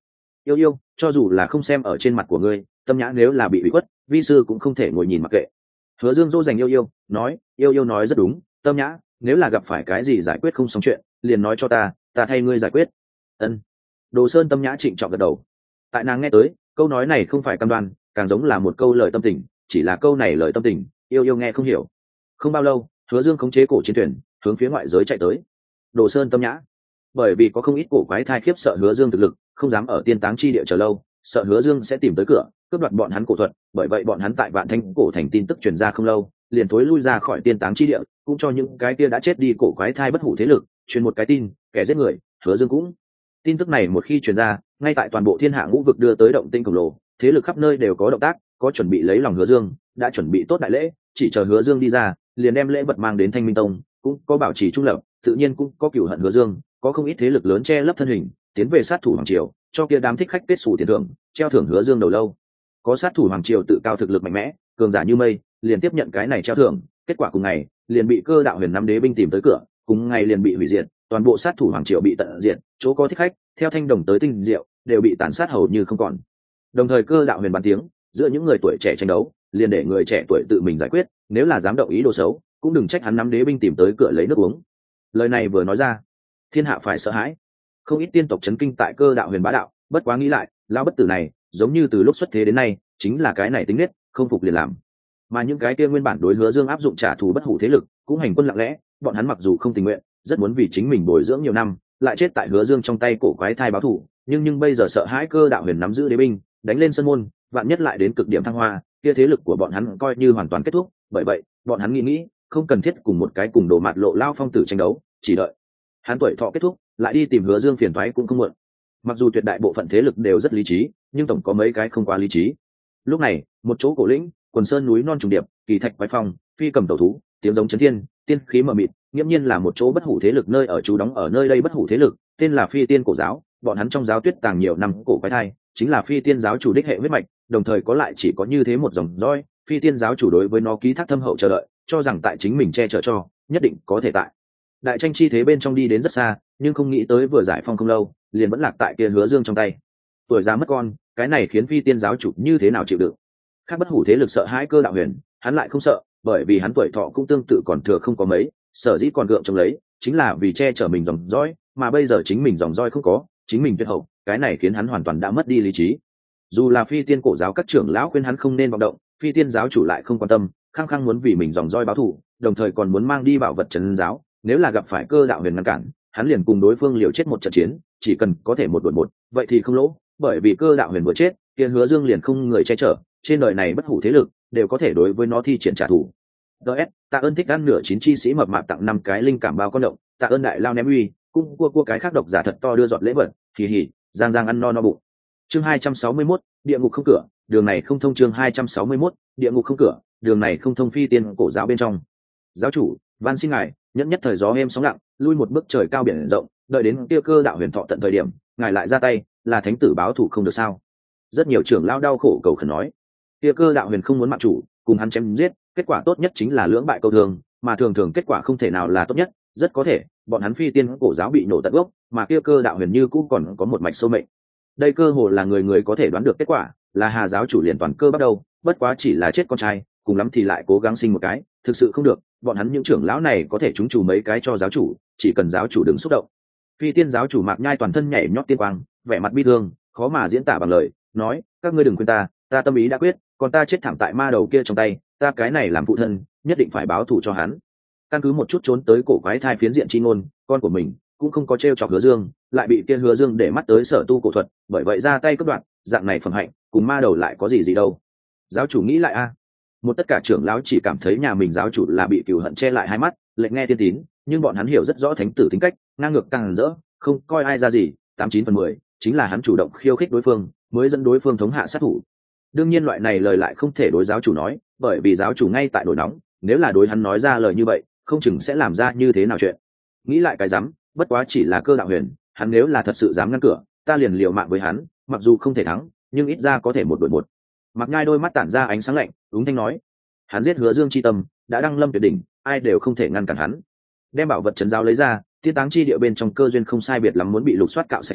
Yêu yêu, cho dù là không xem ở trên mặt của ngươi, Tâm Nhã nếu là bị ủy khuất, vi sư cũng không thể ngồi nhìn mặc kệ. Hứa Dương dỗ dành yêu yêu, nói, yêu yêu nói rất đúng, Tâm Nhã, nếu là gặp phải cái gì giải quyết không xong chuyện, liền nói cho ta thay ngươi giải quyết. Ân. Đồ Sơn Tâm Nhã trịnh trọng gật đầu. Tại nàng nghe tới, câu nói này không phải cam đoan, càng giống là một câu lời tâm tình, chỉ là câu này lời tâm tình, yêu yêu nghe không hiểu. Không bao lâu, Hứa Dương khống chế cổ chiến thuyền, hướng phía ngoại giới chạy tới. Đồ Sơn Tâm Nhã, bởi vì có không ít cổ quái thai khiếp sợ Hứa Dương thực lực, không dám ở tiên táng chi địa chờ lâu, sợ Hứa Dương sẽ tìm tới cửa, cướp đoạt bọn hắn cổ thuật, bởi vậy bọn hắn tại Vạn Thanh cổ thành tin tức truyền ra không lâu, liền thối lui ra khỏi tiên táng chi địa, cũng cho những cái kia đã chết đi cổ quái thai bất hủ thế lực truyền một cái tin, kẻ giết người, Hứa Dương cũng. Tin tức này một khi truyền ra, ngay tại toàn bộ thiên hạ ngũ vực đưa tới động tinh khổng lồ, thế lực khắp nơi đều có động tác, có chuẩn bị lấy lòng Hứa Dương, đã chuẩn bị tốt đại lễ, chỉ chờ Hứa Dương đi ra, liền đem lễ vật mang đến Thanh Minh Tông, cũng có bảo trì trung lập, tự nhiên cũng có cửu hận Hứa Dương, có không ít thế lực lớn che lấp thân hình, tiến về sát thủ hoàng triều, cho kia đám thích khách kết sủ tiền thưởng, treo thưởng Hứa Dương đầu lâu. Có sát thủ hoàng triều tự cao thực lực mạnh mẽ, cường giả như mây, liền tiếp nhận cái này treo thưởng, kết quả cùng ngày, liền bị Cơ Đạo Huyền năm đế binh tìm tới cửa, cùng ngày liền bị hủy diệt, toàn bộ sát thủ hoàng triều bị tận diệt, chỗ có thích khách, theo thanh đồng tới tinh diệu, đều bị tàn sát hầu như không còn. Đồng thời Cơ Đạo Huyền bàn tiếng, giữa những người tuổi trẻ tranh đấu, liền để người trẻ tuổi tự mình giải quyết, nếu là dám động ý đồ xấu, cũng đừng trách hắn năm đế binh tìm tới cửa lấy nước uống. Lời này vừa nói ra, thiên hạ phải sợ hãi, không ít tiên tộc chấn kinh tại Cơ Đạo Huyền bá đạo, bất quá nghĩ lại, lão bất tử này, giống như từ lúc xuất thế đến nay, chính là cái này tính nết, không phục liền làm. Mà những cái kia nguyên bản đối Hứa Dương áp dụng trả thù bất hủ thế lực, cũng hành quân lặng lẽ, bọn hắn mặc dù không tình nguyện, rất muốn vì chính mình bồi dưỡng nhiều năm, lại chết tại Hứa Dương trong tay cổ quái thai báo thù, nhưng bây giờ sợ hãi Cơ Đạo Huyền nắm giữ đế binh, đánh lên sân môn, vạn nhất lại đến cực điểm thăng hoa, kia thế lực của bọn hắn coi như hoàn toàn kết thúc, bởi vậy, bọn hắn nghĩ, không cần thiết cùng một cái cùng đồ mạt lộ lao phong tử tranh đấu, chỉ đợi hắn tuổi thọ kết thúc, lại đi tìm Hứa Dương phiền toái cũng không muộn. Mặc dù tuyệt đại bộ phận thế lực đều rất lý trí, nhưng tổng có mấy cái không quá lý trí. Lúc này, một chỗ cổ lĩnh, quần sơn núi non trùng điệp, kỳ thạch quái phong, phi cầm tẩu thú, tiếng giống chấn thiên, tiên khí mờ mịt, nghiễm nhiên là một chỗ bất hủ thế lực nơi ở trú đóng ở nơi đây bất hủ thế lực, tên là Phi Tiên cổ giáo, bọn hắn trong giáo tuyết tàng nhiều năm cổ quái thai, chính là Phi Tiên giáo chủ đích hệ huyết mạch, đồng thời có lại chỉ có như thế một dòng roi, Phi Tiên giáo chủ đối với nó ký thác thâm hậu chờ đợi, cho rằng tại chính mình che chở cho, nhất định có thể tại đại tranh chi thế bên trong đi đến rất xa, nhưng không nghĩ tới vừa giải phong không lâu, liền vẫn lạc tại kia Hứa Dương trong tay. Tuổi già mất con, cái này khiến Phi Tiên giáo chủ như thế nào chịu đựng? Khác bất hủ thế lực sợ hãi Cơ Đạo Huyền, hắn lại không sợ, bởi vì hắn tuổi thọ cũng tương tự còn thừa không có mấy, sở dĩ còn gượng chống lấy, chính là vì che chở mình dòng dõi, mà bây giờ chính mình dòng dõi không có, chính mình tuyệt hậu, cái này khiến hắn hoàn toàn đã mất đi lý trí. Dù là Phi Tiên cổ giáo các trưởng lão khuyên hắn không nên vọng động, Phi Tiên giáo chủ lại không quan tâm, khăng khăng muốn vì mình dòng dõi báo thù, đồng thời còn muốn mang đi bảo vật trấn giáo, nếu là gặp phải Cơ Đạo Huyền ngăn cản, hắn liền cùng đối phương liều chết một trận chiến, chỉ cần có thể một đuổi một, vậy thì không lỗ, bởi vì Cơ Đạo Huyền vừa chết, kia Hứa Dương liền không người che chở, trên đời này bất hủ thế lực đều có thể đối với nó thi triển trả thù. DS, tạ ơn thích ăn nửa chín chi sĩ mập mạp tặng 5 cái linh cảm bao con động, tạ ơn đại lao ném uy, cung cua cái khác độc giả thật to đưa giọt lễ vật, hì hì, giang giang ăn no no bụng. Chương 261, địa ngục không cửa, đường này không thông. Chương 261, địa ngục không cửa, đường này không thông. Phi Tiên cổ giáo bên trong. Giáo chủ, van xin ngài, nhẫn nhất thời gió êm sóng lặng, lui một bước trời cao biển rộng, đợi đến kia Cơ Đạo Huyền thọ tận thời điểm, ngài lại ra tay, là thánh tử báo thù không được sao? Rất nhiều trưởng lao đau khổ cầu khẩn nói, kia Cơ Đạo Huyền không muốn mạng chủ, cùng hắn chém giết, kết quả tốt nhất chính là lưỡng bại câu thương, mà thường kết quả không thể nào là tốt nhất, rất có thể bọn hắn Phi Tiên cổ giáo bị nổ tận gốc, mà kia Cơ Đạo Huyền như cũng còn có một mạch sâu mệnh. Đây cơ hồ là người người có thể đoán được kết quả, là Hà giáo chủ liền toàn cơ bắt đầu, bất quá chỉ là chết con trai, cùng lắm thì lại cố gắng sinh một cái, thực sự không được, bọn hắn những trưởng lão này có thể trúng chủ mấy cái cho giáo chủ, chỉ cần giáo chủ đừng xúc động. Phi Tiên giáo chủ Mạc Nhai toàn thân nhảy nhót tiên quang, vẻ mặt bi thương, khó mà diễn tả bằng lời, nói, các ngươi đừng khuyên ta tâm ý đã quyết, còn ta chết thảm tại ma đầu kia trong tay, ta cái này làm phụ thân, nhất định phải báo thù cho hắn. Căn cứ một chút trốn tới cổ quái thai phiến diện chi ngôn, con của mình cũng không có trêu chọc Hứa Dương, lại bị kia Hứa Dương để mắt tới sở tu cổ thuật, bởi vậy ra tay cướp đoạt, dạng này phẩm hạnh, cùng ma đầu lại có gì đâu. Giáo chủ nghĩ lại a. Một tất cả trưởng lão chỉ cảm thấy nhà mình giáo chủ là bị cừu hận che lại hai mắt, lệnh nghe tiên tín, nhưng bọn hắn hiểu rất rõ thánh tử tính cách, ngang ngược càng rỡ, không coi ai ra gì, 89/10, chính là hắn chủ động khiêu khích đối phương, mới dẫn đối phương thống hạ sát thủ. Đương nhiên loại này lời lại không thể đối giáo chủ nói, bởi vì giáo chủ ngay tại nổi nóng, nếu là đối hắn nói ra lời như vậy, không chừng sẽ làm ra như thế nào chuyện. Nghĩ lại cái dám, bất quá chỉ là Cơ Đạo Huyền, hắn nếu là thật sự dám ngăn cửa, ta liền liều mạng với hắn, mặc dù không thể thắng, nhưng ít ra có thể một đội một. Mặc Nhai đôi mắt tản ra ánh sáng lạnh, ứng thanh nói, hắn giết Hứa Dương chi tâm, đã đăng lâm tuyệt đỉnh, ai đều không thể ngăn cản hắn. Đem bảo vật trấn giáo lấy ra, tiên táng chi địa bên trong cơ duyên không sai biệt lắm muốn bị lục soát cạo sạch sẽ,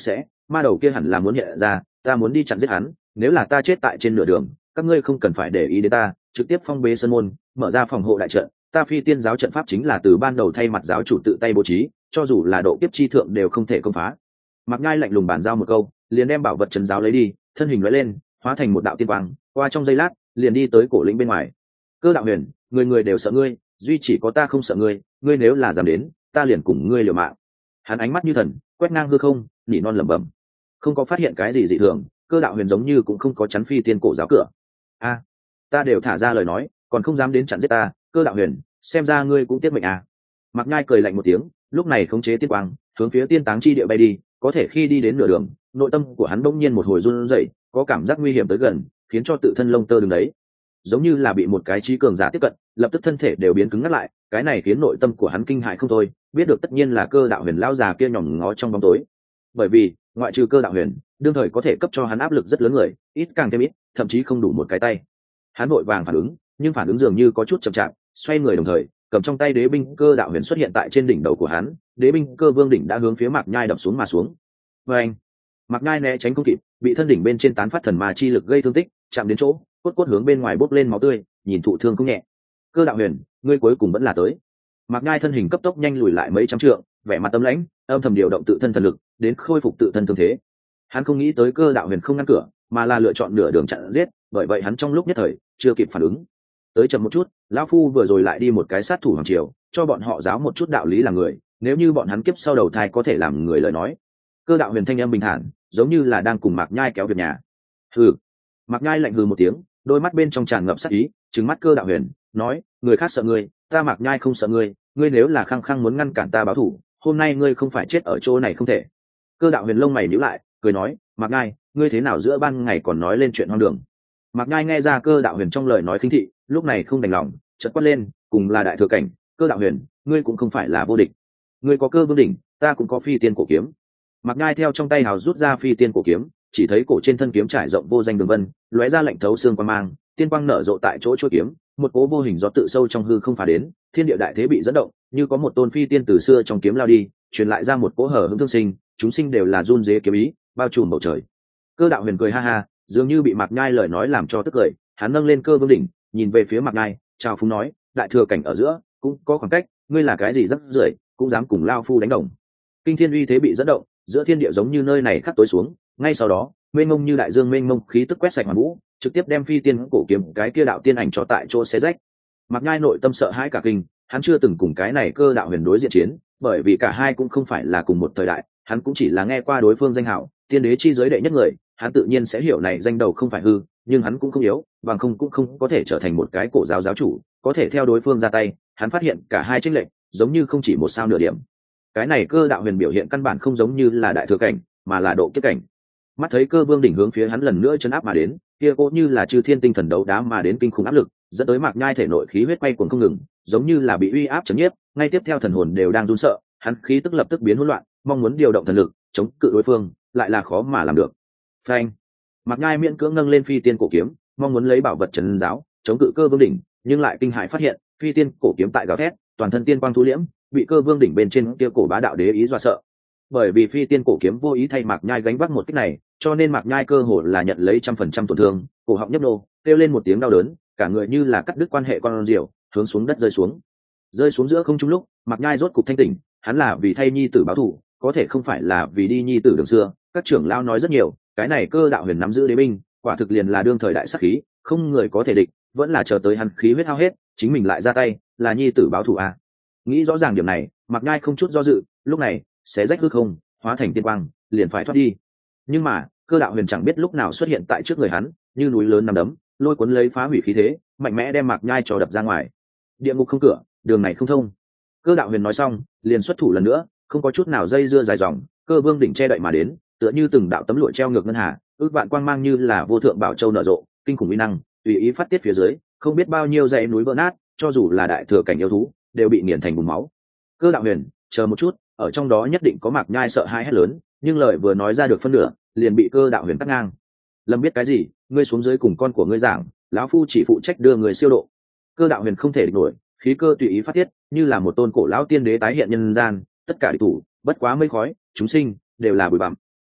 ma đầu kia hẳn là muốn hiện ra, ta muốn đi chặn giết hắn, nếu là ta chết tại trên nửa đường, các ngươi không cần phải để ý đến ta, trực tiếp phong bế sân môn, mở ra phòng hộ đại trận. Ta Phi Tiên giáo trận pháp chính là từ ban đầu thay mặt giáo chủ tự tay bố trí, cho dù là độ kiếp chi thượng đều không thể công phá. Mạc Nhai lạnh lùng bàn giao một câu, liền đem bảo vật trấn giáo lấy đi, thân hình lóe lên, hóa thành một đạo tiên quang, qua trong giây lát, liền đi tới cổ lĩnh bên ngoài. Cơ Đạo Huyền, người người đều sợ ngươi, duy chỉ có ta không sợ ngươi, ngươi nếu là dám đến, ta liền cùng ngươi liều mạng. Hắn ánh mắt như thần, quét ngang hư không, nỉ non lẩm bẩm. Không có phát hiện cái gì dị thường, Cơ Đạo Huyền giống như cũng không có chắn Phi Tiên cổ giáo cửa. A, ta đều thả ra lời nói, còn không dám đến chặn giết ta, Cơ Đạo Huyền, xem ra ngươi cũng tiếc mệnh à. Mạc Nhai cười lạnh một tiếng, lúc này khống chế tiên quang, hướng phía tiên táng chi địa bay đi, có thể khi đi đến nửa đường, nội tâm của hắn bỗng nhiên một hồi run rẩy, có cảm giác nguy hiểm tới gần, khiến cho tự thân lông tơ đứng đấy, giống như là bị một cái trí cường giả tiếp cận, lập tức thân thể đều biến cứng ngắt lại, cái này khiến nội tâm của hắn kinh hãi không thôi, biết được tất nhiên là Cơ Đạo Huyền lão già kia nhòm ngó trong bóng tối. Bởi vì, ngoại trừ Cơ Đạo Huyền, đương thời có thể cấp cho hắn áp lực rất lớn người, ít càng thêm ít, thậm chí không đủ một cái tay. Hắn vội vàng phản ứng, nhưng phản ứng dường như có chút chậm chạp, xoay người đồng thời, cầm trong tay đế binh Cơ Đạo Huyền xuất hiện tại trên đỉnh đầu của hắn, đế binh Cơ Vương đỉnh đã hướng phía Mạc Nhai đập xuống mà xuống. Và anh, Mạc Nhai né tránh không kịp, bị thân đỉnh bên trên tán phát thần ma chi lực gây thương tích, chạm đến chỗ, cốt cốt hướng bên ngoài bốc lên máu tươi, nhìn thụ thương không nhẹ. Cơ Đạo Huyền, ngươi cuối cùng vẫn là tới. Mạc Nhai thân hình cấp tốc nhanh lùi lại mấy trăm trượng, vẻ mặt tâm lãnh, âm thầm điều động tự thân thần lực, đến khôi phục tự thân thương thế. Hắn không nghĩ tới Cơ Đạo Huyền không ngăn cửa, mà là lựa chọn nửa đường chặn giết, bởi vậy hắn trong lúc nhất thời chưa kịp phản ứng. Tới chậm một chút, lão phu vừa rồi lại đi một cái sát thủ hoàng triều, cho bọn họ giáo một chút đạo lý làm người, nếu như bọn hắn kiếp sau đầu thai có thể làm người lời nói. Cơ Đạo Huyền thanh âm bình thản, giống như là đang cùng Mạc Nhai kéo việc nhà. Hừ. Mạc Nhai lạnh hừ một tiếng, đôi mắt bên trong tràn ngập sát ý, trừng mắt Cơ Đạo Huyền, nói, người khác sợ ngươi, ta Mạc Nhai không sợ ngươi, ngươi nếu là khăng khăng muốn ngăn cản ta báo thù, hôm nay ngươi không phải chết ở chỗ này không thể. Cơ Đạo Huyền lông mày nhíu lại, cười nói, Mạc Nhai, ngươi thế nào giữa ban ngày còn nói lên chuyện hoang đường. Mạc Nhai nghe ra Cơ Đạo Huyền trong lời nói khinh thị, lúc này không đành lòng, chợt quát lên, cùng là đại thừa cảnh, Cơ Đạo Huyền, ngươi cũng không phải là vô địch. Ngươi có Cơ Vương đỉnh, ta cũng có Phi Tiên cổ kiếm. Mạc Nhai theo trong tay hào rút ra Phi Tiên cổ kiếm, chỉ thấy cổ trên thân kiếm trải rộng vô danh đường vân, lóe ra lạnh thấu xương quang mang, tiên quang nở rộ tại chỗ chuôi kiếm, một cỗ vô hình gió tự sâu trong hư không phá đến, thiên địa đại thế bị dẫn động, như có một tôn phi tiên từ xưa trong kiếm lao đi, truyền lại ra một cỗ hở hững thương sinh, chúng sinh đều là run rế kiếm ý, bao trùm bầu trời. Cơ Đạo Huyền cười ha ha, dường như bị Mạc Nhai lời nói làm cho tức cười, hắn nâng lên Cơ Vương đỉnh, nhìn về phía Mạc Nhai, chào phúng nói, đại thừa cảnh ở giữa cũng có khoảng cách, ngươi là cái gì rắc rưởi, cũng dám cùng lao phu đánh đồng. Kinh thiên uy thế bị dẫn động, giữa thiên địa giống như nơi này khắc tối xuống, ngay sau đó, mênh mông như đại dương mênh mông khí tức quét sạch hoàn vũ, trực tiếp đem phi tiên cổ kiếm cái kia đạo tiên ảnh cho tại chỗ xé rách. Mạc Nhai nội tâm sợ hãi cả kinh, hắn chưa từng cùng cái này Cơ Đạo Huyền đối diện chiến, bởi vì cả hai cũng không phải là cùng một thời đại, hắn cũng chỉ là nghe qua đối phương danh hào, tiên đế chi giới đệ nhất người, hắn tự nhiên sẽ hiểu này danh đầu không phải hư, nhưng hắn cũng không yếu, bằng không cũng không có thể trở thành một cái cổ giáo giáo chủ, có thể theo đối phương ra tay, hắn phát hiện cả hai chênh lệch, giống như không chỉ một sao nửa điểm. Cái này Cơ Đạo Huyền biểu hiện căn bản không giống như là đại thừa cảnh, mà là độ kiếp cảnh. Mắt thấy Cơ Vương đỉnh hướng phía hắn lần nữa chấn áp mà đến, kia cỗ như là chư thiên tinh thần đấu đá mà đến kinh khủng áp lực, dẫn tới Mạc Nhai thể nội khí huyết quay cuồng không ngừng, giống như là bị uy áp chấn nhiếp, ngay tiếp theo thần hồn đều đang run sợ, hắn khí tức lập tức biến hỗn loạn, mong muốn điều động thần lực chống cự đối phương, lại là khó mà làm được. Phanh! Mạc Nhai miễn cưỡng nâng lên phi tiên cổ kiếm, mong muốn lấy bảo vật trấn giáo, chống cự Cơ Vương đỉnh, nhưng lại kinh hãi phát hiện, phi tiên cổ kiếm tại gào thét, toàn thân tiên quang thu liễm, bị Cơ Vương đỉnh bên trên kia cổ bá đạo đế ý dọa sợ. Bởi vì phi tiên cổ kiếm vô ý thay Mạc Nhai gánh vác một kích này, cho nên Mạc Nhai cơ hồ là nhận lấy 100% tổn thương, cổ họng nhấp nô, kêu lên một tiếng đau đớn, cả người như là cắt đứt quan hệ con diều, hướng xuống đất rơi xuống. Rơi xuống giữa không trung lúc, Mạc Nhai rốt cục thanh tỉnh, hắn là vì thay nhi tử báo thù, có thể không phải là vì đi nhi tử đường xưa. Các trưởng lão nói rất nhiều, cái này Cơ Đạo Huyền nắm giữ đế binh, quả thực liền là đương thời đại sát khí, không người có thể địch, vẫn là chờ tới hắn khí huyết hao hết, chính mình lại ra tay, là nhi tử báo thù à? Nghĩ rõ ràng điểm này, Mạc Nhai không chút do dự, lúc này, xé rách hư không, hóa thành tiên quang, liền phải thoát đi. Nhưng mà, Cơ Đạo Huyền chẳng biết lúc nào xuất hiện tại trước người hắn, như núi lớn nằm đấm, lôi cuốn lấy phá hủy khí thế, mạnh mẽ đem Mạc Nhai cho đập ra ngoài. Địa ngục không cửa, đường này không thông. Cơ Đạo Huyền nói xong, liền xuất thủ lần nữa, không có chút nào dây dưa dài dòng, Cơ Vương đỉnh che đậy mà đến, tựa như từng đạo tấm lụa treo ngược ngân hà, ước vạn quang mang như là vô thượng bảo châu nở rộ, kinh khủng uy năng, tùy ý phát tiết phía dưới, không biết bao nhiêu dãy núi vỡ nát, cho dù là đại thừa cảnh yêu thú, đều bị nghiền thành bùn máu. Cơ Đạo Huyền, chờ một chút, ở trong đó nhất định có Mạc Nhai sợ hãi hét lớn, nhưng lời vừa nói ra được phân nửa, liền bị Cơ Đạo Huyền cắt ngang. Lâm biết cái gì, ngươi xuống dưới cùng con của ngươi giảng, lão phu chỉ phụ trách đưa người siêu độ. Cơ Đạo Huyền không thể địch nổi, khí cơ tùy ý phát tiết, như là một tôn cổ lão tiên đế tái hiện nhân gian, tất cả địch thủ, bất quá mây khói, chúng sinh đều là bụi bặm.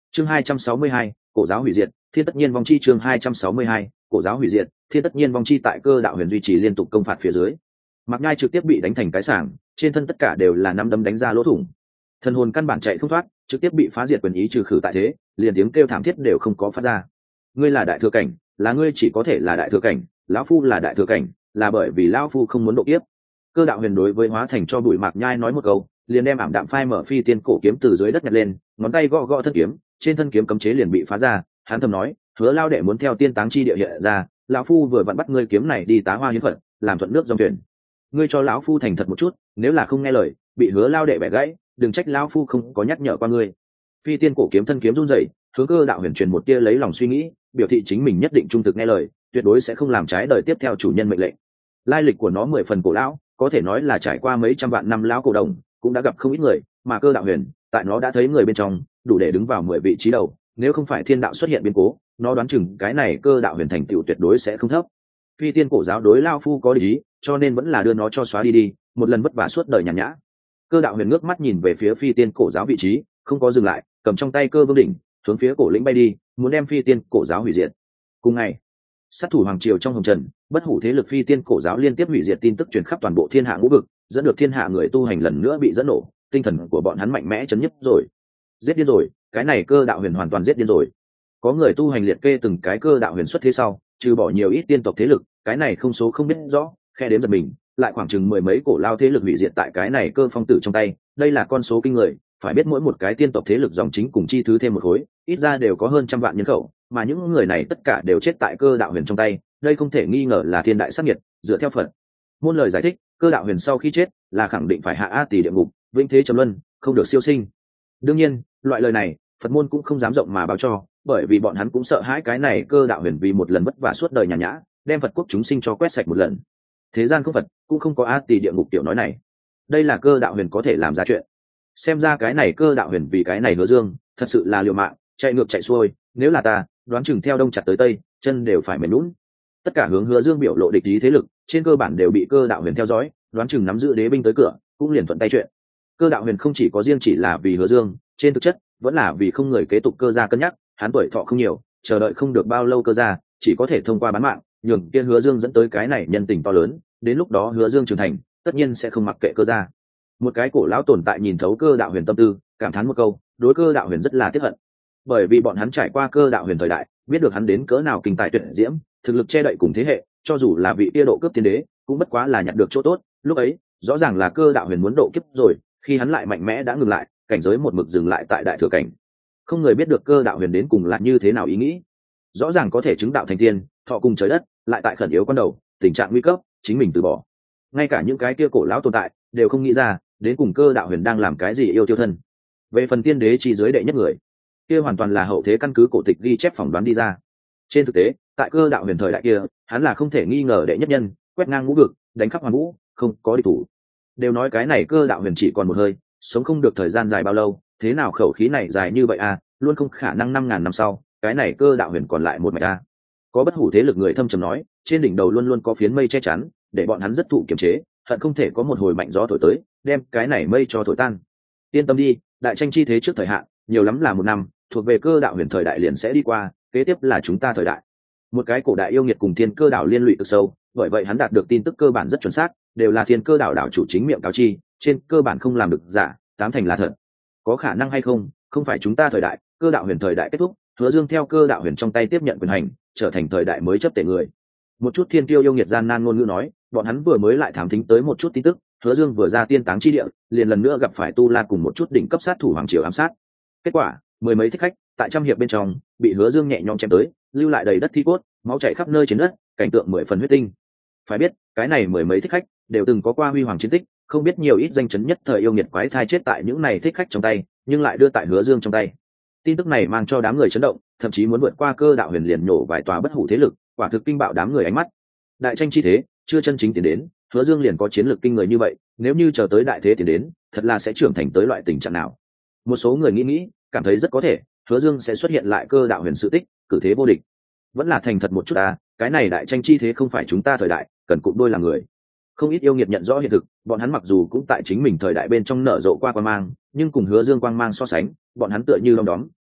Chương 262, cổ giáo hủy diệt, thiên tất nhiên vong chi. Chương 262, cổ giáo hủy diệt, thiên tất nhiên vong chi. Tại Cơ Đạo Huyền duy trì liên tục công phạt phía dưới, Mạc Nhai trực tiếp bị đánh thành cái sảng, trên thân tất cả đều là năm đấm đánh ra lỗ thủng. Thần hồn căn bản chạy không thoát, trực tiếp bị phá diệt quyền ý trừ khử tại thế, liền tiếng kêu thảm thiết đều không có phát ra. Ngươi là đại thừa cảnh, là ngươi chỉ có thể là đại thừa cảnh, lão phu là đại thừa cảnh, là bởi vì lão phu không muốn độ kiếp. Cơ Đạo Huyền đối với hóa thành cho bụi Mạc Nhai nói một câu, liền đem ảm đạm phai mở phi tiên cổ kiếm từ dưới đất nhặt lên, ngón tay gõ gõ thân kiếm, trên thân kiếm cấm chế liền bị phá ra. Hắn thầm nói, hứa lao đệ muốn theo tiên táng chi địa hiện ra, lão phu vừa vặn bắt ngươi kiếm này đi tá hoa hiến phật, làm thuận nước dòng thuyền. Ngươi cho lão phu thành thật một chút, nếu là không nghe lời, bị hứa lao đệ bẻ gãy, đừng trách lão phu không có nhắc nhở qua ngươi. Phi tiên cổ kiếm thân kiếm run rẩy, hướng Cơ Đạo Huyền truyền một tia lấy lòng suy nghĩ, biểu thị chính mình nhất định trung thực nghe lời, tuyệt đối sẽ không làm trái đời tiếp theo chủ nhân mệnh lệnh. Lai lịch của nó 10 phần cổ lão, có thể nói là trải qua mấy trăm vạn năm lão cổ đồng, cũng đã gặp không ít người, mà Cơ Đạo Huyền, tại nó đã thấy người bên trong, đủ để đứng vào 10 vị trí đầu, nếu không phải thiên đạo xuất hiện biến cố, nó đoán chừng cái này Cơ Đạo Huyền thành tựu tuyệt đối sẽ không thấp. Phi tiên cổ giáo đối lao phu có lý, cho nên vẫn là đưa nó cho xóa đi, một lần vất vả suốt đời nhàn nhã. Cơ Đạo Huyền ngước mắt nhìn về phía phi tiên cổ giáo vị trí, không có dừng lại, cầm trong tay cơ vương đỉnh, hướng phía cổ lĩnh bay đi, muốn đem phi tiên cổ giáo hủy diệt. Cùng ngày, sát thủ hoàng triều trong hồng trần, bất hủ thế lực phi tiên cổ giáo liên tiếp hủy diệt tin tức truyền khắp toàn bộ thiên hạ ngũ vực, dẫn được thiên hạ người tu hành lần nữa bị dẫn nổ, tinh thần của bọn hắn mạnh mẽ chấn nhấp rồi. Giết điên rồi, cái này Cơ Đạo Huyền hoàn toàn giết điên rồi. Có người tu hành liệt kê từng cái Cơ Đạo Huyền xuất thế sau, trừ bỏ nhiều ít tiên tộc thế lực, cái này không số không biết rõ, khe đếm giật mình, lại khoảng chừng 10 mấy cổ lao thế lực hủy diệt tại cái này Cơ Phong tử trong tay, đây là con số kinh người, phải biết mỗi một cái tiên tộc thế lực dòng chính cùng chi thứ thêm một khối, ít ra đều có hơn trăm vạn nhân khẩu, mà những người này tất cả đều chết tại Cơ Đạo Huyền trong tay, đây không thể nghi ngờ là thiên đại sát nghiệt. Dựa theo Phật môn lời giải thích, Cơ Đạo Huyền sau khi chết là khẳng định phải hạ a tỳ địa ngục, vĩnh thế trầm luân, không được siêu sinh. Đương nhiên, loại lời này, Phật môn cũng không dám rộng mà báo cho, bởi vì bọn hắn cũng sợ hãi cái này Cơ Đạo Huyền vì một lần vất vả suốt đời nhàn nhã, đem Phật quốc chúng sinh cho quét sạch một lần. Thế gian không Phật, cũng không có a tỳ địa ngục tiểu nói này. Đây là Cơ Đạo Huyền có thể làm ra chuyện. Xem ra cái này Cơ Đạo Huyền vì cái này Hứa Dương, thật sự là liều mạng, chạy ngược chạy xuôi, nếu là ta, đoán chừng theo đông chặt tới tây, chân đều phải mềm nhũn. Tất cả hướng Hứa Dương biểu lộ địch ý thế lực, trên cơ bản đều bị Cơ Đạo Huyền theo dõi, đoán chừng nắm giữ đế binh tới cửa, cũng liền thuận tay chuyện. Cơ Đạo Huyền không chỉ có riêng chỉ là vì Hứa Dương, trên thực chất vẫn là vì không người kế tục Cơ gia cân nhắc, hắn tuổi thọ không nhiều, chờ đợi không được bao lâu Cơ gia, chỉ có thể thông qua bán mạng, nhường kia Hứa Dương dẫn tới cái này nhân tình to lớn, đến lúc đó Hứa Dương trưởng thành, tất nhiên sẽ không mặc kệ Cơ gia. Một cái cổ lão tồn tại nhìn thấu Cơ Đạo Huyền tâm tư, cảm thán một câu, đối Cơ Đạo Huyền rất là tiếc hận. Bởi vì bọn hắn trải qua Cơ Đạo Huyền thời đại, biết được hắn đến cỡ nào kinh tài tuyệt diễm, thực lực che đậy cùng thế hệ, cho dù là vị tia độ cướp tiên đế, cũng bất quá là nhặt được chỗ tốt, lúc ấy, rõ ràng là Cơ Đạo Huyền muốn độ kiếp rồi, khi hắn lại mạnh mẽ đã ngừng lại, cảnh giới một mực dừng lại tại đại thừa cảnh. Không người biết được Cơ Đạo Huyền đến cùng là như thế nào ý nghĩ. Rõ ràng có thể chứng đạo thành tiên, thọ cùng trời đất, lại tại khẩn yếu con đầu, tình trạng nguy cấp, chính mình từ bỏ. Ngay cả những cái kia cổ lão tồn tại đều không nghĩ ra, đến cùng Cơ Đạo Huyền đang làm cái gì yêu tiêu thân. Về phần tiên đế chi giới đệ nhất người, kia hoàn toàn là hậu thế căn cứ cổ tịch ghi chép phỏng đoán đi ra. Trên thực tế, tại Cơ Đạo Huyền thời đại kia, hắn là không thể nghi ngờ đệ nhất nhân, quét ngang ngũ vực, đánh khắp hoàn vũ, không có địch thủ. Đều nói cái này Cơ Đạo Huyền chỉ còn một hơi, sống không được thời gian dài bao lâu, thế nào khẩu khí này dài như vậy à, luôn không khả năng 5.000 năm sau, cái này Cơ Đạo Huyền còn lại một mạch à. Có bất hủ thế lực người thâm trầm nói, trên đỉnh đầu luôn luôn có phiến mây che chắn, để bọn hắn rất thụ kiềm chế, hận không thể có một hồi mạnh gió thổi tới, đem cái này mây cho thổi tan. Yên tâm đi, đại tranh chi thế trước thời hạn, nhiều lắm là 1 năm, thuộc về Cơ Đạo Huyền thời đại liền sẽ đi qua, kế tiếp là chúng ta thời đại. Một cái cổ đại yêu nghiệt cùng Thiên Cơ đảo liên lụy cực sâu, bởi vậy hắn đạt được tin tức cơ bản rất chuẩn xác, đều là Thiên Cơ đảo đảo chủ chính miệng cáo chi, trên cơ bản không làm được giả, 8 thành là thật. Có khả năng hay không, không phải chúng ta thời đại, Cơ Đạo Huyền thời đại kết thúc, Hứa Dương theo Cơ Đạo Huyền trong tay tiếp nhận quyền hành, trở thành thời đại mới chấp tể người. Một chút thiên tiêu yêu nghiệt gian nan ngôn ngữ nói, bọn hắn vừa mới lại thám thính tới một chút tin tức, Hứa Dương vừa ra tiên táng chi địa, liền lần nữa gặp phải Tu La cùng một chút đỉnh cấp sát thủ hoàng triều ám sát. Kết quả, 10 mấy thích khách, tại trăm hiệp bên trong, bị Hứa Dương nhẹ nhõm chém tới, lưu lại đầy đất thi cốt, máu chảy khắp nơi trên đất, cảnh tượng 10 phần huyết tinh. Phải biết, cái này 10 mấy thích khách đều từng có qua huy hoàng chiến tích, không biết nhiều ít danh chấn nhất thời yêu nghiệt quái thai chết tại những này thích khách trong tay, nhưng lại đưa tại Hứa Dương trong tay. Tin tức này mang cho đám người chấn động, thậm chí muốn vượt qua Cơ Đạo Huyền liền nổ vài tòa bất hủ thế lực, quả thực kinh bạo đám người ánh mắt. Đại tranh chi thế chưa chân chính tiến đến, Hứa Dương liền có chiến lược kinh người như vậy, nếu như chờ tới đại thế tiến đến, thật là sẽ trưởng thành tới loại tình trạng nào. Một số người nghĩ, cảm thấy rất có thể, Hứa Dương sẽ xuất hiện lại Cơ Đạo Huyền sự tích, cử thế vô địch. Vẫn là thành thật một chút à, cái này đại tranh chi thế không phải chúng ta thời đại, cần cụm đôi là người. Không ít yêu nghiệt nhận rõ hiện thực, bọn hắn mặc dù cũng tại chính mình thời đại bên trong nở rộ qua quang mang, nhưng cùng Hứa Dương quang mang so sánh, bọn hắn tựa như đom đóm,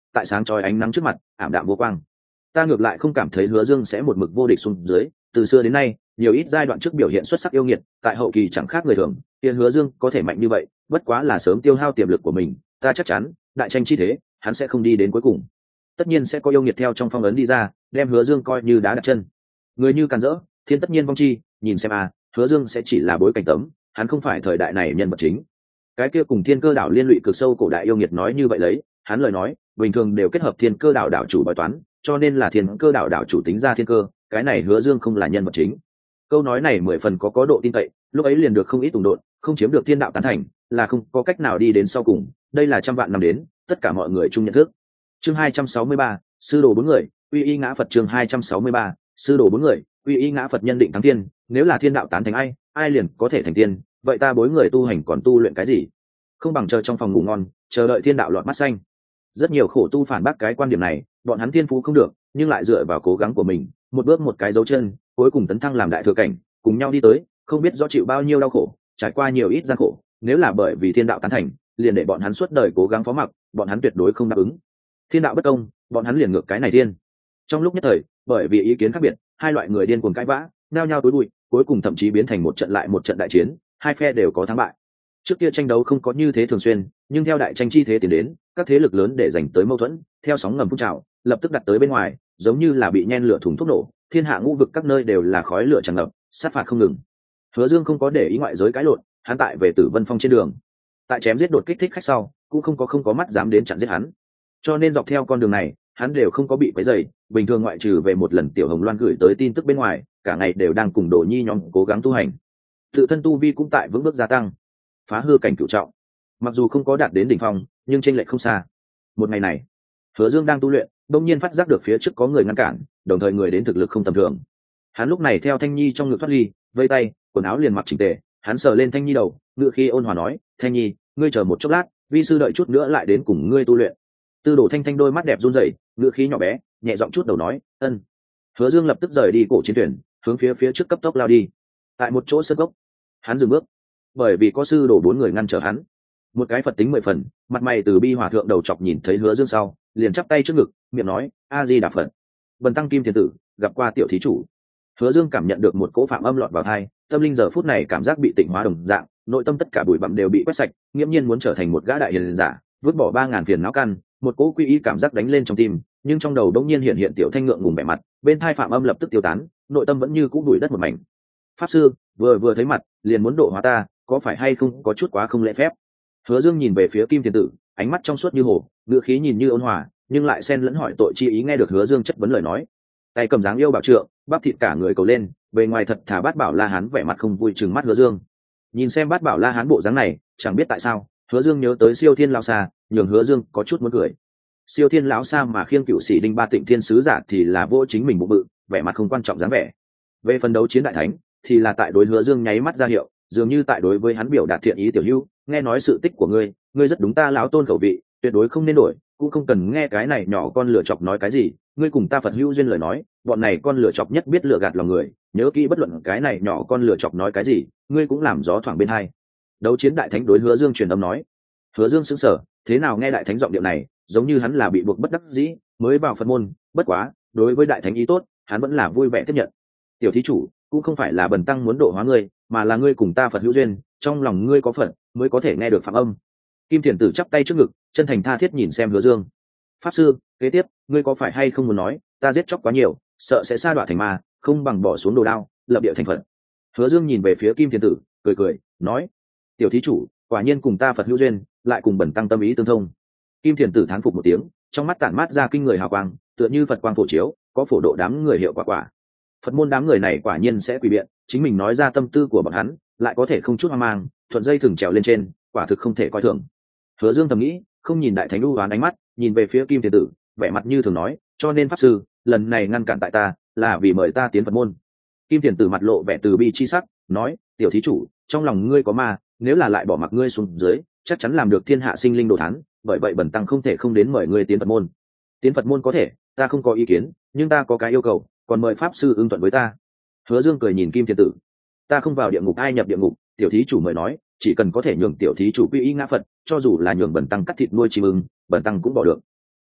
tại sáng chói ánh nắng trước mặt ảm đạm vô quang. Ta ngược lại không cảm thấy Hứa Dương sẽ một mực vô địch xuống dưới, từ xưa đến nay nhiều ít giai đoạn trước biểu hiện xuất sắc yêu nghiệt, tại hậu kỳ chẳng khác người thường, tiền Hứa Dương có thể mạnh như vậy bất quá là sớm tiêu hao tiềm lực của mình. Ta chắc chắn đại tranh chi thế hắn sẽ không đi đến cuối cùng, tất nhiên sẽ có yêu nghiệt theo trong phong ấn đi ra, đem Hứa Dương coi như đá đặt chân. Người như Càn Dỡ, thiên tất nhiên vong chi, nhìn xem Hứa Dương sẽ chỉ là bối cảnh tấm, hắn không phải thời đại này nhân vật chính. Cái kia cùng Thiên Cơ đảo liên lụy cực sâu cổ đại yêu nghiệt nói như vậy lấy, hắn lời nói bình thường đều kết hợp Thiên Cơ đảo đảo chủ bói toán, cho nên là Thiên Cơ đảo đảo chủ tính ra thiên cơ, cái này Hứa Dương không là nhân vật chính. Câu nói này 10 phần có độ tin cậy, lúc ấy liền được không ít tùng độn, không chiếm được thiên đạo tán thành, là không có cách nào đi đến sau cùng, đây là trăm vạn năm đến, tất cả mọi người chung nhận thức. Chương 263, sư đồ bốn người, uy y ngã Phật. Chương 263, sư đồ bốn người, uy y ngã Phật. Nhân định thắng tiên, nếu là thiên đạo tán thành ai liền có thể thành tiên, vậy ta bối người tu hành còn tu luyện cái gì? Không bằng chờ trong phòng ngủ ngon, chờ đợi thiên đạo lọt mắt xanh. Rất nhiều khổ tu phản bác cái quan điểm này, bọn hắn thiên phú không được, nhưng lại dựa vào cố gắng của mình, một bước một cái dấu chân, cuối cùng tấn thăng làm đại thừa cảnh, cùng nhau đi tới, không biết rõ chịu bao nhiêu đau khổ, trải qua nhiều ít gian khổ, nếu là bởi vì thiên đạo tán thành, liền để bọn hắn suốt đời cố gắng phó mặc, bọn hắn tuyệt đối không đáp ứng. Thiên đạo bất công, bọn hắn liền ngược cái này thiên. Trong lúc nhất thời, bởi vì ý kiến khác biệt, hai loại người điên cuồng cãi vã, nao nhao tối bụi, cuối cùng thậm chí biến thành một trận lại một trận đại chiến, hai phe đều có thắng bại. Trước kia tranh đấu không có như thế thường xuyên, nhưng theo đại tranh chi thế tiến đến, các thế lực lớn để giành tới mâu thuẫn, theo sóng ngầm phun trào, lập tức đặt tới bên ngoài, giống như là bị nhen lửa thùng thuốc nổ, thiên hạ ngũ vực các nơi đều là khói lửa tràn ngập, sát phạt không ngừng. Hứa Dương không có để ý ngoại giới cãi lộn, hắn tại về Tử Vân Phong trên đường, tại chém giết đột kích thích khách sau, cũng không có mắt dám đến chặn giết hắn, cho nên dọc theo con đường này, hắn đều không có bị quấy rầy. Bình thường ngoại trừ về một lần Tiểu Hồng Loan gửi tới tin tức bên ngoài, cả ngày đều đang cùng Đồ Nhi nhóm cố gắng tu hành, tự thân tu vi cũng tại vững bước gia tăng, phá hư cảnh cửu trọng. Mặc dù không có đạt đến đỉnh phong, nhưng chênh lệch không xa. Một ngày này, Hứa Dương đang tu luyện, đột nhiên phát giác được phía trước có người ngăn cản, đồng thời người đến thực lực không tầm thường. Hắn lúc này theo Thanh Nhi trong ngực thoát ly, vây tay, quần áo liền mặc chỉnh tề, hắn sờ lên Thanh Nhi đầu, ngựa khi ôn hòa nói, "Thanh Nhi, ngươi chờ một chốc lát, vi sư đợi chút nữa lại đến cùng ngươi tu luyện." Tư Đồ Thanh Thanh đôi mắt đẹp run rẩy, ngựa khí nhỏ bé, nhẹ giọng chút đầu nói, "Ân." Hứa Dương lập tức rời đi cổ chiến thuyền, hướng phía trước cấp tốc lao đi. Tại một chỗ sơn cốc, hắn dừng bước, bởi vì có sư đồ bốn người ngăn trở hắn. Một cái Phật tính 10 phần, mặt mày từ bi hòa thượng đầu chọc nhìn thấy Hứa Dương sau, liền chắp tay trước ngực, miệng nói, "A Di Đà Phật." Bần tăng Kim Thiền Tử gặp qua tiểu thí chủ. Hứa Dương cảm nhận được một cỗ phạm âm lọt vào tai, tâm linh giờ phút này cảm giác bị tịnh hóa đồng dạng, nội tâm tất cả bụi bặm đều bị quét sạch, nghiễm nhiên muốn trở thành một gã đại hiền giả, vứt bỏ 3000 phiền não căn, một cỗ quy y cảm giác đánh lên trong tim, nhưng trong đầu đột nhiên hiện tiểu thanh ngượng ngùng bẻ mặt, bên tai phạm âm lập tức tiêu tán, nội tâm vẫn như cũ bụi đất một mảnh. Pháp sư, vừa thấy mặt, liền muốn độ hóa ta, có phải hay không có chút quá không lễ phép? Hứa Dương nhìn về phía Kim Thiền Tử, ánh mắt trong suốt như hồ, ngữ khí nhìn như ôn hòa, nhưng lại xen lẫn hỏi tội chi ý. Nghe được Hứa Dương chất vấn lời nói, tay cầm dáng yêu bảo trượng, bắp thịt cả người cầu lên, bề ngoài thật thà Bát Bảo La Hán vẻ mặt không vui trừng mắt Hứa Dương. Nhìn xem Bát Bảo La Hán bộ dáng này, chẳng biết tại sao, Hứa Dương nhớ tới Siêu Thiên lão xa, nhường Hứa Dương có chút muốn cười. Siêu Thiên lão xa mà khiêng Cửu Sĩ Đinh Ba Tịnh Thiên sứ giả thì là vô chính mình bụng bự, vẻ mặt không quan trọng dáng vẻ. Về phần đấu chiến đại thánh, thì là tại đối Hứa Dương nháy mắt ra hiệu, dường như tại đối với hắn biểu đạt thiện ý. Tiểu Hữu, nghe nói sự tích của ngươi rất đúng ta lão tôn khẩu vị, tuyệt đối không nên đổi, cũng không cần nghe cái này nhỏ con lửa chọc nói cái gì, ngươi cùng ta Phật hữu duyên lời nói, bọn này con lửa chọc nhất biết lừa gạt lòng người, nhớ kỹ bất luận cái này nhỏ con lửa chọc nói cái gì, ngươi cũng làm gió thoảng bên hai. Đấu chiến đại thánh đối Hứa Dương truyền âm nói. Hứa Dương sững sờ, thế nào nghe đại thánh giọng điệu này, giống như hắn là bị buộc bất đắc dĩ mới vào Phật môn, bất quá, đối với đại thánh ý tốt, hắn vẫn là vui vẻ tiếp nhận. Tiểu thí chủ, cũng không phải là bần tăng muốn độ hóa ngươi, mà là ngươi cùng ta Phật hữu duyên, trong lòng ngươi có Phật, mới có thể nghe được phạm âm. Kim Thiền Tử chắp tay trước ngực, chân thành tha thiết nhìn xem Hứa Dương. Pháp sư, kế tiếp, ngươi có phải hay không muốn nói, ta giết chóc quá nhiều, sợ sẽ sa đọa thành ma, không bằng bỏ xuống đồ đao, lập địa thành Phật. Hứa Dương nhìn về phía Kim Thiền Tử, cười nói, tiểu thí chủ, quả nhiên cùng ta Phật hữu duyên, lại cùng bần tăng tâm ý tương thông. Kim Thiền Tử thán phục một tiếng, trong mắt tản mát ra kinh người hào quang, tựa như Phật quang phổ chiếu, có phổ độ đám người hiệu quả. Phật môn đám người này quả nhiên sẽ quỷ biện, chính mình nói ra tâm tư của bọn hắn, lại có thể không chút hoang mang, thuận dây thừng trèo lên trên, quả thực không thể coi thường. Hứa Dương thầm nghĩ, không nhìn đại thánh u hoán ánh mắt, nhìn về phía Kim Thiền Tử, vẻ mặt như thường nói, cho nên pháp sư, lần này ngăn cản tại ta, là vì mời ta tiến Phật môn. Kim Thiền Tử mặt lộ vẻ từ bi chi sắc, nói, tiểu thí chủ, trong lòng ngươi có ma, nếu là lại bỏ mặc ngươi xuống dưới, chắc chắn làm được thiên hạ sinh linh đồ thán, bởi vậy bần tăng không thể không đến mời ngươi tiến Phật môn. Tiến Phật môn có thể, ta không có ý kiến, nhưng ta có cái yêu cầu, còn mời pháp sư ưng thuận với ta. Hứa Dương cười nhìn Kim Thiền Tử, ta không vào địa ngục ai nhập địa ngục, tiểu thí chủ mời nói, chỉ cần có thể nhường tiểu thí chủ quy y ngã Phật, cho dù là nhường bần tăng cắt thịt nuôi chim ưng, bần tăng cũng bỏ được.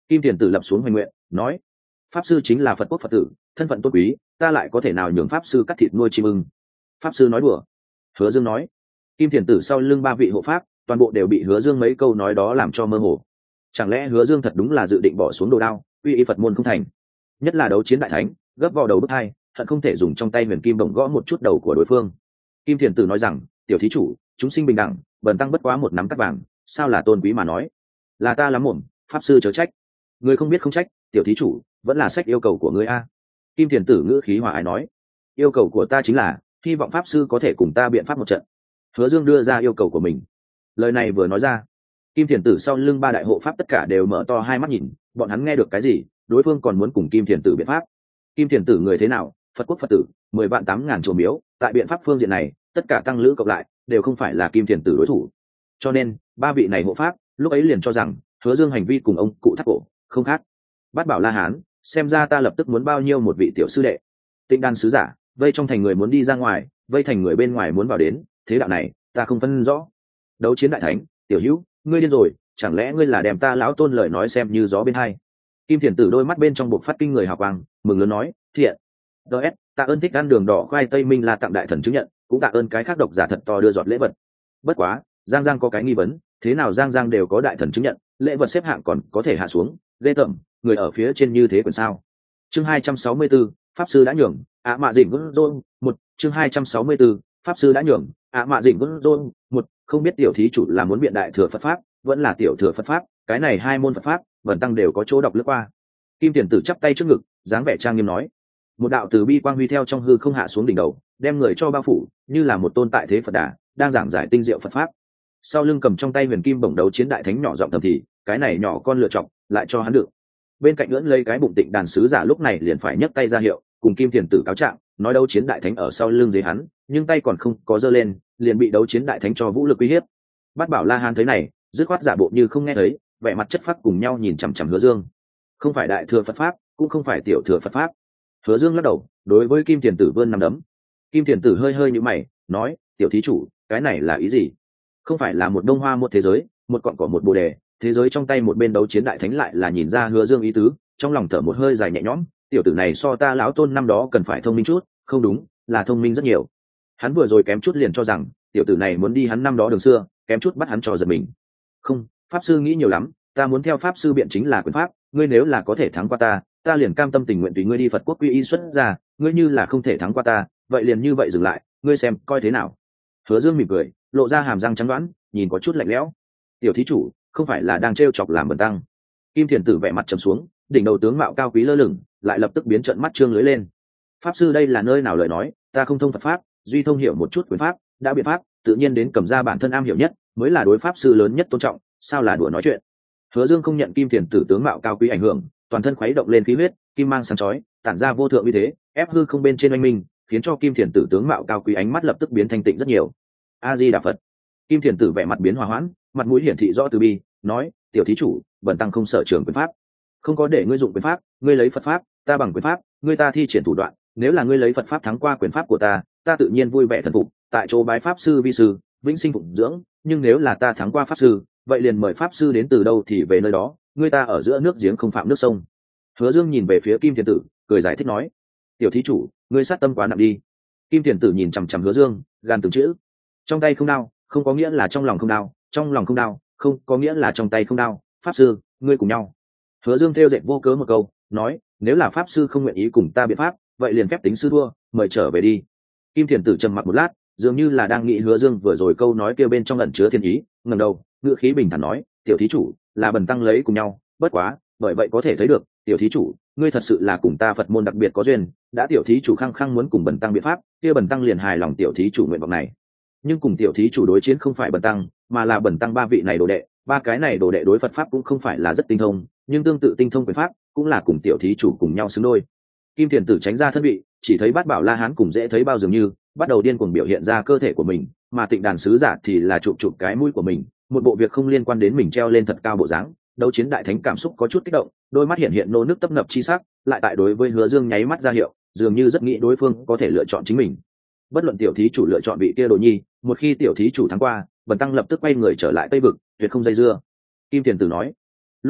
Kim Thiền Tử lập xuống hoành nguyện nói, pháp sư chính là Phật quốc Phật tử, thân phận tôn quý, ta lại có thể nào nhường pháp sư cắt thịt nuôi chim ưng? Pháp sư nói đùa. Hứa Dương nói. Kim Thiền Tử sau lưng ba vị hộ pháp toàn bộ đều bị Hứa Dương mấy câu nói đó làm cho mơ hồ. Chẳng lẽ Hứa Dương thật đúng là dự định bỏ xuống đồ đao, uy y Phật môn không thành? Nhất là đấu chiến đại thánh, gấp vào đầu bức hai, hận không thể dùng trong tay huyền kim bổng gõ một chút đầu của đối phương. Kim Thiền Tử nói rằng, tiểu thí chủ, chúng sinh bình đẳng, bần tăng bất quá một nắm cắt vàng, sao là tôn quý mà nói? Là ta lắm mồm, pháp sư chớ trách. Người không biết không trách, tiểu thí chủ, vẫn là sách yêu cầu của ngươi a. Kim Thiền Tử ngữ khí hòa ái nói, yêu cầu của ta chính là hy vọng pháp sư có thể cùng ta biện pháp một trận. Hứa Dương đưa ra yêu cầu của mình. Lời này vừa nói ra, Kim Thiền Tử sau lưng ba đại hộ pháp tất cả đều mở to hai mắt nhìn, bọn hắn nghe được cái gì, đối phương còn muốn cùng Kim Thiền Tử biện pháp. Kim Thiền Tử người thế nào, Phật quốc Phật tử, 10 vạn 8.000 chùa miếu, tại biện pháp phương diện này, tất cả tăng lữ cộng lại đều không phải là Kim Thiền Tử đối thủ. Cho nên, ba vị này hộ pháp lúc ấy liền cho rằng Hứa Dương hành vi cùng ông cụ thắt cổ không khác. Bát Bảo La Hán, xem ra ta lập tức muốn bao nhiêu một vị tiểu sư đệ. Tịnh Đan sứ giả, vây trong thành người muốn đi ra ngoài, vây thành người bên ngoài muốn vào đến, thế đạo này ta không phân rõ. Đấu chiến đại thánh, tiểu hữu, ngươi điên rồi, chẳng lẽ ngươi là đem ta lão tôn lời nói xem như gió bên hai? Kim Thiền Tử đôi mắt bên trong buộc phát kinh người hào quang, mừng lớn nói, thiện. DS, tạ ơn thích ăn đường đỏ khoai tây minh là tặng đại thần chứng nhận, cũng tạ ơn cái khác độc giả thật to đưa giọt lễ vật. Bất quá, Giang Giang có cái nghi vấn, thế nào Giang Giang đều có đại thần chứng nhận, lễ vật xếp hạng còn có thể hạ xuống, ghê tởm, người ở phía trên như thế còn sao? Chương 264, pháp sư đã nhường, mạ dỉnh vững rôn, một chương 264, pháp sư đã nhường, mạ dỉnh vững rôn, một không biết tiểu thí chủ là muốn biện đại thừa Phật pháp, vẫn là tiểu thừa Phật pháp, cái này hai môn Phật pháp, bần tăng đều có chỗ đọc lướt qua. Kim Tiền Tử chắp tay trước ngực, dáng vẻ trang nghiêm nói, một đạo từ bi quang huy theo trong hư không hạ xuống đỉnh đầu, đem người cho bao phủ, như là một tôn tại thế Phật đà, đang giảng giải tinh diệu Phật pháp. Sau lưng cầm trong tay huyền kim bổng đấu chiến đại thánh nhỏ giọng thầm thì, cái này nhỏ con lựa chọn, lại cho hắn được. Bên cạnh ưỡn lấy cái bụng Tịnh Đàn sứ giả lúc này liền phải nhấc tay ra hiệu, cùng Kim Tiền Tử cáo trạng, nói đấu chiến đại thánh ở sau lưng dưới hắn, nhưng tay còn không có giơ lên, liền bị đấu chiến đại thánh cho vũ lực uy hiếp. Bát Bảo La Hán thấy này, dứt khoát giả bộ như không nghe thấy, vẻ mặt chất phác cùng nhau nhìn chằm chằm Hứa Dương. Không phải đại thừa Phật pháp, cũng không phải tiểu thừa Phật pháp. Hứa Dương lắc đầu, đối với Kim Tiền Tử vươn nắm đấm. Kim Tiền Tử hơi hơi nhíu mày, nói, tiểu thí chủ, cái này là ý gì? Không phải là một đông hoa một thế giới, một cọn cỏ một bồ đề, thế giới trong tay một bên đấu chiến đại thánh lại là nhìn ra Hứa Dương ý tứ, trong lòng thở một hơi dài nhẹ nhõm, tiểu tử này so ta lão tôn năm đó cần phải thông minh chút, không đúng, là thông minh rất nhiều. Hắn vừa rồi kém chút liền cho rằng tiểu tử này muốn đi hắn năm đó đường xưa, kém chút bắt hắn cho giật mình. Không, pháp sư nghĩ nhiều lắm, ta muốn theo pháp sư biện chính là quyền pháp, ngươi nếu là có thể thắng qua ta, ta liền cam tâm tình nguyện tùy ngươi đi Phật quốc quy y xuất ra, ngươi như là không thể thắng qua ta, vậy liền như vậy dừng lại, ngươi xem coi thế nào. Hứa Dương mỉm cười, lộ ra hàm răng trắng đoán, nhìn có chút lạnh lẽo. Tiểu thí chủ, không phải là đang trêu chọc làm bần tăng. Kim Thiền Tử vẻ mặt trầm xuống, đỉnh đầu tướng mạo cao quý lơ lửng, lại lập tức biến trợn mắt trương lưới lên. Pháp sư đây là nơi nào lời nói, ta không thông Phật pháp, duy thông hiểu một chút quyền pháp, đã biện pháp, tự nhiên đến cầm ra bản thân am hiểu nhất, mới là đối pháp sư lớn nhất tôn trọng, sao là đùa nói chuyện. Hứa Dương không nhận Kim Thiền Tử tướng mạo cao quý ảnh hưởng, toàn thân khuấy động lên khí huyết, kim mang sáng chói, tản ra vô thượng uy thế, ép hư không bên trên oanh minh, khiến cho Kim Thiền Tử tướng mạo cao quý ánh mắt lập tức biến thanh tịnh rất nhiều. A Di Đà Phật. Kim Thiền Tử vẻ mặt biến hòa hoãn, mặt mũi hiển thị rõ từ bi, nói, tiểu thí chủ, bần tăng không sở trường quyền pháp, không có để ngươi dụng quyền pháp, ngươi lấy Phật pháp, ta bằng quyền pháp, ngươi ta thi triển thủ đoạn, nếu là ngươi lấy Phật pháp thắng qua quyền pháp của ta, ta tự nhiên vui vẻ thần phục, tại chỗ bái pháp sư vi sư, vĩnh sinh phụng dưỡng, nhưng nếu là ta thắng qua pháp sư, vậy liền mời pháp sư đến từ đâu thì về nơi đó, ngươi ta ở giữa nước giếng không phạm nước sông. Hứa Dương nhìn về phía Kim Thiền Tử, cười giải thích nói, tiểu thí chủ, ngươi sát tâm quá nặng đi. Kim Thiền Tử nhìn chằm chằm Hứa Dương, gan từng chữ, trong tay không đao, không có nghĩa là trong lòng không đao, trong lòng không đao, không có nghĩa là trong tay không đao, pháp sư, ngươi cùng nhau. Hứa Dương theo dệt vô cớ một câu, nói, nếu là pháp sư không nguyện ý cùng ta biện pháp, vậy liền phép tính sư thua, mời trở về đi. Kim Thiền Tử trầm mặc một lát, dường như là đang nghĩ Hứa Dương vừa rồi câu nói kia bên trong ẩn chứa thiên ý, ngẩng đầu, ngữ khí bình thản nói, tiểu thí chủ, là bần tăng lấy cùng nhau, bất quá, bởi vậy có thể thấy được, tiểu thí chủ, ngươi thật sự là cùng ta Phật môn đặc biệt có duyên, đã tiểu thí chủ khăng khăng muốn cùng bần tăng biện pháp, kia bần tăng liền hài lòng tiểu thí chủ nguyện vọng này. Nhưng cùng tiểu thí chủ đối chiến không phải bần tăng, mà là bần tăng ba vị này đồ đệ, ba cái này đồ đệ đối Phật pháp cũng không phải là rất tinh thông, nhưng tương tự tinh thông quyền pháp, cũng là cùng tiểu thí chủ cùng nhau xứng đôi. Kim Thiền Tử tránh ra thân vị, chỉ thấy Bát Bảo La Hán cùng dễ thấy bao dường như bắt đầu điên cuồng biểu hiện ra cơ thể của mình, mà Tịnh Đàn sứ giả thì là chụp chụp cái mũi của mình, một bộ việc không liên quan đến mình treo lên thật cao bộ dáng. Đấu chiến đại thánh cảm xúc có chút kích động, đôi mắt hiện hiện nô nước tấp nập chi sắc, lại tại đối với Hứa Dương nháy mắt ra hiệu, dường như rất nghĩ đối phương có thể lựa chọn chính mình. Bất luận tiểu thí chủ lựa chọn vị kia đồ nhi, một khi tiểu thí chủ thắng qua, bần tăng lập tức quay người trở lại Tây vực, tuyệt không dây dưa. Kim Thiền Tử nói. Lúc này,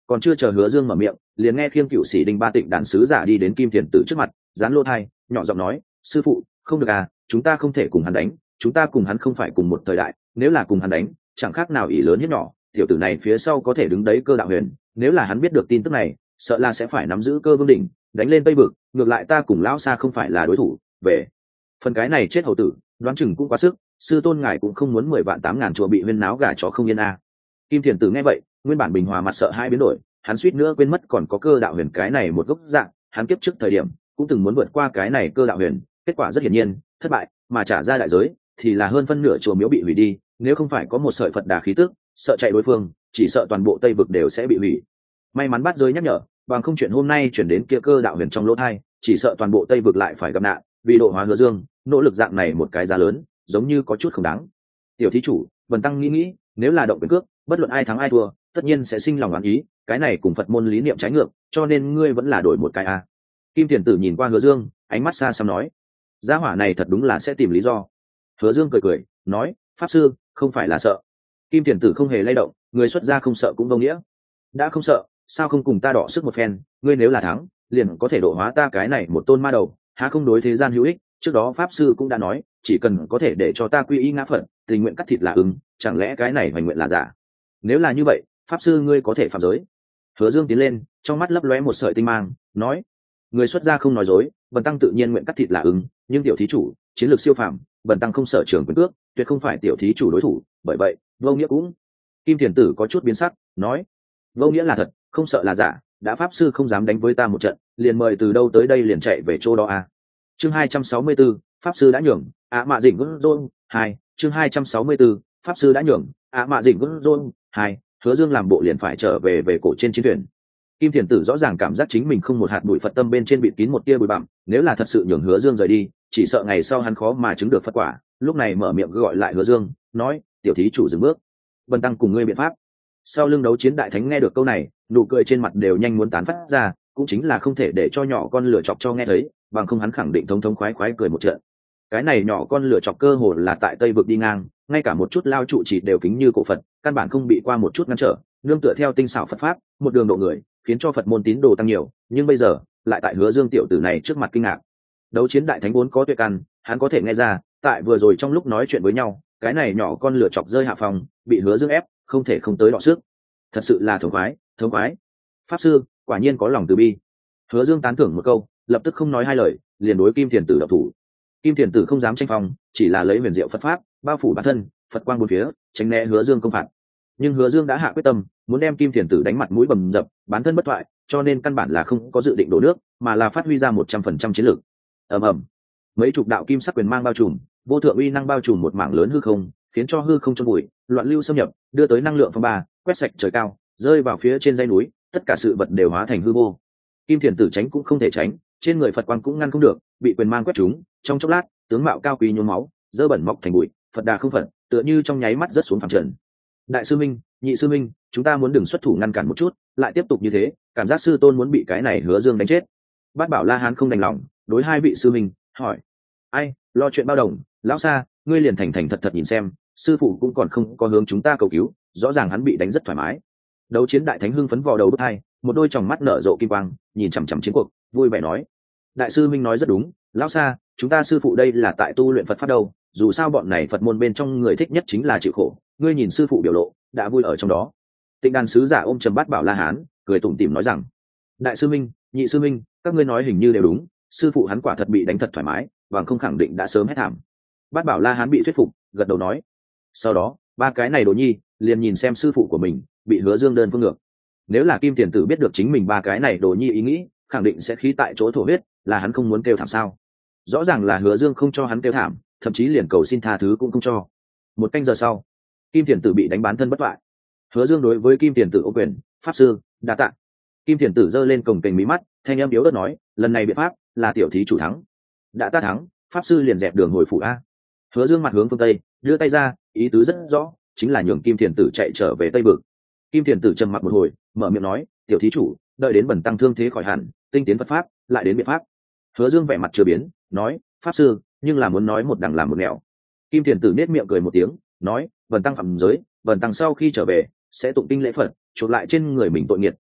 còn chưa chờ Hứa Dương mở miệng, liền nghe Khiêng Cửu Sĩ Đinh ba tịnh đàn sứ giả đi đến Kim Thiền Tử trước mặt, dán lỗ tai, nhỏ giọng nói, sư phụ, không được à, chúng ta không thể cùng hắn đánh, chúng ta cùng hắn không phải cùng một thời đại, nếu là cùng hắn đánh, chẳng khác nào ỷ lớn hiếp nhỏ, tiểu tử này phía sau có thể đứng đấy Cơ Đạo Huyền, nếu là hắn biết được tin tức này, sợ là sẽ phải nắm giữ Cơ Vương đỉnh, đánh lên Tây Vực, ngược lại ta cùng lão Sa không phải là đối thủ, về phần cái này chết hầu tử, đoán chừng cũng quá sức, sư tôn ngài cũng không muốn 10 vạn 8.000 chùa bị huyên náo gà chó không yên a. Kim Thiền Tử nghe vậy, nguyên bản bình hòa mặt sợ hai biến đổi, hắn suýt nữa quên mất còn có Cơ Đạo Huyền cái này một gốc dạng, hắn kiếp trước thời điểm cũng từng muốn vượt qua cái này Cơ Đạo Huyền, kết quả rất hiển nhiên thất bại, mà trả ra đại giới thì là hơn phân nửa chùa miếu bị hủy đi, nếu không phải có một sợi Phật đà khí tức, sợ chạy đối phương, chỉ sợ toàn bộ Tây Vực đều sẽ bị hủy. May mắn Bát Giới nhắc nhở, bằng không chuyện hôm nay chuyển đến kia Cơ Đạo Huyền trong lỗ tai, chỉ sợ toàn bộ Tây Vực lại phải gặp nạn, vì độ hóa Hứa Dương, nỗ lực dạng này một cái giá lớn, giống như có chút không đáng. Tiểu thí chủ, Vân Tăng nghĩ, nếu là động quyền cước, bất luận ai thắng ai thua, tất nhiên sẽ sinh lòng oán ý, cái này cùng Phật môn lý niệm trái ngược, cho nên ngươi vẫn là đổi một cái a. Kim Thiền Tử nhìn qua Hứa Dương, ánh mắt xa xăm nói, gia hỏa này thật đúng là sẽ tìm lý do. Hứa Dương cười cười, nói, pháp sư, không phải là sợ. Kim Thiền Tử không hề lay động, người xuất gia không sợ cũng vô nghĩa. Đã không sợ, sao không cùng ta đọ sức một phen, ngươi nếu là thắng, liền có thể độ hóa ta cái này một tôn ma đầu, há không đối thế gian hữu ích. Trước đó pháp sư cũng đã nói, chỉ cần có thể để cho ta quy y ngã Phật, tình nguyện cắt thịt là ứng, chẳng lẽ cái này hoành nguyện là giả? Nếu là như vậy, pháp sư ngươi có thể phạm giới. Hứa Dương tiến lên, trong mắt lấp lóe một sợi tinh mang, nói, người xuất gia không nói dối, Bần Tăng tự nhiên nguyện cắt thịt là ứng, nhưng tiểu thí chủ chiến lược siêu phàm, Bần Tăng không sợ trường quyền cước, tuyệt không phải tiểu thí chủ đối thủ, bởi vậy vô nghĩa cũng. Kim Thiền Tử có chút biến sắc, nói, vô nghĩa là thật, không sợ là giả, đã pháp sư không dám đánh với ta một trận, liền mời từ đâu tới đây liền chạy về chỗ đó a. Chương 264, pháp sư đã nhường, mạ dỉnh gỡ rôn 2, chương 264, pháp sư đã nhường, mạ dỉnh gỡ rôn 2, Hứa Dương làm bộ liền phải trở về cổ trên chiến thuyền. Kim Thiền Tử rõ ràng cảm giác chính mình không một hạt bụi Phật tâm bên trên bịt kín một tia bụi bặm, nếu là thật sự nhường Hứa Dương rời đi, chỉ sợ ngày sau hắn khó mà chứng được Phật quả. Lúc này mở miệng gọi lại Hứa Dương, nói, tiểu thí chủ dừng bước, Bần Tăng cùng ngươi biện pháp. Sau lưng Đấu Chiến đại thánh nghe được câu này, nụ cười trên mặt đều nhanh muốn tán phát ra, cũng chính là không thể để cho nhỏ con lửa chọc cho nghe thấy, bằng không hắn khẳng định thống thống khoái khoái cười một trận. Cái này nhỏ con lửa chọc cơ hồ là tại Tây Vực đi ngang, ngay cả một chút lao trụ chỉ đều kính như cổ Phật, căn bản không bị qua một chút ngăn trở, nương tựa theo tinh xảo Phật pháp, một đường độ người, khiến cho Phật môn tín đồ tăng nhiều, nhưng bây giờ lại tại Hứa Dương tiểu tử này trước mặt kinh ngạc. Đấu Chiến đại thánh vốn có tuệ căn, hắn có thể nghe ra, tại vừa rồi trong lúc nói chuyện với nhau, cái này nhỏ con lửa chọc rơi hạ phòng, bị Hứa Dương ép, không thể không tới đọ sức. Thật sự là thống khoái. Pháp sư, quả nhiên có lòng từ bi. Hứa Dương tán thưởng một câu, lập tức không nói hai lời, liền đối Kim Thiền Tử động thủ. Kim Thiền Tử không dám tranh phong, chỉ là lấy huyền diệu Phật pháp bao phủ bản thân, Phật quang bốn phía, tránh né Hứa Dương công phạt. Nhưng Hứa Dương đã hạ quyết tâm, muốn đem Kim Thiền Tử đánh mặt mũi bầm dập, bản thân bất thoại, cho nên căn bản là không có dự định đổ nước, mà là phát huy ra 100% chiến lược. Ầm, mấy chục đạo kim sắc quyền mang bao trùm, vô thượng uy năng bao trùm một mảng lớn hư không, khiến cho hư không chôn bụi, loạn lưu xâm nhập, đưa tới năng lượng phong ba, quét sạch trời cao, rơi vào phía trên dãy núi, tất cả sự vật đều hóa thành hư vô. Kim Thiền Tử tránh cũng không thể tránh, trên người Phật quang cũng ngăn không được, bị quyền mang quét trúng, trong chốc lát, tướng mạo cao quý nhuốm máu, dơ bẩn mọc thành bụi, Phật đà không phật, tựa như trong nháy mắt rớt xuống phẳng trần. Đại sư minh, nhị sư minh, chúng ta muốn đừng xuất thủ ngăn cản một chút, lại tiếp tục như thế, cảm giác sư tôn muốn bị cái này Hứa Dương đánh chết. Bát Bảo La Hán không đành lòng, đối hai vị sư minh hỏi, ai, lo chuyện bao đồng, lão Sa, ngươi liền thành thành thật thật nhìn xem, sư phụ cũng còn không có hướng chúng ta cầu cứu, rõ ràng hắn bị đánh rất thoải mái. Đấu Chiến đại thánh hưng phấn vò đầu bứt tai, một đôi tròng mắt nở rộ kim quang, nhìn chằm chằm chiến cuộc, vui vẻ nói, đại sư minh nói rất đúng, lão Sa, chúng ta sư phụ đây là tại tu luyện Phật pháp đâu, dù sao bọn này Phật môn bên trong người thích nhất chính là chịu khổ, ngươi nhìn sư phụ biểu lộ, đã vui ở trong đó. Tịnh đàn sứ giả ôm trầm Bát Bảo La Hán, cười tủm tỉm nói rằng, đại sư minh, nhị sư minh, các ngươi nói hình như đều đúng, sư phụ hắn quả thật bị đánh thật thoải mái, và không khẳng định đã sớm hết thảm. Bát Bảo La Hán bị thuyết phục, gật đầu nói, sau đó ba cái này đồ nhi liền nhìn xem sư phụ của mình bị Hứa Dương đơn phương ngược. Nếu là Kim Thiền Tử biết được chính mình ba cái này đồ nhi ý nghĩ, khẳng định sẽ khí tại chỗ thổ huyết, là hắn không muốn kêu thảm sao? Rõ ràng là Hứa Dương không cho hắn kêu thảm, thậm chí liền cầu xin tha thứ cũng không cho. Một canh giờ sau, Kim Thiền Tử bị đánh bán thân bất bại. Hứa Dương đối với Kim Thiền Tử ô quyền, pháp sư, đa tạ. Kim Thiền Tử giơ lên cổng kềnh mí mắt, thanh âm yếu ớt nói, lần này biện pháp là tiểu thí chủ thắng. Đã ta thắng, pháp sư liền dẹp đường hồi phủ a. Hứa Dương mặt hướng phương tây, đưa tay ra, ý tứ rất rõ, chính là nhường Kim Thiền Tử chạy trở về Tây Vực. Kim Thiền Tử trầm mặc một hồi, mở miệng nói, tiểu thí chủ, đợi đến bần tăng thương thế khỏi hẳn, tinh tiến Phật pháp, lại đến biện pháp. Hứa Dương vẻ mặt chưa biến, nói, pháp sư, nhưng là muốn nói một đằng làm một nẻo. Kim Thiền Tử nét miệng cười một tiếng, nói, bần tăng phạm giới, bần tăng sau khi trở về sẽ tụng kinh lễ Phật, chuộc lại trên người mình tội nghiệp,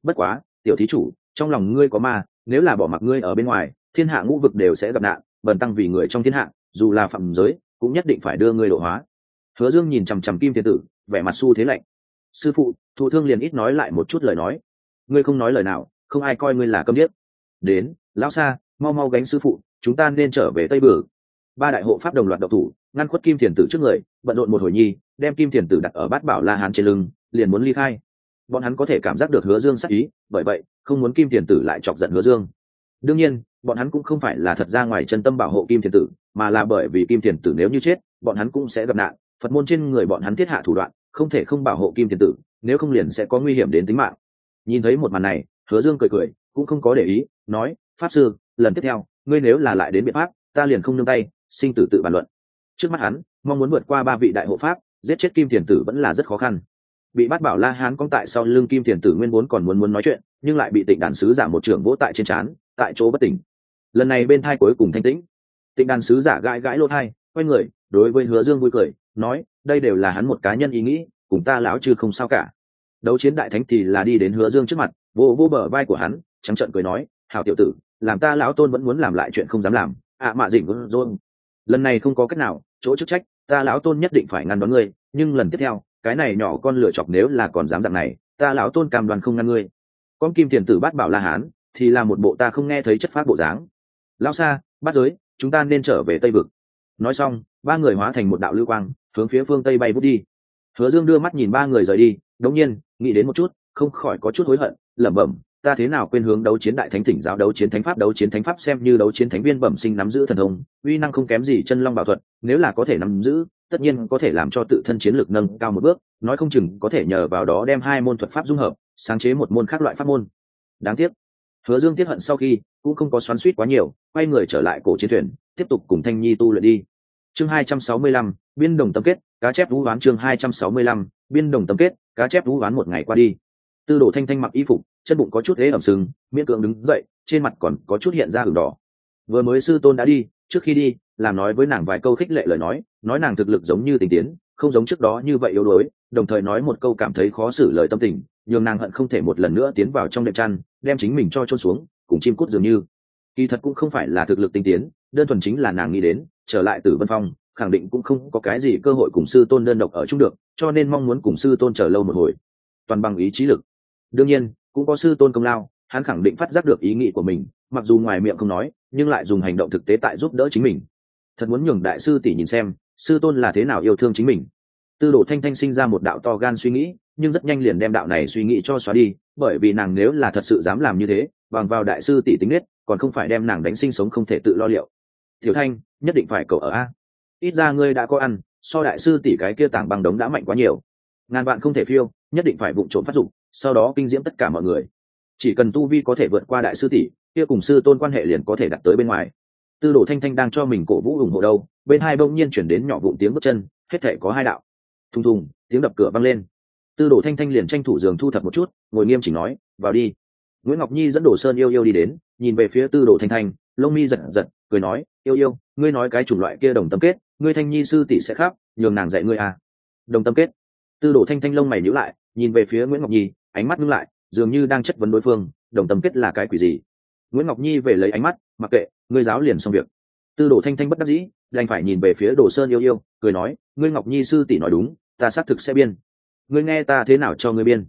bất quá tiểu thí chủ, trong lòng ngươi có ma, nếu là bỏ mặc ngươi ở bên ngoài, thiên hạ ngũ vực đều sẽ gặp nạn, bần tăng vì người trong thiên hạ, dù là phạm giới cũng nhất định phải đưa ngươi độ hóa. Hứa Dương nhìn chằm chằm Kim Thiên Tử, vẻ mặt su thế lạnh. Sư phụ, thụ thương liền ít nói lại một chút lời nói. Ngươi không nói lời nào, không ai coi ngươi là câm điếc. Đến, lão sa, mau mau gánh sư phụ, chúng ta nên trở về Tây Bử. Ba đại hộ pháp đồng loạt động thủ, ngăn khuất Kim Thiền Tử trước người, bận rộn một hồi nhi, đem Kim Thiền Tử đặt ở Bát Bảo La Hán trên lưng, liền muốn ly khai. Bọn hắn có thể cảm giác được Hứa Dương sát ý, bởi vậy không muốn Kim Thiền Tử lại chọc giận Hứa Dương. Đương nhiên, bọn hắn cũng không phải là thật ra ngoài chân tâm bảo hộ Kim Thiền Tử, mà là bởi vì Kim Thiền Tử nếu như chết, bọn hắn cũng sẽ gặp nạn. Phật môn trên người bọn hắn thiết hạ thủ đoạn, không thể không bảo hộ Kim Thiền Tử, nếu không liền sẽ có nguy hiểm đến tính mạng. Nhìn thấy một màn này, Hứa Dương cười cười, cũng không có để ý, nói: "Pháp sư, lần tiếp theo, ngươi nếu là lại đến biện pháp, ta liền không nương tay, sinh tử tự bàn luận." Trước mắt hắn, mong muốn vượt qua ba vị đại hộ pháp, giết chết Kim Thiền Tử vẫn là rất khó khăn. Bị Bát Bảo La Hán cong tại sau lưng Kim Thiền Tử nguyên vốn còn muốn nói chuyện, nhưng lại bị Tịnh Đàn sứ giả một trưởng vỗ tại trên trán, tại chỗ bất tỉnh. Lần này bên thai cuối cùng thanh tĩnh. Tịnh Đàn sứ giả gãi gãi lỗ tai, quay người, đối với Hứa Dương vui cười, nói: "Đây đều là hắn một cá nhân ý nghĩ, cùng ta lão chư không sao cả." Đấu Chiến đại thánh thì là đi đến Hứa Dương trước mặt, vô vô bờ vai của hắn, trắng trợn cười nói: "Hảo tiểu tử, làm ta lão tôn vẫn muốn làm lại chuyện không dám làm, mạ dỉnh của John. Lần này không có cách nào, chỗ chức trách, ta lão tôn nhất định phải ngăn đón ngươi, nhưng lần tiếp theo, cái này nhỏ con lửa chọc nếu là còn dám dạng này, ta lão tôn cam đoan không ngăn ngươi." Con Kim Thiền Tử Bát Bảo La Hán thì là một bộ ta không nghe thấy chất phác bộ dáng. "Lão xa, Bát giới, chúng ta nên trở về Tây vực." Nói xong, ba người hóa thành một đạo lưu quang, hướng phía phương Tây bay vút đi. Hứa Dương đưa mắt nhìn ba người rời đi, đống nhiên nghĩ đến một chút, không khỏi có chút hối hận, lẩm bẩm: ta thế nào quên hướng Đấu Chiến đại thánh thỉnh giáo đấu chiến thánh pháp xem như đấu chiến thánh viên bẩm sinh nắm giữ thần thông, uy năng không kém gì chân long bảo thuật, nếu là có thể nắm giữ, tất nhiên có thể làm cho tự thân chiến lược nâng cao một bước, nói không chừng có thể nhờ vào đó đem hai môn thuật pháp dung hợp, sáng chế một môn khác loại pháp môn. Đáng tiếc, Hứa Dương tiếc hận sau khi cũng không có xoắn xuýt quá nhiều, quay người trở lại cổ chiến thuyền, tiếp tục cùng Thanh Nhi tu luyện đi. Chương 265, biên đồng tâm kết, cá chép vũ ván. Chương 265, biên đồng tâm kết, cá chép vũ ván. Một ngày qua đi, Tư Đồ Thanh Thanh mặc y phục, chân bụng có chút ế ẩm sưng, miễn cưỡng đứng dậy, trên mặt còn có chút hiện ra ửng đỏ. Vừa mới sư tôn đã đi, trước khi đi, làm nói với nàng vài câu khích lệ lời nói nàng thực lực giống như tình tiến, không giống trước đó như vậy yếu đuối, đồng thời nói một câu cảm thấy khó xử lời tâm tình, nhường nàng hận không thể một lần nữa tiến vào trong đệm chăn, đem chính mình cho chôn xuống, cùng chim cút dường như. Kỳ thật cũng không phải là thực lực tinh tiến, đơn thuần chính là nàng nghĩ đến, trở lại Tử Vân Phong, khẳng định cũng không có cái gì cơ hội cùng sư tôn đơn độc ở chung được, cho nên mong muốn cùng sư tôn chờ lâu một hồi, toàn bằng ý chí lực. Đương nhiên, cũng có sư tôn công lao, hắn khẳng định phát giác được ý nghĩ của mình, mặc dù ngoài miệng không nói, nhưng lại dùng hành động thực tế tại giúp đỡ chính mình. Thật muốn nhường đại sư tỷ nhìn xem, sư tôn là thế nào yêu thương chính mình. Tư Đồ Thanh Thanh sinh ra một đạo to gan suy nghĩ, nhưng rất nhanh liền đem đạo này suy nghĩ cho xóa đi, bởi vì nàng nếu là thật sự dám làm như thế, bằng vào đại sư tỷ tính nết, còn không phải đem nàng đánh sinh sống không thể tự lo liệu. Tiểu Thanh, nhất định phải cậu ở a. Ít ra ngươi đã có ăn, so đại sư tỷ cái kia tảng băng đống đã mạnh quá nhiều. Ngàn vạn không thể phiêu, nhất định phải vụng trộm phát dụng, sau đó kinh diễm tất cả mọi người. Chỉ cần tu vi có thể vượt qua đại sư tỷ, kia cùng sư tôn quan hệ liền có thể đặt tới bên ngoài. Tư Đồ Thanh Thanh đang cho mình cổ vũ ủng hộ đâu, bên hai bỗng nhiên chuyển đến nhỏ vụn tiếng bước chân, hết thể có hai đạo. Thùng thùng, tiếng đập cửa vang lên. Tư Đồ Thanh Thanh liền tranh thủ giường thu thập một chút, ngồi nghiêm chỉnh nói: "Vào đi." Nguyễn Ngọc Nhi dẫn Đồ Sơn Yêu Yêu đi đến, nhìn về phía Tư Đồ Thanh Thanh, lông mi giật giật, cười nói: "Yêu Yêu, ngươi nói cái chủng loại kia đồng tâm kết, ngươi Thanh Nhi sư tỷ sẽ khắp, nhường nàng dạy ngươi à?" Đồng tâm kết. Tư Đồ Thanh Thanh lông mày nhíu lại, nhìn về phía Nguyễn Ngọc Nhi, ánh mắt ngưng lại, dường như đang chất vấn đối phương, đồng tâm kết là cái quỷ gì? Nguyễn Ngọc Nhi về lấy ánh mắt, mặc kệ, ngươi giáo liền xong việc. Tư Đồ Thanh Thanh bất đắc dĩ, đành phải nhìn về phía Đồ Sơn Yêu Yêu, cười nói: "Ngươi Ngọc Nhi sư tỷ nói đúng, ta xác thực sẽ biên. Ngươi nghe ta thế nào cho ngươi biên?"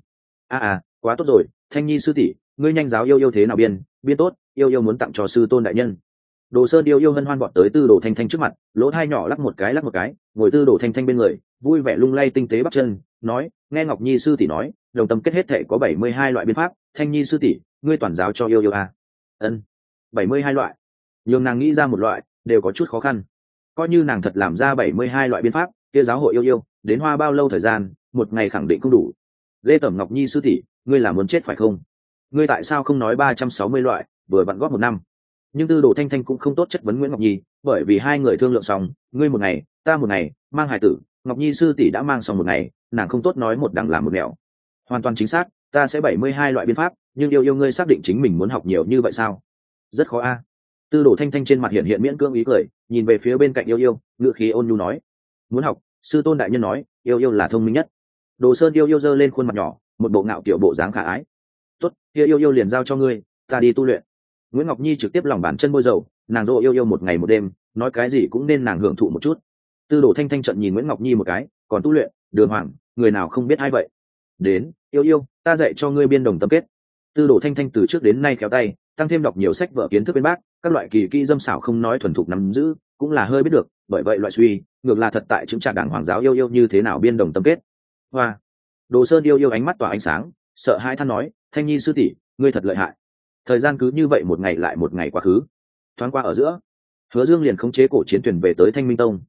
Quá tốt rồi, Thanh Nhi sư tỷ, ngươi nhanh giáo Yêu Yêu thế nào biên, biên tốt, Yêu Yêu muốn tặng cho sư tôn đại nhân. Đồ Sơn Yêu Yêu hân hoan vọt tới Tư Đồ Thanh Thanh trước mặt, lỗ tai nhỏ lắc một cái, ngồi Tư Đồ Thanh Thanh bên người, vui vẻ lung lay tinh tế bắp chân, nói: "Nghe Ngọc Nhi sư tỷ nói, đồng tâm kết hết thể có 72 loại biên pháp, Thanh Nhi sư tỷ, ngươi toàn giáo cho Yêu Yêu à?" Ân, 72 loại. Nhưng nàng nghĩ ra một loại, đều có chút khó khăn. Coi như nàng thật làm ra 72 loại biên pháp, kia giáo hội Yêu Yêu, đến hoa bao lâu thời gian, một ngày khẳng định không đủ. Lê Tẩm Ngọc Nhi sư tỷ, ngươi là muốn chết phải không? Ngươi tại sao không nói 360 loại, vừa vặn góp một năm? Nhưng Tư Đồ Thanh Thanh cũng không tốt chất vấn Nguyễn Ngọc Nhi, bởi vì hai người thương lượng xong, ngươi một ngày, ta một ngày, mang hài tử, Ngọc Nhi sư tỷ đã mang xong một ngày, nàng không tốt nói một đằng làm một nẻo. Hoàn toàn chính xác, ta sẽ 72 loại biên pháp, nhưng Yêu Yêu ngươi xác định chính mình muốn học nhiều như vậy sao? Rất khó a. Tư Đồ Thanh Thanh trên mặt hiện miễn cưỡng ý cười, nhìn về phía bên cạnh Yêu Yêu, ngữ khí ôn nhu nói: "Muốn học, sư tôn đại nhân nói, Yêu Yêu là thông minh nhất." Đồ Sơn Yêu Yêu giơ lên khuôn mặt nhỏ, một bộ ngạo kiểu bộ dáng khả ái. tốt, kia yêu yêu liền giao cho ngươi, ta đi tu luyện. Nguyễn Ngọc Nhi trực tiếp lòng bàn chân bôi dầu, nàng dỗ yêu yêu một ngày một đêm, nói cái gì cũng nên nàng hưởng thụ một chút. Tư Đồ Thanh Thanh trận nhìn Nguyễn Ngọc Nhi một cái, còn tu luyện, Đường Hoàng, người nào không biết ai vậy? Đến, yêu yêu, ta dạy cho ngươi biên đồng tâm kết. Tư Đồ Thanh Thanh từ trước đến nay khéo tay, tăng thêm đọc nhiều sách vở kiến thức bên bác, các loại kỳ kỹ dâm xảo không nói thuần thục nắm giữ, cũng là hơi biết được, bởi vậy loại suy, ngược là thật tại chứng trạng đảng hoàng giáo yêu yêu như thế nào biên đồng tâm kết. Hoa. Đồ Sơn yêu yêu ánh mắt tỏa ánh sáng, sợ hãi than nói, Thanh Nhi sư tỷ, ngươi thật lợi hại. Thời gian cứ như vậy một ngày lại một ngày quá khứ. Thoáng qua ở giữa, Hứa Dương liền khống chế cổ chiến thuyền về tới Thanh Minh Tông.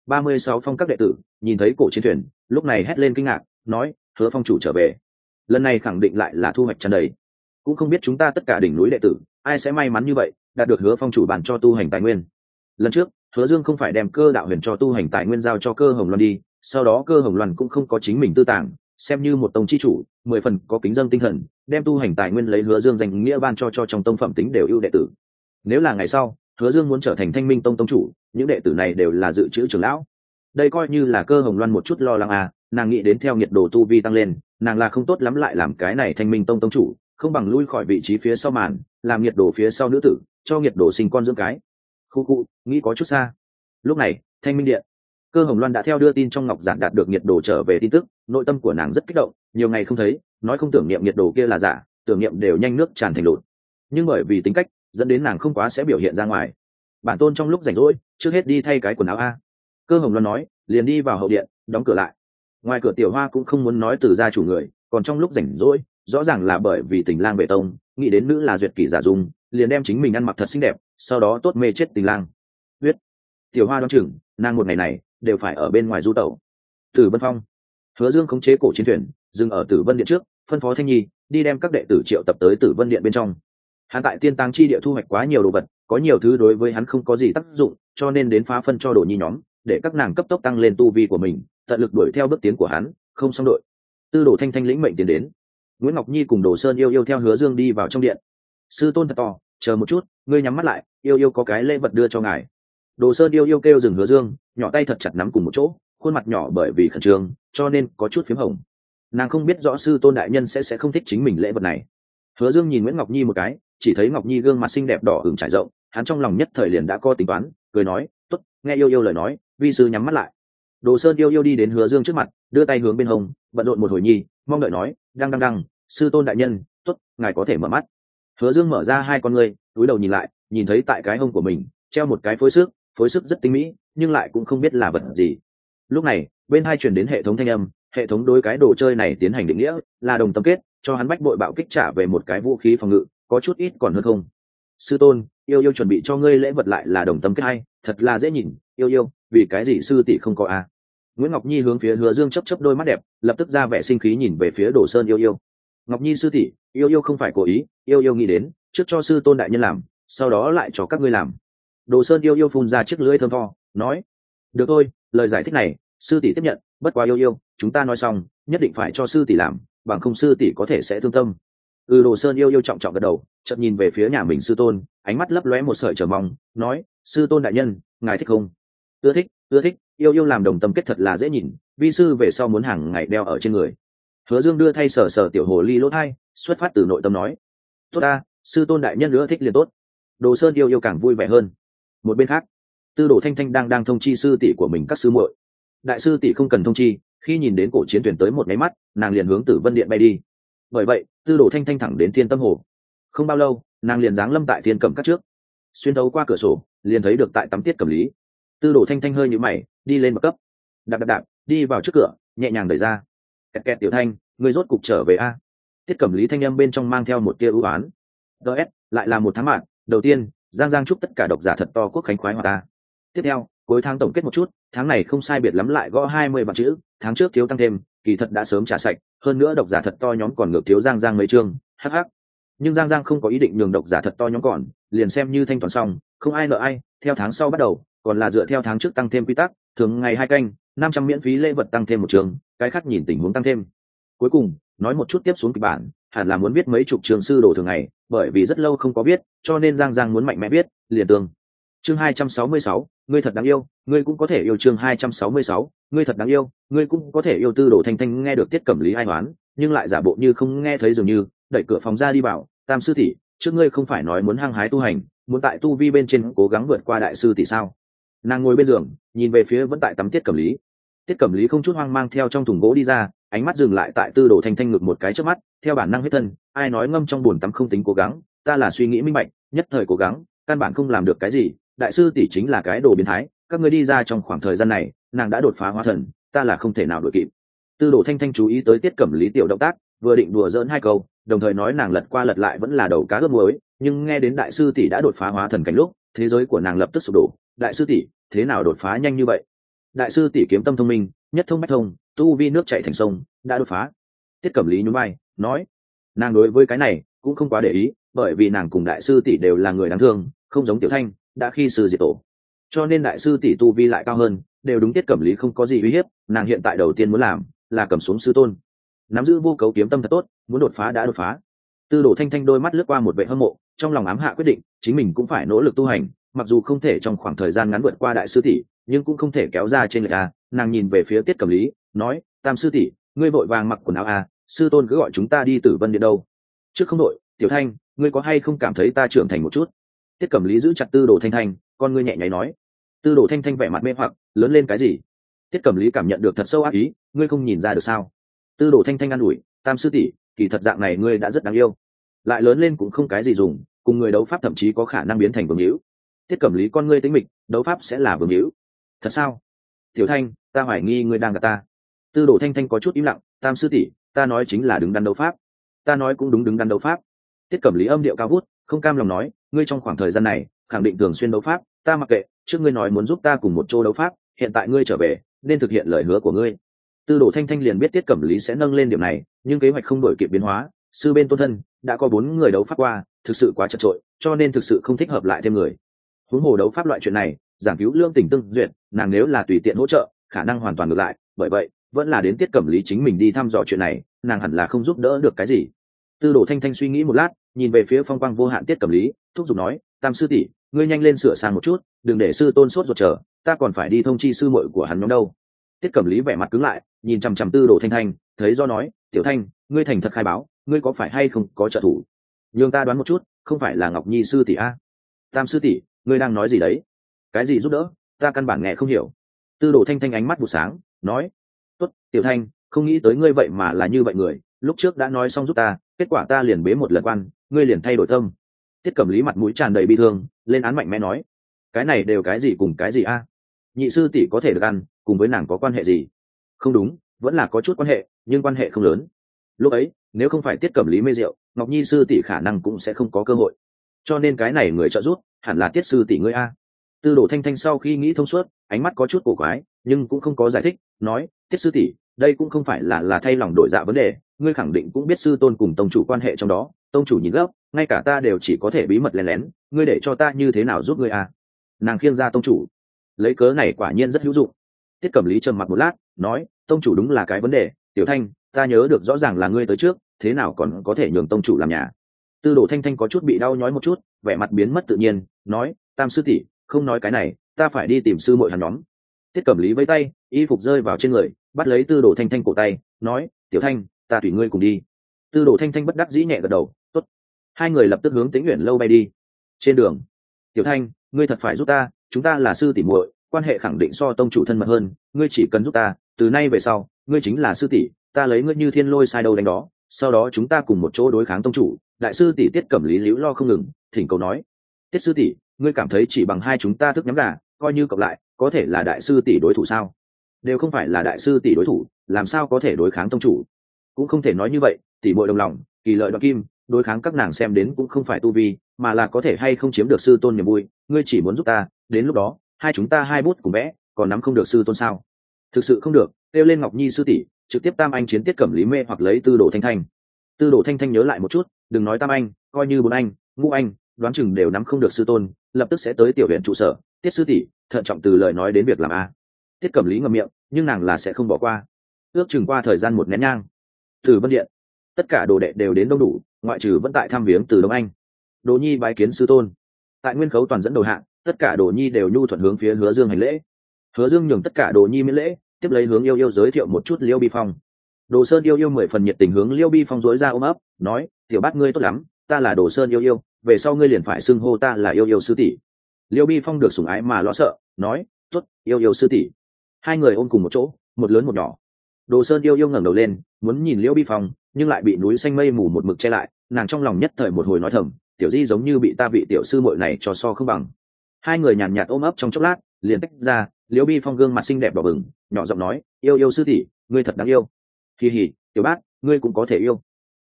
36 phong các đệ tử nhìn thấy cổ chiến thuyền, lúc này hét lên kinh ngạc, nói, Hứa phong chủ trở về. Lần này khẳng định lại là thu hoạch tràn đầy. Cũng không biết chúng ta tất cả đỉnh núi đệ tử, ai sẽ may mắn như vậy, đạt được Hứa phong chủ bàn cho tu hành tài nguyên. Lần trước, Hứa Dương không phải đem Cơ Đạo Huyền cho tu hành tài nguyên giao cho Cơ Hồng Loan đi, sau đó Cơ Hồng Loan cũng không có chính mình tư tàng, xem như một tông chi chủ, 10 phần có kính dâng tinh thần, đem tu hành tài nguyên lấy Hứa Dương danh nghĩa ban cho trong tông phẩm tính đều ưu đệ tử. Nếu là ngày sau, Hứa Dương muốn trở thành Thanh Minh Tông tông chủ, những đệ tử này đều là dự trữ trưởng lão. Đây coi như là Cơ Hồng Loan một chút lo lắng à, nàng nghĩ đến theo nhiệt độ tu vi tăng lên, nàng là không tốt lắm lại làm cái này Thanh Minh Tông tông chủ, không bằng lui khỏi vị trí phía sau màn, làm nhiệt độ phía sau nữ tử, cho nhiệt độ sinh con dưỡng cái. Khu, nghĩ có chút xa. Lúc này, Thanh Minh Điện, Cơ Hồng Loan đã theo đưa tin trong ngọc giản đạt được nhiệt độ trở về tin tức, nội tâm của nàng rất kích động, nhiều ngày không thấy, nói không tưởng niệm nhiệt độ kia là giả, tưởng niệm đều nhanh nước tràn thành lụt. Nhưng bởi vì tính cách, dẫn đến nàng không quá sẽ biểu hiện ra ngoài. Bản tôn trong lúc rảnh rỗi, trước hết đi thay cái quần áo a. Cơ Hồng Loan nói, liền đi vào hậu điện, đóng cửa lại. Ngoài cửa Tiểu Hoa cũng không muốn nói từ gia chủ người, còn trong lúc rảnh rỗi, rõ ràng là bởi vì Tình Lang về tông, nghĩ đến nữ là duyệt kỷ giả dung, liền đem chính mình ăn mặc thật xinh đẹp, sau đó tốt mê chết Tình Lang. Huyết. Tiểu Hoa đoán chừng, nàng một ngày này đều phải ở bên ngoài du tẩu. Tử Vân Phong, Hứa Dương khống chế cổ chiến thuyền, dừng ở Tử Vân Điện trước, phân phó Thanh Nhi đi đem các đệ tử triệu tập tới Tử Vân Điện bên trong. Hắn tại Tiên Tang chi địa thu hoạch quá nhiều đồ vật, có nhiều thứ đối với hắn không có gì tác dụng, cho nên đến phá phân cho Đồ Nhi nhóm, để các nàng cấp tốc tăng lên tu vi của mình, tận lực đuổi theo bước tiến của hắn, không xong đội. Tư Đồ Thanh Thanh lĩnh mệnh tiến đến. Nguyễn Ngọc Nhi cùng Đồ Sơn yêu yêu theo Hứa Dương đi vào trong điện. Sư tôn thật to, chờ một chút, ngươi nhắm mắt lại, yêu yêu có cái lễ vật đưa cho ngài. Đồ Sơn yêu yêu kêu dừng Hứa Dương, nhỏ tay thật chặt nắm cùng một chỗ, khuôn mặt nhỏ bởi vì khẩn trương, cho nên có chút phím hồng. Nàng không biết rõ sư tôn đại nhân sẽ không thích chính mình lễ vật này. Hứa Dương nhìn Nguyễn Ngọc Nhi một cái, chỉ thấy Ngọc Nhi gương mặt xinh đẹp đỏ ửng trải rộng, hắn trong lòng nhất thời liền đã có tính toán, cười nói, "Tốt, nghe yêu yêu lời nói, vi sư nhắm mắt lại." Đồ Sơn yêu yêu đi đến Hứa Dương trước mặt, đưa tay hướng bên hông, bận rộn một hồi nhi, mong đợi nói, "Đăng, sư tôn đại nhân, tốt, ngài có thể mở mắt." Hứa Dương mở ra hai con ngươi, cúi đầu nhìn lại, nhìn thấy tại cái hông của mình treo một cái phối sức rất tinh mỹ, nhưng lại cũng không biết là vật gì. Lúc này, bên hai truyền đến hệ thống thanh âm, hệ thống đối cái đồ chơi này tiến hành định nghĩa, là đồng tâm kết, cho hắn bách bội bạo kích trả về một cái vũ khí phòng ngự, có chút ít còn hơn không. Sư tôn, yêu yêu chuẩn bị cho ngươi lễ vật lại là đồng tâm kết hay, thật là dễ nhìn, yêu, vì cái gì sư tỷ không có a? Nguyễn Ngọc Nhi hướng phía Hứa Dương chớp đôi mắt đẹp, lập tức ra vẻ sinh khí nhìn về phía Đồ Sơn yêu. Ngọc Nhi sư tỷ, yêu không phải cố ý, yêu nghĩ đến, trước cho sư tôn đại nhân làm, sau đó lại cho các ngươi làm. Đồ Sơn yêu phun ra chiếc lưỡi thơm tho, nói, được thôi, lời giải thích này, sư tỷ tiếp nhận, bất quá yêu, chúng ta nói xong, nhất định phải cho sư tỷ làm, bằng không sư tỷ có thể sẽ thương tâm. Đồ Sơn yêu trọng trọng gật đầu, chợt nhìn về phía nhà mình sư tôn, ánh mắt lấp lóe một sợi chờ mong, nói, sư tôn đại nhân, ngài thích không? Ưa thích, yêu làm đồng tâm kết thật là dễ nhìn, vi sư về sau muốn hàng ngày đeo ở trên người. Hứa Dương đưa thay sờ tiểu hồ ly lỗ thai, xuất phát từ nội tâm nói, tốt ta, sư tôn đại nhân ưa thích liền tốt. Đồ Sơn yêu càng vui vẻ hơn. Một bên khác, Tư Đồ Thanh Thanh đang thông chi sư tỷ của mình các sư muội. Đại sư tỷ không cần thông chi, khi nhìn đến cổ chiến thuyền tới một máy mắt, nàng liền hướng Tử Vân Điện bay đi. Bởi vậy, Tư Đồ Thanh Thanh thẳng đến Thiên Tâm Hồ. Không bao lâu, nàng liền giáng lâm tại Thiên Cẩm Các trước. Xuyên thấu qua cửa sổ, liền thấy được tại tắm Tiết Cẩm Lý. Tư Đồ Thanh Thanh hơi nhíu mày, đi lên bậc cấp. Đạp, đi vào trước cửa, nhẹ nhàng đẩy ra. Kẹt tiểu Thanh, ngươi rốt cục trở về a? Tiết Cẩm Lý thanh âm bên trong mang theo một tia ưu ái. DS, lại là một tháng mạng, đầu tiên, Giang chúc tất cả độc giả thật to quốc khánh khoái hòa ta. Tiếp theo, cuối tháng tổng kết một chút, tháng này không sai biệt lắm lại gõ 20 vạn chữ, tháng trước thiếu tăng thêm, kỳ thật đã sớm trả sạch, hơn nữa độc giả thật to nhóm còn ngược thiếu Giang mấy chương, hắc. Nhưng Giang không có ý định nhường độc giả thật to nhóm còn, liền xem như thanh toán xong, không ai nợ ai, theo tháng sau bắt đầu, còn là dựa theo tháng trước tăng thêm quy tắc, thường ngày 2 canh, 500 miễn phí lễ vật tăng thêm một trường, cái khác nhìn tình huống tăng thêm. Cuối cùng, nói một chút tiếp xuống kịch bản, hẳn là muốn viết mấy chục trường sư đồ thường ngày, bởi vì rất lâu không có viết, cho nên Giang muốn mạnh mẽ viết, liền tương. Chương 266, ngươi thật đáng yêu, ngươi cũng có thể yêu. Chương 266, ngươi thật đáng yêu, ngươi cũng có thể yêu. Tư Đồ Thanh Thanh nghe được Tiết Cẩm Lý ai oán, nhưng lại giả bộ như không nghe thấy dường như, đẩy cửa phòng ra đi bảo tam sư tỷ, trước ngươi không phải nói muốn hăng hái tu hành, muốn tại tu vi bên trên cố gắng vượt qua đại sư tỷ sao? Nàng ngồi bên giường nhìn về phía vẫn tại tắm Tiết Cẩm Lý. Tiết Cẩm Lý không chút hoang mang theo trong thùng gỗ đi ra, ánh mắt dừng lại tại Tư Đồ Thanh Thanh ngực một cái chớp mắt, theo bản năng huyết thân, ai nói ngâm trong bồn tắm không tính cố gắng, ta là suy nghĩ minh bạch, nhất thời cố gắng, căn bản không làm được cái gì, đại sư tỷ chính là cái đồ biến thái, các ngươi đi ra trong khoảng thời gian này, nàng đã đột phá hóa thần, ta là không thể nào đuổi kịp. Tư Đồ Thanh Thanh chú ý tới Tiết Cẩm Lý tiểu động tác, vừa định đùa giỡn hai câu, đồng thời nói nàng lật qua lật lại vẫn là đầu cá ướp muối, nhưng nghe đến đại sư tỷ đã đột phá hóa thần cảnh lúc, thế giới của nàng lập tức sụp đổ. Đại sư tỷ, thế nào đột phá nhanh như vậy? Đại sư tỷ kiếm tâm thông minh, nhất thông bách thông, tu vi nước chảy thành sông, đã đột phá. Tiết Cẩm Lý nhún vai nói, nàng đối với cái này cũng không quá để ý, bởi vì nàng cùng đại sư tỷ đều là người đáng thương, không giống Tiểu Thanh đã khi sư diệt tổ, cho nên đại sư tỷ tu vi lại cao hơn, đều đúng. Tiết Cẩm Lý không có gì uy hiếp, nàng hiện tại đầu tiên muốn làm là cầm xuống sư tôn, nắm giữ vô cấu kiếm tâm thật tốt, muốn đột phá đã đột phá. Tư Đồ Thanh Thanh đôi mắt lướt qua một vẻ hâm mộ, trong lòng ám hạ quyết định chính mình cũng phải nỗ lực tu hành, mặc dù không thể trong khoảng thời gian ngắn vượt qua đại sư tỷ, nhưng cũng không thể kéo ra trên lệch a. Nàng nhìn về phía Tiết Cẩm Lý nói, tam sư tỷ, ngươi vội vàng mặc quần áo a, sư tôn cứ gọi chúng ta đi Tử Vân Điện đâu. Trước không đội, Tiểu Thanh, ngươi có hay không cảm thấy ta trưởng thành một chút? Tiết Cẩm Lý giữ chặt Tư Đồ Thanh Thanh, con ngươi nhẹ nháy nói. Tư Đồ Thanh Thanh vẻ mặt mê hoặc, lớn lên cái gì? Tiết Cẩm Lý cảm nhận được thật sâu ác ý, ngươi không nhìn ra được sao? Tư Đồ Thanh Thanh an ủi, tam sư tỷ, kỳ thật dạng này ngươi đã rất đáng yêu, lại lớn lên cũng không cái gì dùng, cùng người đấu pháp thậm chí có khả năng biến thành vương hữu. Tiết Cẩm Lý con ngươi tính mịch, đấu pháp sẽ là vương hữu? Thật sao? Tiểu Thanh, ta hoài nghi ngươi đang gạt ta. Tư Đồ Thanh Thanh có chút im lặng, tam sư tỷ, ta nói chính là đứng đắn đấu pháp. Ta nói cũng đúng, đứng đắn đấu pháp. Tiết Cẩm Lý âm điệu cao vút, không cam lòng nói, ngươi trong khoảng thời gian này khẳng định thường xuyên đấu pháp, ta mặc kệ, trước ngươi nói muốn giúp ta cùng một chỗ đấu pháp, hiện tại ngươi trở về nên thực hiện lời hứa của ngươi. Tư Đồ Thanh Thanh liền biết Tiết Cẩm Lý sẽ nâng lên điểm này, nhưng kế hoạch không đổi kịp biến hóa, sư bên tôn thân đã có 4 người đấu pháp qua, thực sự quá chật trội, cho nên thực sự không thích hợp lại thêm người. Huống hồ đấu pháp loại chuyện này, giảng cứu lương tình tương duyệt, nàng nếu là tùy tiện hỗ trợ, khả năng hoàn toàn ngược lại, bởi vậy, vẫn là đến Tiết Cẩm Lý chính mình đi thăm dò chuyện này, nàng hẳn là không giúp đỡ được cái gì. Tư Đồ Thanh Thanh suy nghĩ một lát, nhìn về phía phong quang vô hạn Tiết Cẩm Lý, thúc giục nói, tam sư tỷ, ngươi nhanh lên sửa sang một chút, đừng để sư tôn sốt ruột chờ, ta còn phải đi thông chi sư muội của hắn nhóm đâu. Tiết Cẩm Lý vẻ mặt cứng lại, nhìn chằm chằm Tư Đồ Thanh Thanh, thấy do nói, Tiểu Thanh, ngươi thành thật khai báo, ngươi có phải hay không có trợ thủ? Nhưng ta đoán một chút, không phải là Ngọc Nhi sư tỷ a? Tam sư tỷ, ngươi đang nói gì đấy? Cái gì giúp đỡ? Ta căn bản nghe không hiểu. Tư Đồ Thanh Thanh ánh mắt vụ sáng, nói, tốt, Tiểu Thanh, không nghĩ tới ngươi vậy mà là như vậy người, lúc trước đã nói xong giúp ta, kết quả ta liền bế một lần quan, ngươi liền thay đổi tâm. Tiết Cẩm Lý mặt mũi tràn đầy bi thương, lên án mạnh mẽ nói, cái này đều cái gì cùng cái gì a? Nhị sư tỷ có thể được ăn, cùng với nàng có quan hệ gì? Không đúng, vẫn là có chút quan hệ, nhưng quan hệ không lớn. Lúc ấy, nếu không phải Tiết Cẩm Lý mê rượu, Ngọc Nhi sư tỷ khả năng cũng sẽ không có cơ hội, cho nên cái này người trợ giúp hẳn là Tiết sư tỷ ngươi a. Tư Đồ Thanh Thanh sau khi nghĩ thông suốt, ánh mắt có chút cổ quái, nhưng cũng không có giải thích, nói, Tiết sư tỷ, đây cũng không phải là thay lòng đổi dạ vấn đề, ngươi khẳng định cũng biết sư tôn cùng tông chủ quan hệ trong đó, tông chủ nhìn gấp, ngay cả ta đều chỉ có thể bí mật lén lén, ngươi để cho ta như thế nào giúp ngươi a? Nàng khiêng ra tông chủ, lấy cớ này quả nhiên rất hữu dụng. Tiết Cẩm Lý trầm mặc một lát, nói, tông chủ đúng là cái vấn đề, Tiểu Thanh, ta nhớ được rõ ràng là ngươi tới trước, thế nào còn có thể nhường tông chủ làm nhà? Tư Đồ Thanh Thanh có chút bị đau nhói một chút, vẻ mặt biến mất tự nhiên, nói, tam sư tỷ, không nói cái này, ta phải đi tìm sư muội hắn nhóm. Tiết Cẩm Lý vẫy tay, y phục rơi vào trên người, bắt lấy Tư Đồ Thanh Thanh cổ tay, nói, Tiểu Thanh, ta tùy ngươi cùng đi. Tư Đồ Thanh Thanh bất đắc dĩ nhẹ gật đầu, tốt. Hai người lập tức hướng Tĩnh Uyển lâu bay đi. Trên đường, Tiểu Thanh, ngươi thật phải giúp ta, chúng ta là sư tỷ muội, quan hệ khẳng định so tông chủ thân mật hơn, ngươi chỉ cần giúp ta, từ nay về sau, ngươi chính là sư tỷ, ta lấy ngươi như thiên lôi sai đâu đánh đó, sau đó chúng ta cùng một chỗ đối kháng tông chủ. Đại sư tỷ Tiết Cẩm Lý liễu lo không ngừng, thỉnh cầu nói, Tiết sư tỷ, ngươi cảm thấy chỉ bằng hai chúng ta thức nhắm gà, coi như cộng lại, có thể là đại sư tỷ đối thủ sao? Đều không phải là đại sư tỷ đối thủ, làm sao có thể đối kháng tông chủ? Cũng không thể nói như vậy, tỷ muội đồng lòng, kỳ lợi đoạt kim, đối kháng các nàng xem đến cũng không phải tu vi, mà là có thể hay không chiếm được sư tôn niềm vui. Ngươi chỉ muốn giúp ta, đến lúc đó, hai chúng ta hai bút cùng vẽ, còn nắm không được sư tôn sao? Thực sự không được, kêu lên Ngọc Nhi sư tỷ, trực tiếp tam anh chiến Tiết Cẩm Lý mê hoặc lấy Tư Đồ Thanh Thanh. Tư Đồ Thanh Thanh nhớ lại một chút, đừng nói tam anh, coi như bốn anh, ngũ anh, đoán chừng đều nắm không được sư tôn, lập tức sẽ tới tiểu viện trụ sở. Tiết sư tỷ, thận trọng từ lời nói đến việc làm a. Tiết Cẩm Lý ngậm miệng, nhưng nàng là sẽ không bỏ qua. Ước chừng qua thời gian một nén nhang, Từ Vân Điện, tất cả đồ đệ đều đến đông đủ, ngoại trừ vẫn tại thăm viếng Từ Đông Anh. Đồ Nhi bái kiến sư tôn. Tại Nguyên Khấu toàn dẫn đầu hạng, tất cả Đồ Nhi đều nhu thuận hướng phía Hứa Dương hành lễ. Hứa Dương nhường tất cả Đồ Nhi miễn lễ, tiếp lấy hướng Yêu Yêu giới thiệu một chút Liêu Bi Phong. Đồ Sơn Yêu Yêu 10 phần nhiệt tình hướng Liêu Bi Phong dối ra ôm ấp, nói, tiểu bát ngươi tốt lắm, ta là Đồ Sơn yêu yêu, về sau ngươi liền phải xưng hô ta là yêu yêu sư tỷ. Liêu Bi Phong được sủng ái mà lo sợ, nói, tốt, yêu yêu sư tỷ. Hai người ôm cùng một chỗ, một lớn một nhỏ. Đồ Sơn yêu yêu ngẩng đầu lên, muốn nhìn Liêu Bi Phong, nhưng lại bị núi xanh mây mù một mực che lại, nàng trong lòng nhất thời một hồi nói thầm, tiểu di giống như bị ta vị tiểu sư muội này cho so không bằng. Hai người nhàn nhạt ôm ấp trong chốc lát, liền tách ra. Liêu Bi Phong gương mặt xinh đẹp đỏ bừng, nhỏ giọng nói, yêu yêu sư tỷ, ngươi thật đáng yêu. Kỳ hỉ, tiểu bát, ngươi cũng có thể yêu.